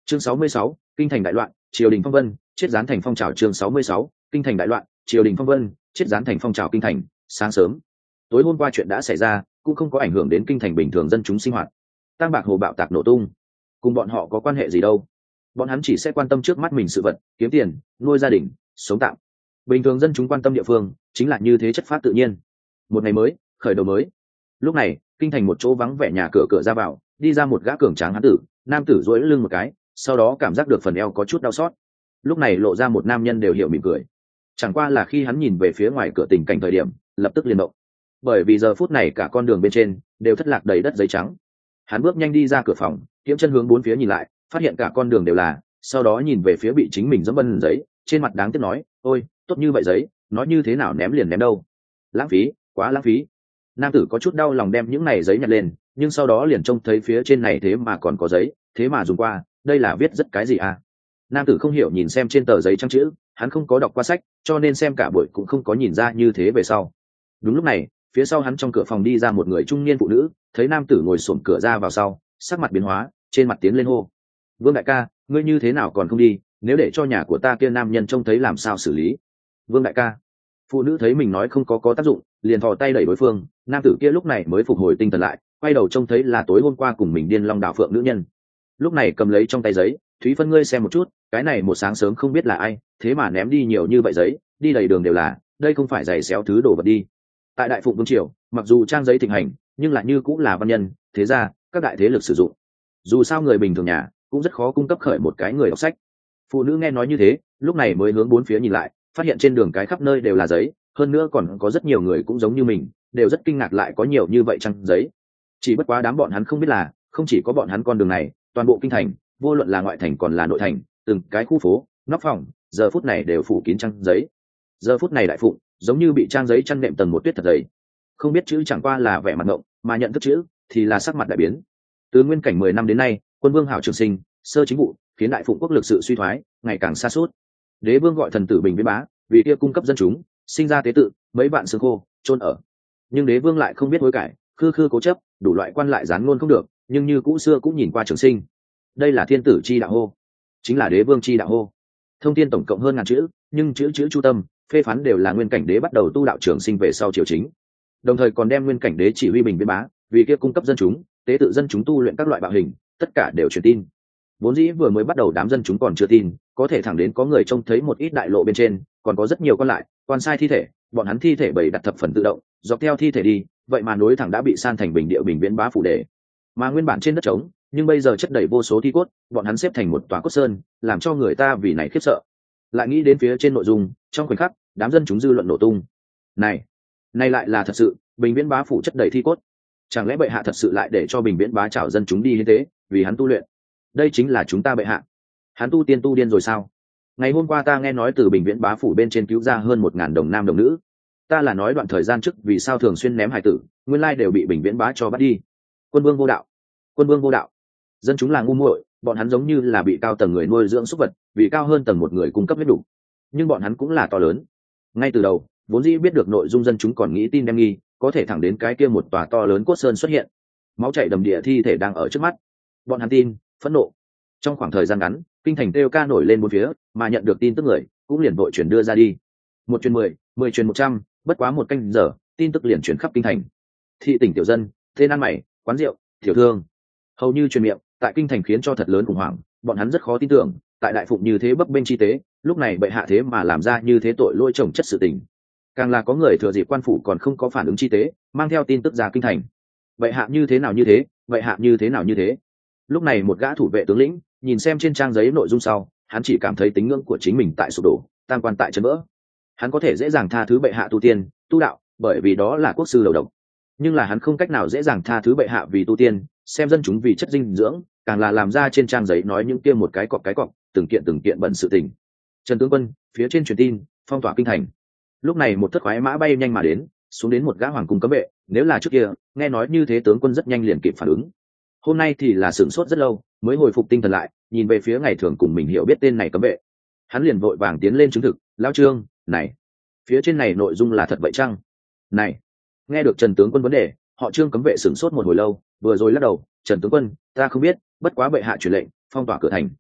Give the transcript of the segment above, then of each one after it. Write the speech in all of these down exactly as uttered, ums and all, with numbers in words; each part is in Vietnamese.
Chương sáu mươi sáu, kinh thành đại loạn, triều đình phong vân, chết gián thành phong trào. Chương sáu mươi sáu, kinh thành đại loạn, triều đình phong vân, chết gián thành phong trào. Kinh thành. Sáng sớm, tối hôm qua chuyện đã xảy ra cũng không có ảnh hưởng đến kinh thành bình thường dân chúng sinh hoạt. Tang Bạc Hồ bạo tạc nổ tung, cùng bọn họ có quan hệ gì đâu? Bọn hắn chỉ sẽ quan tâm trước mắt mình sự vật, kiếm tiền, nuôi gia đình, sống tạm. Bình thường dân chúng quan tâm địa phương chính là như thế, chất phát tự nhiên. Một ngày mới, khởi đầu mới. Lúc này, kinh thành một chỗ vắng vẻ nhà cửa cửa ra vào, đi ra một gã cường tráng hán tử. Nam tử duỗi lưng một cái, sau đó cảm giác được phần eo có chút đau xót. Lúc này lộ ra một nam nhân đều hiểu mỉm cười. Chẳng qua là khi hắn nhìn về phía ngoài cửa tình cảnh thời điểm, lập tức liền động. Bởi vì giờ phút này cả con đường bên trên đều thất lạc đầy đất giấy trắng. Hắn bước nhanh đi ra cửa phòng, kiếm chân hướng bốn phía nhìn lại, phát hiện cả con đường đều là, sau đó nhìn về phía bị chính mình dẫm bẩn giấy, trên mặt đáng tiếc nói: ôi, tốt như vậy giấy, nói như thế nào ném liền ném đâu, lãng phí, quá lãng phí. Nam tử có chút đau lòng đem những này giấy nhặt lên, nhưng sau đó liền trông thấy phía trên này thế mà còn có giấy, thế mà dùng qua, đây là viết rất cái gì à? Nam tử không hiểu nhìn xem trên tờ giấy trắng chữ, hắn không có đọc qua sách, cho nên xem cả buổi cũng không có nhìn ra như thế về sau. Đúng lúc này, phía sau hắn trong cửa phòng đi ra một người trung niên phụ nữ, thấy nam tử ngồi xổm cửa ra vào sau, sắc mặt biến hóa, trên mặt tiến lên hô: Vương đại ca, ngươi như thế nào còn không đi, nếu để cho nhà của ta kia nam nhân trông thấy làm sao xử lý? Vương đại ca. Phụ nữ thấy mình nói không có có tác dụng, liền thò tay đẩy đối phương. Nam tử kia lúc này mới phục hồi tinh thần lại, quay đầu trông thấy là tối hôm qua cùng mình điên long đảo phượng nữ nhân. Lúc này cầm lấy trong tay giấy: Thúy Phân, ngươi xem một chút, cái này một sáng sớm không biết là ai, thế mà ném đi nhiều như vậy giấy, đi đầy đường đều là, đây không phải giày xéo thứ đồ vật đi. Tại Đại Phụng Vương triều, mặc dù trang giấy thịnh hành, nhưng lại như cũng là văn nhân, thế ra các đại thế lực sử dụng. Dù sao người bình thường nhà cũng rất khó cung cấp khởi một cái người đọc sách. Phụ nữ nghe nói như thế, lúc này mới hướng bốn phía nhìn lại, phát hiện trên đường cái khắp nơi đều là giấy, hơn nữa còn có rất nhiều người cũng giống như mình, đều rất kinh ngạc lại có nhiều như vậy trang giấy. Chỉ bất quá đám bọn hắn không biết là, không chỉ có bọn hắn con đường này, toàn bộ kinh thành, vô luận là ngoại thành còn là nội thành, từng cái khu phố, nóc phòng, giờ phút này đều phủ kín trang giấy. Giờ phút này Đại Phụng giống như bị trang giấy chăn đệm tầng một tuyết thật dày. Không biết chữ chẳng qua là vẻ mặt ngộng, mà nhận thức chữ thì là sắc mặt đại biến. Từ nguyên cảnh mười năm đến nay, quân vương hảo trường sinh, sơ chính vụ, khiến Đại Phụng quốc lực sự suy thoái, ngày càng xa suốt. Đế vương gọi thần tử bình viễn bá, vì kia cung cấp dân chúng, sinh ra tế tự, mấy vạn xương khô, chôn ở. Nhưng đế vương lại không biết hối cải, khư khư cố chấp, đủ loại quan lại gián ngôn không được, nhưng như cũ xưa cũng nhìn qua trường sinh. Đây là thiên tử chi đạo hô, chính là đế vương chi đạo hô. Thông tin tổng cộng hơn ngàn chữ, nhưng chữ chữ chu tâm, phê phán đều là nguyên cảnh đế bắt đầu tu đạo trường sinh về sau triều chính. Đồng thời còn đem nguyên cảnh đế chỉ huy bình viễn bá, vì kia cung cấp dân chúng, tế tự dân chúng tu luyện các loại bạo hình, tất cả đều truyền tin. Vốn dĩ vừa mới bắt đầu đám dân chúng còn chưa tin, có thể thẳng đến có người trông thấy một ít đại lộ bên trên còn có rất nhiều con lại quan sai thi thể, bọn hắn thi thể bày đặt thập phần tự động, dọc theo thi thể đi, vậy mà nối thẳng đã bị san thành bình địa bình viễn bá phủ đề. Mà nguyên bản trên đất trống, nhưng bây giờ chất đầy vô số thi cốt, bọn hắn xếp thành một tòa cốt sơn, làm cho người ta vì này khiếp sợ. Lại nghĩ đến phía trên nội dung, trong khoảnh khắc, đám dân chúng dư luận nổ tung. Này, này lại là thật sự, bình viễn bá phủ chất đầy thi cốt. Chẳng lẽ bệ hạ thật sự lại để cho bình viễn bá chào dân chúng đi như thế, vì hắn tu luyện? Đây chính là chúng ta bệ hạ. Hắn tu tiên tu điên rồi sao? Ngày hôm qua ta nghe nói từ bình viễn bá phủ bên trên cứu ra hơn một ngàn đồng nam đồng nữ. Ta là nói đoạn thời gian trước vì sao thường xuyên ném hài tử, nguyên lai đều bị bình viễn bá cho bắt đi. Quân vương vô đạo, quân vương vô đạo. Dân chúng là ngu muội, bọn hắn giống như là bị cao tầng người nuôi dưỡng súc vật, vì cao hơn tầng một người cung cấp huyết đủ. Nhưng bọn hắn cũng là to lớn. Ngay từ đầu, vốn dĩ biết được nội dung dân chúng còn nghĩ tin đem nghi, có thể thẳng đến cái kia một tòa to lớn cốt sơn xuất hiện, máu chảy đầm địa thi thể đang ở trước mắt. Bọn hắn tin, phẫn nộ. Trong khoảng thời gian ngắn, kinh thành kêu ca nổi lên bốn phía, mà nhận được tin tức người cũng liền vội chuyển đưa ra đi. Một truyền mười, mười truyền một trăm, bất quá một canh giờ, tin tức liền chuyển khắp kinh thành. Thị tỉnh tiểu dân, tên ăn mày, quán rượu, tiểu thương, hầu như truyền miệng, tại kinh thành khiến cho thật lớn khủng hoảng. Bọn hắn rất khó tin tưởng, tại Đại Phụng như thế bấp bênh chi tế, lúc này bệ hạ thế mà làm ra như thế tội lỗi chồng chất sự tình. Càng là có người thừa dịp quan phủ còn không có phản ứng chi tế, mang theo tin tức ra kinh thành. Bệ hạ như thế nào như thế, bệ hạ như thế nào như thế. Lúc này một gã thủ vệ tướng lĩnh nhìn xem trên trang giấy nội dung sau, hắn chỉ cảm thấy tính ngưỡng của chính mình tại sụp đổ, tam quan tại chấn vỡ. Hắn có thể dễ dàng tha thứ bệ hạ tu tiên tu đạo, bởi vì đó là quốc sư đầu độc, nhưng là hắn không cách nào dễ dàng tha thứ bệ hạ vì tu tiên xem dân chúng vì chất dinh dưỡng, càng là làm ra trên trang giấy nói những kia một cái cọc cái cọc, từng kiện từng kiện bận sự tình. Trần tướng quân, phía trên truyền tin phong tỏa kinh thành. Lúc này một thất khoái mã bay nhanh mà đến, xuống đến một gã hoàng cung cấm vệ. Nếu là trước kia nghe nói như thế, tướng quân rất nhanh liền kịp phản ứng. Hôm nay thì là sửng sốt rất lâu mới hồi phục tinh thần lại, nhìn về phía ngày thường cùng mình hiểu biết tên này cấm vệ, hắn liền vội vàng tiến lên chứng thực. Lão Trương, này, phía trên này nội dung là thật vậy chăng? Này, nghe được Trần tướng quân vấn đề, họ Trương cấm vệ sửng sốt một hồi lâu, vừa rồi lắc đầu. Trần tướng quân, ta không biết, bất quá bệ hạ truyền lệnh phong tỏa cửa thành.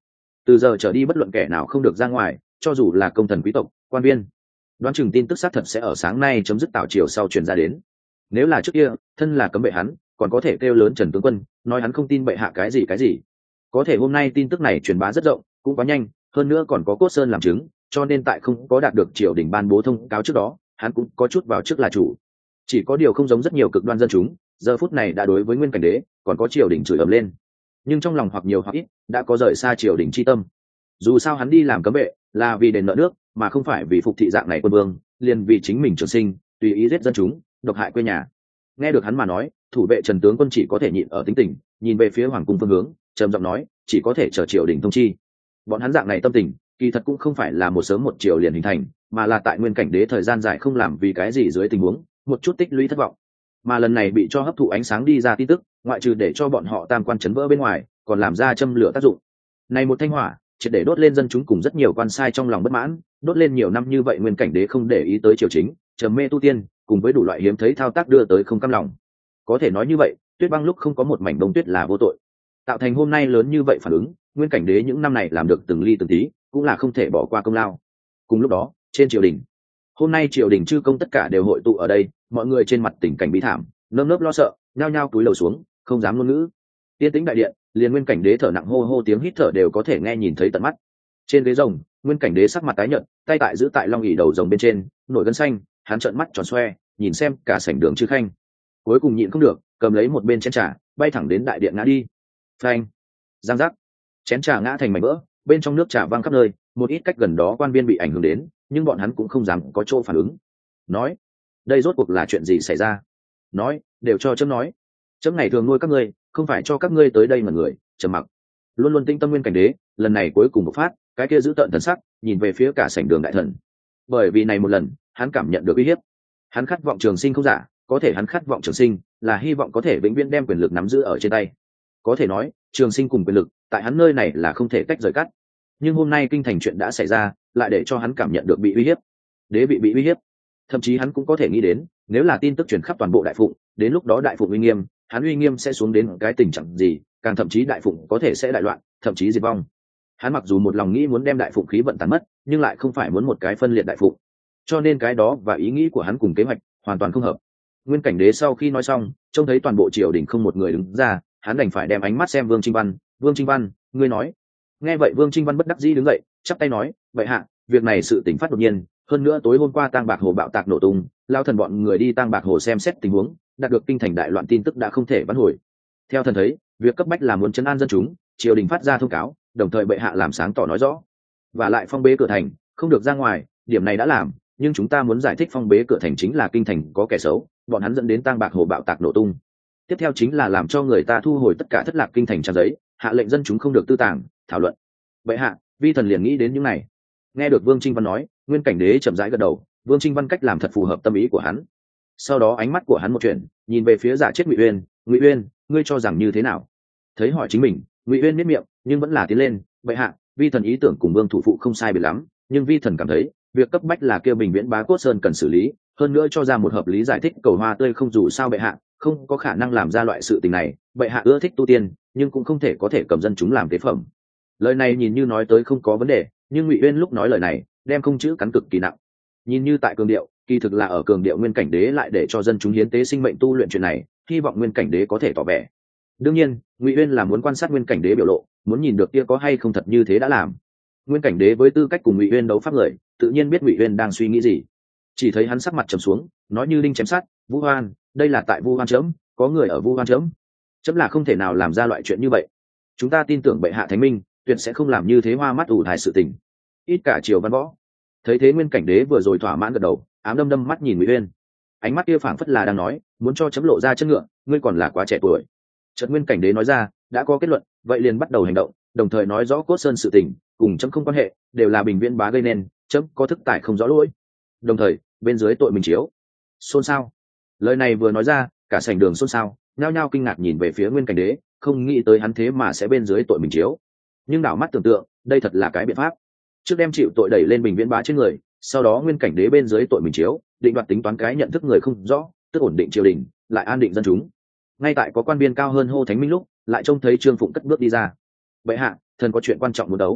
từ giờ trở đi bất luận kẻ nào không được ra ngoài, cho dù là công thần quý tộc, quan viên. Đoán chừng tin tức xác thật sẽ ở sáng nay chấm dứt tảo triều sau truyền ra đến. Nếu là trước kia, thân là cấm bệ hắn còn có thể kêu lớn Trần tướng quân, nói hắn không tin bệ hạ cái gì cái gì. Có thể hôm nay tin tức này truyền bá rất rộng, cũng quá nhanh, hơn nữa còn có Cốt Sơn làm chứng, cho nên tại không có đạt được triều đình ban bố thông cáo trước đó, hắn cũng có chút vào trước là chủ. Chỉ có điều không giống rất nhiều cực đoan dân chúng, giờ phút này đã đối với Nguyên Cảnh Đế còn có triều đình chửi ầm lên, nhưng trong lòng hoặc nhiều hoặc ít đã có rời xa triều đình chi tâm. Dù sao hắn đi làm cấm vệ là vì đền nợ nước, mà không phải vì phục thị dạng này quân vương, liền vì chính mình trường sinh, tùy ý giết dân chúng, độc hại quê nhà. Nghe được hắn mà nói, thủ vệ Trần tướng quân chỉ có thể nhịn ở tính tình, nhìn về phía hoàng cung phương hướng, trầm giọng nói, chỉ có thể chờ triều đình thông chi. Bọn hắn dạng này tâm tình, kỳ thật cũng không phải là một sớm một chiều liền hình thành, mà là tại Nguyên Cảnh Đế thời gian dài không làm vì cái gì dưới tình huống, một chút tích lũy thất vọng. Mà lần này bị cho hấp thụ ánh sáng đi ra tin tức, ngoại trừ để cho bọn họ tam quan chấn vỡ bên ngoài, còn làm ra châm lửa tác dụng. Này một thanh hỏa, triệt để đốt lên dân chúng cùng rất nhiều quan sai trong lòng bất mãn, đốt lên nhiều năm như vậy Nguyên Cảnh Đế không để ý tới triều chính, trầm mê tu tiên, cùng với đủ loại hiếm thấy thao tác đưa tới không cam lòng. Có thể nói như vậy, Tuyết Băng lúc không có một mảnh bông tuyết là vô tội. Tạo thành hôm nay lớn như vậy phản ứng, Nguyên Cảnh Đế những năm này làm được từng ly từng tí, cũng là không thể bỏ qua công lao. Cùng lúc đó, trên triều đình, hôm nay triều đình chư công tất cả đều hội tụ ở đây, mọi người trên mặt tình cảnh bí thảm, nơm nớp lo sợ, nhao nhao cúi đầu xuống, không dám ngôn ngữ. Tiên tĩnh đại điện, liền Nguyên Cảnh Đế thở nặng hô hô tiếng hít thở đều có thể nghe nhìn thấy tận mắt. Trên ghế rồng, Nguyên Cảnh Đế sắc mặt tái nhợt, tay tại giữ tại long ỷ đầu rồng bên trên, nổi gân xanh, hắn trợn mắt tròn xoe, nhìn xem cả sảnh đường chư khanh. Cuối cùng nhịn không được, cầm lấy một bên chén trà, bay thẳng đến đại điện ngã đi. Phanh, giang giác, chén trà ngã thành mảnh vỡ, bên trong nước trà văng khắp nơi, một ít cách gần đó quan viên bị ảnh hưởng đến, nhưng bọn hắn cũng không dám có chỗ phản ứng. Nói, đây rốt cuộc là chuyện gì xảy ra? Nói, đều cho chấm nói. Chấm này thường nuôi các ngươi, không phải cho các ngươi tới đây mà người, trầm mặc. Luôn luôn tinh tâm Nguyên Cảnh Đế, lần này cuối cùng một phát, cái kia giữ tợn thần sắc, nhìn về phía cả sảnh đường đại thần. Bởi vì này một lần, hắn cảm nhận được uy hiếp. Hắn khát vọng trường sinh không giả, có thể hắn khát vọng trường sinh, là hy vọng có thể vĩnh viễn đem quyền lực nắm giữ ở trên tay. Có thể nói, trường sinh cùng quyền lực, tại hắn nơi này là không thể tách rời cắt. Nhưng hôm nay kinh thành chuyện đã xảy ra, lại để cho hắn cảm nhận được bị uy hiếp. Đế bị bị uy hiếp. Thậm chí hắn cũng có thể nghĩ đến, nếu là tin tức truyền khắp toàn bộ đại phụng, đến lúc đó đại phụng uy nghiêm, hắn uy nghiêm sẽ xuống đến cái tình trạng gì, càng thậm chí đại phụng có thể sẽ đại loạn, thậm chí diệt vong. Hắn mặc dù một lòng nghĩ muốn đem đại phụng khí vận tàn mất, nhưng lại không phải muốn một cái phân liệt đại phụng. Cho nên cái đó và ý nghĩ của hắn cùng kế hoạch hoàn toàn không hợp. Nguyên Cảnh Đế sau khi nói xong, trông thấy toàn bộ triều đình không một người đứng ra, hắn đành phải đem ánh mắt xem Vương Trinh Văn. Vương Trinh Văn, ngươi nói. Nghe vậy Vương Trinh Văn bất đắc dĩ đứng dậy, chắp tay nói, vậy hạ, việc này sự tỉnh phát đột nhiên, hơn nữa tối hôm qua tang bạc hồ bạo tạc nổ tung, lao thần bọn người đi tang bạc hồ xem xét tình huống, đạt được kinh thành đại loạn tin tức đã không thể vãn hồi. Theo thần thấy, việc cấp bách là muốn trấn an dân chúng, triều đình phát ra thông cáo, đồng thời bệ hạ làm sáng tỏ nói rõ, và lại phong bế cửa thành, không được ra ngoài, điểm này đã làm, nhưng chúng ta muốn giải thích phong bế cửa thành chính là kinh thành có kẻ xấu, bọn hắn dẫn đến tang bạc hồ bạo tạc nổ tung. Tiếp theo chính là làm cho người ta thu hồi tất cả thất lạc kinh thành trang giấy, hạ lệnh dân chúng không được tư tàng, thảo luận. Bệ hạ, vi thần liền nghĩ đến những này. Nghe được Vương Trinh Văn nói, Nguyên Cảnh Đế chậm rãi gật đầu, Vương Trinh Văn cách làm thật phù hợp tâm ý của hắn. Sau đó ánh mắt của hắn một chuyện, nhìn về phía giả chết Ngụy Uyên, Ngụy Uyên, ngươi cho rằng như thế nào? Thấy hỏi chính mình, Ngụy Uyên miết miệng, nhưng vẫn là tiến lên, bệ hạ, vi thần ý tưởng cùng Vương thủ phụ không sai biệt lắm, nhưng vi thần cảm thấy, việc cấp bách là kêu Bình Viễn Bá Cốt Sơn cần xử lý, hơn nữa cho ra một hợp lý giải thích cầu hoa tươi không dù sao bệ hạ, không có khả năng làm ra loại sự tình này, bệ hạ ưa thích tu tiên, nhưng cũng không thể có thể cầm dân chúng làm tế phẩm. Lời này nhìn như nói tới không có vấn đề, nhưng Ngụy Uyên lúc nói lời này, đem không chữ cắn cực kỳ nặng. Nhìn như tại cường điệu, kỳ thực là ở cường điệu Nguyên Cảnh Đế lại để cho dân chúng hiến tế sinh mệnh tu luyện chuyện này, hy vọng Nguyên Cảnh Đế có thể tỏ vẻ. Đương nhiên, Ngụy Uyên là muốn quan sát Nguyên Cảnh Đế biểu lộ, muốn nhìn được kia có hay không thật như thế đã làm. Nguyên Cảnh Đế với tư cách cùng Ngụy Uyên đấu pháp người, tự nhiên biết Ngụy Uyên đang suy nghĩ gì. Chỉ thấy hắn sắc mặt trầm xuống, nói như đinh chém sắt, Vu Hoan, đây là tại Vu Hoan chấm, có người ở Vu Hoan chấm, chấm là không thể nào làm ra loại chuyện như vậy. Chúng ta tin tưởng bệ hạ thánh minh, tuyệt sẽ không làm như thế hoa mắt ủ thai sự tình. Ít cả triều văn võ. Thấy thế Nguyên Cảnh Đế vừa rồi thỏa mãn gật đầu, ám đâm đâm mắt nhìn Ngụy Uyên, ánh mắt kia phảng phất là đang nói, muốn cho chấm lộ ra chân ngựa, ngươi còn là quá trẻ tuổi. Chợt Nguyên Cảnh Đế nói ra, đã có kết luận, vậy liền bắt đầu hành động, đồng thời nói rõ Cốt Sơn sự tình, cùng chấm không quan hệ, đều là Bình Viễn Bá gây nên, chấm có thức tại không rõ lỗi. Đồng thời, bên dưới tội mình chiếu. Xôn xao. Lời này vừa nói ra, cả sảnh đường xôn xao, nhao nhao kinh ngạc nhìn về phía Nguyên Cảnh Đế, không nghĩ tới hắn thế mà sẽ bên dưới tội mình chiếu. Nhưng đảo mắt tưởng tượng, đây thật là cái biện pháp. Trước đem chịu tội đẩy lên Bình Viễn Bá trên người, sau đó Nguyên Cảnh Đế bên dưới tội mình chiếu, định đoạt tính toán cái nhận thức người không rõ, tức ổn định triều đình, lại an định dân chúng. Ngay tại có quan viên cao hơn hô thánh minh lúc, lại trông thấy Trương Phụng cất bước đi ra. Bệ hạ, thần có chuyện quan trọng muốn đấu.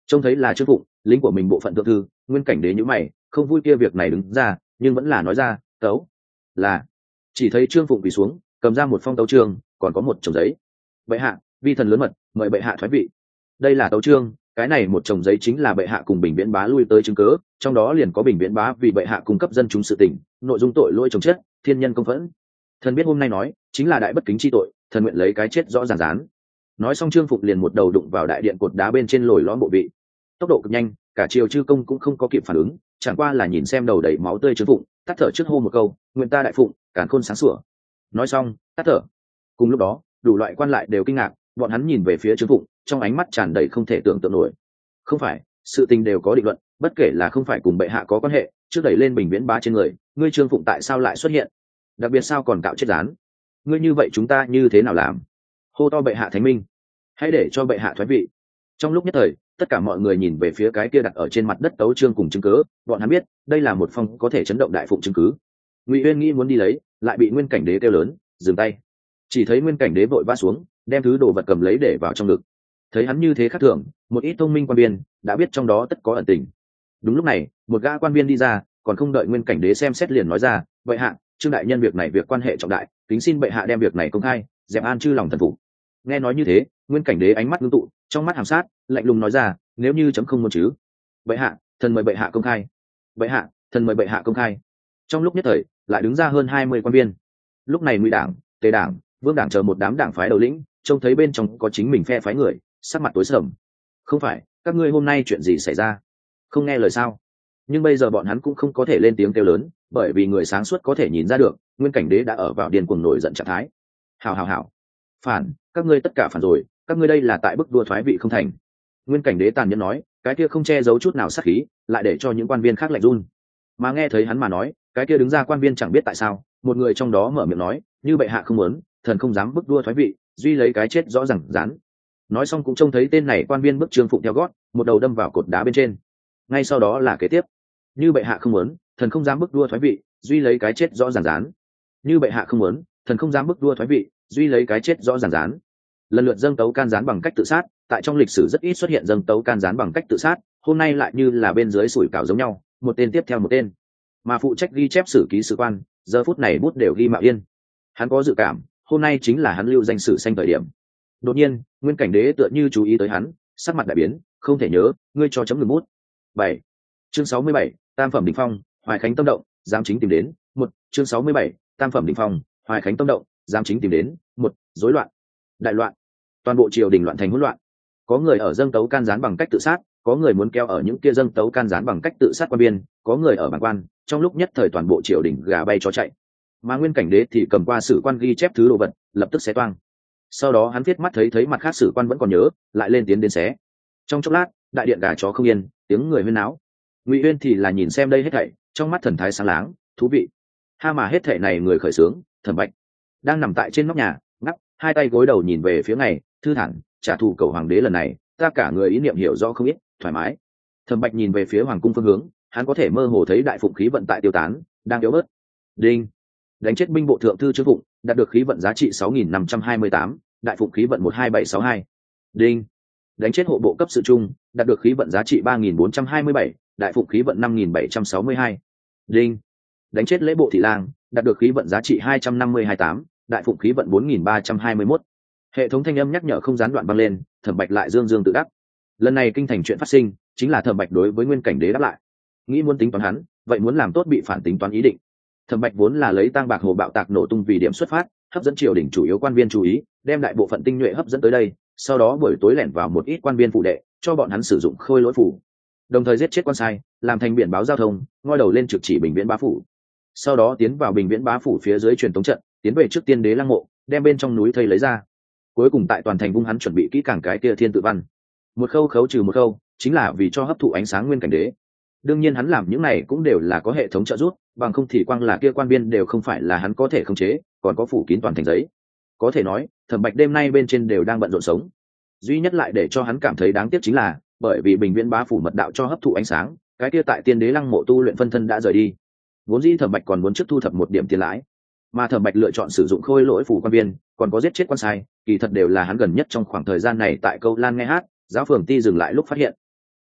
trông thấy là trương phụng, lính của mình bộ phận thượng thư. Nguyên cảnh đế nhíu mày, không vui kia việc này đứng ra, nhưng vẫn là nói ra, tấu là. Chỉ thấy trương phụng quỳ xuống, cầm ra một phong tấu chương, còn có một chồng giấy. Bệ hạ, vi thần lớn mật mời bệ hạ thoái vị. Đây là tấu chương, cái này một chồng giấy chính là bệ hạ cùng Bình Viễn Bá lui tới chứng cớ, trong đó liền có Bình Viễn Bá vì bệ hạ cung cấp dân chúng sự tình, nội dung tội lỗi chồng chết, thiên nhân công phẫn. Thần biết hôm nay nói chính là đại bất kính chi tội, thần nguyện lấy cái chết rõ ràng rán. Nói xong trương phụng liền một đầu đụng vào đại điện cột đá bên trên lồi lõm bộ vị, tốc độ cực nhanh, cả triều chư công cũng không có kịp phản ứng, chẳng qua là nhìn xem đầu đầy máu tươi trương phụng, tắt thở trước hô một câu, nguyện ta đại phụng, càn khôn sáng sủa. Nói xong tắt thở. Cùng lúc đó đủ loại quan lại đều kinh ngạc, bọn hắn nhìn về phía trương phụng, trong ánh mắt tràn đầy không thể tưởng tượng nổi. Không phải, sự tình đều có định luận, bất kể là không phải cùng bệ hạ có quan hệ, trước đẩy lên Bình Viễn Bá trên người, ngươi trương phụng tại sao lại xuất hiện? Đặc biệt sao còn cạo chết rán? Ngươi như vậy chúng ta như thế nào làm? Hô to bệ hạ thánh minh, hãy để cho bệ hạ thoái vị. Trong lúc nhất thời, tất cả mọi người nhìn về phía cái kia đặt ở trên mặt đất tấu chương cùng chứng cứ, bọn hắn biết đây là một phong có thể chấn động đại phụng chứng cứ. Ngụy Uyên nghĩ muốn đi lấy, lại bị Nguyên Cảnh Đế kêu lớn, dừng tay. Chỉ thấy Nguyên Cảnh Đế vội vã xuống, đem thứ đồ vật cầm lấy để vào trong ngực. Thấy hắn như thế khác thường, một ít thông minh quan viên đã biết trong đó tất có ẩn tình. Đúng lúc này, một gã quan viên đi ra, còn không đợi Nguyên Cảnh Đế xem xét liền nói ra, vậy hạ, Trương đại nhân việc này việc quan hệ trọng đại, kính xin bệ hạ đem việc này công khai, dẹp an chư lòng thần phục. Nghe nói như thế, Nguyên Cảnh Đế ánh mắt ngưng tụ, trong mắt hàm sát, lạnh lùng nói ra, nếu như chấm không muốn chứ. Bệ hạ, thần mời bệ hạ công khai. Bệ hạ, thần mời bệ hạ công khai. Trong lúc nhất thời, lại đứng ra hơn hai mươi quan viên. Lúc này Ngụy đảng, Tề đảng, Vương đảng chờ một đám đảng phái đầu lĩnh, trông thấy bên trong có chính mình phe phái người, sắc mặt tối sầm. Không phải, các ngươi hôm nay chuyện gì xảy ra? Không nghe lời sao? Nhưng bây giờ bọn hắn cũng không có thể lên tiếng kêu lớn, bởi vì người sáng suốt có thể nhìn ra được, Nguyên Cảnh Đế đã ở vào điên cuồng nổi giận trạng thái. Hào hào hào, phản, các ngươi tất cả phản rồi, các ngươi đây là tại bức đua thoái vị không thành. Nguyên Cảnh Đế tàn nhẫn nói, cái kia không che giấu chút nào sát khí, lại để cho những quan viên khác lạnh run. Mà nghe thấy hắn mà nói, cái kia đứng ra quan viên chẳng biết tại sao, một người trong đó mở miệng nói, như bệ hạ không muốn, thần không dám bức đua thoái vị, duy lấy cái chết rõ ràng rán. Nói xong cũng trông thấy tên này quan viên bước trương phụng theo gót, một đầu đâm vào cột đá bên trên. Ngay sau đó là kế tiếp, như bệ hạ không muốn, thần không dám bức đua thoái vị, duy lấy cái chết rõ ràng rán. Như bệ hạ không muốn, thần không dám bức đua thoái vị, duy lấy cái chết rõ ràng rán. Lần lượt dâng tấu can gián bằng cách tự sát, tại trong lịch sử rất ít xuất hiện dâng tấu can gián bằng cách tự sát, hôm nay lại như là bên dưới sủi cảo giống nhau, một tên tiếp theo một tên. Mà phụ trách ghi chép sử ký sử quan, giờ phút này bút đều ghi mạo yên. Hắn có dự cảm, hôm nay chính là hắn lưu danh sử xanh thời điểm. Đột nhiên, Nguyên Cảnh Đế tựa như chú ý tới hắn, sắc mặt đại biến, không thể nhớ, ngươi cho chấm ngừng bút. Bảy, chương sáu mươi bảy, Tam phẩm đỉnh phong, Hoài Khánh tâm động, giám chính tìm đến. Một, chương sáu mươi bảy, Tam phẩm đỉnh phong, Hoài Khánh tâm động, giám chính tìm đến. Một, rối loạn, đại loạn, toàn bộ triều đình loạn thành hỗn loạn. Có người ở dâng tấu can gián bằng cách tự sát, có người muốn kéo ở những kia dâng tấu can gián bằng cách tự sát quan biên, có người ở bảng quan, trong lúc nhất thời toàn bộ triều đình gà bay chó chạy. Mà Nguyên Cảnh Đế thì cầm qua sử quan ghi chép thứ đồ vật, lập tức xé toang. Sau đó hắn viết mắt thấy thấy mặt khác sử quan vẫn còn nhớ, lại lên tiến đến xé. Trong chốc lát, đại điện gà chó không yên, tiếng người huyên náo. Ngụy Uyên thì là nhìn xem đây hết thảy, trong mắt thần thái sáng láng, thú vị. Ha mà hết thảy này người khởi xướng, Thẩm Bạch đang nằm tại trên nóc nhà, ngắp, hai tay gối đầu nhìn về phía ngày, thư thản, trả thù cầu hoàng đế lần này, ta cả người ý niệm hiểu rõ không ít, thoải mái. Thẩm Bạch nhìn về phía hoàng cung phương hướng, hắn có thể mơ hồ thấy đại phụng khí vận tại tiêu tán, đang yếu bớt. Đinh, đánh chết binh bộ thượng thư Trương Phụng, đạt được khí vận giá trị sáu nghìn năm trăm hai mươi tám, đại phụng khí vận một hai bảy sáu hai. Đinh, đánh chết hộ bộ cấp sự trung, đạt được khí vận giá trị ba nghìn bốn trăm hai mươi bảy, đại phụng khí vận năm nghìn bảy trăm sáu mươi hai. Đinh, đánh chết lễ bộ thị lang, đạt được khí vận giá trị hai trăm năm mươi hai tám, đại phụng khí vận bốn nghìn ba trăm hai mươi mốt. Hệ thống thanh âm nhắc nhở không gián đoạn vang lên, Thẩm Bạch lại dương dương tự đắc. Lần này kinh thành chuyện phát sinh, chính là Thẩm Bạch đối với Nguyên Cảnh Đế đáp lại. Nghĩ muốn tính toán hắn, vậy muốn làm tốt bị phản tính toán ý định. Thẩm Bạch vốn là lấy tang bạc hồ bạo tạc nổ tung vì điểm xuất phát, hấp dẫn triều đình chủ yếu quan viên chú ý, đem đại bộ phận tinh nhuệ hấp dẫn tới đây, sau đó buổi tối lẻn vào một ít quan viên phụ đệ, cho bọn hắn sử dụng khôi lỗi phủ, đồng thời giết chết quan sai, làm thành biển báo giao thông, ngoi đầu lên trực chỉ Bình Viễn Bá phủ. Sau đó tiến vào Bình Viễn Bá phủ phía dưới truyền tống trận, tiến về trước Tiên Đế lăng mộ, đem bên trong núi thây lấy ra. Cuối cùng tại toàn thành vung hắn chuẩn bị kỹ càng cái kia thiên tự văn, một khâu khấu trừ một khâu, chính là vì cho hấp thụ ánh sáng Nguyên Cảnh Đế. Đương nhiên hắn làm những này cũng đều là có hệ thống trợ giúp, bằng không thì quang là kia quan viên đều không phải là hắn có thể khống chế, còn có phủ kín toàn thành giấy. Có thể nói, Thẩm Bạch đêm nay bên trên đều đang bận rộn sống. Duy nhất lại để cho hắn cảm thấy đáng tiếc chính là, bởi vì Bình Viễn Bá phủ mật đạo cho hấp thụ ánh sáng, cái kia tại Tiên Đế lăng mộ tu luyện phân thân đã rời đi. Vốn dĩ Thẩm Bạch còn muốn trước thu thập một điểm tiền lãi, mà Thẩm Bạch lựa chọn sử dụng khôi lỗi phủ quan viên, còn có giết chết quan sai, kỳ thật đều là hắn gần nhất trong khoảng thời gian này tại Câu Lan nghe hát, giáo phường ti dừng lại lúc phát hiện.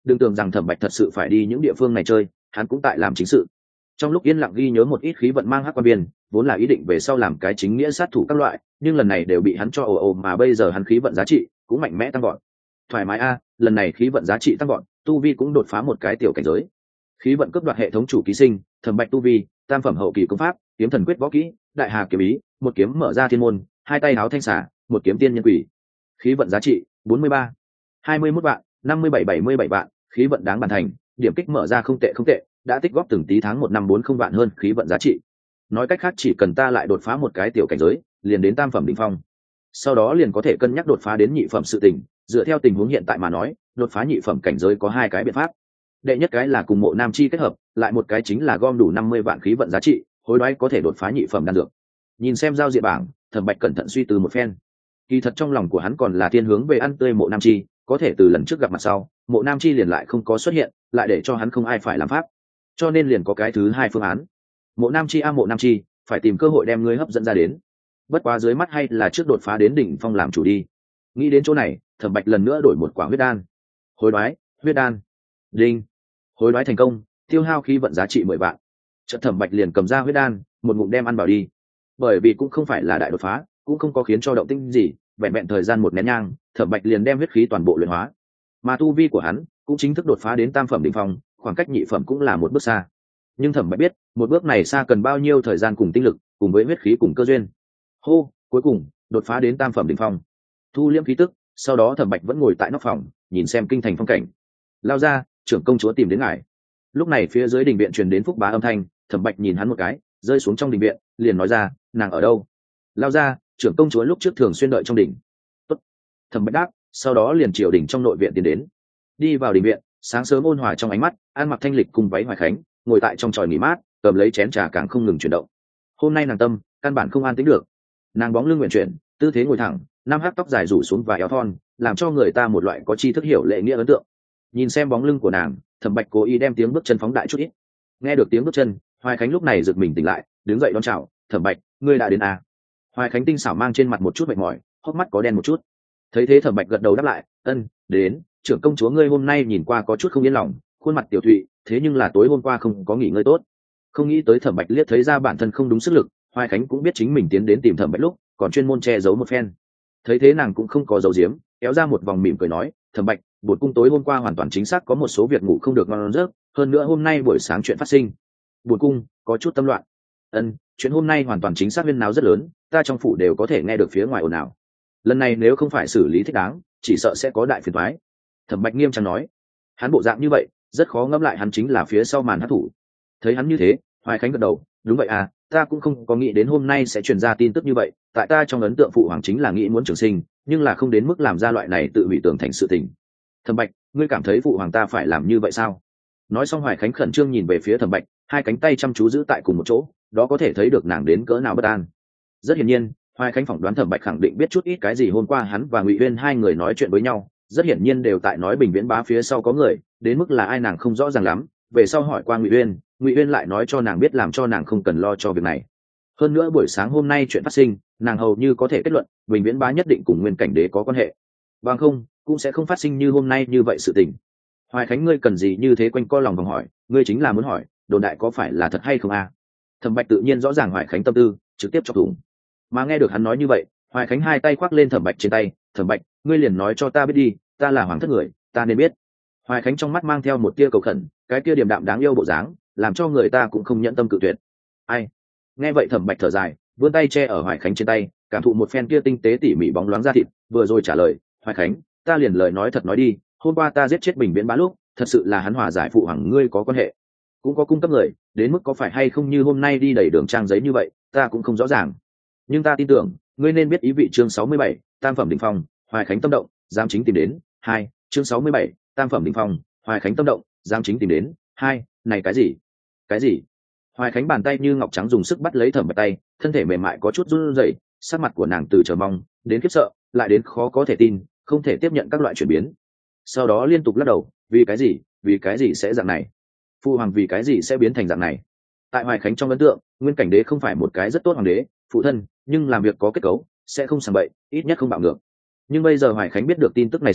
đừng tưởng rằng Thẩm Bạch thật sự phải đi những địa phương này chơi, hắn cũng tại làm chính sự. Trong lúc yên lặng ghi nhớ một ít khí vận mang hắc quan biên, vốn là ý định về sau làm cái chính nghĩa sát thủ các loại, nhưng lần này đều bị hắn cho ồ ồ, mà bây giờ hắn khí vận giá trị cũng mạnh mẽ tăng vọt. Thoải mái a, lần này khí vận giá trị tăng vọt, tu vi cũng đột phá một cái tiểu cảnh giới. Khí vận cướp đoạt hệ thống chủ ký sinh, Thẩm Bạch tu vi, tam phẩm hậu kỳ công pháp, kiếm thần quyết võ kỹ, đại hà kiếm ý, một kiếm mở ra thiên môn, hai tay háo thanh xả, một kiếm tiên nhân quỷ. Khí vận giá trị bốn mươi ba, hai mươi mốt vạn, năm mươi bảy bảy mươi bảy vạn, khí vận đáng bàn thành, điểm kích mở ra không tệ không tệ, đã tích góp từng tí tháng một năm bốn không vạn hơn khí vận giá trị. Nói cách khác chỉ cần ta lại đột phá một cái tiểu cảnh giới, liền đến tam phẩm đỉnh phong. Sau đó liền có thể cân nhắc đột phá đến nhị phẩm sự tình, dựa theo tình huống hiện tại mà nói, đột phá nhị phẩm cảnh giới có hai cái biện pháp. Đệ nhất cái là cùng Mộ Nam Chi kết hợp, lại một cái chính là gom đủ năm mươi vạn khí vận giá trị, hối đoái có thể đột phá nhị phẩm đan dược. Nhìn xem giao diện bảng, Thẩm Bạch cẩn thận suy tư một phen. Kỳ thật trong lòng của hắn còn là thiên hướng về ăn tươi Mộ Nam Chi, có thể từ lần trước gặp mặt sau, Mộ Nam Chi liền lại không có xuất hiện, lại để cho hắn không ai phải làm pháp. Cho nên liền có cái thứ hai phương án. Mộ Nam Chi a Mộ Nam Chi, phải tìm cơ hội đem ngươi hấp dẫn ra đến. Bất quá dưới mắt hay là trước đột phá đến đỉnh phong làm chủ đi. Nghĩ đến chỗ này, Thẩm Bạch lần nữa đổi một quả huyết đan. Hối đoái, huyết đan. Đinh. Hối đoái thành công, tiêu hao khí vận giá trị mười vạn. Chợt Thẩm Bạch liền cầm ra huyết đan, một ngụm đem ăn vào đi. Bởi vì cũng không phải là đại đột phá, cũng không có khiến cho động tĩnh gì, vẹn vẹn thời gian một nén nhang, Thẩm Bạch liền đem huyết khí toàn bộ luyện hóa. Mà tu vi của hắn cũng chính thức đột phá đến tam phẩm đỉnh phong, khoảng cách nhị phẩm cũng là một bước xa. Nhưng Thẩm Bạch biết, một bước này xa cần bao nhiêu thời gian cùng tinh lực, cùng với huyết khí cùng cơ duyên. Hô, cuối cùng đột phá đến tam phẩm đỉnh phong. Thu liễm khí tức, sau đó Thẩm Bạch vẫn ngồi tại nóc phòng, nhìn xem kinh thành phong cảnh. Lao ra, trưởng công chúa tìm đến ngài. Lúc này phía dưới đình viện truyền đến phúc bá âm thanh, Thẩm Bạch nhìn hắn một cái, rơi xuống trong đình viện, liền nói ra, nàng ở đâu? Lao ra, trưởng công chúa lúc trước thường xuyên đợi trong đình. Tốt. Thẩm Bạch đáp, sau đó liền triều đình trong nội viện tiến đến. Đi vào đình viện, sáng sớm ôn hòa trong ánh mắt, An Mặc thanh lịch cùng váy hoài khánh, ngồi tại trong tròi nghỉ mát, cầm lấy chén trà càng không ngừng chuyển động. Hôm nay nàng tâm căn bản không an tĩnh được. Nàng bóng lưng nguyện chuyển, tư thế ngồi thẳng, nam hát tóc dài rủ xuống và eo thon, làm cho người ta một loại có tri thức hiểu lệ nghĩa ấn tượng. Nhìn xem bóng lưng của nàng, Thẩm Bạch cố ý đem tiếng bước chân phóng đại chút ít. Nghe được tiếng bước chân, Hoài Khánh lúc này giật mình tỉnh lại, đứng dậy đón chào, "Thẩm Bạch, ngươi đã đến à?" Hoài Khánh tinh xảo mang trên mặt một chút mệt mỏi, hốc mắt có đen một chút. Thấy thế Thẩm Bạch gật đầu đáp lại, "Ân, đến, trưởng công chúa ngươi hôm nay nhìn qua có chút không yên lòng, khuôn mặt tiểu thụy, thế nhưng là tối hôm qua không có nghỉ ngơi tốt." Không nghĩ tới Thẩm Bạch liếc thấy ra bản thân không đúng sức lực, Hoài Khánh cũng biết chính mình tiến đến tìm Thẩm Bạch lúc, còn chuyên môn che giấu một phen. Thấy thế nàng cũng không có giấu giếm, kéo ra một vòng mỉm cười nói, "Thẩm Bạch, bổn cung tối hôm qua hoàn toàn chính xác có một số việc ngủ không được ngon giấc, hơn nữa hôm nay buổi sáng chuyện phát sinh, bổn cung có chút tâm loạn." "Ân, chuyện hôm nay hoàn toàn chính xác huyên náo rất lớn, ta trong phủ đều có thể nghe được phía ngoài ồn ào. Lần này nếu không phải xử lý thích đáng, chỉ sợ sẽ có đại phiền toái." Thẩm Bạch nghiêm trang nói. Hắn bộ dạng như vậy, rất khó ngẫm lại hắn chính là phía sau màn hắc thủ. Thấy hắn như thế, Hoài Khánh gật đầu, "Đúng vậy à, ta cũng không có nghĩ đến hôm nay sẽ truyền ra tin tức như vậy, tại ta trong ấn tượng phụ hoàng chính là nghĩ muốn trường sinh, nhưng là không đến mức làm ra loại này tự hủy tưởng thành sự tình." "Thẩm Bạch, ngươi cảm thấy phụ hoàng ta phải làm như vậy sao?" Nói xong Hoài Khánh khẩn trương nhìn về phía Thẩm Bạch, hai cánh tay chăm chú giữ tại cùng một chỗ, đó có thể thấy được nàng đến cỡ nào bất an. Rất hiển nhiên, Hoài Khánh phỏng đoán Thẩm Bạch khẳng định biết chút ít cái gì hôm qua hắn và Ngụy Uyên hai người nói chuyện với nhau, rất hiển nhiên đều tại nói Bình Viễn Bá phía sau có người, đến mức là ai nàng không rõ ràng lắm, về sau hỏi qua Ngụy Uyên, Ngụy Uyên lại nói cho nàng biết làm cho nàng không cần lo cho việc này. Hơn nữa buổi sáng hôm nay chuyện phát sinh, nàng hầu như có thể kết luận, Bình Viễn Bá nhất định cùng Nguyên Cảnh Đế có quan hệ. Bằng không, cũng sẽ không phát sinh như hôm nay như vậy sự tình. Hoài Khánh ngươi cần gì như thế quanh co lòng vòng hỏi, ngươi chính là muốn hỏi, đồn đại có phải là thật hay không a? À? Thẩm Bạch tự nhiên rõ ràng Hoài Khánh tâm tư, trực tiếp chọc thủng. Mà nghe được hắn nói như vậy, Hoài Khánh hai tay khoác lên Thẩm Bạch trên tay, "Thẩm Bạch, ngươi liền nói cho ta biết đi, ta là hoàng thất người, ta nên biết." Hoài Khánh trong mắt mang theo một tia cầu khẩn, cái tia điềm đạm đáng yêu bộ dáng, làm cho người ta cũng không nhẫn tâm cự tuyệt. "Ai?" Nghe vậy Thẩm Bạch thở dài, vươn tay che ở Hoài Khánh trên tay, cảm thụ một phen kia tinh tế tỉ mỉ bóng loáng da thịt, vừa rồi trả lời, "Hoài Khánh, ta liền lời nói thật nói đi, hôm qua ta giết chết Bình Viễn Bá lúc, thật sự là hắn hòa giải phụ hoàng ngươi có quan hệ, cũng có cung cấp người, đến mức có phải hay không như hôm nay đi đẩy đường trang giấy như vậy, ta cũng không rõ ràng. Nhưng ta tin tưởng, ngươi nên biết ý vị." Chương sáu mươi bảy, tam phẩm đỉnh phong, Hoài Khánh tâm động, dám chính tìm đến. Hai, chương sáu mươi bảy, tam phẩm đỉnh phong, Hoài Khánh tâm động, dám chính tìm đến. Hai, này cái gì? Cái gì? Hoài Khánh bàn tay như ngọc trắng dùng sức bắt lấy Thẩm Bạch tay, thân thể mềm mại có chút run rẩy, sắc mặt của nàng từ chờ mong đến khiếp sợ, lại đến khó có thể tin, không thể tiếp nhận các loại chuyển biến. Sau đó liên tục lắc đầu, "Vì cái gì? Vì cái gì sẽ dạng này? Phụ hoàng vì cái gì sẽ biến thành dạng này?" Tại Hoài Khánh trong ấn tượng, Nguyên Cảnh Đế không phải một cái rất tốt hoàng đế, phụ thân, nhưng làm việc có kết cấu, sẽ không sảng bậy, ít nhất không bạo ngược. Nhưng bây giờ Hoài Khánh biết được tin tức này sau,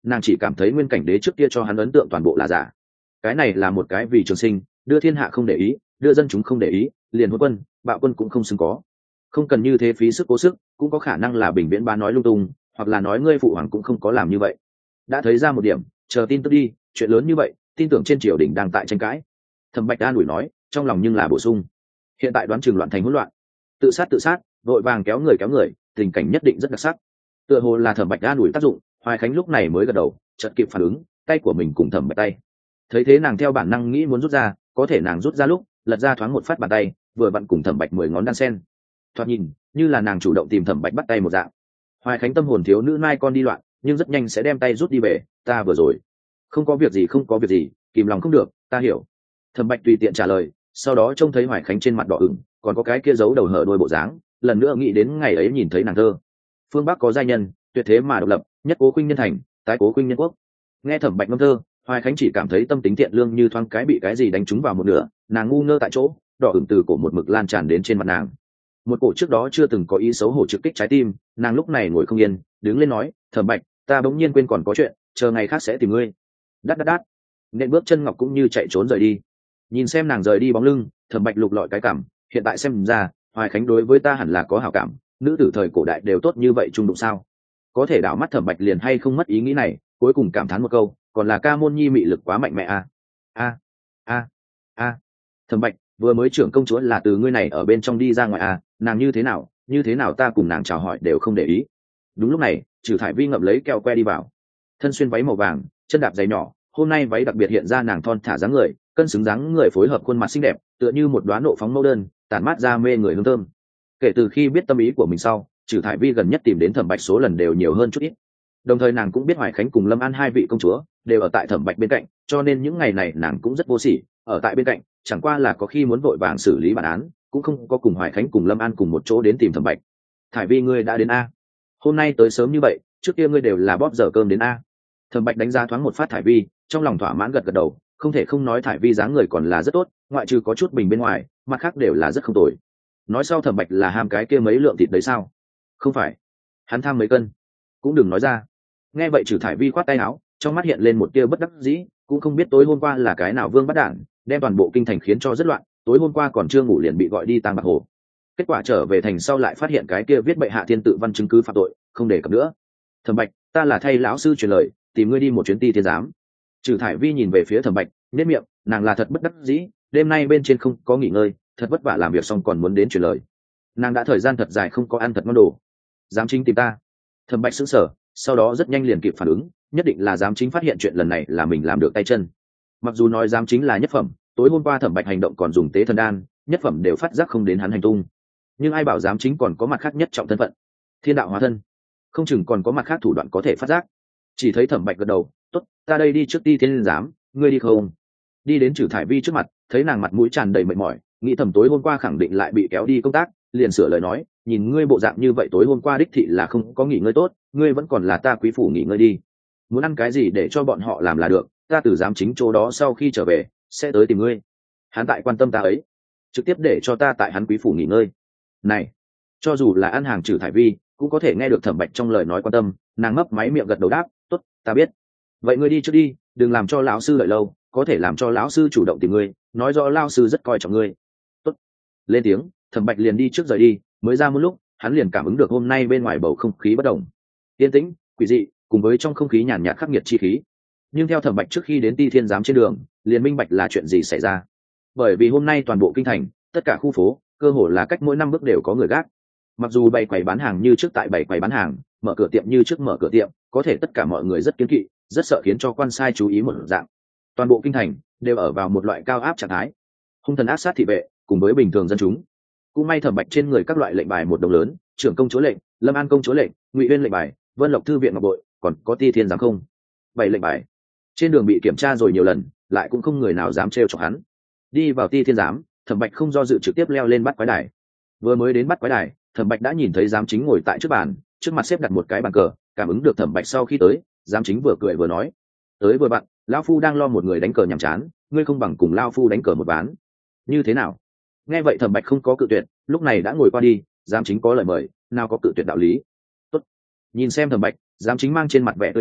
nàng chỉ cảm thấy nguyên cảnh đế trước kia cho hắn ấn tượng toàn bộ là giả. Cái này là một cái vì trường sinh, đưa thiên hạ không để ý, đưa dân chúng không để ý, liền hôn quân bạo quân cũng không xứng có. Không cần như thế phí sức cố sức, cũng có khả năng là Bình Viễn Ba nói lung tung, hoặc là nói ngươi phụ hoàng cũng không có làm như vậy. Đã thấy ra một điểm, chờ tin tức đi, chuyện lớn như vậy, tin tưởng trên triều đình đang tại tranh cãi. Thẩm Bạch an ủi nói, trong lòng nhưng là bổ sung, hiện tại đoán chừng loạn thành hỗn loạn, tự sát tự sát, vội vàng kéo người kéo người, tình cảnh nhất định rất đặc sắc. Tựa hồ là Thẩm Bạch an ủi tác dụng, Hoài Khánh lúc này mới gật đầu, chợt kịp phản ứng, tay của mình cùng Thẩm Bạch tay. Thấy thế nàng theo bản năng nghĩ muốn rút ra, có thể nàng rút ra lúc, lật ra thoáng một phát bàn tay, vừa vặn cùng Thẩm Bạch mười ngón đan sen. Thoạt nhìn, như là nàng chủ động tìm Thẩm Bạch bắt tay một dạng. Hoài Khánh tâm hồn thiếu nữ nai con đi loạn, nhưng rất nhanh sẽ đem tay rút đi về, ta vừa rồi. Không có việc gì không có việc gì, kìm lòng không được, ta hiểu. Thẩm Bạch tùy tiện trả lời, sau đó trông thấy Hoài Khánh trên mặt đỏ ửng, còn có cái kia giấu đầu hở đuôi bộ dáng, lần nữa nghĩ đến ngày ấy nhìn thấy nàng thơ. Phương Bắc có giai nhân, tuyệt thế mà độc lập, nhất cố khuynh nhân thành, tái cố khuynh nhân quốc. Nghe Thẩm Bạch ngâm thơ, Hoài Khánh chỉ cảm thấy tâm tính thiện lương như thoáng cái bị cái gì đánh trúng vào một nửa, nàng ngu ngơ tại chỗ, đỏ ửng từ cổ một mực lan tràn đến trên mặt nàng. Một cổ trước đó chưa từng có ý xấu hổ trực kích trái tim, nàng lúc này ngồi không yên, đứng lên nói, Thẩm Bạch, ta bỗng nhiên quên còn có chuyện, chờ ngày khác sẽ tìm ngươi. Đát đát đát, nên bước chân ngọc cũng như chạy trốn rời đi. Nhìn xem nàng rời đi bóng lưng, Thẩm Bạch lục lọi cái cảm, hiện tại xem ra, Hoài Khánh đối với ta hẳn là có hảo cảm, nữ tử thời cổ đại đều tốt như vậy trung đụng sao? Có thể đảo mắt Thẩm Bạch liền hay không mất ý nghĩ này, cuối cùng cảm thán một câu, còn là ca môn nhi mị lực quá mạnh mẽ a. A a a. Thẩm Bạch, vừa mới trưởng công chúa là từ ngươi này ở bên trong đi ra ngoài à, nàng như thế nào, như thế nào ta cùng nàng chào hỏi đều không để ý. Đúng lúc này, Trừ Thải Vi ngậm lấy kẹo que đi vào, thân xuyên váy màu vàng, chân đạp giày nhỏ, hôm nay váy đặc biệt hiện ra nàng thon thả dáng người, cân xứng dáng người phối hợp khuôn mặt xinh đẹp, tựa như một đóa nộ phóng mẫu đơn, tản mát ra mê người hương thơm. Kể từ khi biết tâm ý của mình sau, Trừ Thải Vi gần nhất tìm đến Thẩm Bạch số lần đều nhiều hơn chút ít. Đồng thời nàng cũng biết Hoài Khánh cùng Lâm An hai vị công chúa đều ở tại Thẩm Bạch bên cạnh, cho nên những ngày này nàng cũng rất vô sỉ, ở tại bên cạnh, chẳng qua là có khi muốn vội vàng xử lý bản án, cũng không có cùng Hoài Khánh cùng Lâm An cùng một chỗ đến tìm Thẩm Bạch. Thải Vi ngươi đã đến a? Hôm nay tới sớm như vậy, trước kia ngươi đều là bóp giờ cơm đến a? Thẩm Bạch đánh giá thoáng một phát Thải Vi, trong lòng thỏa mãn gật gật đầu, không thể không nói Thải Vi dáng người còn là rất tốt, ngoại trừ có chút bình bên ngoài, mặt khác đều là rất không tồi. Nói sau Thẩm Bạch là ham cái kia mấy lượng thịt đấy sao? Không phải, hắn tham mấy cân, cũng đừng nói ra. Nghe vậy Trừ Thải Vi khoát tay áo, trong mắt hiện lên một tia bất đắc dĩ, cũng không biết tối hôm qua là cái nào vương bắt đản đem toàn bộ kinh thành khiến cho rất loạn, tối hôm qua còn chưa ngủ liền bị gọi đi tang bạc hồ. Kết quả trở về thành sau lại phát hiện cái kia viết bệ hạ thiên tự văn chứng cứ phạm tội, không để cập nữa. Thẩm Bạch, ta là thay lão sư truyền lời, tìm ngươi đi một chuyến ti thiên giám. Trừ Thải Vi nhìn về phía Thẩm Bạch, nhếch miệng, nàng là thật bất đắc dĩ, đêm nay bên trên không có nghỉ ngơi, thật vất vả làm việc xong còn muốn đến truyền lời. Nàng đã thời gian thật dài không có ăn thật ngon đồ. Giám chính tìm ta. Thẩm Bạch sững sờ, sau đó rất nhanh liền kịp phản ứng, nhất định là giám chính phát hiện chuyện lần này là mình làm được tay chân. Mặc dù nói giám chính là nhất phẩm, tối hôm qua Thẩm Bạch hành động còn dùng tế thần đan, nhất phẩm đều phát giác không đến hắn hành tung, nhưng ai bảo giám chính còn có mặt khác nhất trọng thân phận, thiên đạo hóa thân, không chừng còn có mặt khác thủ đoạn có thể phát giác. Chỉ thấy Thẩm Bạch gật đầu, tốt, ta đây đi trước ti thiên giám, ngươi đi không? Đi đến Trừ Thải Vi trước mặt, thấy nàng mặt mũi tràn đầy mệt mỏi, nghĩ thầm tối hôm qua khẳng định lại bị kéo đi công tác, liền sửa lời nói, nhìn ngươi bộ dạng như vậy tối hôm qua đích thị là không có nghỉ ngơi tốt, ngươi vẫn còn là ta quý phủ nghỉ ngơi đi, muốn ăn cái gì để cho bọn họ làm là được, ta từ giám chính chỗ đó sau khi trở về sẽ tới tìm ngươi. Hắn tại quan tâm ta ấy, trực tiếp để cho ta tại hắn quý phủ nghỉ ngơi. Này, cho dù là ăn hàng Trừ Thải Vi cũng có thể nghe được Thẩm Bạch trong lời nói quan tâm, nàng mấp máy miệng gật đầu đáp, tốt, ta biết. Vậy ngươi đi trước đi, đừng làm cho lão sư đợi lâu, có thể làm cho lão sư chủ động tìm ngươi, nói rõ lão sư rất coi trọng ngươi. Tốt. Lên tiếng, Thẩm Bạch liền đi trước rời đi, mới ra một lúc, hắn liền cảm ứng được hôm nay bên ngoài bầu không khí bất động, yên tĩnh, quỷ dị, cùng với trong không khí nhàn nhạt khắc nghiệt chi khí. Nhưng theo Thẩm Bạch trước khi đến ti thiên giám trên đường, liền minh bạch là chuyện gì xảy ra. Bởi vì hôm nay toàn bộ kinh thành, tất cả khu phố, cơ hồ là cách mỗi năm bước đều có người gác. Mặc dù bày quầy bán hàng như trước tại bày quầy bán hàng, mở cửa tiệm như trước mở cửa tiệm, có thể tất cả mọi người rất kiêng kỵ, rất sợ khiến cho quan sai chú ý một dạng. Toàn bộ kinh thành đều ở vào một loại cao áp trạng thái, hung thần ác sát thị vệ, cùng với bình thường dân chúng. Cũng may Thẩm Bạch trên người các loại lệnh bài một đồng lớn, trưởng công chúa lệnh, Lâm An công chúa lệnh, Ngụy Uyên lệnh bài, Vân Lộc thư viện ngọc bội, còn có ti thiên giám không bảy lệnh bài. Trên đường bị kiểm tra rồi nhiều lần, lại cũng không người nào dám trêu chọc hắn. Đi vào ti thiên giám, Thẩm Bạch không do dự trực tiếp leo lên bắt quái đài. Vừa mới đến bắt quái đài, Thẩm Bạch đã nhìn thấy giám chính ngồi tại trước bàn, trước mặt xếp đặt một cái bàn cờ. Cảm ứng được Thẩm Bạch sau khi tới, giám chính vừa cười vừa nói, tới vừa bạn, lão phu đang lo một người đánh cờ nhàm chán, ngươi không bằng cùng lão phu đánh cờ một ván, như thế nào? Nghe vậy Thẩm Bạch không có cự tuyệt, lúc này đã ngồi qua đi, giám chính có lời mời, nào có cự tuyệt đạo lý. Tốt. Nhìn xem Thẩm Bạch, giám chính mang trên mặt vẻ tươi cười,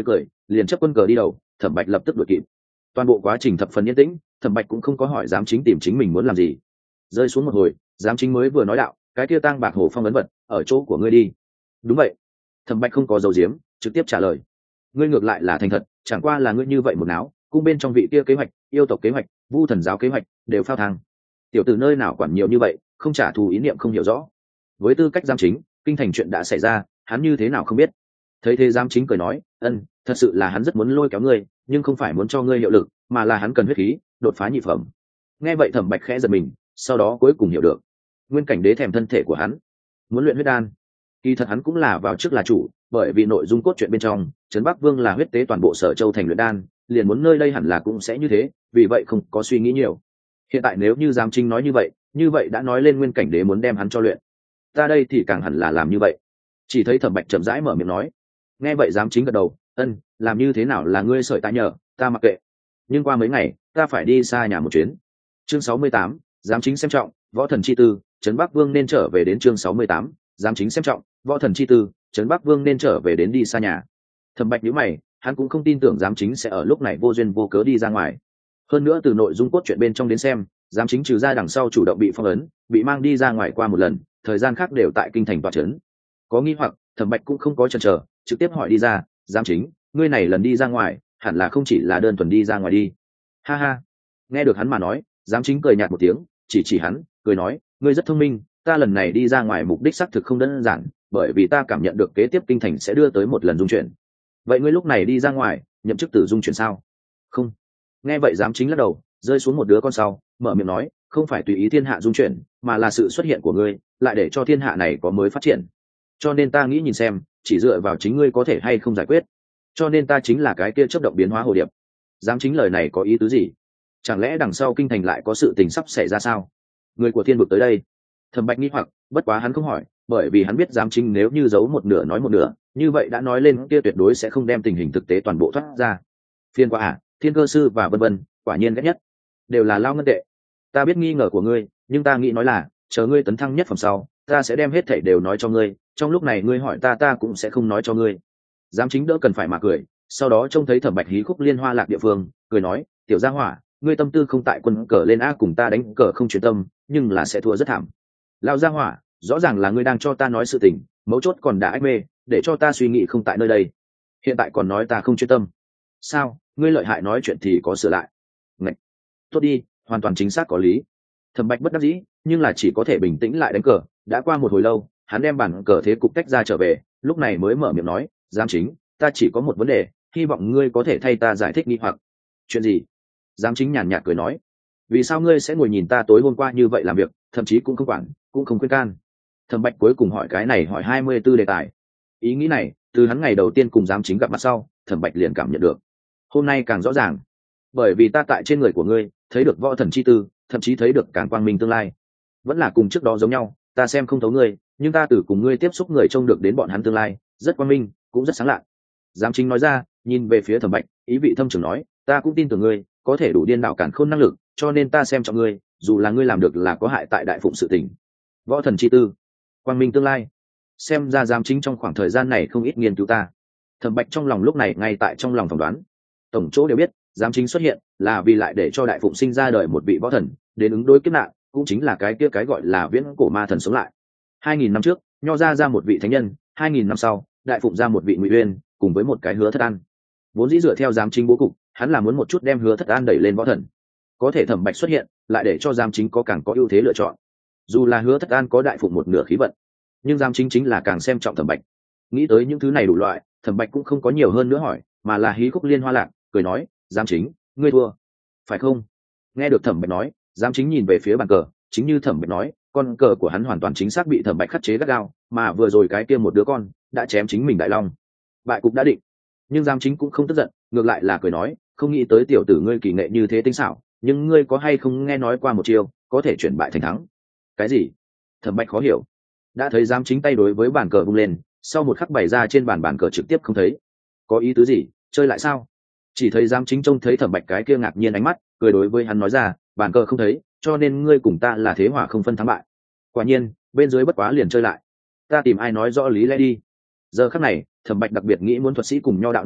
liền chấp quân cờ đi đầu, Thẩm Bạch lập tức đuổi kịp. Toàn bộ quá trình thập phần yên tĩnh, Thẩm Bạch cũng không có hỏi giám chính tìm chính mình muốn làm gì. Rơi xuống một hồi, giám chính mới vừa nói đạo, cái kia tang bạc hồ phong ấn vật ở chỗ của ngươi đi. Đúng vậy. Thẩm Bạch không có dấu diếm, trực tiếp trả lời. Ngươi ngược lại là thành thật, chẳng qua là ngươi như vậy một não, cung bên trong vị kia kế hoạch, yêu tộc kế hoạch, vu thần giáo kế hoạch đều phao thang. Tiểu tử nơi nào quản nhiều như vậy, không trả thù ý niệm không hiểu rõ. Với tư cách giám chính, kinh thành chuyện đã xảy ra, hắn như thế nào không biết. Thấy thế giám chính cười nói, ân, thật sự là hắn rất muốn lôi kéo ngươi, nhưng không phải muốn cho ngươi hiệu lực, mà là hắn cần huyết khí, đột phá nhị phẩm. Nghe vậy Thẩm Bạch khẽ giật mình, sau đó cuối cùng hiểu được, nguyên cảnh đế thèm thân thể của hắn, muốn luyện huyết đan. Kỳ thật hắn cũng là vào trước là chủ, bởi vì nội dung cốt truyện bên trong, Trấn Bắc Vương là huyết tế toàn bộ Sở Châu thành luyện đan, liền muốn nơi đây hẳn là cũng sẽ như thế, vì vậy không có suy nghĩ nhiều. Hiện tại nếu như giám chính nói như vậy, như vậy đã nói lên nguyên cảnh đế muốn đem hắn cho luyện. Ta đây thì càng hẳn là làm như vậy. Chỉ thấy Thẩm Bạch chậm rãi mở miệng nói. Nghe vậy giám chính gật đầu, ân, làm như thế nào là ngươi sợi ta nhờ, ta mặc kệ. Nhưng qua mấy ngày, ta phải đi xa nhà một chuyến. Chương sáu mươi tám, giám chính xem trọng, võ thần chi tư, Trấn Bắc Vương nên trở về đến chương sáu mươi tám, giám chính xem trọng, võ thần chi tư, Trấn Bắc Vương nên trở về đến đi xa nhà. Thẩm Bạch nhíu mày, hắn cũng không tin tưởng giám chính sẽ ở lúc này vô duyên vô cớ đi ra ngoài. Hơn nữa từ nội dung cốt truyện bên trong đến xem, giám chính trừ ra đằng sau chủ động bị phong ấn, bị mang đi ra ngoài qua một lần, thời gian khác đều tại kinh thành tọa trấn. Có nghi hoặc, Thẩm Bạch cũng không có chần chờ, trực tiếp hỏi đi ra, giám chính, ngươi này lần đi ra ngoài, hẳn là không chỉ là đơn thuần đi ra ngoài đi. Ha ha. Nghe được hắn mà nói, giám chính cười nhạt một tiếng, chỉ chỉ hắn, cười nói, ngươi rất thông minh, ta lần này đi ra ngoài mục đích xác thực không đơn giản, bởi vì ta cảm nhận được kế tiếp kinh thành sẽ đưa tới một lần dung chuyển. Vậy ngươi lúc này đi ra ngoài, nhậm chức tử dung chuyển sao? Không. Nghe vậy giám chính lắc đầu, rơi xuống một đứa con sau, mở miệng nói, không phải tùy ý thiên hạ dung chuyển, mà là sự xuất hiện của ngươi, lại để cho thiên hạ này có mới phát triển. Cho nên ta nghĩ nhìn xem, chỉ dựa vào chính ngươi có thể hay không giải quyết. Cho nên ta chính là cái kia chớp động biến hóa hồ điệp. Giám chính lời này có ý tứ gì? Chẳng lẽ đằng sau kinh thành lại có sự tình sắp xảy ra sao? Người của thiên vực tới đây. Thẩm Bạch nghi hoặc, bất quá hắn không hỏi, bởi vì hắn biết giám chính nếu như giấu một nửa nói một nửa, như vậy đã nói lên kia tuyệt đối sẽ không đem tình hình thực tế toàn bộ thoát ra. Phiên quả à, thiên cơ sư và vân vân, quả nhiên ghét nhất, đều là lao ngân tệ. Ta biết nghi ngờ của ngươi, nhưng ta nghĩ nói là, chờ ngươi tấn thăng nhất phẩm sau, ta sẽ đem hết thảy đều nói cho ngươi, trong lúc này ngươi hỏi ta ta cũng sẽ không nói cho ngươi. Giám chính đỡ cần phải mà cười, sau đó trông thấy Thẩm Bạch hí khúc liên hoa lạc địa phương, cười nói, tiểu gia hỏa, ngươi tâm tư không tại quân cờ lên a, cùng ta đánh cờ không chuyên tâm, nhưng là sẽ thua rất thảm. Lão gia hỏa, rõ ràng là ngươi đang cho ta nói sự tình, mấu chốt còn đã ách mê, để cho ta suy nghĩ không tại nơi đây. Hiện tại còn nói ta không chuyên tâm. Sao, ngươi lợi hại nói chuyện thì có sửa lại. Ngạch. Tốt đi, hoàn toàn chính xác có lý. Thẩm Bạch bất đắc dĩ, nhưng là chỉ có thể bình tĩnh lại đánh cờ. Đã qua một hồi lâu, hắn đem bản cờ thế cục tách ra trở về, lúc này mới mở miệng nói, giám chính, ta chỉ có một vấn đề, hy vọng ngươi có thể thay ta giải thích nghi hoặc. Chuyện gì? Giám chính nhàn nhạt cười nói, vì sao ngươi sẽ ngồi nhìn ta tối hôm qua như vậy làm việc, thậm chí cũng không quản, cũng không khuyên can. Thẩm Bạch cuối cùng hỏi cái này hỏi hai mươi tư đề tài. Ý nghĩ này, từ hắn ngày đầu tiên cùng giám chính gặp mặt sau, Thẩm Bạch liền cảm nhận được. Hôm nay càng rõ ràng, bởi vì ta tại trên người của ngươi thấy được võ thần chi tư, thậm chí thấy được càng quang minh tương lai. Vẫn là cùng trước đó giống nhau, ta xem không thấu ngươi, nhưng ta từ cùng ngươi tiếp xúc người trông được đến bọn hắn tương lai, rất quang minh, cũng rất sáng lạ. Giám chính nói ra, nhìn về phía Thẩm Bạch, ý vị thâm trường nói, ta cũng tin tưởng ngươi có thể đủ điên đảo cản khôn năng lực, cho nên ta xem trọng ngươi, dù là ngươi làm được là có hại tại đại phụng sự tình. Võ thần chi tư, quang minh tương lai, xem ra giám chính trong khoảng thời gian này không ít nghiên cứu ta. Thẩm Bạch trong lòng lúc này ngay tại trong lòng phỏng đoán, tổng chỗ đều biết giám chính xuất hiện là vì lại để cho đại phụng sinh ra đời một vị võ thần đến ứng đối kiếp nạn, cũng chính là cái kia cái gọi là viễn cổ ma thần sống lại. Hai nghìn năm trước nho ra ra một vị thánh nhân, hai nghìn năm sau đại phụng ra một vị ngụy uyên, cùng với một cái hứa thất an. Vốn dĩ dựa theo giám chính bố cục, hắn là muốn một chút đem hứa thất an đẩy lên võ thần, có thể Thẩm Bạch xuất hiện lại để cho giám chính có càng có ưu thế lựa chọn. Dù là hứa thất an có đại phụng một nửa khí vận, nhưng giám chính chính là càng xem trọng Thẩm Bạch. Nghĩ tới những thứ này đủ loại, Thẩm Bạch cũng không có nhiều hơn nữa hỏi, mà là hí khúc liên hoa lạc, cười nói, giám chính, ngươi thua, phải không? Nghe được Thẩm Bạch nói, giám chính nhìn về phía bàn cờ, chính như Thẩm Bạch nói, con cờ của hắn hoàn toàn chính xác bị Thẩm Bạch khắc chế gắt gao, mà vừa rồi cái kia một đứa con đã chém chính mình đại long, bại cục đã định. Nhưng giám chính cũng không tức giận, ngược lại là cười nói, không nghĩ tới tiểu tử ngươi kỳ nghệ như thế tinh xảo, nhưng ngươi có hay không nghe nói qua một chiêu có thể chuyển bại thành thắng? Cái gì? Thẩm Bạch khó hiểu. Đã thấy giám chính tay đối với bàn cờ vung lên, sau một khắc bày ra trên bàn bàn cờ trực tiếp không thấy. Có ý tứ gì? Chơi lại sao? Chỉ thấy giám chính trông thấy Thẩm Bạch cái kia ngạc nhiên ánh mắt, cười đối với hắn nói ra, bàn cờ không thấy, cho nên ngươi cùng ta là thế hòa không phân thắng bại. Quả nhiên, bên dưới bất quá liền chơi lại. Ta tìm ai nói rõ lý lẽ đi. Giờ khắc này, Thẩm Bạch đặc biệt nghĩ muốn thuật sĩ cùng nho đạo năng lực,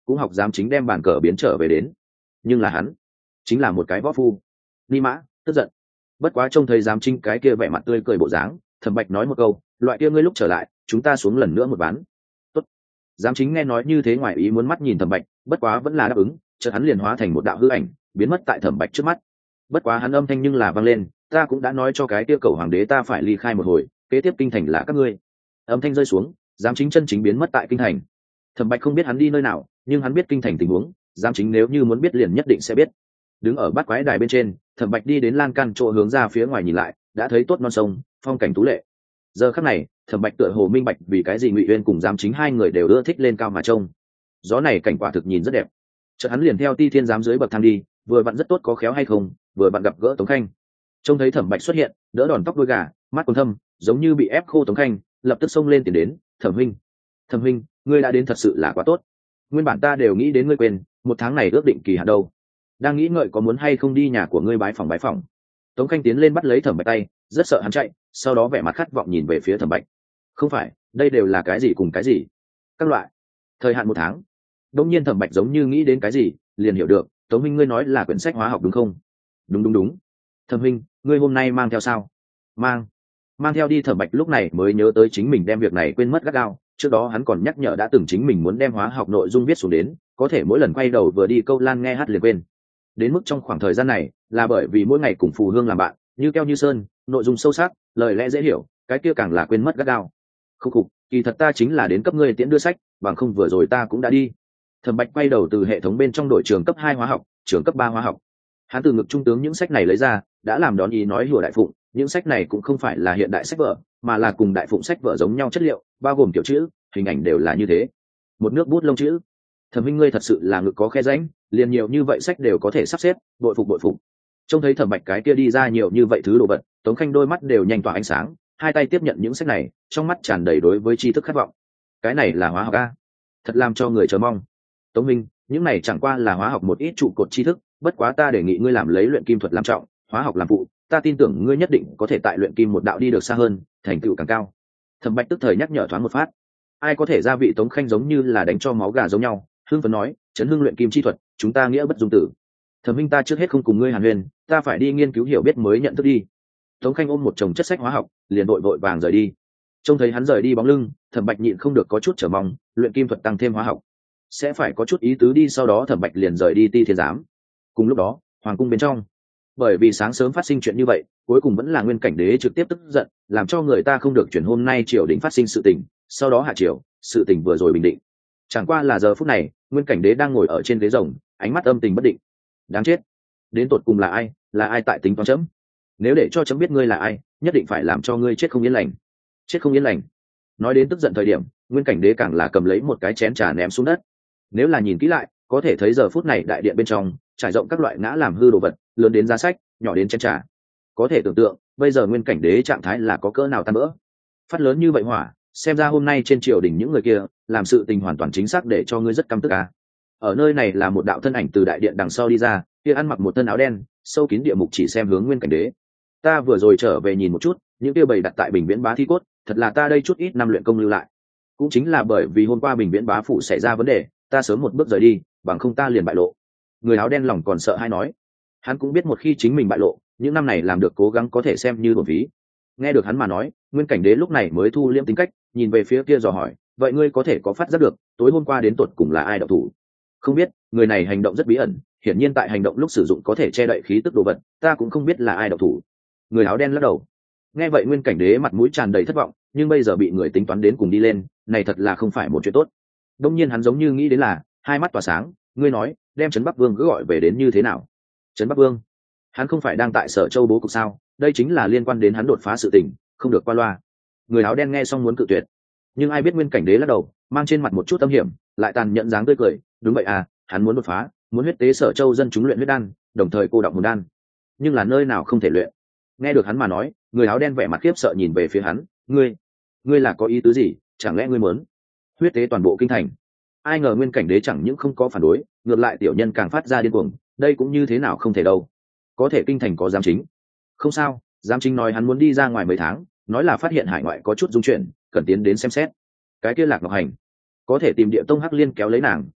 cũng học giám chính đem bàn cờ biến trở về đến, nhưng là hắn chính là một cái võ phu. Ni mã tức giận, bất quá trông thấy giám chính cái kia vẻ mặt tươi cười bộ dáng, Thẩm Bạch nói một câu, loại kia ngươi lúc trở lại chúng ta xuống lần nữa một ván. Tốt. Giám chính nghe nói như thế ngoài ý muốn mắt nhìn Thẩm Bạch, bất quá vẫn là đáp ứng, chợt hắn liền hóa thành một đạo hư ảnh biến mất tại Thẩm Bạch trước mắt. Bất quá hắn âm thanh nhưng là vang lên, ta cũng đã nói cho cái kia cầu hoàng đế ta phải ly khai một hồi, kế tiếp kinh thành là các ngươi. Âm thanh rơi xuống, giám chính chân chính biến mất tại kinh thành. Thẩm Bạch không biết hắn đi nơi nào, nhưng hắn biết kinh thành tình huống, giám chính nếu như muốn biết liền nhất định sẽ biết. Đứng ở bát quái đài bên trên, Thẩm Bạch đi đến lan can chỗ hướng ra phía ngoài nhìn lại, đã thấy tốt non sông, phong cảnh tú lệ. Giờ khắc này, Thẩm Bạch tựa hồ minh bạch vì cái gì Ngụy Uyên cùng giám chính hai người đều ưa thích lên cao mà trông. Gió này cảnh quả thực nhìn rất đẹp. Chợt hắn liền theo Ti Thiên giám dưới bậc thang đi, vừa vặn rất tốt có khéo hay không, vừa vặn gặp gỡ Tống Khanh. Trông thấy Thẩm Bạch xuất hiện, đỡ đòn tóc đuôi gà, mắt còn thâm, giống như bị ép khô Tống Khanh, lập tức xông lên tiền đến, "Thẩm huynh, Thẩm huynh, ngươi đã đến thật sự là quá tốt. Nguyên bản ta đều nghĩ đến ngươi quên, một tháng này ước định kỳ hạn đâu. Đang nghĩ ngợi có muốn hay không đi nhà của ngươi bái phòng bái phòng." Tống Khanh tiến lên bắt lấy Thẩm Bạch tay, rất sợ hắn chạy, sau đó vẻ mặt khát vọng nhìn về phía Thẩm Bạch. "Không phải, đây đều là cái gì cùng cái gì?" "Các loại. Thời hạn một tháng." Đống nhiên Thẩm Bạch giống như nghĩ đến cái gì, liền hiểu được, "Tống huynh ngươi nói là quyển sách hóa học đúng không?" "Đúng đúng đúng." "Thẩm huynh, ngươi hôm nay mang theo sao?" "Mang." Mang theo đi. Thẩm Bạch lúc này mới nhớ tới chính mình đem việc này quên mất gắt gao, trước đó hắn còn nhắc nhở đã từng chính mình muốn đem hóa học nội dung viết xuống đến, có thể mỗi lần quay đầu vừa đi câu lan nghe hát liền quên. Đến mức trong khoảng thời gian này, là bởi vì mỗi ngày cùng Phù Hương làm bạn, như keo như sơn, nội dung sâu sắc, lời lẽ dễ hiểu, cái kia càng là quên mất gắt gao. Không khục, kỳ thật ta chính là đến cấp ngươi tiễn đưa sách, bằng không vừa rồi ta cũng đã đi. Thẩm Bạch quay đầu từ hệ thống bên trong đội trường cấp hai hóa học, trường cấp ba hóa học. Hắn từ ngực trung tướng những sách này lấy ra, đã làm đón ý nói hùa đại phụng, những sách này cũng không phải là hiện đại sách vở, mà là cùng đại phụng sách vở giống nhau chất liệu, bao gồm kiểu chữ, hình ảnh đều là như thế. Một nước bút lông chữ. Thẩm huynh ngươi thật sự là ngực có khe rãnh, liền nhiều như vậy sách đều có thể sắp xếp, bội phục bội phục. Trông thấy Thẩm Bạch cái kia đi ra nhiều như vậy thứ đồ vật, Tống Khanh đôi mắt đều nhanh tỏa ánh sáng, hai tay tiếp nhận những sách này, trong mắt tràn đầy đối với tri thức khát vọng. Cái này là hóa học a, thật làm cho người chờ mong. Tống huynh, những này chẳng qua là hóa học một ít trụ cột tri thức, bất quá ta đề nghị ngươi làm lấy luyện kim thuật làm trọng, hóa học làm phụ, ta tin tưởng ngươi nhất định có thể tại luyện kim một đạo đi được xa hơn, thành tựu càng cao. Thẩm Bạch tức thời nhắc nhở thoáng một phát. Ai có thể gia vị Tống Khanh giống như là đánh cho máu gà giống nhau, hưng phấn nói, chấn hưng luyện kim chi thuật, chúng ta nghĩa bất dung tử. Thẩm huynh ta trước hết không cùng ngươi hàn huyền, ta phải đi nghiên cứu hiểu biết mới nhận thức đi. Tống Khanh ôm một chồng chất sách hóa học, liền vội vội vàng rời đi. Trông thấy hắn rời đi bóng lưng, Thẩm Bạch nhịn không được có chút chờ mong, luyện kim thuật tăng thêm hóa học, sẽ phải có chút ý tứ đi. Sau đó Thẩm Bạch liền rời đi Ti Thiên giám. Cùng lúc đó, hoàng cung bên trong, bởi vì sáng sớm phát sinh chuyện như vậy, cuối cùng vẫn là Nguyên Cảnh Đế trực tiếp tức giận, làm cho người ta không được chuyển hôm nay triều đình phát sinh sự tình, sau đó hạ triều, sự tình vừa rồi bình định. Chẳng qua là giờ phút này, Nguyên Cảnh Đế đang ngồi ở trên ghế rồng, ánh mắt âm tình bất định. Đáng chết, đến tột cùng là ai, là ai tại tính toán chấm? Nếu để cho chấm biết ngươi là ai, nhất định phải làm cho ngươi chết không yên lành. Chết không yên lành. Nói đến tức giận thời điểm, Nguyên Cảnh Đế càng là cầm lấy một cái chén trà ném xuống đất. Nếu là nhìn kỹ lại, có thể thấy giờ phút này đại điện bên trong trải rộng các loại ngã làm hư đồ vật, lớn đến giá sách, nhỏ đến chén trà. Có thể tưởng tượng, bây giờ Nguyên Cảnh Đế trạng thái là có cỡ nào tan vỡ. Phát lớn như vậy hỏa, xem ra hôm nay trên triều đình những người kia làm sự tình hoàn toàn chính xác để cho ngươi rất căm tức à. Ở nơi này là một đạo thân ảnh từ đại điện đằng sau đi ra, kia ăn mặc một thân áo đen, sâu kín địa mục chỉ xem hướng Nguyên Cảnh Đế. Ta vừa rồi trở về nhìn một chút, những kia bày đặt tại Bình Viễn Bá thi cốt, thật là ta đây chút ít năm luyện công lưu lại. Cũng chính là bởi vì hôm qua Bình Viễn Bá phủ xảy ra vấn đề, ta sớm một bước rời đi, bằng không ta liền bại lộ. Người áo đen lòng còn sợ hay nói, hắn cũng biết một khi chính mình bại lộ, những năm này làm được cố gắng có thể xem như uổng phí. Nghe được hắn mà nói, Nguyên Cảnh Đế lúc này mới thu liễm tính cách, nhìn về phía kia dò hỏi, vậy ngươi có thể có phát giác được tối hôm qua đến tột cùng là ai động thủ? Không biết, người này hành động rất bí ẩn, hiển nhiên tại hành động lúc sử dụng có thể che đậy khí tức đồ vật, ta cũng không biết là ai động thủ. Người áo đen lắc đầu. Nghe vậy Nguyên Cảnh Đế mặt mũi tràn đầy thất vọng, nhưng bây giờ bị người tính toán đến cùng đi lên, này thật là không phải một chuyện tốt. Đông nhiên hắn giống như nghĩ đến là, hai mắt tỏa sáng, ngươi nói, đem Trấn Bắc Vương cứ gọi về đến như thế nào? Trấn Bắc Vương? Hắn không phải đang tại Sở Châu bố cục sao? Đây chính là liên quan đến hắn đột phá sự tình, không được qua loa. Người áo đen nghe xong muốn cự tuyệt, nhưng ai biết Nguyên Cảnh Đế lắc đầu, mang trên mặt một chút âm hiểm, lại tàn nhẫn dáng tươi cười, đúng vậy à, hắn muốn đột phá, muốn huyết tế Sở Châu dân chúng luyện huyết đan, đồng thời cô đọng hồn đan, nhưng là nơi nào không thể luyện. Nghe được hắn mà nói, người áo đen vẻ mặt khiếp sợ nhìn về phía hắn, ngươi, ngươi là có ý tứ gì? Chẳng lẽ ngươi muốn huyết tế toàn bộ kinh thành? Ai ngờ Nguyên Cảnh Đế chẳng những không có phản đối, ngược lại tiểu nhân càng phát ra điên cuồng, đây cũng như thế nào không thể đâu. Có thể kinh thành có giám chính, không sao, giám chính nói hắn muốn đi ra ngoài mấy tháng, nói là phát hiện hải ngoại có chút dung chuyển, cần tiến đến xem xét. Cái kia Lạc Ngọc Hành, có thể tìm Địa Tông Hắc Liên kéo lấy nàng,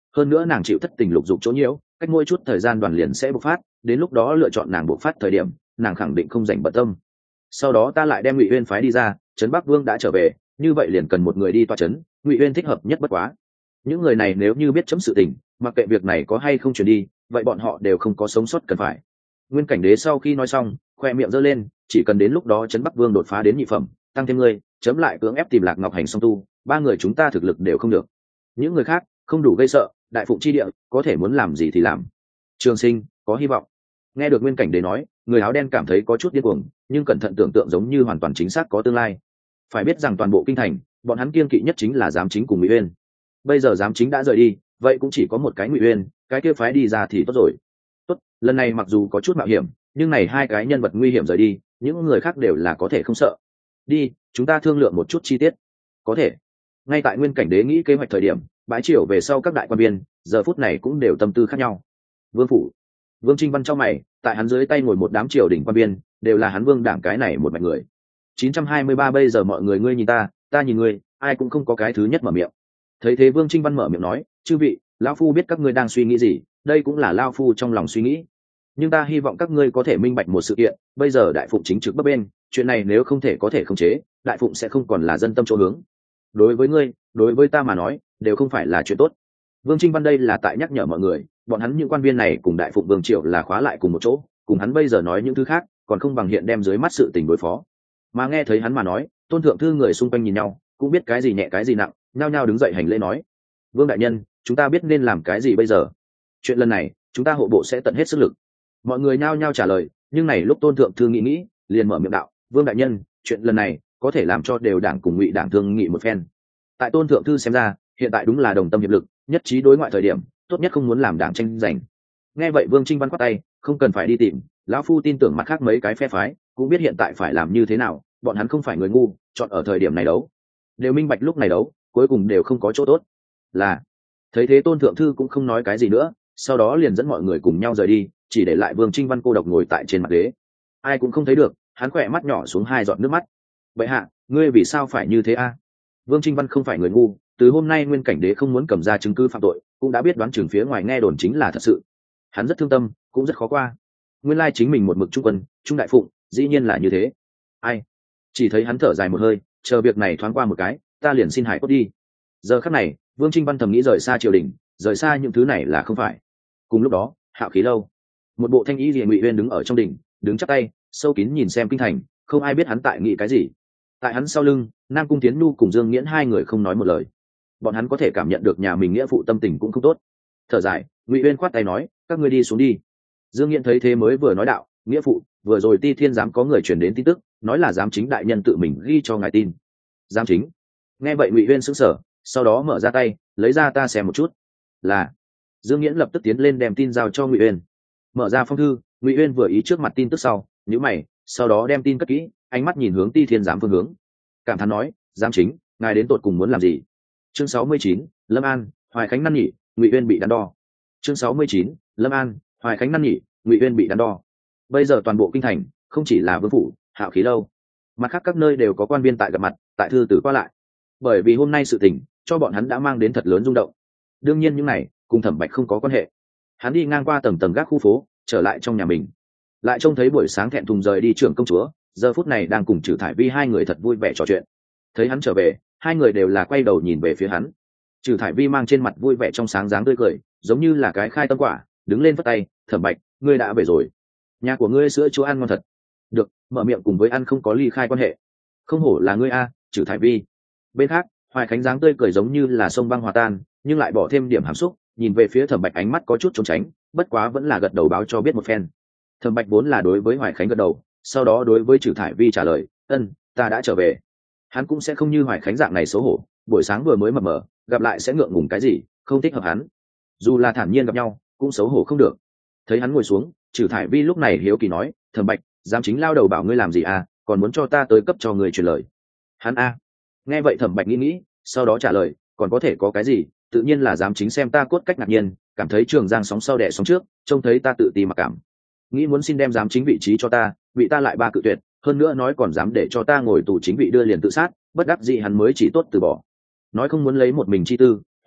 hơn nữa nàng chịu thất tình lục dục chỗ nhiễu, cách mỗi chút thời gian đoàn liền sẽ bộc phát, đến lúc đó lựa chọn nàng bộc phát thời điểm nàng khẳng định không dành bận tâm. Sau đó ta lại đem Ngụy Uyên phái đi ra, trấn Bắc Vương đã trở về, như vậy liền cần một người đi tọa trấn, Ngụy Uyên thích hợp nhất bất quá. Những người này nếu như biết chấm sự tình, mặc kệ việc này có hay không truyền đi, vậy bọn họ đều không có sống sót cần phải. Nguyên Cảnh Đế sau khi nói xong, khoe miệng giơ lên, chỉ cần đến lúc đó trấn Bắc Vương đột phá đến nhị phẩm, tăng thêm ngươi, chấm lại cưỡng ép tìm Lạc Ngọc Hành song tu, ba người chúng ta thực lực đều không được. Những người khác không đủ gây sợ, đại phụng chi địa có thể muốn làm gì thì làm. Trường Sinh có hy vọng. Nghe được Nguyên Cảnh Đế nói, người áo đen cảm thấy có chút điên cuồng, nhưng cẩn thận tưởng tượng giống như hoàn toàn chính xác có tương lai. Phải biết rằng toàn bộ kinh thành, bọn hắn kiên kỵ nhất chính là giám chính cùng Ngụy Uyên. Bây giờ giám chính đã rời đi, vậy cũng chỉ có một cái Ngụy Uyên, cái kia phái đi ra thì tốt rồi. Tốt, lần này mặc dù có chút mạo hiểm, nhưng này hai cái nhân vật nguy hiểm rời đi, những người khác đều là có thể không sợ. Đi, chúng ta thương lượng một chút chi tiết. Có thể. Ngay tại Nguyên Cảnh Đế nghĩ kế hoạch thời điểm, bãi triều về sau các đại quan viên, giờ phút này cũng đều tâm tư khác nhau. Vương phủ, Vương Trinh Văn trong mày, tại hắn dưới tay ngồi một đám triều đình quan viên, đều là hắn Vương đảng cái này một mạch người. chín trăm hai mươi ba bây giờ mọi người ngươi nhìn ta, ta nhìn ngươi, ai cũng không có cái thứ nhất mở miệng. Thấy thế Vương Trinh Văn mở miệng nói, chư vị, lão phu biết các ngươi đang suy nghĩ gì, đây cũng là lão phu trong lòng suy nghĩ. Nhưng ta hy vọng các ngươi có thể minh bạch một sự kiện, bây giờ đại phụng chính trực bấp bên, chuyện này nếu không thể có thể khống chế, đại phụng sẽ không còn là dân tâm chỗ hướng. Đối với ngươi, đối với ta mà nói, đều không phải là chuyện tốt. Vương Trinh Văn đây là tại nhắc nhở mọi người, bọn hắn những quan viên này cùng đại phụng Vương Triệu là khóa lại cùng một chỗ, cùng hắn bây giờ nói những thứ khác, còn không bằng hiện đem dưới mắt sự tình đối phó. Mà nghe thấy hắn mà nói, Tôn thượng thư người xung quanh nhìn nhau, cũng biết cái gì nhẹ cái gì nặng, nhao nhao đứng dậy hành lễ nói: Vương đại nhân, chúng ta biết nên làm cái gì bây giờ? Chuyện lần này, chúng ta hộ bộ sẽ tận hết sức lực. Mọi người nhao nhao trả lời, nhưng này lúc Tôn thượng thư nghĩ nghĩ, liền mở miệng đạo: Vương đại nhân, chuyện lần này có thể làm cho đều đảng cùng Ngụy đảng thương nghị một phen. Tại Tôn thượng thư xem ra, hiện tại đúng là đồng tâm hiệp lực, nhất trí đối ngoại thời điểm, tốt nhất không muốn làm đảng tranh giành. Nghe vậy Vương Trinh Văn quát tay, không cần phải đi tìm, lão phu tin tưởng mặt khác mấy cái phe phái cũng biết hiện tại phải làm như thế nào, bọn hắn không phải người ngu, chọn ở thời điểm này đấu, đều minh bạch lúc này đấu, cuối cùng đều không có chỗ tốt. Là thấy thế Tôn thượng thư cũng không nói cái gì nữa, sau đó liền dẫn mọi người cùng nhau rời đi, chỉ để lại Vương Trinh Văn cô độc ngồi tại trên mặt ghế. Ai cũng không thấy được, hắn khỏe mắt nhỏ xuống hai giọt nước mắt. Vậy hạ, ngươi vì sao phải như thế a? Vương Trinh Văn không phải người ngu, từ hôm nay Nguyên Cảnh Đế không muốn cầm ra chứng cứ phạm tội, cũng đã biết đoán chừng phía ngoài nghe đồn chính là thật sự. Hắn rất thương tâm, cũng rất khó qua. Nguyên lai chính mình một mực trung quân, trung đại phụng, dĩ nhiên là như thế. Ai? Chỉ thấy hắn thở dài một hơi, chờ việc này thoáng qua một cái, ta liền xin hải cốt đi. Giờ khắc này, Vương Trinh Văn thầm nghĩ rời xa triều đình, rời xa những thứ này là không phải. Cùng lúc đó, Hạo Khí lâu, một bộ thanh y liễu Ngụy Uyên đứng ở trong đỉnh, đứng chắp tay, sâu kín nhìn xem kinh thành, không ai biết hắn tại nghĩ cái gì. Tại hắn sau lưng, Nam Cung Tiến Nhu cùng Dương Nghiễn hai người không nói một lời. Bọn hắn có thể cảm nhận được nhà mình nghĩa phụ tâm tình cũng không tốt. Thở dài, Ngụy Uyên khoát tay nói, các ngươi đi xuống đi. Dương Nghiễn thấy thế mới vừa nói đạo, nghĩa phụ, vừa rồi Ti Thiên giám có người truyền đến tin tức, nói là giám chính đại nhân tự mình ghi cho ngài tin. Giám chính? Nghe vậy Ngụy Uyên sững sờ, sau đó mở ra tay, lấy ra ta xem một chút. Là. Dương Nghiễn lập tức tiến lên đem tin giao cho Ngụy Uyên. Mở ra phong thư, Ngụy Uyên vừa ý trước mặt tin tức sau, nhíu mày, sau đó đem tin cất kỹ, ánh mắt nhìn hướng Ti Thiên giám phương hướng. Cảm thán nói, giám chính, ngài đến tột cùng muốn làm gì? Chương sáu mươi chín, Lâm An, Hoài Khánh năn nỉ, Ngụy Uyên bị đắn đo. Chương sáu mươi chín, Lâm An, Hoài Khánh năn nỉ, Ngụy Uyên bị đắn đo. Bây giờ toàn bộ kinh thành, không chỉ là Vương phủ, Hạo Khí lâu, mặt khác các nơi đều có quan viên tại gặp mặt, tại thư tử qua lại. Bởi vì hôm nay sự tình, cho bọn hắn đã mang đến thật lớn rung động. Đương nhiên những này cùng Thẩm Bạch không có quan hệ. Hắn đi ngang qua tầng tầng gác khu phố, trở lại trong nhà mình, lại trông thấy buổi sáng thẹn thùng rời đi trưởng công chúa, giờ phút này đang cùng Trử Thải Vi hai người thật vui vẻ trò chuyện. Thấy hắn trở về, hai người đều là quay đầu nhìn về phía hắn. Trử Thải Vi mang trên mặt vui vẻ trong sáng dáng tươi cười, giống như là cái khai tâm quả, đứng lên vất tay, Thẩm Bạch, ngươi đã về rồi. Nhà của ngươi sữa chua ăn ngon thật. Được, mở miệng cùng với ăn không có ly khai quan hệ. Không hổ là ngươi a, Trử Thải Vi. Bên khác, Hoài Khánh dáng tươi cười giống như là sông băng hòa tan, nhưng lại bỏ thêm điểm hàm xúc, nhìn về phía Thẩm Bạch ánh mắt có chút trốn tránh, bất quá vẫn là gật đầu báo cho biết một phen. Thẩm Bạch vốn là đối với Hoài Khánh gật đầu, sau đó đối với Trử Thải Vi trả lời, ân, ta đã trở về. Hắn cũng sẽ không như Hoài Khánh dạng này xấu hổ, buổi sáng vừa mới mập mờ, gặp lại sẽ ngượng ngùng cái gì, không thích hợp hắn. Dù là thản nhiên gặp nhau, cũng xấu hổ không được. Thấy hắn ngồi xuống, Trử Thải Vi lúc này hiếu kỳ nói, Thẩm Bạch, giám chính lao đầu bảo ngươi làm gì à, còn muốn cho ta tới cấp cho người truyền lời. Hắn a. Nghe vậy Thẩm Bạch nghĩ nghĩ, sau đó trả lời, còn có thể có cái gì, tự nhiên là giám chính xem ta cốt cách ngạc nhiên, cảm thấy Trường Giang sóng sau đẻ sóng trước, trông thấy ta tự ti mặc cảm, nghĩ muốn xin đem giám chính vị trí cho ta, vị ta lại ba cự tuyệt, hơn nữa nói còn dám để cho ta ngồi tù chính vị đưa liền tự sát, bất đắc dĩ hắn mới chỉ tốt từ bỏ. Nói không muốn lấy một mình chi tư,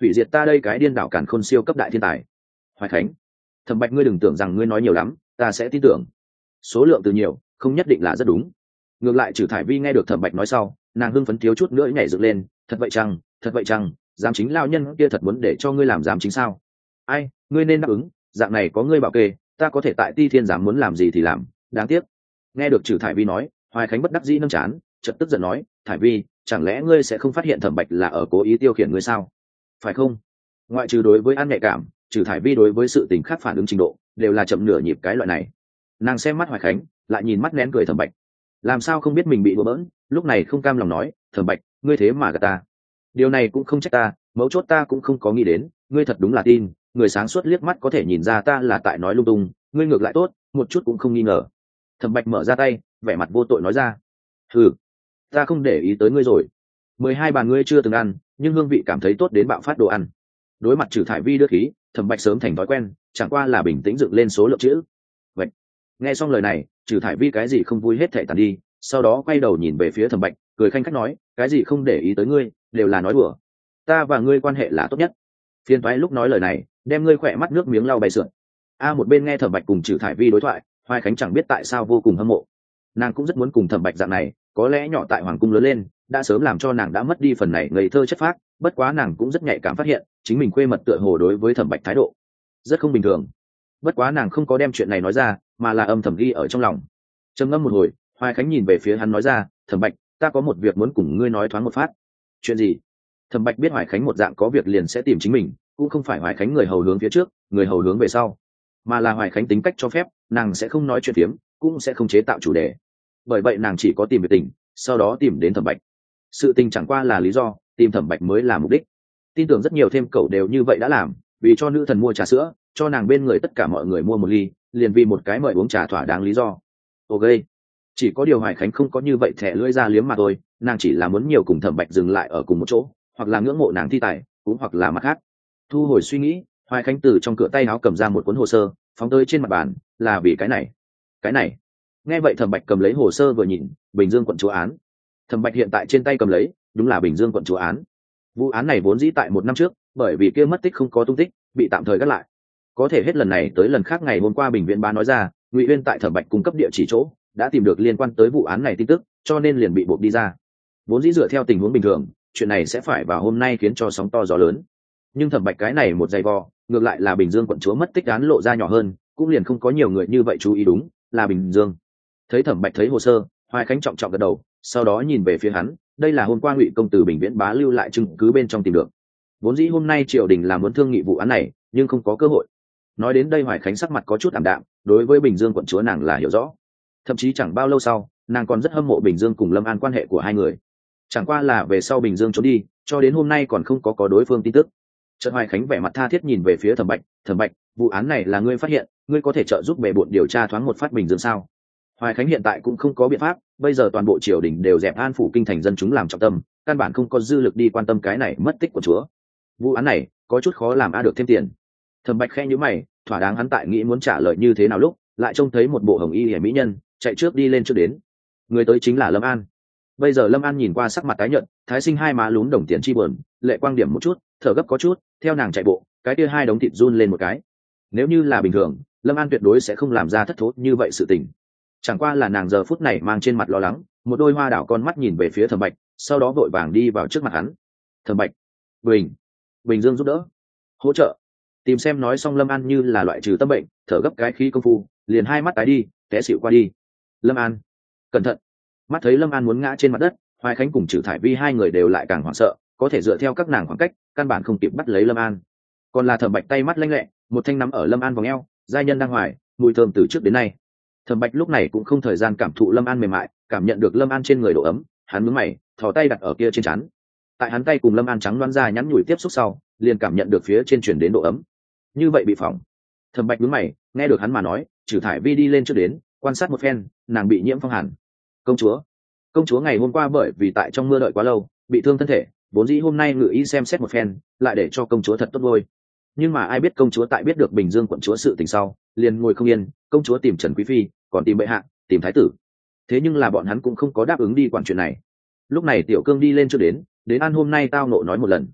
hủy diệt ta đây cái điên đảo càn khôn siêu cấp đại thiên tài. Hoài Khánh, Thẩm Bạch, ngươi đừng tưởng rằng ngươi nói nhiều lắm ta sẽ tin tưởng. Số lượng từ nhiều không nhất định là rất đúng. Ngược lại Trử Thải Vi nghe được Thẩm Bạch nói sau, nàng hưng phấn thiếu chút nữa nhảy dựng lên. Thật vậy chăng, thật vậy chăng, giám chính lao nhân kia thật muốn để cho ngươi làm giám chính sao? Ai, ngươi nên đáp ứng, dạng này có ngươi bảo kê, ta có thể tại Ti Thiên giám muốn làm gì thì làm. Đáng tiếc. Nghe được Trử Thải Vi nói, Hoài Khánh bất đắc dĩ nâng chán, chợt tức giận nói, Thải Vi, chẳng lẽ ngươi sẽ không phát hiện Thẩm Bạch là ở cố ý tiêu khiển ngươi sao? Phải không? Ngoại trừ đối với An nhạy cảm, Trử Thải Vi đối với sự tình khác phản ứng trình độ đều là chậm nửa nhịp cái loại này. Nàng xem mắt Hoài Khánh, lại nhìn mắt nén cười Thẩm Bạch, làm sao không biết mình bị đùa bỡn, lúc này không cam lòng nói, Thẩm Bạch, ngươi thế mà gạt ta. Điều này cũng không trách ta, mấu chốt ta cũng không có nghĩ đến, ngươi thật đúng là tin, người sáng suốt liếc mắt có thể nhìn ra ta là tại nói lung tung, ngươi ngược lại tốt, một chút cũng không nghi ngờ. Thẩm Bạch mở ra tay, vẻ mặt vô tội nói ra, ừ, ta không để ý tới ngươi rồi. Mười hai bàn ngươi chưa từng ăn, nhưng hương vị cảm thấy tốt đến bạo phát đồ ăn. Đối mặt Trử Thải Vi đưa khí, Thẩm Bạch sớm thành thói quen, chẳng qua là bình tĩnh dựng lên số lượng chữ. Vậy, nghe xong lời này, Trử Thải Vi cái gì không vui hết thảy tàn đi, sau đó quay đầu nhìn về phía Thẩm Bạch, cười khanh khách nói, cái gì không để ý tới ngươi, đều là nói đùa. Ta và ngươi quan hệ là tốt nhất. Phiền toái lúc nói lời này, đem ngươi khỏe mắt nước miếng lau bay sượn. A một bên nghe Thẩm Bạch cùng Trử Thải Vi đối thoại, Hoài Khánh chẳng biết tại sao vô cùng hâm mộ. Nàng cũng rất muốn cùng Thẩm Bạch dạng này, có lẽ nhỏ tại hoàng cung lớn lên, đã sớm làm cho nàng đã mất đi phần này ngây thơ chất phác, bất quá nàng cũng rất nhạy cảm phát hiện, chính mình khuê mật tựa hồ đối với Thẩm Bạch thái độ rất không bình thường. Bất quá nàng không có đem chuyện này nói ra, mà là âm thầm ghi ở trong lòng. Trầm ngâm một hồi, Hoài Khánh nhìn về phía hắn nói ra, Thẩm Bạch, ta có một việc muốn cùng ngươi nói thoáng một phát. Chuyện gì? Thẩm Bạch biết Hoài Khánh một dạng có việc liền sẽ tìm chính mình, cũng không phải Hoài Khánh người hầu hướng phía trước, người hầu hướng về sau, mà là Hoài Khánh tính cách cho phép, nàng sẽ không nói chuyện phiếm, cũng sẽ không chế tạo chủ đề. Bởi vậy nàng chỉ có tìm việc tình, sau đó tìm đến Thẩm Bạch. Sự tình chẳng qua là lý do, tìm Thẩm Bạch mới là mục đích. Tin tưởng rất nhiều thêm cậu đều như vậy đã làm, vì cho nữ thần mua trà sữa, cho nàng bên người tất cả mọi người mua một ly, liền vì một cái mời uống trà thỏa đáng lý do. Ok, chỉ có điều Hoài Khánh không có như vậy thẻ lưỡi ra liếm mà thôi, nàng chỉ là muốn nhiều cùng Thẩm Bạch dừng lại ở cùng một chỗ, hoặc là ngưỡng mộ nàng thi tài, cũng hoặc là mặt khác. Thu hồi suy nghĩ, Hoài Khánh từ trong cửa tay áo cầm ra một cuốn hồ sơ, phóng tới trên mặt bàn, là vì cái này. Cái này. Nghe vậy Thẩm Bạch cầm lấy hồ sơ vừa nhìn, Bình Dương quận chúa án. Thẩm Bạch hiện tại trên tay cầm lấy, đúng là Bình Dương quận chúa án. Vụ án này vốn dĩ tại một năm trước, bởi vì kia mất tích không có tung tích, bị tạm thời gác lại. Có thể hết lần này tới lần khác ngày hôm qua Bình Viễn Bá nói ra, Ngụy Uyên tại Thẩm Bạch cung cấp địa chỉ chỗ, đã tìm được liên quan tới vụ án này tin tức, cho nên liền bị buộc đi ra. Vốn dĩ dựa theo tình huống bình thường, chuyện này sẽ phải vào hôm nay khiến cho sóng to gió lớn. Nhưng Thẩm Bạch cái này một giày vò, ngược lại là Bình Dương quận chúa mất tích án lộ ra nhỏ hơn, cũng liền không có nhiều người như vậy chú ý, đúng là Bình Dương. Thấy Thẩm Bạch thấy hồ sơ, Hoài Khánh trọng trọng gật đầu, sau đó nhìn về phía hắn, đây là hôm qua Ngụy công tử Bình Viễn Bá lưu lại chứng cứ bên trong tìm được. Vốn dĩ hôm nay triều đình là muốn thương nghị vụ án này, nhưng không có cơ hội. Nói đến đây Hoài Khánh sắc mặt có chút ảm đạm, đối với Bình Dương quận chúa nàng là hiểu rõ. Thậm chí chẳng bao lâu sau, nàng còn rất hâm mộ Bình Dương cùng Lâm An quan hệ của hai người. Chẳng qua là về sau Bình Dương trốn đi, cho đến hôm nay còn không có có đối phương tin tức. Chợt Hoài Khánh vẻ mặt tha thiết nhìn về phía Thẩm Bạch, Thẩm Bạch, vụ án này là ngươi phát hiện, ngươi có thể trợ giúp bệ bội điều tra thoáng một phát Bình Dương sao? Hoài Khánh hiện tại cũng không có biện pháp, bây giờ toàn bộ triều đình đều dẹp An phủ kinh thành dân chúng làm trọng tâm, căn bản không có dư lực đi quan tâm cái này mất tích của chúa. Vụ án này có chút khó làm a được thêm tiền. Thẩm Bạch khẽ nhíu mày, thỏa đáng hắn tại nghĩ muốn trả lời như thế nào lúc, lại trông thấy một bộ hồng y hề mỹ nhân chạy trước đi lên trước đến. Người tới chính là Lâm An. Bây giờ Lâm An nhìn qua sắc mặt tái nhợt, thái sinh hai má lún đồng tiền chi buồn, lệ quang điểm một chút, thở gấp có chút, theo nàng chạy bộ, cái kia hai đống thịt run lên một cái. Nếu như là bình thường, Lâm An tuyệt đối sẽ không làm ra thất thố như vậy sự tình. Chẳng qua là nàng giờ phút này mang trên mặt lo lắng, một đôi hoa đảo con mắt nhìn về phía Thẩm Bạch, sau đó vội vàng đi vào trước mặt hắn. Thẩm Bạch, Bình, Bình Dương giúp đỡ, hỗ trợ. Tìm xem nói xong Lâm An như là loại trừ tâm bệnh, thở gấp cái khí công phu, liền hai mắt tái đi, té xỉu qua đi. Lâm An, cẩn thận. Mắt thấy Lâm An muốn ngã trên mặt đất, Hoài Khánh cùng Trử Thải Vi hai người đều lại càng hoảng sợ, có thể dựa theo các nàng khoảng cách, căn bản không kịp bắt lấy Lâm An. Còn là Thẩm Bạch tay mắt lanh lẹ, một thanh nắm ở Lâm An vòng eo, giai nhân đang hoài, mùi thơm từ trước đến nay. Thẩm Bạch lúc này cũng không thời gian cảm thụ Lâm An mềm mại, cảm nhận được Lâm An trên người độ ấm, hắn nhướng mày, thò tay đặt ở kia trên trán. Tại hắn tay cùng Lâm An trắng đoán ra nhắn nhủi tiếp xúc sau, liền cảm nhận được phía trên truyền đến độ ấm. Như vậy bị phỏng. Thẩm Bạch nhướng mày, nghe được hắn mà nói, Trử Thải Vi đi lên trước đến, quan sát một phen, nàng bị nhiễm phong hàn. Công chúa, công chúa ngày hôm qua bởi vì tại trong mưa đợi quá lâu, bị thương thân thể, vốn dĩ hôm nay ngự y xem xét một phen, lại để cho công chúa thật tốt ngôi. Nhưng mà ai biết công chúa tại biết được Bình Dương quận chúa sự tình sau, liền ngồi không yên, công chúa tìm Trần Quý Phi, còn tìm bệ hạ, tìm thái tử. Thế nhưng là bọn hắn cũng không có đáp ứng đi quản chuyện này. Lúc này Tiểu Cương đi lên chưa đến, đến An hôm nay tao nộ nói một lần.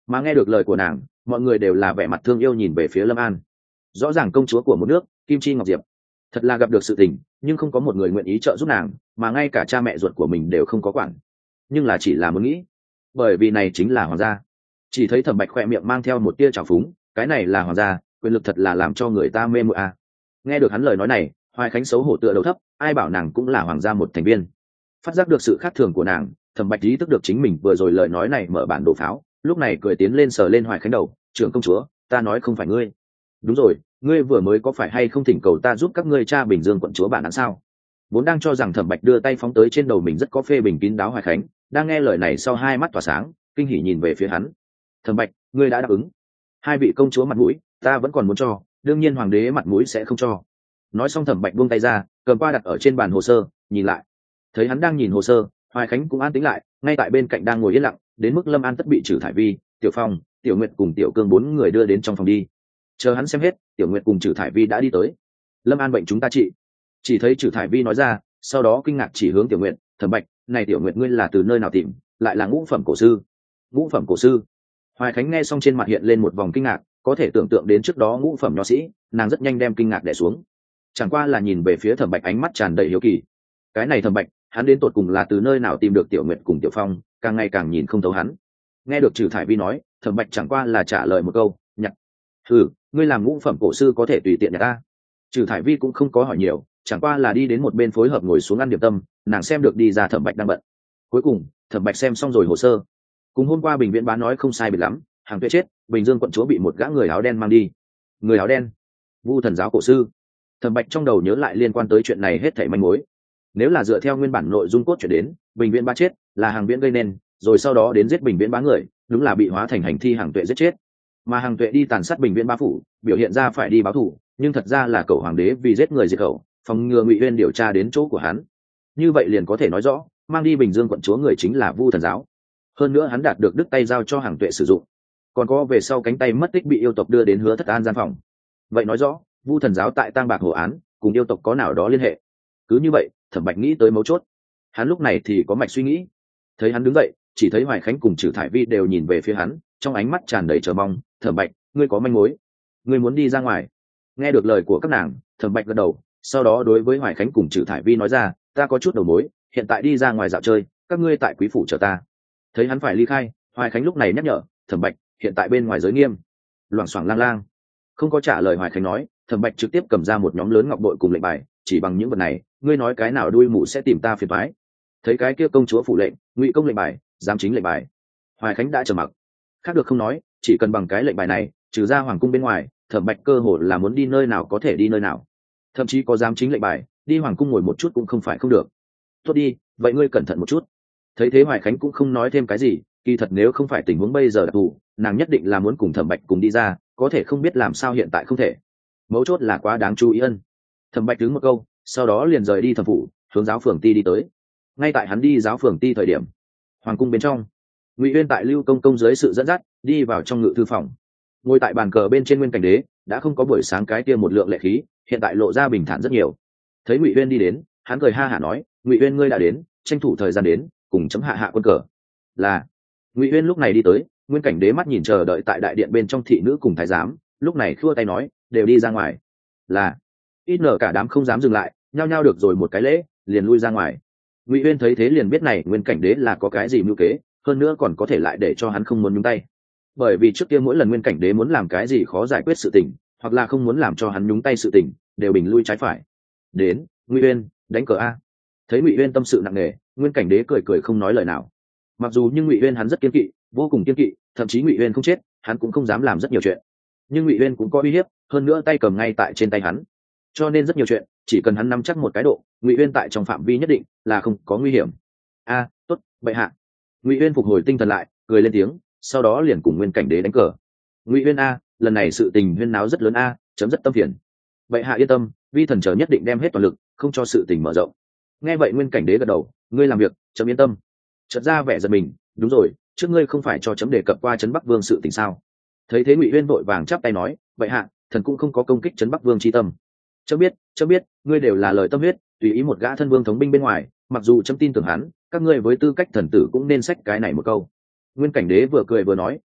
Mà nghe được lời của nàng, mọi người đều là vẻ mặt thương yêu nhìn về phía Lâm An. Rõ ràng công chúa của một nước, Kim Chi Ngọc Diệp, thật là gặp được sự tình, nhưng không có một người nguyện ý trợ giúp nàng, mà ngay cả cha mẹ ruột của mình đều không có quản. Nhưng là chỉ là muốn nghĩ, bởi vì này chính là hoàng gia. Chỉ thấy Thẩm Bạch khỏe miệng mang theo một tia trào phúng, cái này là hoàng gia, quyền lực thật là làm cho người ta mê muội à. Nghe được hắn lời nói này, Hoài Khánh xấu hổ tựa đầu thấp, ai bảo nàng cũng là hoàng gia một thành viên. Phát giác được sự khác thường của nàng, Thẩm Bạch ý thức được chính mình vừa rồi lời nói này mở bản đồ pháo, lúc này cười tiến lên sờ lên Hoài Khánh đầu, trưởng công chúa, ta nói không phải ngươi. Đúng rồi, ngươi vừa mới có phải hay không thỉnh cầu ta giúp các ngươi tra Bình Dương quận chúa bản án sao? Vốn đang cho rằng Thẩm Bạch đưa tay phóng tới trên đầu mình rất có phê bình kín đáo Hoài Khánh, đang nghe lời này sau hai mắt tỏa sáng, kinh hỉ nhìn về phía hắn. Thẩm Bạch, ngươi đã đáp ứng. Hai vị công chúa mặt mũi, ta vẫn còn muốn cho, đương nhiên hoàng đế mặt mũi sẽ không cho. Nói xong Thẩm Bạch buông tay ra, cầm qua đặt ở trên bàn hồ sơ, nhìn lại. Thấy hắn đang nhìn hồ sơ, Hoài Khánh cũng an tĩnh lại, ngay tại bên cạnh đang ngồi yên lặng, đến mức Lâm An tất bị Trử Thải Vi, Tiểu Phong, Tiểu Nguyệt cùng Tiểu Cương bốn người đưa đến trong phòng đi. Chờ hắn xem hết, Tiểu Nguyệt cùng Trử Thải Vi đã đi tới. Lâm An bệnh chúng ta trị. Chỉ thấy Trử Thải Vi nói ra, sau đó kinh ngạc chỉ hướng Tiểu Nguyệt, Thẩm Bạch, này Tiểu Nguyệt ngươi là từ nơi nào tìm, lại là ngũ phẩm cổ sư. Ngũ phẩm cổ sư. Hoài Khánh nghe xong trên mặt hiện lên một vòng kinh ngạc, có thể tưởng tượng đến trước đó ngũ phẩm nho sĩ, nàng rất nhanh đem kinh ngạc đè xuống. Chẳng qua là nhìn về phía Thẩm Bạch ánh mắt tràn đầy hiếu kỳ. Cái này Thẩm Bạch, hắn đến tột cùng là từ nơi nào tìm được Tiểu Nguyệt cùng Tiểu Phong, càng ngày càng nhìn không thấu hắn. Nghe được Trử Thải Vi nói, Thẩm Bạch chẳng qua là trả lời một câu, nhặt. Hừ, ngươi làm ngũ phẩm cổ sư có thể tùy tiện nhặt ta. Trử Thải Vi cũng không có hỏi nhiều, chẳng qua là đi đến một bên phối hợp ngồi xuống ăn điểm tâm, nàng xem được đi ra Thẩm Bạch đang bận. Cuối cùng, Thẩm Bạch xem xong rồi hồ sơ. Cùng hôm qua Bình Viễn Bá nói không sai biệt lắm, Hàng Tuệ chết, Bình Dương quận chúa bị một gã người áo đen mang đi. Người áo đen? Vu Thần giáo cổ sư. Thẩm Bạch trong đầu nhớ lại liên quan tới chuyện này hết thảy manh mối. Nếu là dựa theo nguyên bản nội dung cốt truyện đến, Bình Viễn Bá chết là Hàng Viễn gây nên, rồi sau đó đến giết Bình Viễn Bá người, đúng là bị hóa thành hành thi Hàng Tuệ giết chết. Mà Hàng Tuệ đi tàn sát Bình Viễn Bá phủ, biểu hiện ra phải đi báo thù, nhưng thật ra là cậu hoàng đế vì giết người diệt khẩu, phòng ngừa Ngụy Uyên điều tra đến chỗ của hắn. Như vậy liền có thể nói rõ, mang đi Bình Dương quận chúa người chính là Vu Thần giáo. Hơn nữa hắn đạt được đứt tay giao cho Hàng Tuệ sử dụng. Còn có về sau cánh tay mất tích bị yêu tộc đưa đến Hứa Thất An gian phòng. Vậy nói rõ, Vu Thần giáo tại Tang Bạc Hồ án cùng yêu tộc có nào đó liên hệ. Cứ như vậy, Thẩm Bạch nghĩ tới mấu chốt. Hắn lúc này thì có mạch suy nghĩ. Thấy hắn đứng dậy, chỉ thấy Hoài Khánh cùng Trử Thải Vi đều nhìn về phía hắn, trong ánh mắt tràn đầy chờ mong. Thẩm Bạch, ngươi có manh mối, ngươi muốn đi ra ngoài. Nghe được lời của các nàng, Thẩm Bạch gật đầu, sau đó đối với Hoài Khánh cùng Trử Thải Vi nói ra, ta có chút đầu mối, hiện tại đi ra ngoài dạo chơi, các ngươi tại quý phủ chờ ta. Thấy hắn phải ly khai, Hoài Khánh lúc này nhắc nhở, Thẩm Bạch, hiện tại bên ngoài giới nghiêm, loảng xoảng lang lang. Không có trả lời Hoài Khánh nói, Thẩm Bạch trực tiếp cầm ra một nhóm lớn ngọc bội cùng lệnh bài, chỉ bằng những vật này, ngươi nói cái nào đuôi mù sẽ tìm ta phiền toái. Thấy cái kia công chúa phủ lệnh, Ngụy công lệnh bài, giám chính lệnh bài. Hoài Khánh đã trầm mặc, khác được không nói, chỉ cần bằng cái lệnh bài này, trừ ra hoàng cung bên ngoài, Thẩm Bạch cơ hồ là muốn đi nơi nào có thể đi nơi nào. Thậm chí có giám chính lệnh bài, đi hoàng cung ngồi một chút cũng không phải không được. Tốt đi, vậy ngươi cẩn thận một chút. Thấy thế Hoài Khánh cũng không nói thêm cái gì, kỳ thật nếu không phải tình huống bây giờ đặc thù, nàng nhất định là muốn cùng Thẩm Bạch cùng đi ra, có thể không biết làm sao hiện tại không thể. Mấu chốt là quá đáng chú ý ân. Thẩm Bạch đứng một câu, sau đó liền rời đi thẩm phủ, hướng giáo phường ti đi tới. Ngay tại hắn đi giáo phường ti thời điểm, hoàng cung bên trong, Ngụy Uyên tại Lưu Công công dưới sự dẫn dắt, đi vào trong ngự thư phòng. Ngồi tại bàn cờ bên trên Nguyên Cảnh Đế, đã không có buổi sáng cái kia một lượng lệ khí, hiện tại lộ ra bình thản rất nhiều. Thấy Ngụy Uyên đi đến, hắn cười ha hả nói, Ngụy Uyên ngươi đã đến, tranh thủ thời gian đến, cùng chấm hạ hạ quân cờ. Là. Ngụy Uyên lúc này đi tới, Nguyên Cảnh Đế mắt nhìn chờ đợi tại đại điện bên trong thị nữ cùng thái giám, lúc này khua tay nói, đều đi ra ngoài. Là. Ít nở cả đám không dám dừng lại, nhao nhao được rồi một cái lễ, liền lui ra ngoài. Ngụy Uyên thấy thế liền biết này Nguyên Cảnh Đế là có cái gì mưu kế, hơn nữa còn có thể lại để cho hắn không muốn nhúng tay. Bởi vì trước kia mỗi lần Nguyên Cảnh Đế muốn làm cái gì khó giải quyết sự tình, hoặc là không muốn làm cho hắn nhúng tay sự tình, đều bình lui trái phải. Đến, Ngụy Uyên, đánh cờ a. Thấy Ngụy Uyên tâm sự nặng nề, Nguyên Cảnh Đế cười cười không nói lời nào. Mặc dù nhưng Ngụy Uyên hắn rất kiên kỵ, vô cùng kiên kỵ, thậm chí Ngụy Uyên không chết, hắn cũng không dám làm rất nhiều chuyện. Nhưng Ngụy Uyên cũng có uy hiếp, hơn nữa tay cầm ngay tại trên tay hắn, cho nên rất nhiều chuyện, chỉ cần hắn nắm chắc một cái độ, Ngụy Uyên tại trong phạm vi nhất định là không có nguy hiểm. A, tốt, bệ hạ. Ngụy Uyên phục hồi tinh thần lại, cười lên tiếng, sau đó liền cùng Nguyên Cảnh Đế đánh cờ. Ngụy Uyên a, lần này sự tình huyên náo rất lớn a, chấm rất tâm phiền. Bệ hạ yên tâm, vi thần chờ nhất định đem hết toàn lực, không cho sự tình mở rộng. Nghe vậy Nguyên Cảnh Đế gật đầu, ngươi làm việc, chấm yên tâm. Chợt ra vẻ giật mình, đúng rồi, trước ngươi không phải cho chấm đề cập qua trấn Bắc Vương sự tình sao? Thấy thế Ngụy Uyên vội vàng chắp tay nói, bệ hạ, thần cũng không có công kích trấn Bắc Vương chi tâm. Chấm biết, chấm biết, ngươi đều là lời tâm huyết, tùy ý một gã thân vương thống binh bên ngoài, mặc dù chấm tin tưởng hắn, các ngươi với tư cách thần tử cũng nên xách cái này một câu. Nguyên Cảnh Đế vừa cười vừa nói,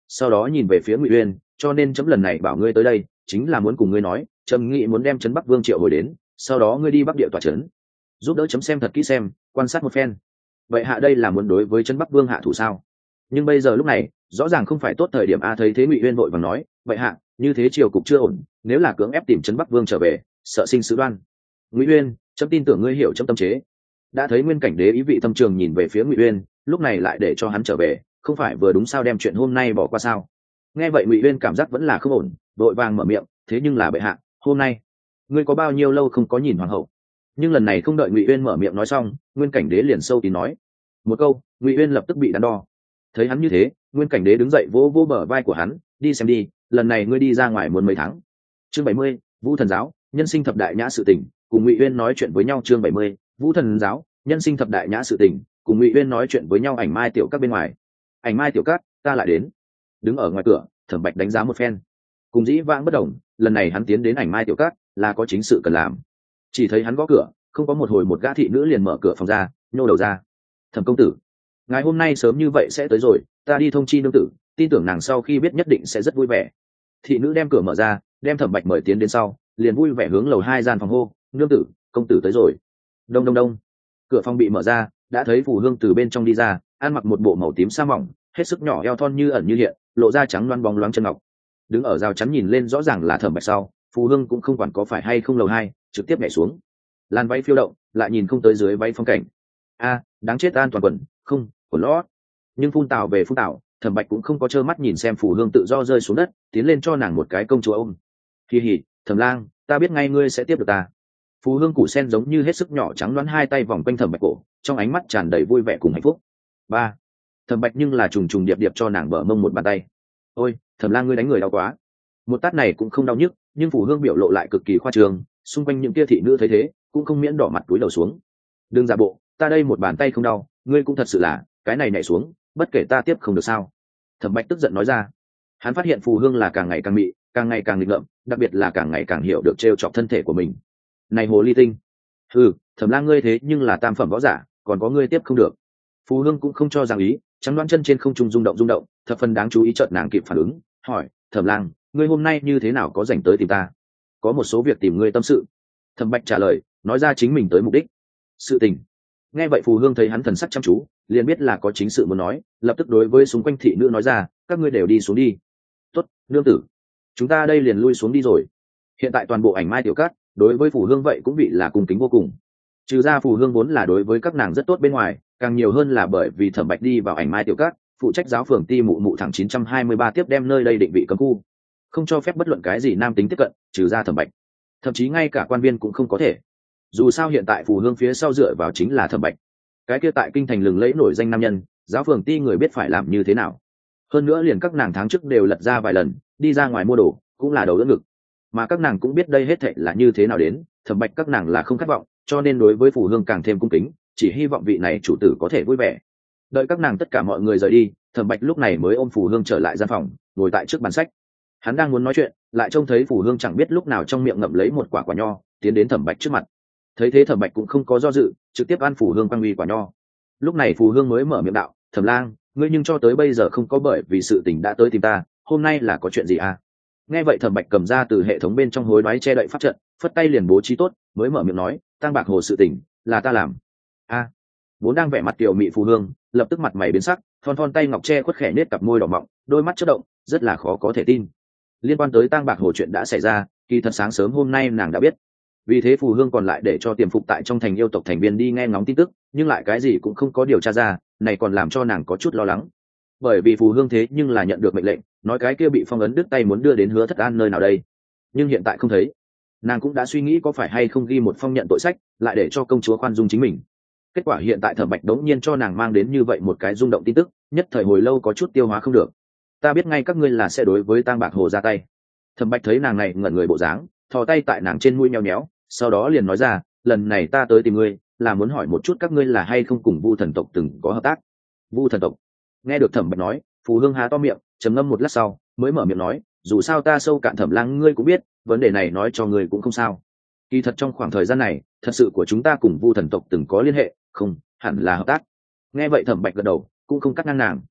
sau đó nhìn về phía Ngụy Uyên, cho nên chấm lần này bảo ngươi tới đây chính là muốn cùng ngươi nói, chấm nghĩ muốn đem trấn Bắc Vương triệu hồi đến, sau đó ngươi đi Bắc Địa tọa trấn, giúp đỡ chấm xem thật kỹ xem, quan sát một phen. Vậy hạ đây là muốn đối với trấn Bắc Vương hạ thủ sao? Nhưng bây giờ lúc này rõ ràng không phải tốt thời điểm. A thấy thế Ngụy Uyên vội vàng nói, vậy hạ, như thế triều cục chưa ổn, nếu là cưỡng ép tìm trấn Bắc Vương trở về, sợ sinh sự đoan. Ngụy Uyên, chấm tin tưởng ngươi hiểu chấm tâm chế. Đã thấy Nguyên Cảnh Đế ý vị thâm trường nhìn về phía Ngụy Uyên, lúc này lại để cho hắn trở về, không phải vừa đúng sao đem chuyện hôm nay bỏ qua sao? Nghe vậy Ngụy Uyên cảm giác vẫn là không ổn, vội vàng mở miệng, thế nhưng là bệ hạ, hôm nay ngươi có bao nhiêu lâu không có nhìn hoàng hậu? Nhưng lần này không đợi Ngụy Uyên mở miệng nói xong, Nguyên Cảnh Đế liền sâu tí nói một câu, Ngụy Uyên lập tức bị đắn đo. Thấy hắn như thế, Nguyên Cảnh Đế đứng dậy vỗ vỗ bờ vai của hắn, đi xem đi, lần này ngươi đi ra ngoài muốn mấy tháng. Chương bảy mươi, Vũ Thần Giáo, nhân sinh thập đại nhã sự tình, cùng Ngụy Uyên nói chuyện với nhau. Chương bảy mươi, Vũ Thần Giáo, nhân sinh thập đại nhã sự tình, cùng Ngụy Uyên nói chuyện với nhau. Ảnh Mai tiểu các bên ngoài. Ảnh Mai tiểu các, ta lại đến. Đứng ở ngoài cửa, Thẩm Bạch đánh giá một phen. Cùng dĩ vãng bất đồng, lần này hắn tiến đến Ảnh Mai tiểu các là có chính sự cần làm. Chỉ thấy hắn gõ cửa, không có một hồi một gã thị nữ liền mở cửa phòng ra, nhô đầu ra. Thẩm công tử, ngài hôm nay sớm như vậy sẽ tới rồi, ta đi thông chi nương tử, tin tưởng nàng sau khi biết nhất định sẽ rất vui vẻ. Thị nữ đem cửa mở ra, đem Thẩm Bạch mời tiến đến sau, liền vui vẻ hướng lầu hai gian phòng hô, nương tử, công tử tới rồi. Đông đông đông, cửa phòng bị mở ra, đã thấy Phù Hương từ bên trong đi ra, ăn mặc một bộ màu tím sa mỏng, hết sức nhỏ eo thon như ẩn như hiện, lộ ra trắng loáng bóng loáng chân ngọc. Đứng ở rào chắn nhìn lên rõ ràng là Thẩm Bạch sau, Phù Hương cũng không quản có phải hay không lầu hai, trực tiếp nhảy xuống. Lan váy phiêu động, lại nhìn không tới dưới váy phong cảnh. A, đáng chết an toàn quần, không, quần lót. Nhưng phun tào về phun tào, Thẩm Bạch cũng không có trơ mắt nhìn xem Phù Hương tự do rơi xuống đất, tiến lên cho nàng một cái công chúa ôm. Kỳ hỉ, Thẩm lang, ta biết ngay ngươi sẽ tiếp được ta. Phù Hương củ sen giống như hết sức nhỏ trắng loáng hai tay vòng quanh Thẩm Bạch cổ, trong ánh mắt tràn đầy vui vẻ cùng hạnh phúc. Ba, Thẩm Bạch nhưng là trùng trùng điệp điệp cho nàng bờ mông một bàn tay. Ôi, Thẩm lang ngươi đánh người đau quá. Một tát này cũng không đau nhức, nhưng Phù Hương biểu lộ lại cực kỳ khoa trương, xung quanh những kia thị nữ thấy thế, cũng không miễn đỏ mặt túi đầu xuống. Đừng giả bộ, ta đây một bàn tay không đau, ngươi cũng thật sự là, cái này nhảy xuống, bất kể ta tiếp không được sao? Thẩm Bạch tức giận nói ra. Hắn phát hiện Phù Hương là càng ngày càng mị, càng ngày càng nghịch ngợm, đặc biệt là càng ngày càng hiểu được trêu chọc thân thể của mình. Này hồ ly tinh, ừ, Thẩm lang ngươi thế nhưng là tam phẩm võ giả, còn có ngươi tiếp không được. Phù Hương cũng không cho rằng ý, trắng đoán chân trên không trung rung động rung động, thập phần đáng chú ý. Chợt nàng kịp phản ứng, hỏi, Thẩm lang, ngươi hôm nay như thế nào có rảnh tới tìm ta? Có một số việc tìm ngươi tâm sự. Thẩm Bạch trả lời, nói ra chính mình tới mục đích. Sự tình. Nghe vậy Phù Hương thấy hắn thần sắc chăm chú, liền biết là có chính sự muốn nói, lập tức đối với xung quanh thị nữ nói ra, các ngươi đều đi xuống đi. Tốt, nương tử, chúng ta đây liền lui xuống đi rồi. Hiện tại toàn bộ Ảnh Mai tiểu các đối với Phù Hương vậy cũng bị là cung kính vô cùng. Trừ ra Phù Hương vốn là đối với các nàng rất tốt bên ngoài, càng nhiều hơn là bởi vì Thẩm Bạch đi vào Ảnh Mai tiểu các, phụ trách giáo phường ti mụ mụ thẳng chín trăm hai mươi ba tiếp đem nơi đây định vị cấm khu, không cho phép bất luận cái gì nam tính tiếp cận, trừ ra Thẩm Bạch, thậm chí ngay cả quan viên cũng không có thể. Dù sao hiện tại Phù Hương phía sau dựa vào chính là Thẩm Bạch, cái kia tại kinh thành lừng lẫy nổi danh nam nhân, giáo phường ti người biết phải làm như thế nào. Hơn nữa liền các nàng tháng trước đều lật ra vài lần, đi ra ngoài mua đồ cũng là đầu đỡ ngực, mà các nàng cũng biết đây hết thệ là như thế nào đến. Thẩm Bạch các nàng là không khát vọng, cho nên đối với Phù Hương càng thêm cung kính, chỉ hy vọng vị này chủ tử có thể vui vẻ. Đợi các nàng tất cả mọi người rời đi, Thẩm Bạch lúc này mới ôm Phù Hương trở lại gian phòng, ngồi tại trước bàn sách. Hắn đang muốn nói chuyện, lại trông thấy Phù Hương chẳng biết lúc nào trong miệng ngậm lấy một quả quả nho, tiến đến Thẩm Bạch trước mặt. Thấy thế Thẩm Bạch cũng không có do dự, trực tiếp ăn Phù Hương quăng uy quả nho. Lúc này Phù Hương mới mở miệng đạo, Thẩm lang, ngươi nhưng cho tới bây giờ không có bởi vì sự tình đã tới tìm ta, hôm nay là có chuyện gì à? Nghe vậy Thẩm Bạch cầm ra từ hệ thống bên trong hối đoái che đậy pháp trận, phất tay liền bố trí tốt, mới mở miệng nói, Tang Bạc Hồ sự tình là ta làm. A, à, vốn đang vẻ mặt tiểu mị Phù Hương, lập tức mặt mày biến sắc, thon thon tay ngọc che khuất khẽ nết cặp môi đỏ mọng, đôi mắt chớp động, rất là khó có thể tin. Liên quan tới Tang Bạc Hồ chuyện đã xảy ra, kỳ thật sáng sớm hôm nay nàng đã biết. Vì thế Phù Hương còn lại để cho tiềm phục tại trong thành yêu tộc thành viên đi nghe ngóng tin tức, nhưng lại cái gì cũng không có điều tra ra, này còn làm cho nàng có chút lo lắng. Bởi vì Phù Hương thế nhưng là nhận được mệnh lệnh, nói cái kia bị phong ấn đứt tay muốn đưa đến Hứa Thất An nơi nào đây, nhưng hiện tại không thấy. Nàng cũng đã suy nghĩ có phải hay không ghi một phong nhận tội sách, lại để cho công chúa khoan dung chính mình. Kết quả hiện tại Thẩm Bạch đống nhiên cho nàng mang đến như vậy một cái rung động tin tức, nhất thời hồi lâu có chút tiêu hóa không được. Ta biết ngay các ngươi là sẽ đối với Tang Bạc Hồ ra tay. Thẩm Bạch thấy nàng này ngẩn người bộ dáng, thò tay tại nàng trên mũi nhéo nhéo, sau đó liền nói ra, lần này ta tới tìm ngươi là muốn hỏi một chút các ngươi là hay không cùng Vu thần tộc từng có hợp tác. Vu thần tộc? Nghe được Thẩm Bạch nói, Phù Hương há to miệng, trầm ngâm một lát sau mới mở miệng nói, dù sao ta sâu cạn Thẩm lang ngươi cũng biết, vấn đề này nói cho ngươi cũng không sao. Kỳ thật trong khoảng thời gian này, thật sự của chúng ta cùng Vu thần tộc từng có liên hệ, không hẳn là hợp tác. Nghe vậy Thẩm Bạch gật đầu, cũng không cắt ngang nàng.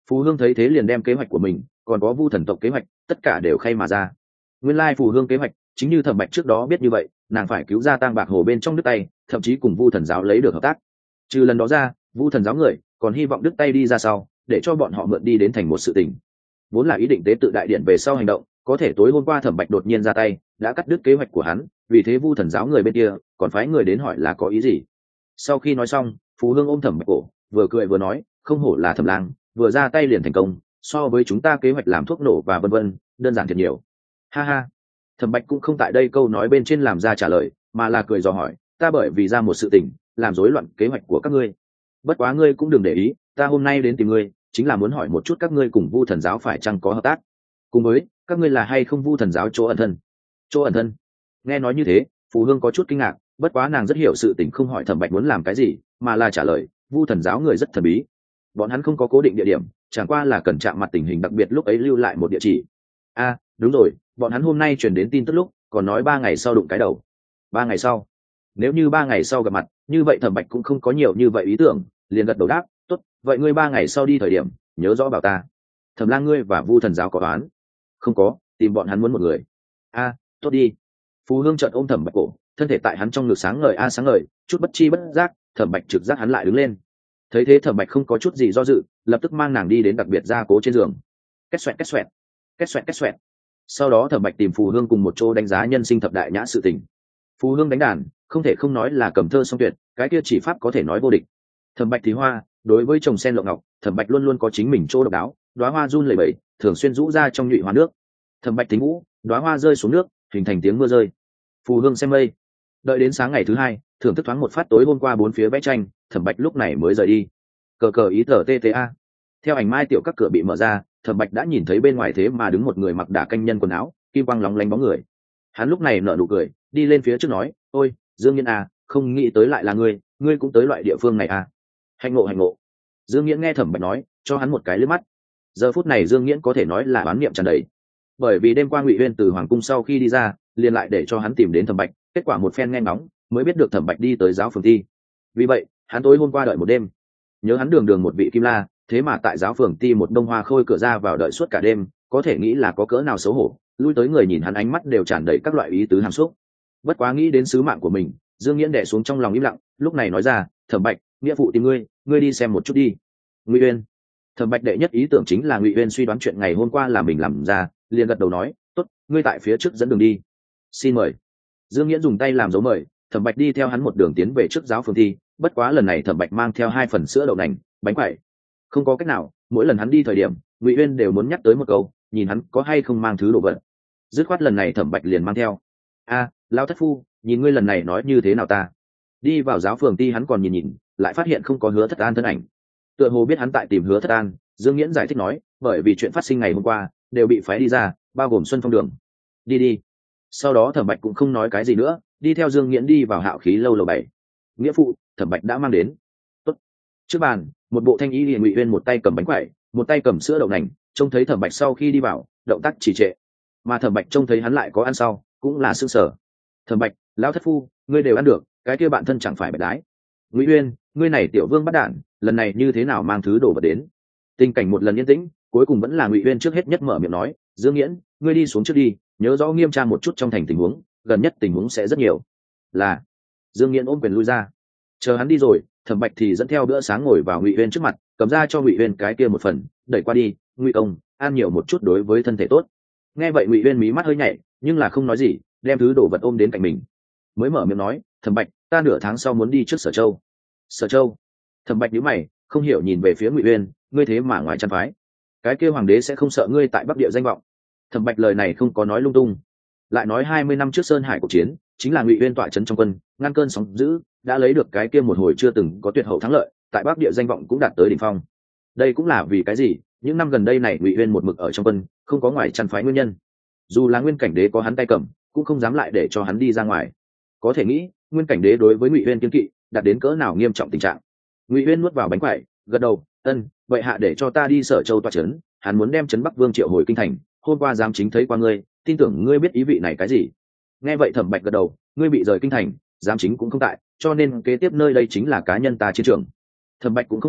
Phù Hương thấy thế liền đem kế hoạch của mình còn có Vu thần tộc kế hoạch tất cả đều khay mà ra. Nguyên lai Phù Hương kế hoạch chính như Thẩm Bạch trước đó biết như vậy, nàng phải cứu ra Tang Bạc Hồ bên trong đứt tay, thậm chí cùng Vu thần giáo lấy được hợp tác. Trừ lần đó ra, Vu thần giáo người còn hy vọng đứt tay đi ra sau, để cho bọn họ mượn đi đến thành một sự tình. Vốn là ý định tế tự đại điện về sau hành động, có thể tối hôm qua Thẩm Bạch đột nhiên ra tay, đã cắt đứt kế hoạch của hắn, vì thế Vu thần giáo người bên kia còn phái người đến hỏi là có ý gì. Sau khi nói xong, Phù Hương ôm Thẩm Bạch cổ, vừa cười vừa nói, không hổ là Thẩm lang, vừa ra tay liền thành công, so với chúng ta kế hoạch làm thuốc nổ và vân vân, đơn giản thiệt nhiều. Ha ha. Thẩm Bạch cũng không tại đây câu nói bên trên làm ra trả lời, mà là cười dò hỏi, ta bởi vì ra một sự tình, làm rối loạn kế hoạch của các ngươi. Bất quá ngươi cũng đừng để ý, ta hôm nay đến tìm ngươi, chính là muốn hỏi một chút các ngươi cùng Vu thần giáo phải chăng có hợp tác, cùng với các ngươi là hay không Vu thần giáo chỗ ẩn thân. Chỗ ẩn thân? Nghe nói như thế, Phù Hương có chút kinh ngạc, bất quá nàng rất hiểu sự tình, không hỏi Thẩm Bạch muốn làm cái gì, mà là trả lời, Vu thần giáo người rất thần bí, bọn hắn không có cố định địa điểm, chẳng qua là cần chạm mặt tình hình đặc biệt lúc ấy lưu lại một địa chỉ. A, à, đúng rồi, bọn hắn hôm nay truyền đến tin tức lúc còn nói ba ngày sau đụng cái đầu. Ba ngày sau? Nếu như ba ngày sau gặp mặt, như vậy Thẩm Bạch cũng không có nhiều như vậy ý tưởng, liền gật đầu đáp, tốt, vậy ngươi ba ngày sau đi thời điểm nhớ rõ bảo ta. Thẩm lang, ngươi và Vu thần giáo có đoán? Không có, tìm bọn hắn muốn một người. A, à, tốt đi. Phù Hương chợt ôm Thẩm Bạch cổ, thân thể tại hắn trong ngực sáng ngời a sáng ngời, chút bất chi bất giác, Thẩm Bạch trực giác hắn lại đứng lên. Thấy thế Thẩm Bạch không có chút gì do dự, lập tức mang nàng đi đến đặc biệt gia cố trên giường. Két xoẹt két xoẹt, két xoẹt két xoẹt. Sau đó Thẩm Bạch tìm Phù Hương cùng một chỗ đánh giá nhân sinh thập đại nhã sự tình. Phù Hương đánh đàn, không thể không nói là cầm thơ song tuyệt, cái kia chỉ pháp có thể nói vô địch. Thẩm Bạch thì hoa, đối với trồng sen lộ ngọc, Thẩm Bạch luôn luôn có chính mình chỗ độc đáo, đóa hoa run lẩy bẩy, thường xuyên rũ ra trong nhụy hoa nước. Thẩm Bạch tính vũ, đóa hoa rơi xuống nước, hình thành tiếng mưa rơi. Phù Hương xem mây. Đợi đến sáng ngày thứ hai, thưởng thức thoáng một phát tối hôm qua bốn phía vẽ tranh, Thẩm Bạch lúc này mới rời đi. Cờ cờ ý tờ tta. Theo ảnh mai tiểu các cửa bị mở ra, Thẩm Bạch đã nhìn thấy bên ngoài thế mà đứng một người mặc đả canh nhân quần áo, kim quang lóng lánh bóng người. Hắn lúc này nở nụ cười, đi lên phía trước nói, ôi Dương Nghiễn à, không nghĩ tới lại là ngươi, ngươi cũng tới loại địa phương này à. Hạnh ngộ hạnh ngộ. Dương Nghiễn nghe Thẩm Bạch nói, cho hắn một cái liếc mắt. Giờ phút này Dương Nghiễn có thể nói là oán niệm tràn đầy, bởi vì đêm qua Ngụy Uyên từ hoàng cung sau khi đi ra, liền lại để cho hắn tìm đến Thẩm Bạch, kết quả một phen nghe ngóng mới biết được Thẩm Bạch đi tới giáo phường ti. Vì vậy hắn tối hôm qua đợi một đêm, nhớ hắn đường đường một vị kim la, thế mà tại giáo phường ti một đông hoa khôi cửa ra vào đợi suốt cả đêm, có thể nghĩ là có cỡ nào xấu hổ, lui tới người nhìn hắn ánh mắt đều tràn đầy các loại ý tứ hàm xúc. Bất quá nghĩ đến sứ mạng của mình, Dương Nghiễn đè xuống trong lòng im lặng, lúc này nói ra, Thẩm Bạch, nghĩa phụ tìm ngươi, ngươi đi xem một chút đi. Ngụy Uyên. Thẩm Bạch đệ nhất ý tưởng chính là Ngụy Uyên suy đoán chuyện ngày hôm qua là mình làm ra, liền gật đầu nói, tốt, ngươi tại phía trước dẫn đường đi. Xin mời. Dương Nghiễn dùng tay làm dấu mời, Thẩm Bạch đi theo hắn một đường tiến về trước giáo phường thi, bất quá lần này Thẩm Bạch mang theo hai phần sữa đậu nành, bánh quẩy. Không có cách nào, mỗi lần hắn đi thời điểm, Ngụy Uyên đều muốn nhắc tới một câu, nhìn hắn có hay không mang thứ đồ vật. Dứt khoát lần này Thẩm Bạch liền mang theo. A, lão thất phu, nhìn ngươi lần này nói như thế nào ta? Đi vào giáo phường ti hắn còn nhìn nhìn, lại phát hiện không có Hứa Thất An thân ảnh. Tựa hồ biết hắn tại tìm Hứa Thất An, Dương Nghiễn giải thích nói, bởi vì chuyện phát sinh ngày hôm qua, đều bị phái đi ra, bao gồm Xuân Phong Đường. Đi đi. Sau đó Thẩm Bạch cũng không nói cái gì nữa, đi theo Dương Nghiễn đi vào Hạo Khí lâu lầu bảy. Nghĩa phụ, Thẩm Bạch đã mang đến. Tốt. Trước bàn, một bộ thanh y liền Ngụy Uyên một tay cầm bánh quẩy, một tay cầm sữa đậu nành, trông thấy Thẩm Bạch sau khi đi vào, động tác trì trệ. Mà Thẩm Bạch trông thấy hắn lại có ăn sau, cũng là sững sờ. Thẩm Bạch, lão thất phu, ngươi đều ăn được, cái kia bạn thân chẳng phải bạch đái. Ngụy Uyên, ngươi này tiểu vương bắt đản, lần này như thế nào mang thứ đồ vật đến? Tình cảnh một lần yên tĩnh, cuối cùng vẫn là Ngụy Uyên trước hết nhất mở miệng nói, Dương Nghiễn, ngươi đi xuống trước đi, nhớ rõ nghiêm tra một chút trong thành tình huống, gần nhất tình huống sẽ rất nhiều. Là. Dương Nghiễn ôm quyền lui ra. Chờ hắn đi rồi, Thẩm Bạch thì dẫn theo bữa sáng ngồi vào Ngụy Uyên trước mặt, cầm ra cho Ngụy Uyên cái kia một phần, đẩy qua đi, Ngụy công, ăn nhiều một chút đối với thân thể tốt. Nghe vậy Ngụy Uyên mí mắt hơi nhảy, nhưng là không nói gì, đem thứ đồ vật ôm đến cạnh mình, mới mở miệng nói, Thẩm Bạch, ta nửa tháng sau muốn đi trước Sở Châu. Sở Châu? Thẩm Bạch nhíu mày, không hiểu nhìn về phía Ngụy Uyên, ngươi thế mà ngoài chăn phái, cái kia hoàng đế sẽ không sợ ngươi tại Bắc Địa danh vọng? Thẩm Bạch lời này không có nói lung tung, lại nói hai mươi năm trước Sơn Hải cuộc chiến, chính là Ngụy Uyên tọa trấn trong quân, ngăn cơn sóng dữ, đã lấy được cái kia một hồi chưa từng có tuyệt hậu thắng lợi, tại Bắc Địa danh vọng cũng đạt tới đỉnh phong. Đây cũng là vì cái gì, những năm gần đây này Ngụy Uyên một mực ở trong quân, không có ngoài chăn phái nguyên nhân. Dù là Nguyên Cảnh Đế có hắn tay cầm, cũng không dám lại để cho hắn đi ra ngoài. Có thể nghĩ, Nguyên Cảnh Đế đối với Ngụy Uyên kiên kỵ, đạt đến cỡ nào nghiêm trọng tình trạng. Ngụy Uyên nuốt vào bánh quẩy, gật đầu, ân, vậy hạ để cho ta đi Sở Châu tọa trấn, hắn muốn đem trấn Bắc Vương triệu hồi kinh thành, hôm qua giám chính thấy qua ngươi, tin tưởng ngươi biết ý vị này cái gì. Nghe vậy Thẩm Bạch gật đầu, ngươi bị rời kinh thành, giám chính cũng không tại, cho nên kế tiếp nơi đây chính là cá nhân ta chiến trường. Thẩm Bạch cũng không nốc,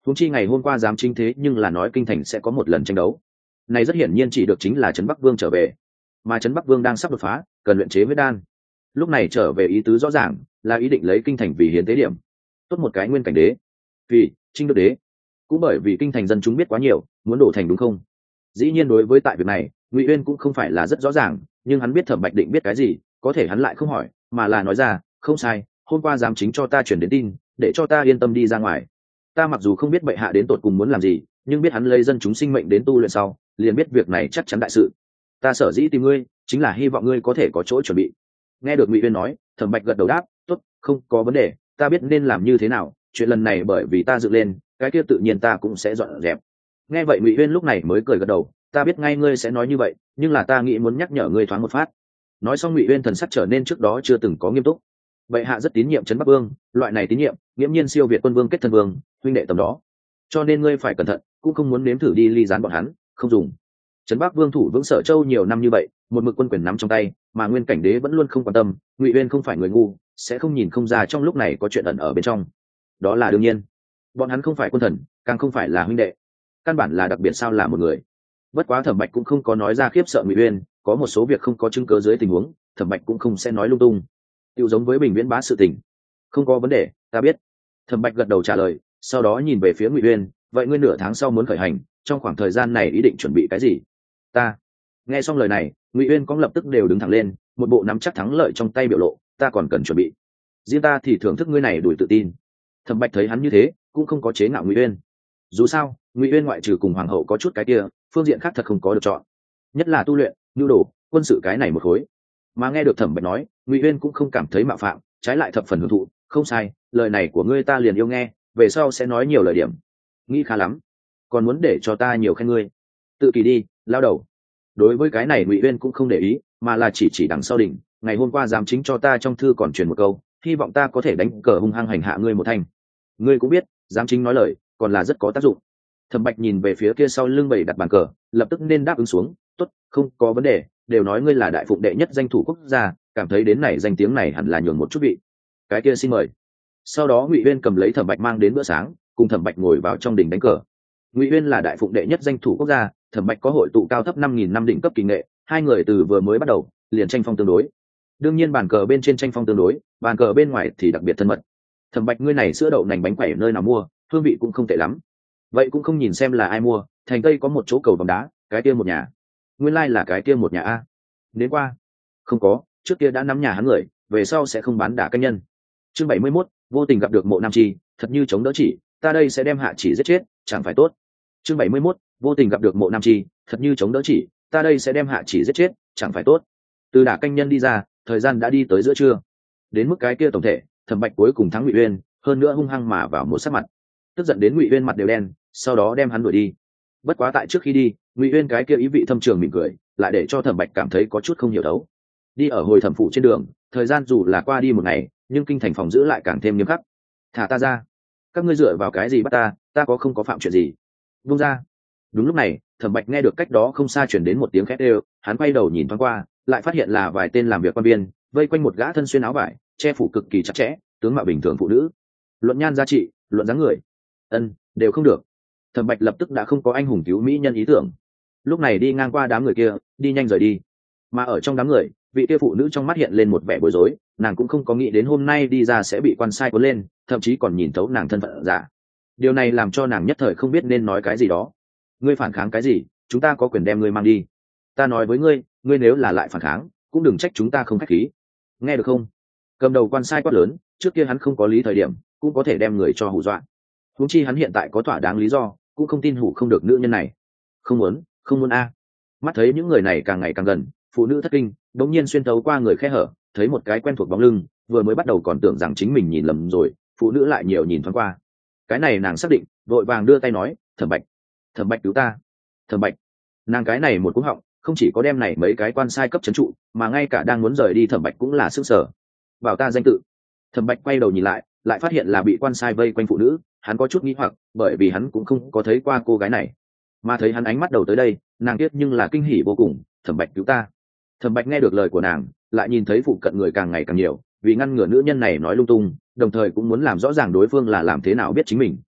huống chi ngày hôm qua dám chính thế nhưng là nói kinh thành sẽ có một lần tranh đấu, này rất hiển nhiên chỉ được chính là trấn Bắc Vương trở về, mà trấn Bắc Vương đang sắp đột phá, cần luyện chế huyết đan. Lúc này trở về ý tứ rõ ràng là ý định lấy kinh thành vì hiến tế điểm. Tốt một cái nguyên cảnh đế, vì trinh đức đế, cũng bởi vì kinh thành dân chúng biết quá nhiều, muốn đổ thành đúng không? Dĩ nhiên đối với tại việc này, Ngụy Uyên cũng không phải là rất rõ ràng, nhưng hắn biết Thẩm Bạch Định biết cái gì, có thể hắn lại không hỏi, mà là nói ra, không sai, hôm qua giám chính cho ta chuyển đến tin, để cho ta yên tâm đi ra ngoài. Ta mặc dù không biết bệ hạ đến tột cùng muốn làm gì, nhưng biết hắn lấy dân chúng sinh mệnh đến tu luyện sau, liền biết việc này chắc chắn đại sự. Ta sở dĩ tìm ngươi, chính là hy vọng ngươi có thể có chỗ chuẩn bị. Nghe được Ngụy Uyên nói, Thẩm Bạch gật đầu đáp, tốt, không có vấn đề, ta biết nên làm như thế nào, chuyện lần này bởi vì ta dựng lên, cái kia tự nhiên ta cũng sẽ dọn dẹp. Nghe vậy Ngụy Uyên lúc này mới cười gật đầu, ta biết ngay ngươi sẽ nói như vậy, nhưng là ta nghĩ muốn nhắc nhở ngươi thoáng một phát. Nói xong Ngụy Uyên thần sắc trở nên trước đó chưa từng có nghiêm túc. Bệ hạ rất tín nhiệm trấn Bắc Vương, loại này tín nhiệm nghiễm nhiên siêu việt quân vương kết thân vương, huynh đệ tầm đó, cho nên ngươi phải cẩn thận, cũng không muốn nếm thử đi ly gián bọn hắn, không dùng. Trấn Bắc Vương thủ vững Sở Châu nhiều năm như vậy, một mực quân quyền nắm trong tay, mà nguyên cảnh đế vẫn luôn không quan tâm. Ngụy Uyên không phải người ngu, sẽ không nhìn không ra trong lúc này có chuyện ẩn ở bên trong. Đó là đương nhiên. Bọn hắn không phải quân thần, càng không phải là huynh đệ, căn bản là đặc biệt sao là một người. Bất quá Thẩm Bạch cũng không có nói ra khiếp sợ Ngụy Uyên, có một số việc không có chứng cứ dưới tình huống, Thẩm Bạch cũng không sẽ nói lung tung. Tiêu giống với Bình Viễn bá sự tình, không có vấn đề, ta biết. Thẩm Bạch gật đầu trả lời, sau đó nhìn về phía Ngụy Uyên, vậy ngươi nửa tháng sau muốn khởi hành, trong khoảng thời gian này ý định chuẩn bị cái gì? Ta. Nghe xong lời này, Ngụy Uyên cũng lập tức đều đứng thẳng lên, một bộ nắm chắc thắng lợi trong tay biểu lộ, ta còn cần chuẩn bị. Riêng ta thì thưởng thức ngươi này đủ tự tin. Thẩm Bạch thấy hắn như thế, cũng không có chế ngạo Ngụy Uyên. Dù sao, Ngụy Uyên ngoại trừ cùng hoàng hậu có chút cái kia, phương diện khác thật không có được chọn. Nhất là tu luyện, nhu đồ, quân sự cái này một khối. Mà nghe được Thẩm Bạch nói, Ngụy Uyên cũng không cảm thấy mạo phạm, trái lại thập phần hưởng thụ, không sai, lời này của ngươi ta liền yêu nghe, về sau sẽ nói nhiều lời điểm. Nghĩ khá lắm, còn muốn để cho ta nhiều khen ngươi. Tự kỳ đi, lao đầu. Đối với cái này Ngụy Uyên cũng không để ý, mà là chỉ chỉ đằng sau đỉnh, ngày hôm qua giám chính cho ta trong thư còn truyền một câu, hy vọng ta có thể đánh cờ hung hăng hành hạ ngươi một thanh. Ngươi cũng biết, giám chính nói lời, còn là rất có tác dụng. Thẩm Bạch nhìn về phía kia sau lưng bày đặt bàn cờ, lập tức nên đáp ứng xuống, tốt, không có vấn đề, đều nói ngươi là đại phụng đệ nhất danh thủ quốc gia, cảm thấy đến này danh tiếng này hẳn là nhường một chút vị. Cái kia xin mời. Sau đó Ngụy Uyên cầm lấy Thẩm Bạch mang đến bữa sáng, cùng Thẩm Bạch ngồi vào trong đỉnh đánh cờ. Ngụy Uyên là đại phụng đệ nhất danh thủ quốc gia, Thẩm Bạch có hội tụ cao thấp năm nghìn năm đỉnh cấp kỳ nghệ, hai người từ vừa mới bắt đầu liền tranh phong tương đối. Đương nhiên bàn cờ bên trên tranh phong tương đối, bàn cờ bên ngoài thì đặc biệt thân mật. Thẩm Bạch ngươi này sữa đậu nành bánh quẩy nơi nào mua, hương vị cũng không tệ lắm. Vậy cũng không nhìn xem là ai mua, thành tây có một chỗ cầu vòng đá, cái kia một nhà. Nguyên lai like là cái kia một nhà a. Đến qua. Không có, trước kia đã nắm nhà hắn người, về sau sẽ không bán đả canh nhân. Chương bảy mươi mốt, vô tình gặp được Mộ Nam Chi, thật như chống đỡ chỉ, ta đây sẽ đem hạ chỉ giết chết, chẳng phải tốt. Chương bảy mươi mốt, vô tình gặp được Mộ Nam Chi, thật như chống đỡ chỉ, ta đây sẽ đem hạ chỉ giết chết, chẳng phải tốt. Từ đả canh nhân đi ra, thời gian đã đi tới giữa trưa. Đến mức cái kia tổng thể, Thẩm Bạch cuối cùng thắng Ngụy Uyên, hơn nữa hung hăng mà vào một sắc mặt. Tức giận đến Ngụy Uyên mặt đều đen, sau đó đem hắn đuổi đi. Bất quá tại trước khi đi, Ngụy Uyên cái kia ý vị thâm trường mỉm cười, lại để cho Thẩm Bạch cảm thấy có chút không hiểu thấu. Đi ở hồi thẩm phủ trên đường, thời gian dù là qua đi một ngày, nhưng kinh thành phòng giữ lại càng thêm nghiêm khắc. Thả ta ra! Các ngươi dựa vào cái gì bắt ta? Ta có không có phạm chuyện gì? Buông ra! Đúng lúc này, Thẩm Bạch nghe được cách đó không xa truyền đến một tiếng khét đều, hắn quay đầu nhìn thoáng qua, lại phát hiện là vài tên làm việc quan viên, vây quanh một gã thân xuyên áo vải, che phủ cực kỳ chặt chẽ, tướng mạo bình thường phụ nữ. Luận nhan giá trị, luận dáng người, ân, đều không được. Thẩm Bạch lập tức đã không có anh hùng cứu mỹ nhân ý tưởng. Lúc này đi ngang qua đám người kia, đi nhanh rời đi. Mà ở trong đám người, vị kia phụ nữ trong mắt hiện lên một vẻ bối rối, nàng cũng không có nghĩ đến hôm nay đi ra sẽ bị quan sai cuốn lên, thậm chí còn nhìn thấu nàng thân phận giả. Điều này làm cho nàng nhất thời không biết nên nói cái gì đó. Ngươi phản kháng cái gì, chúng ta có quyền đem ngươi mang đi. Ta nói với ngươi, ngươi nếu là lại phản kháng, cũng đừng trách chúng ta không khách khí. Nghe được không? Cầm đầu quan sai quát lớn, trước kia hắn không có lý thời điểm, cũng có thể đem người cho hù dọa. Huống chi hắn hiện tại có thỏa đáng lý do, cũng không tin hủ không được nữ nhân này. Không muốn, không muốn a. Mắt thấy những người này càng ngày càng gần, phụ nữ thất kinh, đột nhiên xuyên thấu qua người khe hở, thấy một cái quen thuộc bóng lưng, vừa mới bắt đầu còn tưởng rằng chính mình nhìn lầm rồi, phụ nữ lại nhiều nhìn thoáng qua. Cái này nàng xác định, vội vàng đưa tay nói, Thẩm Bạch, Thẩm Bạch cứu ta, Thẩm Bạch. Nàng cái này một cú họng, không chỉ có đem này mấy cái quan sai cấp trấn trụ, mà ngay cả đang muốn rời đi Thẩm Bạch cũng là sức sở. Bảo ta danh tự. Thẩm Bạch quay đầu nhìn lại, lại phát hiện là bị quan sai vây quanh phụ nữ, hắn có chút nghi hoặc, bởi vì hắn cũng không có thấy qua cô gái này, mà thấy hắn ánh mắt đầu tới đây, nàng biết nhưng là kinh hỉ vô cùng, Thẩm Bạch cứu ta. Thẩm Bạch nghe được lời của nàng, lại nhìn thấy phụ cận người càng ngày càng nhiều, vì ngăn ngừa nữ nhân này nói lung tung, đồng thời cũng muốn làm rõ ràng đối phương là làm thế nào biết chính mình.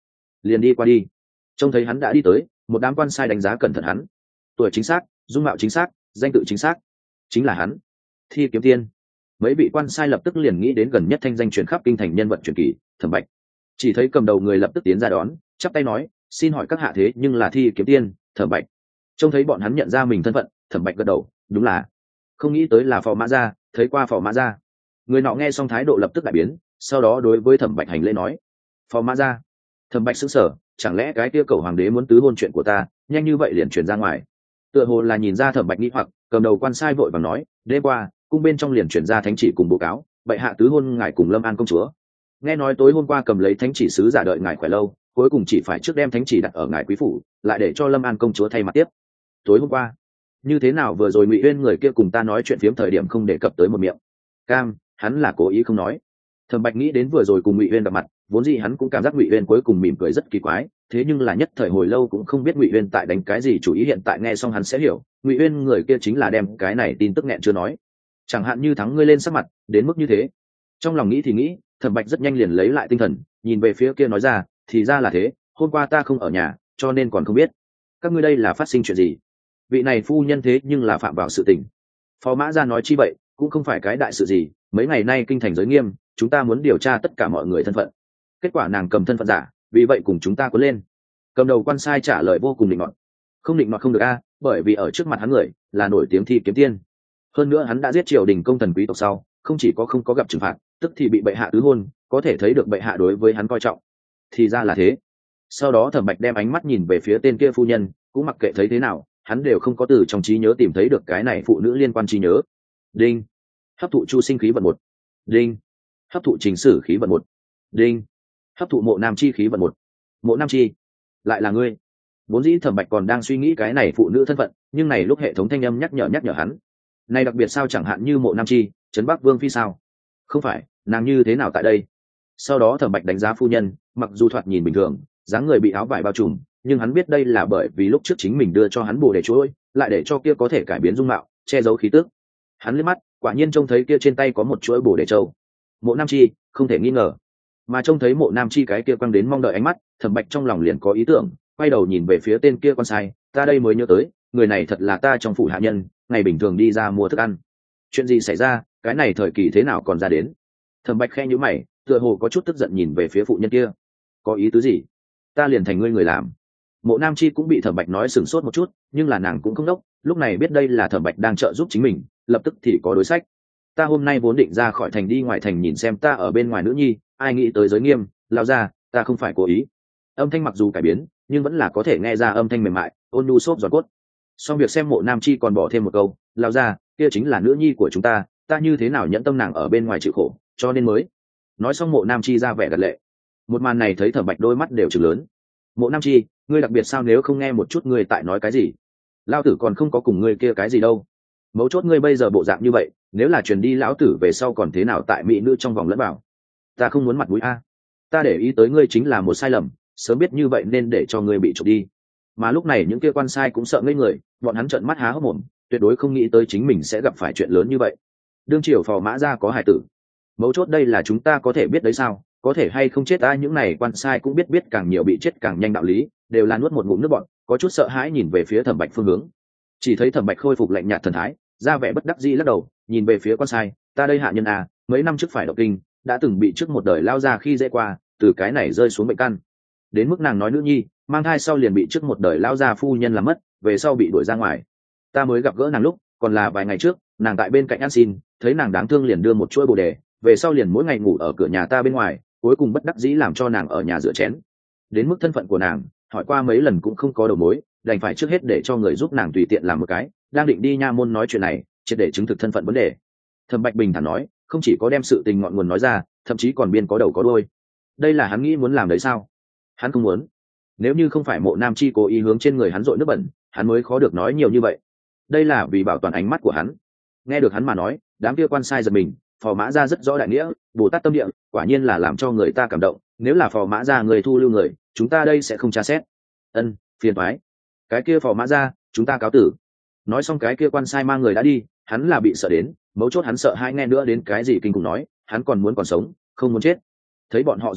liền đi qua đi. Trông thấy hắn đã đi tới, một đám quan sai đánh giá cẩn thận hắn. Tuổi chính xác, dung mạo chính xác, danh tự chính xác, chính là hắn, Thi Kiếm Tiên. Mấy vị quan sai lập tức liền nghĩ đến gần nhất thanh danh truyền khắp kinh thành nhân vật truyền kỳ, Thẩm Bạch. Chỉ thấy cầm đầu người lập tức tiến ra đón, chắp tay nói, xin hỏi các hạ thế nhưng là Thi Kiếm Tiên, Thẩm Bạch. Trông thấy bọn hắn nhận ra mình thân phận, Thẩm Bạch gật đầu, đúng là. Không nghĩ tới là Phò Mã Gia, thấy qua Phò Mã Gia. Người nọ nghe xong thái độ lập tức đại biến, sau đó đối với Thẩm Bạch hành lễ nói, Phò Mã Gia. Thẩm Bạch sững sờ, chẳng lẽ cái kia cầu hoàng đế muốn tứ hôn chuyện của ta, nhanh như vậy liền truyền ra ngoài. Tựa hồ là nhìn ra Thẩm Bạch nghi hoặc, cầm đầu quan sai vội vàng nói, đêm qua cung bên trong liền truyền ra thánh chỉ cùng báo cáo, bệ hạ tứ hôn ngài cùng Lâm An công chúa. Nghe nói tối hôm qua cầm lấy thánh chỉ sứ giả đợi ngài khỏe lâu, cuối cùng chỉ phải trước đem thánh chỉ đặt ở ngài quý phủ, lại để cho Lâm An công chúa thay mặt tiếp. Tối hôm qua, như thế nào vừa rồi Ngụy Uyên người kia cùng ta nói chuyện phiếm thời điểm không đề cập tới một miệng. Cam, hắn là cố ý không nói. Thẩm Bạch nghĩ đến vừa rồi cùng Ngụy Uyên gặp mặt, vốn dĩ hắn cũng cảm giác Ngụy Uyên cuối cùng mỉm cười rất kỳ quái, thế nhưng là nhất thời hồi lâu cũng không biết Ngụy Uyên tại đánh cái gì chủ ý, hiện tại nghe xong hắn sẽ hiểu, Ngụy Uyên người kia chính là đem cái này tin tức nghẹn chưa nói. Chẳng hạn như thắng ngươi lên sắc mặt, đến mức như thế. Trong lòng nghĩ thì nghĩ, Thẩm Bạch rất nhanh liền lấy lại tinh thần, nhìn về phía kia nói ra, thì ra là thế, hôm qua ta không ở nhà, cho nên còn không biết. Các ngươi đây là phát sinh chuyện gì? Vị này phu nhân thế nhưng là phạm vào sự tình. Phó Mã Gia nói chi vậy, cũng không phải cái đại sự gì, mấy ngày nay kinh thành giới nghiêm, chúng ta muốn điều tra tất cả mọi người thân phận. Kết quả nàng cầm thân phận giả, vì vậy cùng chúng ta cuốn lên. Cầm đầu quan sai trả lời vô cùng định nọt. Không định nọt không được a, bởi vì ở trước mặt hắn người là nổi tiếng Thi Kiếm Tiên. Hơn nữa hắn đã giết triều đình công thần quý tộc sau, không chỉ có không có gặp trừng phạt, tức thì bị bệ hạ tứ hôn, có thể thấy được bệ hạ đối với hắn coi trọng. Thì ra là thế. Sau đó Thẩm Bạch đem ánh mắt nhìn về phía tên kia phu nhân, cũng mặc kệ thấy thế nào, hắn đều không có từ trong trí nhớ tìm thấy được cái này phụ nữ liên quan trí nhớ. Đinh. Hấp thụ chu sinh khí vận một. Đinh. Hấp thụ trình sử khí vận một. Đinh. Hấp thụ mộ nam chi khí vận một. Mộ nam chi, lại là ngươi. Vốn dĩ Thẩm Bạch còn đang suy nghĩ cái này phụ nữ thân phận, nhưng này lúc hệ thống thanh âm nhắc nhở nhắc nhở hắn. Này đặc biệt sao chẳng hạn như mộ nam chi, trấn Bắc Vương phi sao? Không phải, nàng như thế nào tại đây? Sau đó Thẩm Bạch đánh giá phu nhân, mặc dù thoạt nhìn bình thường, dáng người bị áo vải bao trùm, nhưng hắn biết đây là bởi vì lúc trước chính mình đưa cho hắn bồ đề chuỗi, lại để cho kia có thể cải biến dung mạo, che giấu khí tức. Hắn liếc mắt, quả nhiên trông thấy kia trên tay có một chuỗi bồ đề châu. Mộ nam chi, không thể nghi ngờ. Mà trông thấy mộ nam chi cái kia quăng đến mong đợi ánh mắt, Thẩm Bạch trong lòng liền có ý tưởng, quay đầu nhìn về phía tên kia quan sai, ta đây mới nhớ tới, người này thật là ta trong phủ hạ nhân, ngày bình thường đi ra mua thức ăn. Chuyện gì xảy ra, cái này thời kỳ thế nào còn ra đến? Thẩm Bạch khẽ nhíu mày, tựa hồ có chút tức giận nhìn về phía phụ nhân kia. Có ý tứ gì? Ta liền thành ngươi người làm. Mộ nam chi cũng bị Thẩm Bạch nói sửng sốt một chút, nhưng là nàng cũng không đốc, lúc này biết đây là Thẩm Bạch đang trợ giúp chính mình, lập tức thì có đối sách. Ta hôm nay vốn định ra khỏi thành đi ngoài thành nhìn xem ta ở bên ngoài nữ nhi, ai nghĩ tới giới nghiêm, lao ra, ta không phải cố ý. Âm thanh mặc dù cải biến, nhưng vẫn là có thể nghe ra âm thanh mềm mại, ôn nhu xốp giòn cốt. Xong việc xem mộ nam chi còn bỏ thêm một câu, lao ra, kia chính là nữ nhi của chúng ta, ta như thế nào nhẫn tâm nàng ở bên ngoài chịu khổ, cho nên mới. Nói xong mộ nam chi ra vẻ gật lệ. Một màn này thấy Thẩm Bạch đôi mắt đều trừng lớn. Mộ nam chi, ngươi đặc biệt sao nếu không nghe một chút ngươi tại nói cái gì? Lão tử còn không có cùng ngươi kia cái gì đâu. Mấu chốt ngươi bây giờ bộ dạng như vậy, nếu là truyền đi lão tử về sau còn thế nào tại mỹ nữ trong vòng lẫn vào. Ta không muốn mặt mũi a. Ta để ý tới ngươi chính là một sai lầm, sớm biết như vậy nên để cho ngươi bị trục đi. Mà lúc này những kia quan sai cũng sợ ngây người, bọn hắn trợn mắt há hốc mồm, tuyệt đối không nghĩ tới chính mình sẽ gặp phải chuyện lớn như vậy. Đương triều Phò Mã Gia có hài tử, mấu chốt đây là chúng ta có thể biết đấy sao? Có thể hay không chết ta, những này quan sai cũng biết biết càng nhiều bị chết càng nhanh đạo lý, đều là nuốt một ngụm nước bọt, có chút sợ hãi nhìn về phía Thẩm Bạch phương hướng. Chỉ thấy Thẩm Bạch khôi phục lạnh nhạt thần thái, ra vẻ bất đắc dĩ lắc đầu, nhìn về phía quan sai, ta đây hạ nhân à, mấy năm trước phải độc kinh, đã từng bị trước một đời lao ra khi dễ qua, từ cái này rơi xuống bệnh căn. Đến mức nàng nói nữ nhi, mang thai sau liền bị trước một đời lao ra phu nhân làm mất, về sau bị đuổi ra ngoài. Ta mới gặp gỡ nàng lúc, còn là vài ngày trước, nàng tại bên cạnh ăn xin, thấy nàng đáng thương liền đưa một chuỗi bồ đề, về sau liền mỗi ngày ngủ ở cửa nhà ta bên ngoài, cuối cùng bất đắc dĩ làm cho nàng ở nhà rửa chén. Đến mức thân phận của nàng, hỏi qua mấy lần cũng không có đầu mối, đành phải trước hết để cho người giúp nàng tùy tiện làm một cái, đang định đi nha môn nói chuyện này, triệt để chứng thực thân phận vấn đề. Thẩm Bạch bình thản nói, không chỉ có đem sự tình ngọn nguồn nói ra, thậm chí còn biên có đầu có đuôi. Đây là hắn nghĩ muốn làm đấy sao? Hắn không muốn. Nếu như không phải Mộ Nam Chi cố ý hướng trên người hắn dội nước bẩn, hắn mới khó được nói nhiều như vậy. Đây là vì bảo toàn ánh mắt của hắn. Nghe được hắn mà nói, đám kia quan sai giật mình, Phò Mã Gia rất rõ đại nghĩa, Bồ Tát tâm địa, quả nhiên là làm cho người ta cảm động. Nếu là Phò Mã Gia người thu lưu người, chúng ta đây sẽ không tra xét. Ân, phiền toái. Cái kia Phò Mã Gia, chúng ta cáo tử. Nói xong cái kia quan sai mang người đã đi, hắn là bị sợ đến, mấu chốt hắn sợ hai nghe nữa đến cái gì kinh khủng nói, hắn còn muốn còn sống, không muốn chết. Thấy bọn họ rời đi,